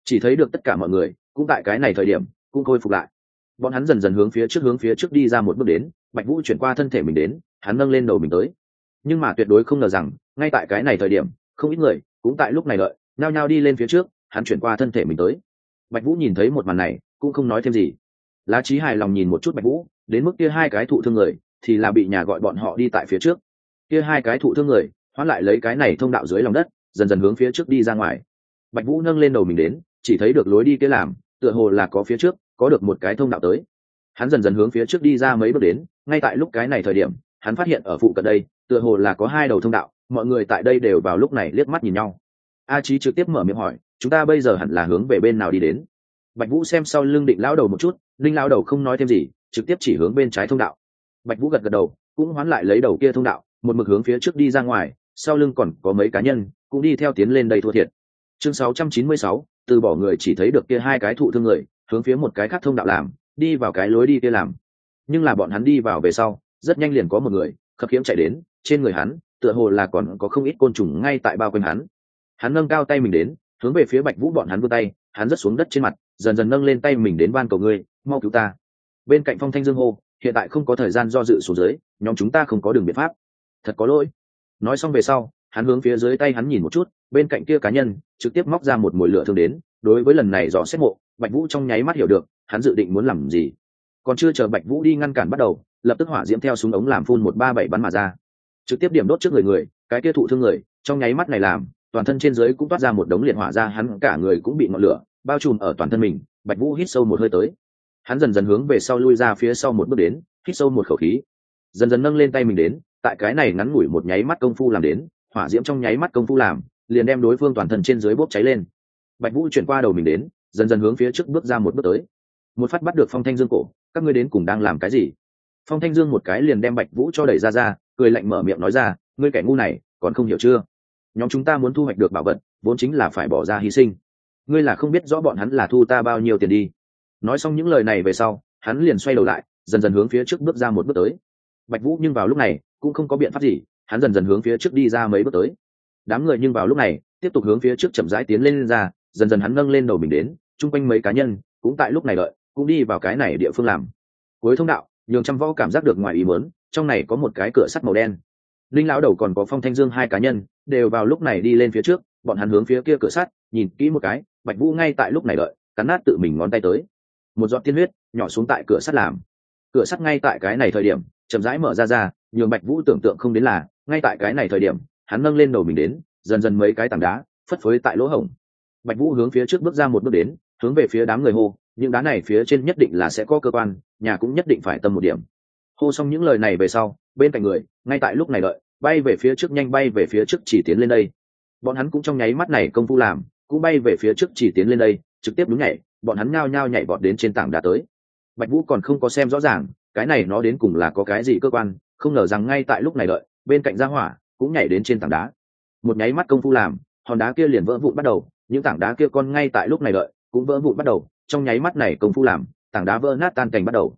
chỉ thấy được tất cả mọi người cũng tại cái này thời điểm cũng khôi phục lại. Bọn hắn dần dần hướng phía trước đi ra một bước đến. Bạch Vũ chuyển qua thân thể mình đến, hắn nâng lên đầu mình tới. Nhưng mà tuyệt đối không ngờ rằng ngay tại cái này thời điểm không ít người cũng tại lúc này đợi nhao nhao đi lên phía trước. Hắn chuyển qua thân thể mình tới. Bạch Vũ nhìn thấy một màn này cũng không nói thêm gì. Lá Chí hài lòng nhìn một chút Bạch Vũ, đến mức kia hai cái thụ thương người thì là bị nhà gọi bọn họ đi tại phía trước. Kia hai cái thụ thương người hoán lại lấy cái này thông đạo dưới lòng đất, dần dần hướng phía trước đi ra ngoài. Bạch Vũ nâng lên đầu mình đến, chỉ thấy được lối đi kia làm tựa hồ là có phía trước có được một cái thông đạo tới. Hắn dần dần hướng phía trước đi ra mấy bước đến. Ngay tại lúc cái này thời điểm hắn phát hiện ở phụ cận đây tựa hồ là có hai đầu thông đạo. Mọi người tại đây đều vào lúc này liếc mắt nhìn nhau. A Chí trực tiếp mở miệng hỏi, chúng ta bây giờ hẳn là hướng về bên nào đi đến? Bạch Vũ xem sau lưng Định lão đầu một chút, Linh lão đầu không nói thêm gì, trực tiếp chỉ hướng bên trái thông đạo. Bạch Vũ gật gật đầu, cũng hoán lại lấy đầu kia thông đạo, một mực hướng phía trước đi ra ngoài. Sau lưng còn có mấy cá nhân cũng đi theo tiến lên đây thua thiệt. Chương 696, từ bỏ người chỉ thấy được kia hai cái thụ thương người hướng phía một cái khác thông đạo làm đi vào cái lối đi kia làm. Nhưng là bọn hắn đi vào về sau rất nhanh liền có một người khập khiễng chạy đến. Trên người hắn tựa hồ là còn có không ít côn trùng ngay tại bao quanh hắn. Hắn nâng cao tay mình đến hướng về phía Bạch Vũ, bọn hắn vươn tay, hắn rớt xuống đất trên mặt, dần dần nâng lên tay mình đến van cầu ngươi, mau cứu ta. Bên cạnh Phong Thanh Dương hô, hiện tại không có thời gian do dự xuống dưới, nhóm chúng ta không có đường biện pháp, thật có lỗi. Nói xong về sau hắn hướng phía dưới tay hắn nhìn một chút, bên cạnh kia cá nhân trực tiếp móc ra một mồi lửa thương đến. Đối với lần này dò xét mộ, Bạch Vũ trong nháy mắt hiểu được hắn dự định muốn làm gì. Còn chưa chờ Bạch Vũ đi ngăn cản bắt đầu, lập tức hỏa diễm theo súng ống làm phun 137 bắn mà ra, trực tiếp điểm đốt trước người cái kia thụ thương người. Trong nháy mắt này làm toàn thân trên dưới cũng toát ra một đống liệt hỏa ra, hắn cả người cũng bị ngọn lửa bao trùm ở toàn thân mình. Bạch Vũ hít sâu một hơi tới, hắn dần dần hướng về sau lui ra phía sau một bước đến, hít sâu một khẩu khí, dần dần nâng lên tay mình đến. Tại cái này ngắn ngủi một nháy mắt công phu làm đến, hỏa diễm trong nháy mắt công phu làm liền đem đối phương toàn thân trên dưới bốc cháy lên. Bạch Vũ chuyển qua đầu mình đến, dần dần hướng phía trước bước ra một bước tới, một phát bắt được Phong Thanh Dương cổ. Các ngươi đến cùng đang làm cái gì? Phong Thanh Dương một cái liền đem Bạch Vũ cho đẩy ra, cười lạnh mở miệng nói ra, ngươi kẻ ngu này còn không hiểu chưa? Nhóm chúng ta muốn thu hoạch được bảo vật vốn chính là phải bỏ ra hy sinh, ngươi là không biết rõ bọn hắn là thu ta bao nhiêu tiền đi. Nói xong những lời này về sau hắn liền xoay đầu lại, dần dần hướng phía trước bước ra một bước tới. Bạch Vũ nhưng vào lúc này cũng không có biện pháp gì, hắn dần dần hướng phía trước đi ra mấy bước tới. Đám người nhưng vào lúc này tiếp tục hướng phía trước chậm rãi tiến lên ra, dần dần hắn nâng lên đầu mình đến. Chung quanh mấy cá nhân cũng tại lúc này đợi cũng đi vào cái này địa phương làm cuối thông đạo, nhường trăm võ cảm giác được ngoài ý muốn, trong này có một cái cửa sắt màu đen. Linh lão đầu còn có Phong Thanh Dương hai cá nhân đều vào lúc này đi lên phía trước, bọn hắn hướng phía kia cửa sắt nhìn kỹ một cái. Bạch Vũ ngay tại lúc này đợi cắn nát tự mình ngón tay tới, một giọt tiên huyết nhỏ xuống tại cửa sắt làm. Cửa sắt ngay tại cái này thời điểm chậm rãi mở ra, nhường Bạch Vũ tưởng tượng không đến là ngay tại cái này thời điểm hắn nâng lên đầu mình đến, dần dần mấy cái tảng đá phất phới tại lỗ hổng. Bạch Vũ hướng phía trước bước ra một bước đến, hướng về phía đám người hô, những đá này phía trên nhất định là sẽ có cơ quan, nhà cũng nhất định phải tâm một điểm. Hô xong những lời này về sau, bên cạnh người ngay tại lúc này đợi bay về phía trước, nhanh bay về phía trước chỉ tiến lên đây. Bọn hắn cũng trong nháy mắt này công phu làm cũng bay về phía trước chỉ tiến lên đây, trực tiếp đúng nhảy, bọn hắn nhao nhao nhảy vọt đến trên tảng đá tới. Bạch Vũ còn không có xem rõ ràng cái này nó đến cùng là có cái gì cơ quan, không ngờ rằng ngay tại lúc này đợi bên cạnh Gia Hỏa cũng nhảy đến trên tảng đá. Một nháy mắt công phu làm hòn đá kia liền vỡ vụn bắt đầu, những tảng đá kia con ngay tại lúc này đợi cũng vỡ vụn bắt đầu. Trong nháy mắt này công phu làm tảng đá vỡ nát tan cảnh bắt đầu.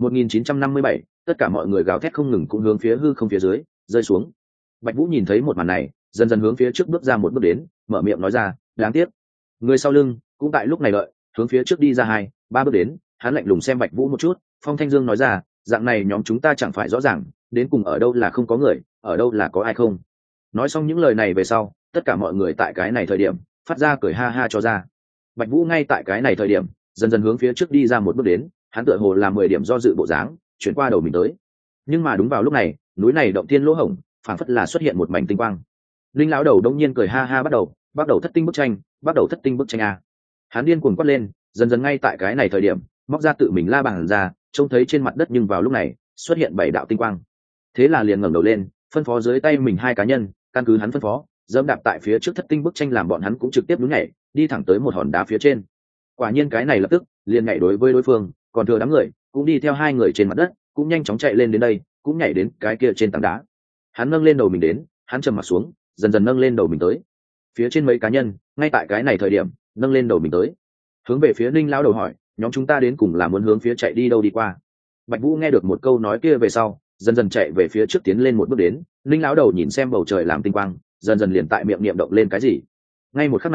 1957, tất cả mọi người gào thét không ngừng cũng hướng phía hư không phía dưới rơi xuống. Bạch Vũ nhìn thấy một màn này, dần dần hướng phía trước bước ra một bước đến, mở miệng nói ra, đáng tiếc. Người sau lưng cũng tại lúc này đợi hướng phía trước đi ra 2-3 bước đến, hắn lạnh lùng xem Bạch Vũ một chút. Phong Thanh Dương nói ra, dạng này nhóm chúng ta chẳng phải rõ ràng đến cùng ở đâu là không có người, ở đâu là có ai không. Nói xong những lời này về sau, tất cả mọi người tại cái này thời điểm phát ra cười ha ha cho ra. Bạch Vũ ngay tại cái này thời điểm dần dần hướng phía trước đi ra một bước đến, hắn tựa hồ làm 10 điểm do dự bộ dáng chuyển qua đầu mình tới. Nhưng mà đúng vào lúc này núi này động thiên lỗ hổng phảng phất là xuất hiện một mảnh tinh quang. Linh lão đầu đông nhiên cười ha ha, bắt đầu thất tinh bức tranh, bắt đầu thất tinh bức tranh a. Hắn điên cuồng quát lên, dần dần ngay tại cái này thời điểm móc ra tự mình la bàn ra, trông thấy trên mặt đất nhưng vào lúc này xuất hiện 7 đạo tinh quang. Thế là liền ngẩng đầu lên, phân phó dưới tay mình 2 cá nhân, căn cứ hắn phân phó dẫm đạp tại phía trước thất tinh bức tranh làm bọn hắn cũng trực tiếp đúng nhảy đi thẳng tới một hòn đá phía trên. Quả nhiên cái này lập tức liền nhảy đối với đối phương, còn thừa đám người cũng đi theo 2 người trên mặt đất cũng nhanh chóng chạy lên đến đây, cũng nhảy đến cái kia trên tảng đá. Hắn nâng lên đầu mình đến, hắn trầm mặt xuống, dần dần nâng lên đầu mình tới. Phía trên mấy cá nhân ngay tại cái này thời điểm nâng lên đầu mình tới, hướng về phía Ninh lão đầu hỏi, nhóm chúng ta đến cùng là muốn hướng phía chạy đi đâu đi qua? Bạch Vũ nghe được một câu nói kia về sau dần dần chạy về phía trước tiến lên một bước đến. Ninh lão đầu nhìn xem bầu trời làm tinh quang, dần dần liền tại miệng niệm động lên cái gì. Ngay một khắc này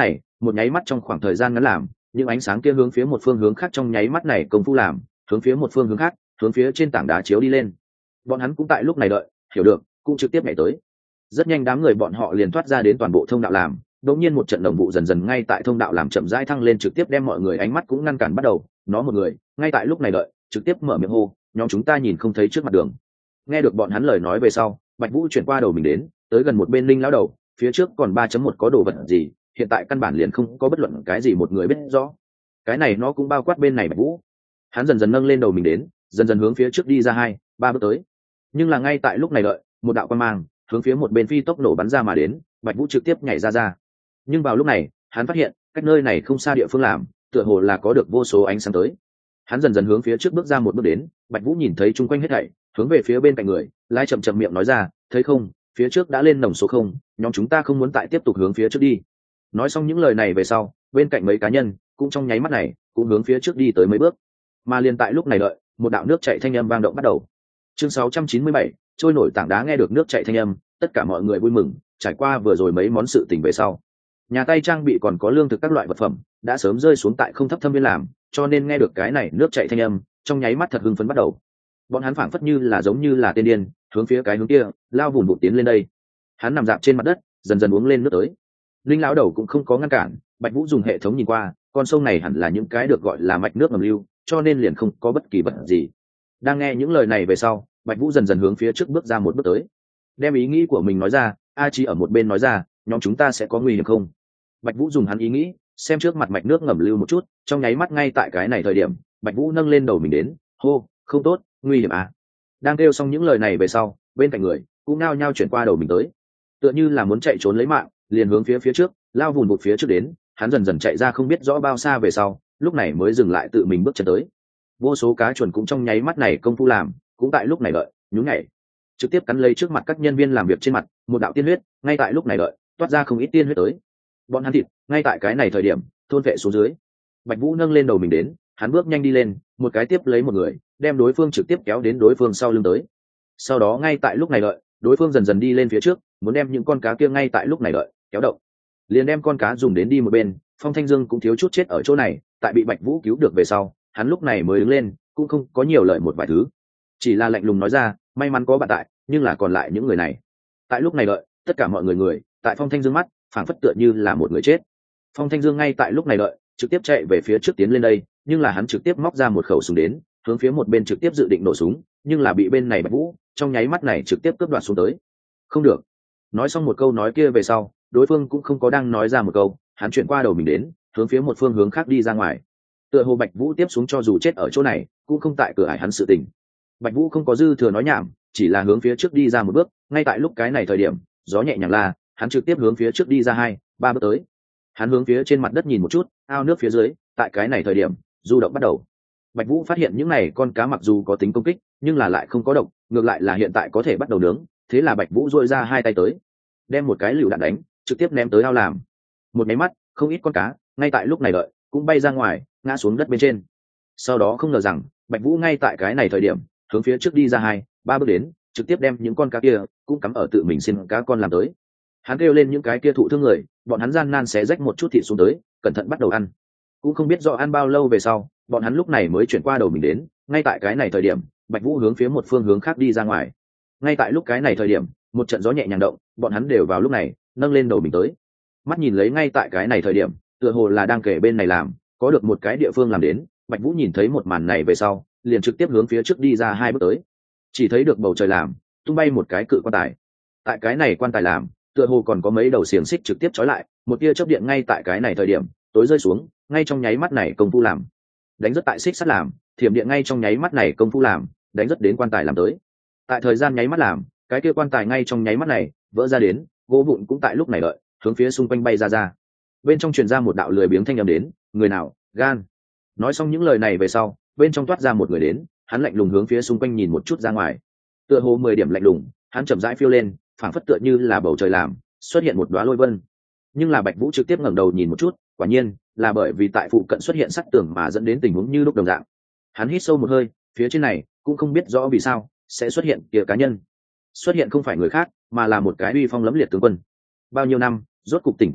một nháy mắt trong khoảng thời gian ngắn làm những ánh sáng kia hướng phía một phương hướng khác, trong nháy mắt này công phu làm hướng phía một phương hướng khác, hướng phía trên tảng đá chiếu đi lên. Bọn hắn cũng tại lúc này đợi hiểu được, cũng trực tiếp nhảy tới. Rất nhanh đám người bọn họ liền thoát ra đến toàn bộ thông đạo làm. Đột nhiên một trận đồng vụ dần dần ngay tại thông đạo làm chậm rãi thăng lên, trực tiếp đem mọi người ánh mắt cũng ngăn cản bắt đầu. Nó một người ngay tại lúc này đợi trực tiếp mở miệng hô, nhóm chúng ta nhìn không thấy trước mặt đường. Nghe được bọn hắn lời nói về sau, Bạch Vũ chuyển qua đầu mình đến, tới gần một bên Linh lão đầu, phía trước còn 3.1 có đồ vật gì, hiện tại căn bản liền không có bất luận cái gì một người biết rõ. Cái này nó cũng bao quát bên này Bạch Vũ. Hắn dần dần nâng lên đầu mình đến, dần dần hướng phía trước đi ra 2-3 bước tới. Nhưng là ngay tại lúc này đợi, một đạo quang mang hướng phía một bên phi tốc nổ bắn ra mà đến, Bạch Vũ trực tiếp nhảy ra. Nhưng vào lúc này, hắn phát hiện, cách nơi này không xa địa phương làm, tựa hồ là có được vô số ánh sáng tới. Hắn dần dần hướng phía trước bước ra một bước đến, Bạch Vũ nhìn thấy chung quanh hết thảy, hướng về phía bên cạnh người, lại chậm chậm miệng nói ra, thấy không, phía trước đã lên nồng số 0, nhóm chúng ta không muốn tại tiếp tục hướng phía trước đi. Nói xong những lời này về sau, bên cạnh mấy cá nhân cũng trong nháy mắt này cũng hướng phía trước đi tới mấy bước. Mà liền tại lúc này đợi, một đạo nước chảy thanh âm vang động bắt đầu. Chương 697, trôi nổi tảng đá. Nghe được nước chảy thanh âm, tất cả mọi người vui mừng. Trải qua vừa rồi mấy món sự tình về sau, nhà tay trang bị còn có lương thực các loại vật phẩm đã sớm rơi xuống tại không thấp thâm viên làm, cho nên nghe được cái này nước chảy thanh âm, trong nháy mắt thật hưng phấn bắt đầu. Bọn hắn phảng phất như là giống như là tên điên, hướng phía cái hướng kia lao vùn vụt tiến lên đây. Hắn nằm dạp trên mặt đất, dần dần uống lên nước tới. Linh lão đầu cũng không có ngăn cản, Bạch Vũ dùng hệ thống nhìn qua, con sông này hẳn là những cái được gọi là mạch nước ngầm lưu, cho nên liền không có bất kỳ vật gì. Đang nghe những lời này về sau, Bạch Vũ dần dần hướng phía trước bước ra một bước tới, đem ý nghĩ của mình nói ra. A Chi ở một bên nói ra, nhóm chúng ta sẽ có nguy hiểm không? Bạch Vũ dùng hắn ý nghĩ xem trước mặt mạch nước ngầm lưu một chút, trong nháy mắt ngay tại cái này thời điểm, Bạch Vũ nâng lên đầu mình đến, hô, không tốt, nguy hiểm à? Đang kêu xong những lời này về sau, bên cạnh người cũng nao nhao chuyển qua đầu mình tới, tựa như là muốn chạy trốn lấy mạng, liền hướng phía trước lao vùn vụt phía trước đến. Hắn dần dần chạy ra không biết rõ bao xa về sau, lúc này mới dừng lại tự mình bước chân tới. Vô số cá chuồn cũng trong nháy mắt này công phu làm, cũng tại lúc này đợi nhún nhảy trực tiếp cắn lấy trước mặt các nhân viên làm việc trên mặt một đạo tiên huyết, ngay tại lúc này đợi toát ra không ít tiên huyết tới. Bọn hắn thịt ngay tại cái này thời điểm thôn vệ xuống dưới. Bạch Vũ nâng lên đầu mình đến, hắn bước nhanh đi lên, một cái tiếp lấy một người, đem đối phương trực tiếp kéo đến đối phương sau lưng tới. Sau đó ngay tại lúc này đợi, đối phương dần dần đi lên phía trước, muốn đem những con cá kia ngay tại lúc này đợi kéo động, liền đem con cá dùng đến đi một bên. Phong Thanh Dương cũng thiếu chút chết ở chỗ này, tại bị Bạch Vũ cứu được về sau, hắn lúc này mới đứng lên, cũng không có nhiều lời một vài thứ, chỉ là lạnh lùng nói ra, may mắn có bạn tại, nhưng là còn lại những người này. Tại lúc này đợi, tất cả mọi người tại Phong Thanh Dương mắt phảng phất tựa như là một người chết. Phong Thanh Dương ngay tại lúc này đợi trực tiếp chạy về phía trước tiến lên đây, nhưng là hắn trực tiếp móc ra một khẩu súng đến, hướng phía một bên trực tiếp dự định nổ súng, nhưng là bị bên này Bạch Vũ trong nháy mắt này trực tiếp cướp đoạt xuống tới. Không được. Nói xong một câu nói kia về sau, đối phương cũng không có đang nói ra một câu, hắn chuyển qua đầu mình đến, hướng phía một phương hướng khác đi ra ngoài. Tựa hồ Bạch Vũ tiếp xuống cho dù chết ở chỗ này, cũng không tại cửa ải hắn sự tình. Bạch Vũ không có dư thừa nói nhảm, chỉ là hướng phía trước đi ra một bước. Ngay tại lúc cái này thời điểm, gió nhẹ nhàng la, hắn trực tiếp hướng phía trước đi ra 2-3 bước tới. Hắn hướng phía trên mặt đất nhìn một chút, ao nước phía dưới, tại cái này thời điểm, du động bắt đầu. Bạch Vũ phát hiện những này con cá mặc dù có tính công kích, nhưng là lại không có độc, ngược lại là hiện tại có thể bắt đầu nướng. Thế là Bạch Vũ duỗi ra hai tay tới, đem một cái lựu đạn đánh, trực tiếp ném tới ao làm. Một máy mắt, không ít con cá, ngay tại lúc này đợi, cũng bay ra ngoài, ngã xuống đất bên trên. Sau đó không ngờ rằng, Bạch Vũ ngay tại cái này thời điểm, hướng phía trước đi ra 2-3 bước đến, trực tiếp đem những con cá kia cũng cắm ở tự mình xin cá con làm tới. Hắn kêu lên những cái kia thụ thương người, bọn hắn gian nan xé rách một chút thịt xuống tới, cẩn thận bắt đầu ăn. Cũng không biết rõ ăn bao lâu về sau, bọn hắn lúc này mới chuyển qua đầu mình đến. Ngay tại cái này thời điểm, Bạch Vũ hướng phía một phương hướng khác đi ra ngoài. Ngay tại lúc cái này thời điểm, một trận gió nhẹ nhàng động, bọn hắn đều vào lúc này nâng lên đầu mình tới. Mắt nhìn lấy ngay tại cái này thời điểm, tựa hồ là đang kể bên này làm, có được một cái địa phương làm đến. Bạch Vũ nhìn thấy một màn này về sau, liền trực tiếp hướng phía trước đi ra 2 bước tới. Chỉ thấy được bầu trời làm tung bay một cái cự quan tài. Tại cái này quan tài làm, tựa hồ còn có mấy đầu xiềng xích trực tiếp trói lại, một tia chớp điện ngay tại cái này thời điểm tối rơi xuống, ngay trong nháy mắt này công phu làm đánh rất tại xích sắt làm, thiểm điện ngay trong nháy mắt này công phu làm đánh rất đến quan tài làm tới. Tại thời gian nháy mắt làm, cái kia quan tài ngay trong nháy mắt này vỡ ra đến, gỗ vụn cũng tại lúc này đợi hướng phía xung quanh bay ra. Bên trong truyền ra một đạo lười biếng thanh âm đến, người nào gan. Nói xong những lời này về sau, bên trong toát ra một người đến, hắn lạnh lùng hướng phía xung quanh nhìn một chút ra ngoài, tựa hồ 10 điểm lạnh lùng, hắn chậm rãi phiêu lên, phảng phất tựa như là bầu trời làm xuất hiện một đóa lôi vân. Nhưng là Bạch Vũ trực tiếp ngẩng đầu nhìn một chút, quả nhiên là bởi vì tại phụ cận xuất hiện sắt tường mà dẫn đến tình huống như lúc đồng dạng. Hắn hít sâu một hơi, phía trên này cũng không biết rõ vì sao sẽ xuất hiện kia cá nhân. Xuất hiện không phải người khác, mà là một cái uy phong lẫm liệt tướng quân. Bao nhiêu năm, rốt cục tỉnh táo lại,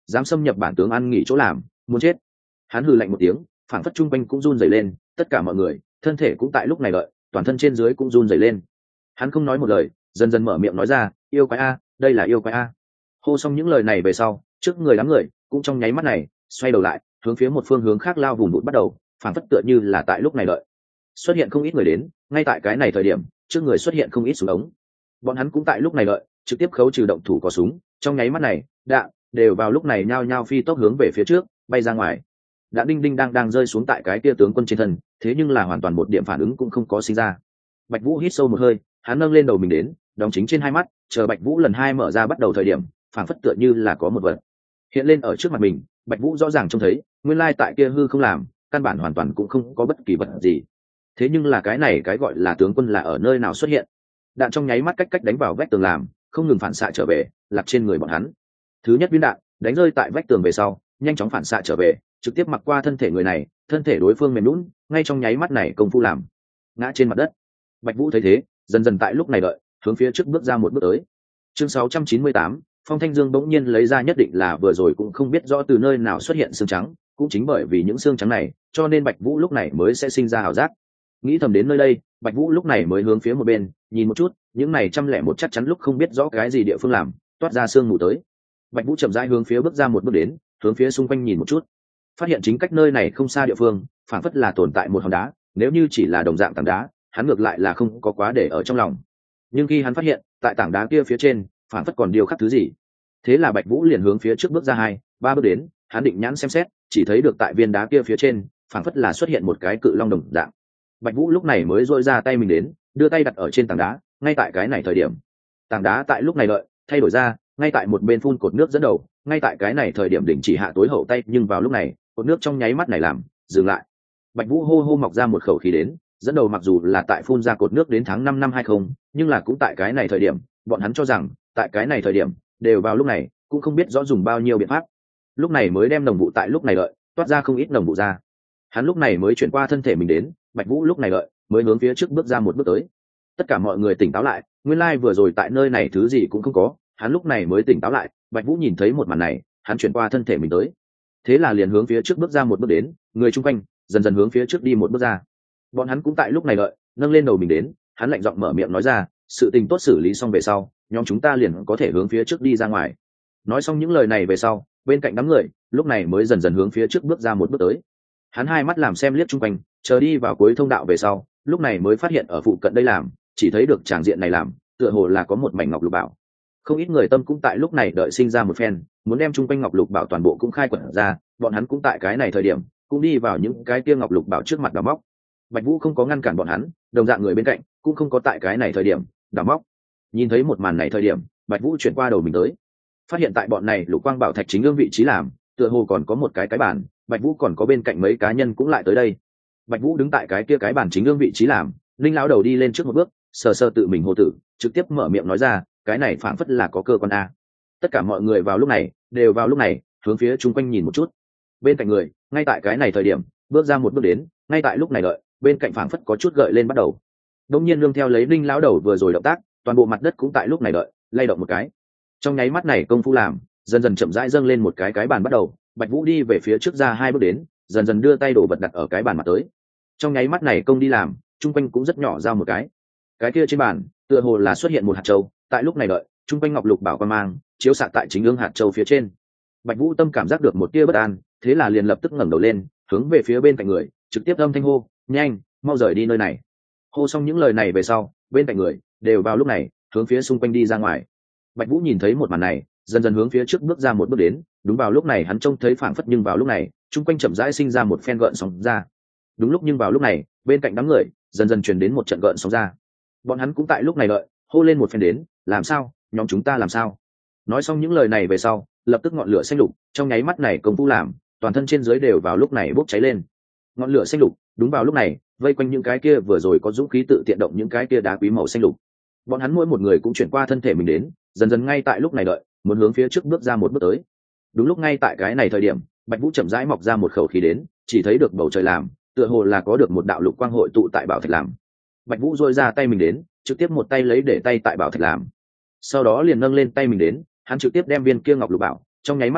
dám xâm nhập bản tướng ăn nghỉ chỗ làm, muốn chết. Hắn hừ lạnh một tiếng, phảng phất trung quanh cũng run rẩy lên, tất cả mọi người thân thể cũng tại lúc này đợi, toàn thân trên dưới cũng run rẩy lên. Hắn không nói một lời, dần dần mở miệng nói ra, yêu quái a, đây là yêu quái a. Hô xong những lời này về sau, trước người đám người cũng trong nháy mắt này xoay đầu lại, hướng phía một phương hướng khác lao vùng vụt bắt đầu, phảng phất tựa như là tại lúc này đợi. Xuất hiện không ít người đến, ngay tại cái này thời điểm, trước người xuất hiện không ít súng ống. Bọn hắn cũng tại lúc này đợi, trực tiếp khấu trừ động thủ có súng, trong nháy mắt này, đạn đều vào lúc này nhao nhao phi tốc hướng về phía trước, bay ra ngoài. Đạn đinh đinh đang rơi xuống tại cái kia tướng quân trên thân, thế nhưng là hoàn toàn một điểm phản ứng cũng không có sinh ra. Bạch Vũ hít sâu một hơi, hắn nâng lên đầu mình đến, đóng chính trên hai mắt, chờ Bạch Vũ lần hai mở ra bắt đầu thời điểm, phảng phất tựa như là có một vật hiện lên ở trước mặt mình. Bạch Vũ rõ ràng trông thấy, nguyên lai tại kia hư không làm, căn bản hoàn toàn cũng không có bất kỳ vật gì. Thế nhưng là cái này cái gọi là tướng quân là ở nơi nào xuất hiện? Đạn trong nháy mắt cách đánh vào vách tường làm, không ngừng phản xạ trở về, lạc trên người bọn hắn. Thứ nhất viên đạn đánh rơi tại vách tường về sau, nhanh chóng phản xạ trở về, trực tiếp mặc qua thân thể người này, thân thể đối phương mềm nhũn, ngay trong nháy mắt này công phu làm, ngã trên mặt đất. Bạch Vũ thấy thế, dần dần tại lúc này đợi, hướng phía trước bước ra một bước tới. Chương 698, Phong Thanh Dương bỗng nhiên lấy ra nhất định là vừa rồi cũng không biết rõ từ nơi nào xuất hiện xương trắng, cũng chính bởi vì những xương trắng này, cho nên Bạch Vũ lúc này mới sẽ sinh ra ảo giác. Nghĩ thầm đến nơi đây, Bạch Vũ lúc này mới hướng phía một bên, nhìn một chút, những này 101 chắc chắn lúc không biết rõ cái gì địa phương làm, toát ra xương mù tới. Bạch Vũ chậm rãi hướng phía bước ra một bước đến, hướng phía xung quanh nhìn một chút, phát hiện chính cách nơi này không xa địa phương, phản phất là tồn tại một hòn đá, nếu như chỉ là đồng dạng tảng đá, hắn ngược lại là không có quá để ở trong lòng. Nhưng khi hắn phát hiện, tại tảng đá kia phía trên, phản phất còn điều khắc thứ gì. Thế là Bạch Vũ liền hướng phía trước bước ra 2-3 bước đến, hắn định nhãn xem xét, chỉ thấy được tại viên đá kia phía trên, phản phất là xuất hiện một cái cự long đồng dạng. Bạch Vũ lúc này mới duỗi ra tay mình đến, đưa tay đặt ở trên tảng đá, ngay tại cái này thời điểm, tảng đá tại lúc này đợi thay đổi ra, ngay tại một bên phun cột nước dẫn đầu, ngay tại cái này thời điểm đình chỉ hạ tối hậu tay, nhưng vào lúc này, cột nước trong nháy mắt này làm dừng lại. Bạch Vũ hô hô mọc ra một khẩu khí đến, dẫn đầu mặc dù là tại phun ra cột nước đến tháng 5 năm 20, nhưng là cũng tại cái này thời điểm, bọn hắn cho rằng, tại cái này thời điểm, đều vào lúc này, cũng không biết rõ dùng bao nhiêu biện pháp. Lúc này mới đem nồng vụ tại lúc này đợi, toát ra không ít nồng vụ ra. Hắn lúc này mới chuyển qua thân thể mình đến, Bạch Vũ lúc này đợi, mới hướng phía trước bước ra một bước tới. Tất cả mọi người tỉnh táo lại, nguyên lai vừa rồi tại nơi này thứ gì cũng không có, hắn lúc này mới tỉnh táo lại. Bạch Vũ nhìn thấy một màn này, hắn chuyển qua thân thể mình tới, thế là liền hướng phía trước bước ra một bước đến, người chung quanh dần dần hướng phía trước đi một bước ra. Bọn hắn cũng tại lúc này đợi, nâng lên đầu mình đến, hắn lạnh giọng mở miệng nói ra, sự tình tốt xử lý xong về sau, nhóm chúng ta liền có thể hướng phía trước đi ra ngoài. Nói xong những lời này về sau, bên cạnh đám người lúc này mới dần dần hướng phía trước bước ra một bước tới. Hắn hai mắt làm xem liếc chung quanh, chờ đi vào cuối thông đạo về sau, lúc này mới phát hiện ở phụ cận đây làm, chỉ thấy được tràng diện này làm, tựa hồ là có một mảnh ngọc lục bảo. Không ít người tâm cũng tại lúc này đợi sinh ra một phen, muốn đem chung quanh ngọc lục bảo toàn bộ cũng khai quật ra, bọn hắn cũng tại cái này thời điểm, cũng đi vào những cái kia ngọc lục bảo trước mặt đào móc. Bạch Vũ không có ngăn cản bọn hắn, đồng dạng người bên cạnh cũng không có tại cái này thời điểm đào móc. Nhìn thấy một màn này thời điểm, Bạch Vũ chuyển qua đầu mình tới, phát hiện tại bọn này lục quang bảo thạch chính ương vị trí làm, tựa hồ còn có một cái bàn, Bạch Vũ còn có bên cạnh mấy cá nhân cũng lại tới đây. Bạch Vũ đứng tại cái kia cái bàn chính ương vị trí làm, Linh lão đầu đi lên trước một bước, sờ sờ tự mình hô tử, trực tiếp mở miệng nói ra, cái này phảng phất là có cơ quan a. Tất cả mọi người vào lúc này, đều vào lúc này, hướng phía chung quanh nhìn một chút. Bên cạnh người, ngay tại cái này thời điểm, bước ra một bước đến, ngay tại lúc này đợi, bên cạnh phảng phất có chút gợi lên bắt đầu. Đống nhiên nương theo lấy Linh lão đầu vừa rồi động tác, toàn bộ mặt đất cũng tại lúc này đợi, lay động một cái. Trong nháy mắt này công phu làm, dần dần chậm rãi dâng lên một cái bàn bắt đầu. Bạch Vũ đi về phía trước ra 2 bước đến, dần dần đưa tay đổ vật đặt ở cái bàn mặt tới. Trong nháy mắt này công đi làm, chung quanh cũng rất nhỏ ra một cái kia trên bàn, tựa hồ là xuất hiện một hạt châu. Tại lúc này đợi, chung quanh ngọc lục bảo quang mang chiếu xạ tại chính ương hạt châu phía trên. Bạch Vũ tâm cảm giác được một tia bất an, thế là liền lập tức ngẩng đầu lên, hướng về phía bên cạnh người, trực tiếp âm thanh hô, nhanh, mau rời đi nơi này. Hô xong những lời này về sau, bên cạnh người đều vào lúc này hướng phía xung quanh đi ra ngoài. Bạch Vũ nhìn thấy một màn này, dần dần hướng phía trước bước ra một bước đến. Đúng vào lúc này hắn trông thấy phảng phất, nhưng vào lúc này chung quanh chậm rãi sinh ra một phen gợn sóng ra. Đúng lúc nhưng vào lúc này, bên cạnh đám người dần dần truyền đến một trận gợn sóng ra. Bọn hắn cũng tại lúc này đợi, hô lên một phen đến, làm sao, nhóm chúng ta làm sao? Nói xong những lời này về sau, lập tức ngọn lửa xanh lục, trong nháy mắt này công phu làm, toàn thân trên dưới đều vào lúc này bốc cháy lên. Ngọn lửa xanh lục, đúng vào lúc này, vây quanh những cái kia vừa rồi có dũng khí tự tiện động những cái kia đá quý màu xanh lục. Bọn hắn mỗi một người cũng chuyển qua thân thể mình đến, dần dần ngay tại lúc này đợi, muốn hướng phía trước bước ra một bước tới. Đúng lúc ngay tại cái này thời điểm, Bạch Vũ chậm rãi mọc ra một khẩu khí đến, chỉ thấy được bầu trời làm, tựa hồ là có được một đạo lục quang hội tụ tại bảo thạch làm. Bạch Vũ duỗi ra tay mình đến, trực tiếp một tay lấy để tay tại bảo thạch làm, sau đó liền nâng lên tay mình đến, hắn trực tiếp đem viên kia ngọc lục bảo, trong nháy mắt này,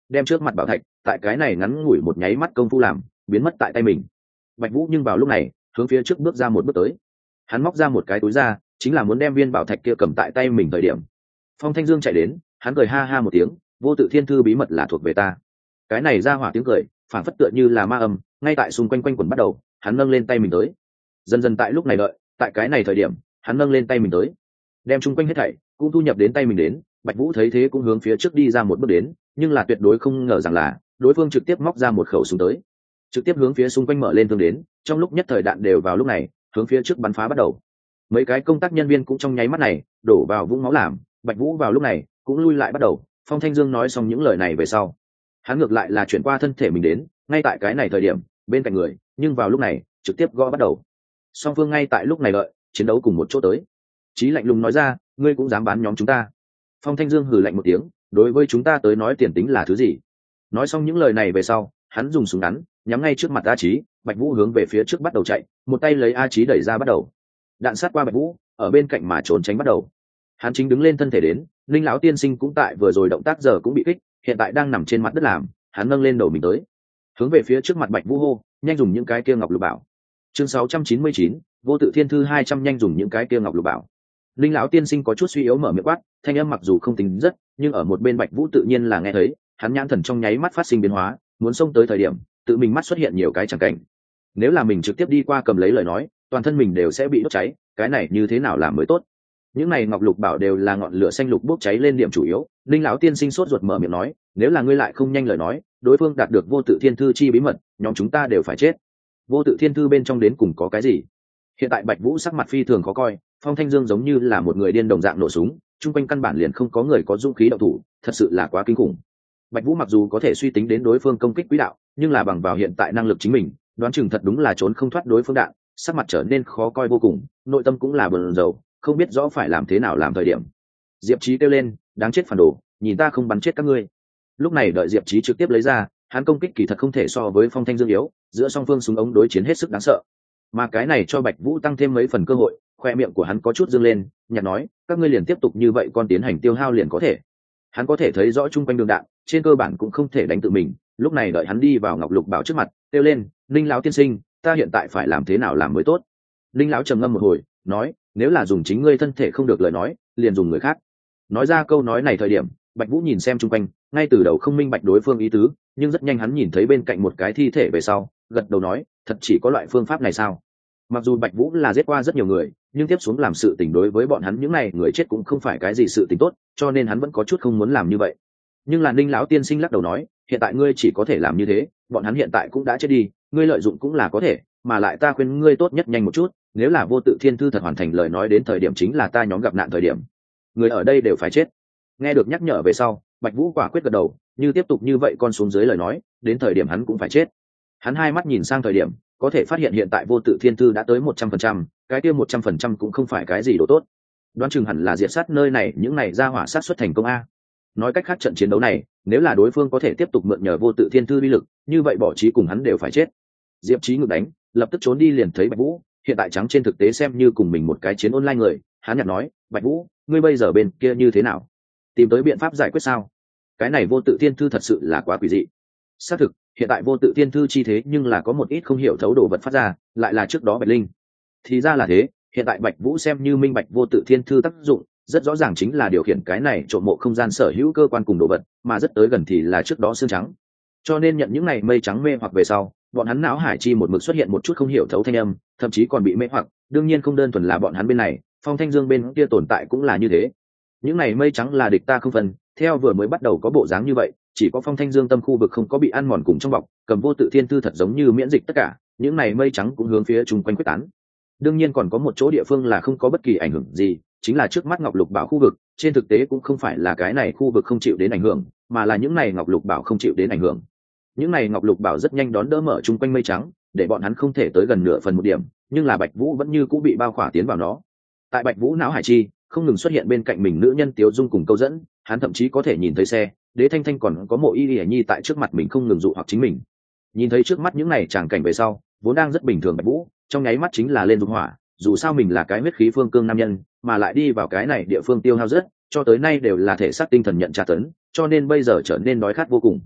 đem trước mặt bảo thạch tại cái này ngắn ngủi một nháy mắt công phu làm biến mất tại tay mình. Bạch Vũ nhưng vào lúc này hướng phía trước bước ra một bước tới, hắn móc ra một cái túi ra, chính là muốn đem viên bảo thạch kia cầm tại tay mình thời điểm, Phong Thanh Dương chạy đến, hắn cười ha ha một tiếng, vô tự thiên thư bí mật là thuộc về ta. Cái này ra hỏa tiếng cười phản phất tựa như là ma âm, ngay tại xung quanh quanh quẩn bắt đầu, hắn nâng lên tay mình tới. Dần dần tại lúc này đợi, tại cái này thời điểm, hắn nâng lên tay mình tới, đem chung quanh hết thảy cũng thu nhập đến tay mình đến. Bạch Vũ thấy thế cũng hướng phía trước đi ra một bước đến, nhưng là tuyệt đối không ngờ rằng là đối phương trực tiếp móc ra một khẩu súng tới, trực tiếp hướng phía xung quanh mở lên thương đến. Trong lúc nhất thời đạn đều vào lúc này hướng phía trước bắn phá bắt đầu, mấy cái công tác nhân viên cũng trong nháy mắt này đổ vào vũng máu làm. Bạch Vũ vào lúc này cũng lui lại bắt đầu. Phong Thanh Dương nói xong những lời này về sau, hắn ngược lại là chuyển qua thân thể mình đến, ngay tại cái này thời điểm bên cạnh người nhưng vào lúc này trực tiếp gõ bắt đầu. Song phương ngay tại lúc này đợi chiến đấu cùng một chỗ tới. Chí lạnh lùng nói ra, ngươi cũng dám bán nhóm chúng ta? Phong Thanh Dương hừ lạnh một tiếng, đối với chúng ta tới nói tiền tính là thứ gì? Nói xong những lời này về sau, hắn dùng súng ngắn nhắm ngay trước mặt A Chí. Bạch Vũ hướng về phía trước bắt đầu chạy, một tay lấy A Chí đẩy ra bắt đầu. Đạn sát qua Bạch Vũ, ở bên cạnh mà trốn tránh bắt đầu. Hắn chính đứng lên thân thể đến, Linh lão tiên sinh cũng tại vừa rồi động tác giờ cũng bị kích, hiện tại đang nằm trên mặt đất làm, hắn nâng lên đầu mình tới, hướng về phía trước mặt Bạch Vũ hô, nhanh dùng những cái kia ngọc lục bảo. Chương 699, vô tự thiên thư 200, nhanh dùng những cái kia ngọc lục bảo. Linh lão tiên sinh có chút suy yếu mở miệng quát, thanh âm mặc dù không tính rất, nhưng ở một bên Bạch Vũ tự nhiên là nghe thấy, hắn nhãn thần trong nháy mắt phát sinh biến hóa, muốn xông tới thời điểm, tự mình mắt xuất hiện nhiều cái chẳng cảnh. Nếu là mình trực tiếp đi qua cầm lấy lời nói, toàn thân mình đều sẽ bị đốt cháy, cái này như thế nào làm mới tốt? Những này ngọc lục bảo đều là ngọn lửa xanh lục bốc cháy lên điểm chủ yếu. Linh lão tiên sinh sốt ruột mở miệng nói, nếu là ngươi lại không nhanh lời nói, đối phương đạt được vô tự thiên thư chi bí mật, nhóm chúng ta đều phải chết. Vô tự thiên thư bên trong đến cùng có cái gì? Hiện tại Bạch Vũ sắc mặt phi thường khó coi, Phong Thanh Dương giống như là một người điên đồng dạng nổ súng, chung quanh căn bản liền không có người có dũng khí động thủ, thật sự là quá kinh khủng. Bạch Vũ mặc dù có thể suy tính đến đối phương công kích quỹ đạo, nhưng là bằng vào hiện tại năng lực chính mình, đoán chừng thật đúng là trốn không thoát đối phương đạn. Sắc mặt trở nên khó coi vô cùng, nội tâm cũng là bần dầu, không biết rõ phải làm thế nào làm thời điểm. Diệp Chí kêu lên, đáng chết phản đồ, nhìn ta không bắn chết các ngươi. Lúc này đợi Diệp Chí trực tiếp lấy ra, hắn công kích kỳ thật không thể so với Phong Thanh Dương yếu, giữa song phương súng ống đối chiến hết sức đáng sợ. Mà cái này cho Bạch Vũ tăng thêm mấy phần cơ hội, khoe miệng của hắn có chút dương lên, nhạt nói, các ngươi liền tiếp tục như vậy con tiến hành tiêu hao liền có thể. Hắn có thể thấy rõ chung quanh đường đạn, trên cơ bản cũng không thể đánh tự mình. Lúc này đợi hắn đi vào ngọc lục bảo trước mặt, kêu lên, Linh lão tiên sinh, ta hiện tại phải làm thế nào làm mới tốt? Linh lão trầm ngâm một hồi, nói, nếu là dùng chính ngươi thân thể không được lời nói, liền dùng người khác. Nói ra câu nói này thời điểm, Bạch Vũ nhìn xem chung quanh, ngay từ đầu không minh bạch đối phương ý tứ, nhưng rất nhanh hắn nhìn thấy bên cạnh một cái thi thể về sau, gật đầu nói, thật chỉ có loại phương pháp này sao? Mặc dù Bạch Vũ là giết qua rất nhiều người, nhưng tiếp xuống làm sự tình đối với bọn hắn những này người chết cũng không phải cái gì sự tình tốt, cho nên hắn vẫn có chút không muốn làm như vậy. Nhưng là Ninh lão tiên sinh lắc đầu nói, hiện tại ngươi chỉ có thể làm như thế, bọn hắn hiện tại cũng đã chết đi, ngươi lợi dụng cũng là có thể, mà lại ta khuyên ngươi tốt nhất nhanh một chút, nếu là vô tự thiên thư thật hoàn thành lời nói đến thời điểm chính là ta nhóm gặp nạn thời điểm, người ở đây đều phải chết. Nghe được nhắc nhở về sau, Bạch Vũ quả quyết gật đầu, như tiếp tục như vậy con xuống dưới lời nói, đến thời điểm hắn cũng phải chết. Hắn hai mắt nhìn sang thời điểm, có thể phát hiện hiện tại vô tự thiên thư đã tới 100%, cái kia 100% cũng không phải cái gì đồ tốt. Đoán chừng hẳn là diệt sát nơi này những này ra hỏa sát xuất thành công a. Nói cách khác trận chiến đấu này, nếu là đối phương có thể tiếp tục mượn nhờ vô tự thiên thư uy lực, như vậy bỏ chí cùng hắn đều phải chết. Diệp Chí ngược đánh, lập tức trốn đi liền thấy Bạch Vũ, hiện tại trắng trên thực tế xem như cùng mình một cái chiến online người, hắn nhặt nói, Bạch Vũ, ngươi bây giờ bên kia như thế nào? Tìm tới biện pháp giải quyết sao? Cái này vô tự thiên thư thật sự là quá quỷ dị. Xác thực, hiện tại vô tự thiên thư chi thế nhưng là có một ít không hiểu thấu đồ vật phát ra, lại là trước đó Bạch Linh. Thì ra là thế, hiện tại Bạch Vũ xem như minh bạch vô tự thiên thư tác dụng, rất rõ ràng chính là điều khiển cái này trộm mộ không gian sở hữu cơ quan cùng đồ vật, mà rất tới gần thì là trước đó xương trắng. Cho nên nhận những này mây trắng mê hoặc về sau, bọn hắn não hải chi một mực xuất hiện một chút không hiểu thấu thanh âm, thậm chí còn bị mê hoặc, đương nhiên không đơn thuần là bọn hắn bên này, Phong Thanh Dương bên kia tồn tại cũng là như thế. Những này mây trắng là địch ta không phân, theo vừa mới bắt đầu có bộ dáng như vậy, chỉ có Phong Thanh Dương tâm khu vực không có bị ăn mòn cùng trong bọc, cầm vô tự thiên thư thật giống như miễn dịch tất cả, những này mây trắng cũng hướng phía chung quanh quyết tán. Đương nhiên còn có một chỗ địa phương là không có bất kỳ ảnh hưởng gì, chính là trước mắt Ngọc Lục Bảo khu vực, trên thực tế cũng không phải là cái này khu vực không chịu đến ảnh hưởng, mà là những này Ngọc Lục Bảo không chịu đến ảnh hưởng. Những này Ngọc Lục Bảo rất nhanh đón đỡ mở chung quanh mây trắng, để bọn hắn không thể tới gần nửa phần một điểm, nhưng là Bạch Vũ vẫn như cũ bị bao khỏa tiến vào nó. Tại Bạch Vũ não hải chi, không ngừng xuất hiện bên cạnh mình nữ nhân Tiếu Dung cùng câu dẫn, hắn thậm chí có thể nhìn thấy xe, Đế Thanh Thanh còn có Mộ Y Lệ Nhi tại trước mặt mình không ngừng dụ hoặc chính mình. Nhìn thấy trước mắt những này tràng cảnh về sau, vốn đang rất bình thường Bạch Vũ, trong nháy mắt chính là lên dục hỏa, dù sao mình là cái huyết khí phương cương nam nhân, mà lại đi vào cái này địa phương tiêu hao rất, cho tới nay đều là thể xác tinh thần nhận tra tấn, cho nên bây giờ trở nên đói khát vô cùng.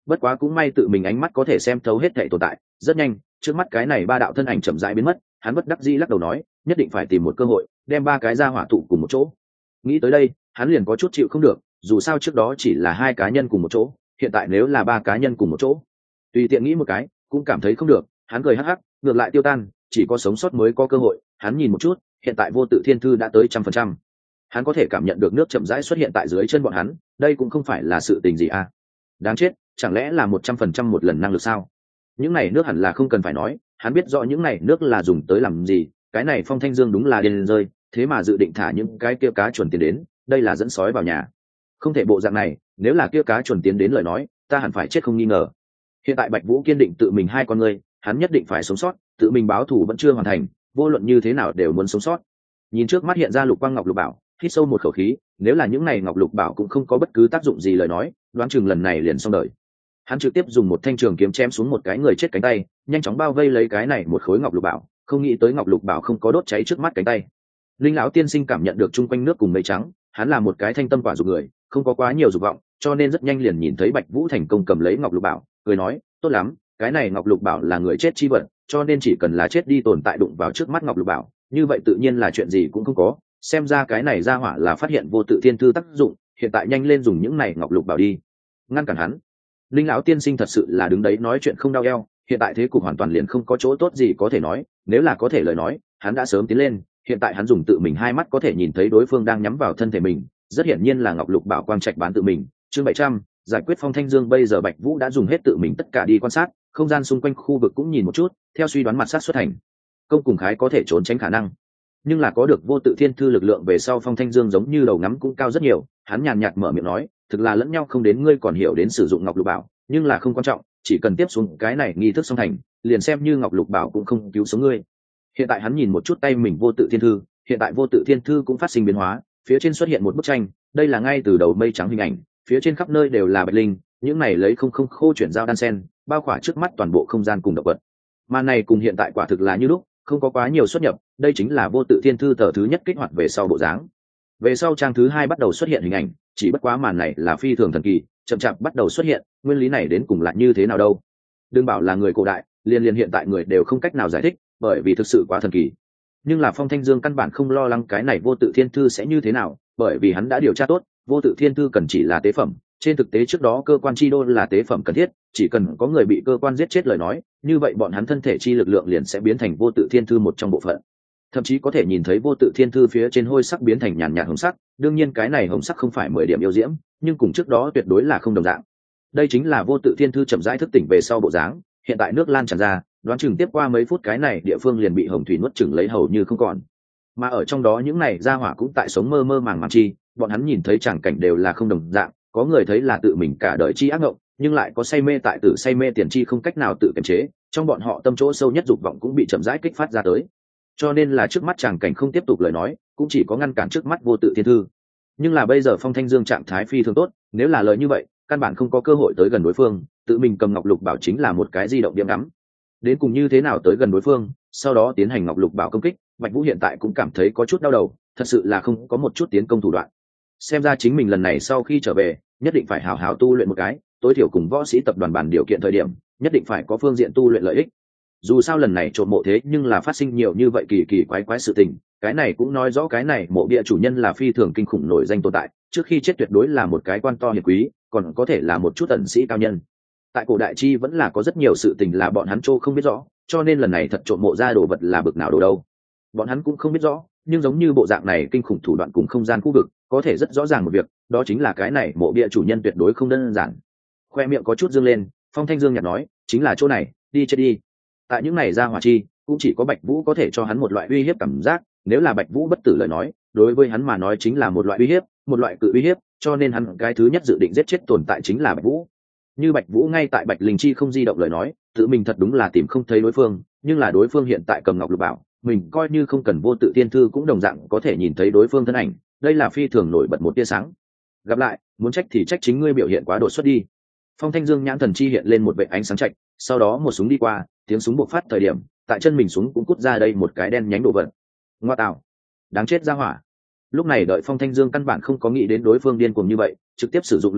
bất quá cũng may tự mình ánh mắt có thể xem thấu hết thảy tồn tại. Rất nhanh, trước mắt cái này ba đạo thân ảnh chậm rãi biến mất, hắn bất đắc dĩ lắc đầu nói, nhất định phải tìm một cơ hội đem ba cái ra hỏa tụ cùng một chỗ. Nghĩ tới đây, hắn liền có chút chịu không được, dù sao trước đó chỉ là hai cá nhân cùng một chỗ, hiện tại nếu là ba cá nhân cùng một chỗ, tùy tiện nghĩ một cái cũng cảm thấy không được. Hắn cười hắc hắc, ngược lại tiêu tan, chỉ có sống sót mới có cơ hội. Hắn nhìn một chút, hiện tại vô tự thiên thư đã tới 100%. Hắn có thể cảm nhận được nước chậm rãi xuất hiện tại dưới chân bọn hắn, đây cũng không phải là sự tình gì à. Đáng chết, chẳng lẽ là 100% một lần năng lực sao? Những này nước hẳn là không cần phải nói, hắn biết rõ những này nước là dùng tới làm gì. Cái này Phong Thanh Dương đúng là điên rơi, thế mà dự định thả những cái kia cá chuẩn tiến đến, đây là dẫn sói vào nhà. Không thể bộ dạng này, nếu là kia cá chuẩn tiến đến lời nói, ta hẳn phải chết không nghi ngờ. Hiện tại Bạch Vũ kiên định tự mình hai con người, hắn nhất định phải sống sót, tự mình báo thù vẫn chưa hoàn thành, vô luận như thế nào đều muốn sống sót. Nhìn trước mắt hiện ra lục quang ngọc lục bảo, hít sâu một khẩu khí, nếu là những này ngọc lục bảo cũng không có bất cứ tác dụng gì lời nói, đoán chừng lần này liền xong đời. Hắn trực tiếp dùng một thanh trường kiếm chém xuống một cái người chết cánh tay, nhanh chóng bao vây lấy cái này một khối ngọc lục bảo, không nghĩ tới ngọc lục bảo không có đốt cháy trước mắt cánh tay. Linh lão tiên sinh cảm nhận được chung quanh nước cùng mây trắng, hắn là một cái thanh tâm quả dục người, không có quá nhiều dục vọng, cho nên rất nhanh liền nhìn thấy Bạch Vũ thành công cầm lấy ngọc lục bảo, cười nói, tốt lắm, cái này ngọc lục bảo là người chết chi vật, cho nên chỉ cần là chết đi tồn tại đụng vào trước mắt ngọc lục bảo, như vậy tự nhiên là chuyện gì cũng không có. Xem ra cái này ra hỏa là phát hiện vô tự thiên thư tác dụng, hiện tại nhanh lên dùng những này ngọc lục bảo đi ngăn cản hắn. Linh lão tiên sinh thật sự là đứng đấy nói chuyện không đau eo, hiện tại thế cục hoàn toàn liền không có chỗ tốt gì có thể nói, nếu là có thể lời nói, hắn đã sớm tiến lên. Hiện tại hắn dùng tự mình hai mắt có thể nhìn thấy đối phương đang nhắm vào thân thể mình, rất hiển nhiên là ngọc lục bảo quang trạch bán tự mình. Chương 700, giải quyết Phong Thanh Dương. Bây giờ Bạch Vũ đã dùng hết tự mình tất cả đi quan sát, không gian xung quanh khu vực cũng nhìn một chút, theo suy đoán mặt sát xuất thành công cùng khái có thể trốn tránh khả năng, nhưng là có được vô tự thiên thư lực lượng về sau, Phong Thanh Dương giống như đầu ngắm cũng cao rất nhiều. Hắn nhàn nhạt mở miệng nói, thực là lẫn nhau không đến ngươi còn hiểu đến sử dụng ngọc lục bảo, nhưng là không quan trọng, chỉ cần tiếp xuống cái này nghi thức xong thành, liền xem như ngọc lục bảo cũng không cứu sống ngươi. Hiện tại hắn nhìn một chút tay mình vô tự thiên thư, hiện tại vô tự thiên thư cũng phát sinh biến hóa, phía trên xuất hiện một bức tranh, đây là ngay từ đầu mây trắng hình ảnh, phía trên khắp nơi đều là bạch linh, những này lấy không khô chuyển giao đan sen, bao khỏa trước mắt toàn bộ không gian cùng động vật. Mà này cùng hiện tại quả thực là như lúc, không có quá nhiều xuất nhập, đây chính là vô tự thiên thư tờ thứ nhất kích hoạt về sau bộ dáng. Về sau trang thứ hai bắt đầu xuất hiện hình ảnh, chỉ bất quá màn này là phi thường thần kỳ, chậm chạp bắt đầu xuất hiện, nguyên lý này đến cùng là như thế nào đâu? Đừng bảo là người cổ đại, liền hiện tại người đều không cách nào giải thích, bởi vì thực sự quá thần kỳ. Nhưng là Phong Thanh Dương căn bản không lo lắng cái này vô tự thiên thư sẽ như thế nào, bởi vì hắn đã điều tra tốt, vô tự thiên thư cần chỉ là tế phẩm, trên thực tế trước đó cơ quan chi đô là tế phẩm cần thiết, chỉ cần có người bị cơ quan giết chết lời nói, như vậy bọn hắn thân thể chi lực lượng liền sẽ biến thành vô tự thiên thư một trong bộ phận. Thậm chí có thể nhìn thấy vô tự thiên thư phía trên hôi sắc biến thành nhàn nhạt hồng sắc, đương nhiên cái này hồng sắc không phải 10 điểm yêu diễm, nhưng cùng trước đó tuyệt đối là không đồng dạng. Đây chính là vô tự thiên thư chậm rãi thức tỉnh về sau bộ dáng, hiện tại nước lan tràn ra, đoán chừng tiếp qua mấy phút cái này địa phương liền bị hồng thủy nuốt chửng lấy hầu như không còn. Mà ở trong đó những này gia hỏa cũng tại sống mơ mơ màng màng chi, bọn hắn nhìn thấy tràng cảnh đều là không đồng dạng, có người thấy là tự mình cả đời chi ác ngộng, nhưng lại có say mê tại tử say mê tiền chi không cách nào tự kiềm chế, trong bọn họ tâm chỗ sâu nhất dục vọng cũng bị chậm rãi kích phát ra tới. Cho nên là trước mắt tràng cảnh không tiếp tục lời nói, cũng chỉ có ngăn cản trước mắt vô tự thiên thư. Nhưng là bây giờ Phong Thanh Dương trạng thái phi thường tốt, nếu là lời như vậy, căn bản không có cơ hội tới gần đối phương, tự mình cầm ngọc lục bảo chính là một cái di động điểm ngắm. Đến cùng như thế nào tới gần đối phương, sau đó tiến hành ngọc lục bảo công kích, Bạch Vũ hiện tại cũng cảm thấy có chút đau đầu, thật sự là không có một chút tiến công thủ đoạn. Xem ra chính mình lần này sau khi trở về, nhất định phải hào hào tu luyện một cái, tối thiểu cùng võ sĩ tập đoàn bàn điều kiện thời điểm, nhất định phải có phương diện tu luyện lợi ích. Dù sao lần này trộm mộ thế nhưng là phát sinh nhiều như vậy kỳ kỳ quái quái sự tình, cái này cũng nói rõ cái này mộ bia chủ nhân là phi thường kinh khủng nổi danh tồn tại, trước khi chết tuyệt đối là một cái quan to hiền quý, còn có thể là một chút ẩn sĩ cao nhân. Tại cổ đại chi vẫn là có rất nhiều sự tình là bọn hắn trô không biết rõ, cho nên lần này thật trộm mộ ra đồ vật là bực nào đồ đâu, bọn hắn cũng không biết rõ, nhưng giống như bộ dạng này kinh khủng thủ đoạn cùng không gian khu vực, có thể rất rõ ràng một việc, đó chính là cái này mộ bia chủ nhân tuyệt đối không đơn giản. Khoe miệng có chút dương lên, Phong Thanh Dương nhạt nói, chính là chỗ này, đi chết đi. Tại những này ra hỏa chi, cũng chỉ có Bạch Vũ có thể cho hắn một loại uy hiếp cảm giác, nếu là Bạch Vũ bất tử lời nói, đối với hắn mà nói chính là một loại uy hiếp, một loại cự uy hiếp, cho nên hắn cái thứ nhất dự định giết chết tồn tại chính là Bạch Vũ. Như Bạch Vũ ngay tại Bạch Linh Chi không di động lời nói, tự mình thật đúng là tìm không thấy đối phương, nhưng là đối phương hiện tại cầm ngọc lục bảo, mình coi như không cần vô tự tiên thư cũng đồng dạng có thể nhìn thấy đối phương thân ảnh, đây là phi thường nổi bật một tia sáng. Gặp lại, muốn trách thì trách chính ngươi biểu hiện quá đột xuất đi. Phong Thanh Dương nhãn thần chi hiện lên một vệt ánh sáng chạch, sau đó một súng đi qua, tiếng súng bộc phát thời điểm, tại chân mình súng cũng cút ra đây một cái đen nhánh đồ vật. Ngoa tạo, đáng chết ra hỏa. Lúc này đợi Phong Thanh Dương căn bản không có nghĩ đến đối phương điên cuồng như vậy, trực tiếp sử dụng lựu đạn,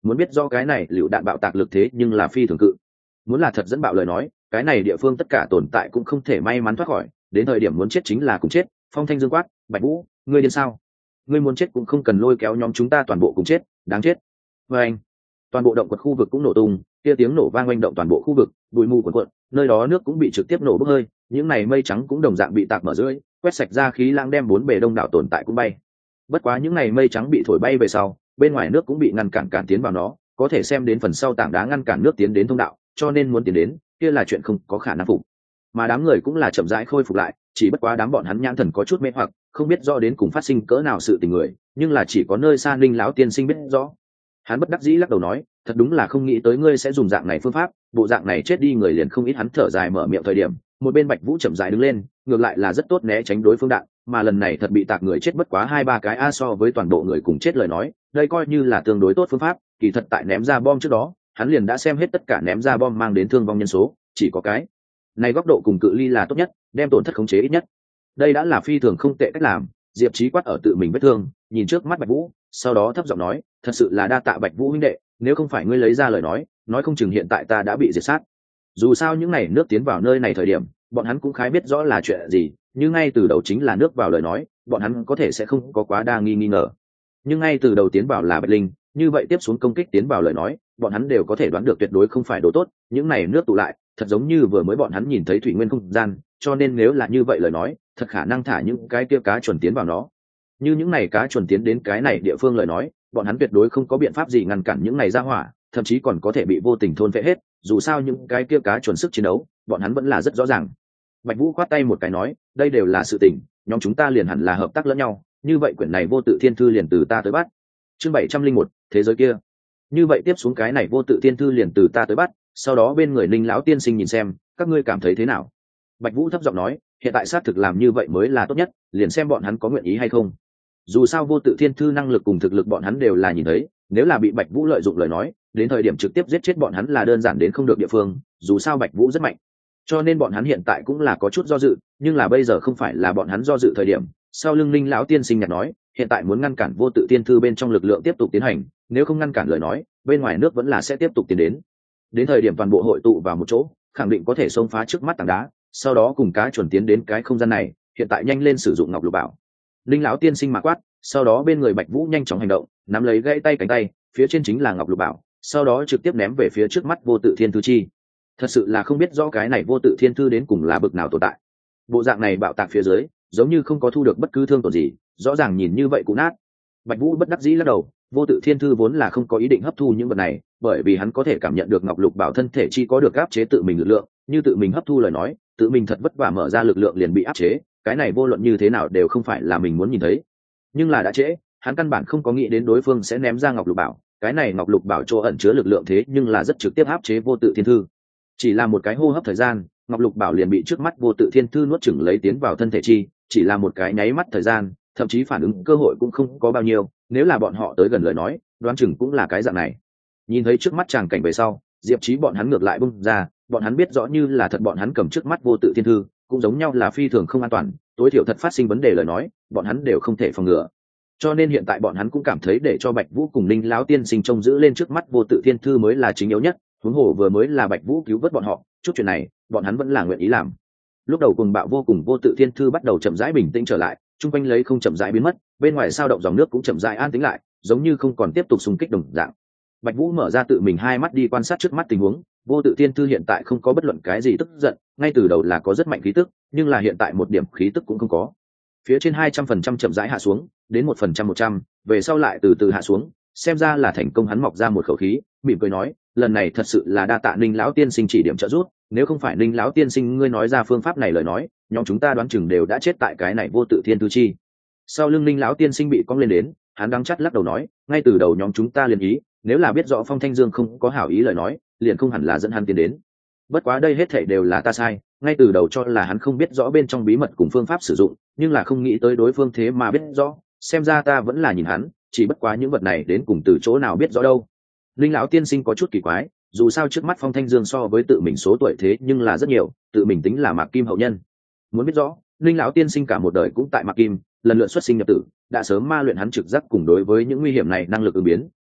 muốn biết do cái này lựu đạn bạo tạc lực thế nhưng là phi thường cự, muốn là thật dẫn bạo lời nói cái này địa phương tất cả tồn tại cũng không thể may mắn thoát khỏi, đến thời điểm muốn chết chính là cùng chết. Phong Thanh Dương quát, Bạch Vũ, ngươi điên sao? Ngươi muốn chết cũng không cần lôi kéo nhóm chúng ta toàn bộ cùng chết, đáng chết. Và anh, toàn bộ động quật khu vực cũng nổ tung, kia tiếng nổ vang oanh động toàn bộ khu vực, bụi mù cuồn cuộn, nơi đó nước cũng bị trực tiếp nổ bốc hơi, những này mây trắng cũng đồng dạng bị tạc mở rưỡi, quét sạch ra khí lãng đem bốn bề đông đảo tồn tại cũng bay. Bất quá những này mây trắng bị thổi bay về sau, bên ngoài nước cũng bị ngăn cản tiến vào nó, có thể xem đến phần sau tảng đá ngăn cản nước tiến đến thông đạo, cho nên muốn tiến đến, kia là chuyện không có khả năng phục. Mà đám người cũng là chậm rãi khôi phục lại, chỉ bất quá đám bọn hắn nhãn thần có chút mê hoặc, không biết rõ đến cùng phát sinh cỡ nào sự tình người, nhưng là chỉ có nơi xa Ninh lão tiên sinh biết rõ. Hắn bất đắc dĩ lắc đầu nói, thật đúng là không nghĩ tới ngươi sẽ dùng dạng này phương pháp, bộ dạng này chết đi người liền không ít. Hắn thở dài mở miệng thời điểm, một bên Bạch Vũ chậm rãi đứng lên, ngược lại là rất tốt né tránh đối phương đạn, mà lần này thật bị tạc người chết bất quá 2-3 cái a, so với toàn bộ người cùng chết lời nói, đây coi như là tương đối tốt phương pháp. Kỳ thật tại ném ra bom trước đó, hắn liền đã xem hết tất cả ném ra bom mang đến thương vong nhân số, chỉ có cái này góc độ cùng cự ly là tốt nhất, đem tổn thất khống chế ít nhất. Đây đã là phi thường không tệ cách làm. Diệp Chí quát ở tự mình vết thương, nhìn trước mắt Bạch Vũ, sau đó thấp giọng nói, thật sự là đa tạ Bạch Vũ huynh đệ, nếu không phải ngươi lấy ra lời nói không chừng hiện tại ta đã bị diệt sát. Dù sao những này nước tiến vào nơi này thời điểm, bọn hắn cũng khái biết rõ là chuyện gì, nhưng ngay từ đầu chính là nước vào lời nói, bọn hắn có thể sẽ không có quá đa nghi ngờ. Nhưng ngay từ đầu tiến vào là Bạch Linh, như vậy tiếp xuống công kích tiến vào lời nói, bọn hắn đều có thể đoán được tuyệt đối không phải đồ tốt, những này nước tụ lại, thật giống như vừa mới bọn hắn nhìn thấy thủy nguyên không gian, cho nên nếu là như vậy lời nói, thật khả năng thả những cái kia cá chuẩn tiến vào nó. Như những này cá chuẩn tiến đến cái này địa phương lời nói, bọn hắn tuyệt đối không có biện pháp gì ngăn cản những này ra hỏa, thậm chí còn có thể bị vô tình thôn phệ hết, dù sao những cái kia cá chuẩn sức chiến đấu, bọn hắn vẫn là rất rõ ràng. Bạch Vũ khoát tay một cái nói, đây đều là sự tình, nhóm chúng ta liền hẳn là hợp tác lẫn nhau, như vậy quyển này vô tự thiên thư liền từ ta tới bắt. Chương 701, thế giới kia. Như vậy tiếp xuống cái này vô tự thiên thư liền từ ta tới bắt, sau đó bên người Ninh lão tiên sinh nhìn xem, các ngươi cảm thấy thế nào? Bạch Vũ thấp giọng nói, hiện tại xác thực làm như vậy mới là tốt nhất, liền xem bọn hắn có nguyện ý hay không. Dù sao vô tự thiên thư năng lực cùng thực lực bọn hắn đều là nhìn thấy, nếu là bị Bạch Vũ lợi dụng lời nói, đến thời điểm trực tiếp giết chết bọn hắn là đơn giản đến không được địa phương, dù sao Bạch Vũ rất mạnh. Cho nên bọn hắn hiện tại cũng là có chút do dự, nhưng là bây giờ không phải là bọn hắn do dự thời điểm. Sau lưng Linh lão tiên sinh nhạt nói, hiện tại muốn ngăn cản vô tự thiên thư bên trong lực lượng tiếp tục tiến hành, nếu không ngăn cản lời nói, bên ngoài nước vẫn là sẽ tiếp tục tiến đến thời điểm toàn bộ hội tụ vào một chỗ, khẳng định có thể xông phá trước mắt tảng đá, sau đó cùng cá chuẩn tiến đến cái không gian này. Hiện tại nhanh lên sử dụng ngọc lục bảo. Linh lão tiên sinh mà quát, sau đó bên người Bạch Vũ nhanh chóng hành động, nắm lấy gãy tay cánh tay, phía trên chính là ngọc lục bảo, sau đó trực tiếp ném về phía trước mắt vô tự thiên thư chi. Thật sự là không biết rõ cái này vô tự thiên thư đến cùng là bực nào tồn tại. Bộ dạng này bạo tạc phía dưới, giống như không có thu được bất cứ thương tổn gì, rõ ràng nhìn như vậy cũng nát. Bạch Vũ bất đắc dĩ lắc đầu, vô tự thiên thư vốn là không có ý định hấp thu những vật này, bởi vì hắn có thể cảm nhận được ngọc lục bảo thân thể chi có được áp chế tự mình lực lượng, như tự mình hấp thu lời nói, tự mình thật vất vả mở ra lực lượng liền bị áp chế, cái này vô luận như thế nào đều không phải là mình muốn nhìn thấy. Nhưng là đã trễ, hắn căn bản không có nghĩ đến đối phương sẽ ném ra ngọc lục bảo, cái này ngọc lục bảo chỗ ẩn chứa lực lượng thế nhưng là rất trực tiếp áp chế vô tự thiên thư. Chỉ là một cái hô hấp thời gian, ngọc lục bảo liền bị trước mắt vô tự thiên thư nuốt chửng lấy tiến vào thân thể chi, chỉ là một cái nháy mắt thời gian, thậm chí phản ứng cơ hội cũng không có bao nhiêu, nếu là bọn họ tới gần lời nói, đoán chừng cũng là cái dạng này. Nhìn thấy trước mắt tràng cảnh về sau, Diệp Chí bọn hắn ngược lại bung ra, bọn hắn biết rõ như là thật bọn hắn cầm trước mắt vô tự thiên thư, cũng giống nhau là phi thường không an toàn, tối thiểu thật phát sinh vấn đề lời nói, bọn hắn đều không thể phòng ngừa. Cho nên hiện tại bọn hắn cũng cảm thấy để cho Bạch Vũ cùng Linh lão tiên sinh trông giữ lên trước mắt vô tự thiên thư mới là chính yếu nhất, huống hồ vừa mới là Bạch Vũ cứu vớt bọn họ, chút chuyện này, bọn hắn vẫn là nguyện ý làm. Lúc đầu cùng bạo vô cùng vô tự thiên thư bắt đầu chậm rãi bình tĩnh trở lại, chung quanh lấy không chậm rãi biến mất, bên ngoài sao động dòng nước cũng chậm rãi an tĩnh lại, giống như không còn tiếp tục xung kích đồng dạng. Bạch Vũ mở ra tự mình hai mắt đi quan sát trước mắt tình huống, vô tự thiên thư hiện tại không có bất luận cái gì tức giận, ngay từ đầu là có rất mạnh khí tức, nhưng là hiện tại một điểm khí tức cũng không có. Phía trên 200% chậm rãi hạ xuống, đến 1% 100, về sau lại từ từ hạ xuống, xem ra là thành công. Hắn mọc ra một khẩu khí, mỉm cười nói, lần này thật sự là đa tạ Ninh lão tiên sinh chỉ điểm trợ giúp, nếu không phải Ninh lão tiên sinh ngươi nói ra phương pháp này lời nói, nhóm chúng ta đoán chừng đều đã chết tại cái này vô tự thiên thư chi. Sau lưng Ninh lão tiên sinh bị cong lên đến, hắn đắng chắt lắc đầu nói, ngay từ đầu nhóm chúng ta liền ý, nếu là biết rõ Phong Thanh Dương không có hảo ý lời nói, liền không hẳn là dẫn hắn tiến đến. Bất quá đây hết thảy đều là ta sai, ngay từ đầu cho là hắn không biết rõ bên trong bí mật cùng phương pháp sử dụng, nhưng là không nghĩ tới đối phương thế mà biết rõ, xem ra ta vẫn là nhìn hắn, chỉ bất quá những vật này đến cùng từ chỗ nào biết rõ đâu. Linh lão tiên sinh có chút kỳ quái, dù sao trước mắt Phong Thanh Dương so với tự mình số tuổi thế nhưng là rất nhiều, tự mình tính là Mạc Kim hậu nhân. Muốn biết rõ, Linh lão tiên sinh cả một đời cũng tại Mạc Kim, lần lượt xuất sinh nhập tử, đã sớm ma luyện hắn trực giác cùng đối với những nguy hiểm này năng lực ứng biến,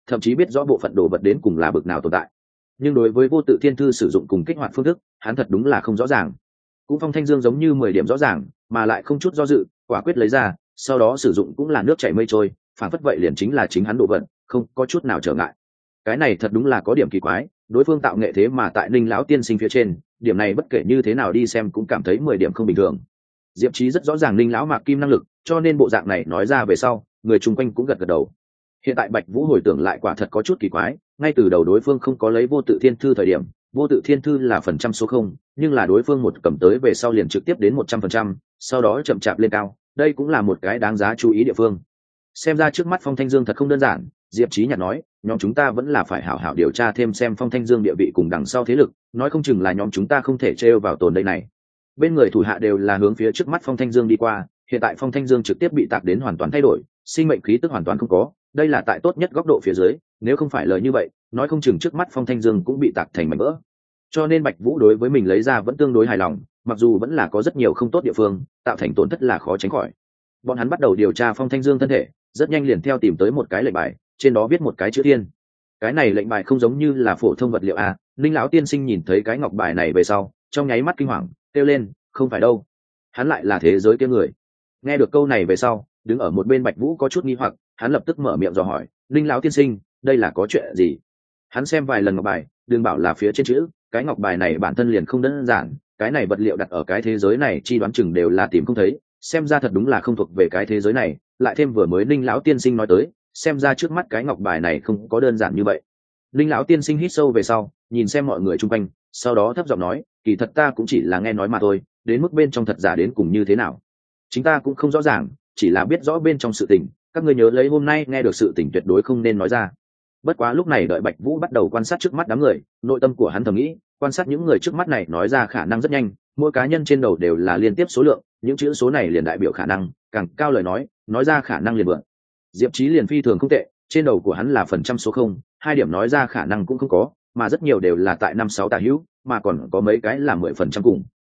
thậm chí biết rõ bộ phận đồ vật đến cùng là bực nào tồn tại. Nhưng đối với vô tự thiên thư sử dụng cùng kích hoạt phương thức, hắn thật đúng là không rõ ràng. Cũng Phong Thanh Dương giống như 10 điểm rõ ràng, mà lại không chút do dự, quả quyết lấy ra, sau đó sử dụng cũng là nước chảy mây trôi, phản phất vậy liền chính là chính hắn đồ vật, không có chút nào trở ngại. Cái này thật đúng là có điểm kỳ quái, đối phương tạo nghệ thế mà tại Ninh lão tiên sinh phía trên, điểm này bất kể như thế nào đi xem cũng cảm thấy 10 điểm không bình thường. Diệp Chí rất rõ ràng Ninh lão mạc kim năng lực, cho nên bộ dạng này nói ra về sau, người chung quanh cũng gật gật đầu. Hiện tại Bạch Vũ hồi tưởng lại quả thật có chút kỳ quái, ngay từ đầu đối phương không có lấy vô tự thiên thư thời điểm, vô tự thiên thư là phần trăm số không, nhưng là đối phương một cầm tới về sau liền trực tiếp đến 100%, sau đó chậm chạp lên cao, đây cũng là một cái đáng giá chú ý địa phương. Xem ra trước mắt Phong Thanh Dương thật không đơn giản, Diệp Chí nhạt nói, nhóm chúng ta vẫn là phải hảo hảo điều tra thêm xem Phong Thanh Dương địa vị cùng đằng sau thế lực, nói không chừng là nhóm chúng ta không thể trêu vào tồn đây này. Bên người thủ hạ đều là hướng phía trước mắt Phong Thanh Dương đi qua, hiện tại Phong Thanh Dương trực tiếp bị tạc đến hoàn toàn thay đổi, sinh mệnh khí tức hoàn toàn không có, đây là tại tốt nhất góc độ phía dưới, nếu không phải lời như vậy, nói không chừng trước mắt Phong Thanh Dương cũng bị tạc thành mảnh vỡ. Cho nên Bạch Vũ đối với mình lấy ra vẫn tương đối hài lòng, mặc dù vẫn là có rất nhiều không tốt địa phương, tạo thành tổn thất là khó tránh khỏi. Bọn hắn bắt đầu điều tra Phong Thanh Dương thân thể, rất nhanh liền theo tìm tới một cái lệnh bài, trên đó viết một cái chữ thiên. Cái này lệnh bài không giống như là phổ thông vật liệu a. Linh lão tiên sinh nhìn thấy cái ngọc bài này về sau, trong nháy mắt kinh hoàng, kêu lên, không phải đâu, hắn lại là thế giới kia người. Nghe được câu này về sau, đứng ở một bên Bạch Vũ có chút nghi hoặc, hắn lập tức mở miệng dò hỏi, Linh lão tiên sinh, đây là có chuyện gì? Hắn xem vài lần ngọc bài, đừng bảo là phía trên chữ, cái ngọc bài này bản thân liền không đơn giản, cái này vật liệu đặt ở cái thế giới này chi đoán chừng đều là tìm không thấy, xem ra thật đúng là không thuộc về cái thế giới này, lại thêm vừa mới Linh lão tiên sinh nói tới, xem ra trước mắt cái ngọc bài này không có đơn giản như vậy. Linh lão tiên sinh hít sâu về sau, nhìn xem mọi người chung quanh, sau đó thấp giọng nói, kỳ thật ta cũng chỉ là nghe nói mà thôi, đến mức bên trong thật giả đến cùng như thế nào, chính ta cũng không rõ ràng, chỉ là biết rõ bên trong sự tình, các ngươi nhớ lấy hôm nay nghe được sự tình tuyệt đối không nên nói ra. Bất quá lúc này đợi Bạch Vũ bắt đầu quan sát trước mắt đám người, nội tâm của hắn thầm nghĩ, quan sát những người trước mắt này nói ra khả năng rất nhanh, mỗi cá nhân trên đầu đều là liên tiếp số lượng, những chữ số này liền đại biểu khả năng, càng cao lời nói ra khả năng liền vượt. Diệp Chí liền phi thường không tệ, trên đầu của hắn là phần trăm số không, 2 điểm nói ra khả năng cũng không có, mà rất nhiều đều là tại 5-6 tả hữu, mà còn có mấy cái là 10% cùng.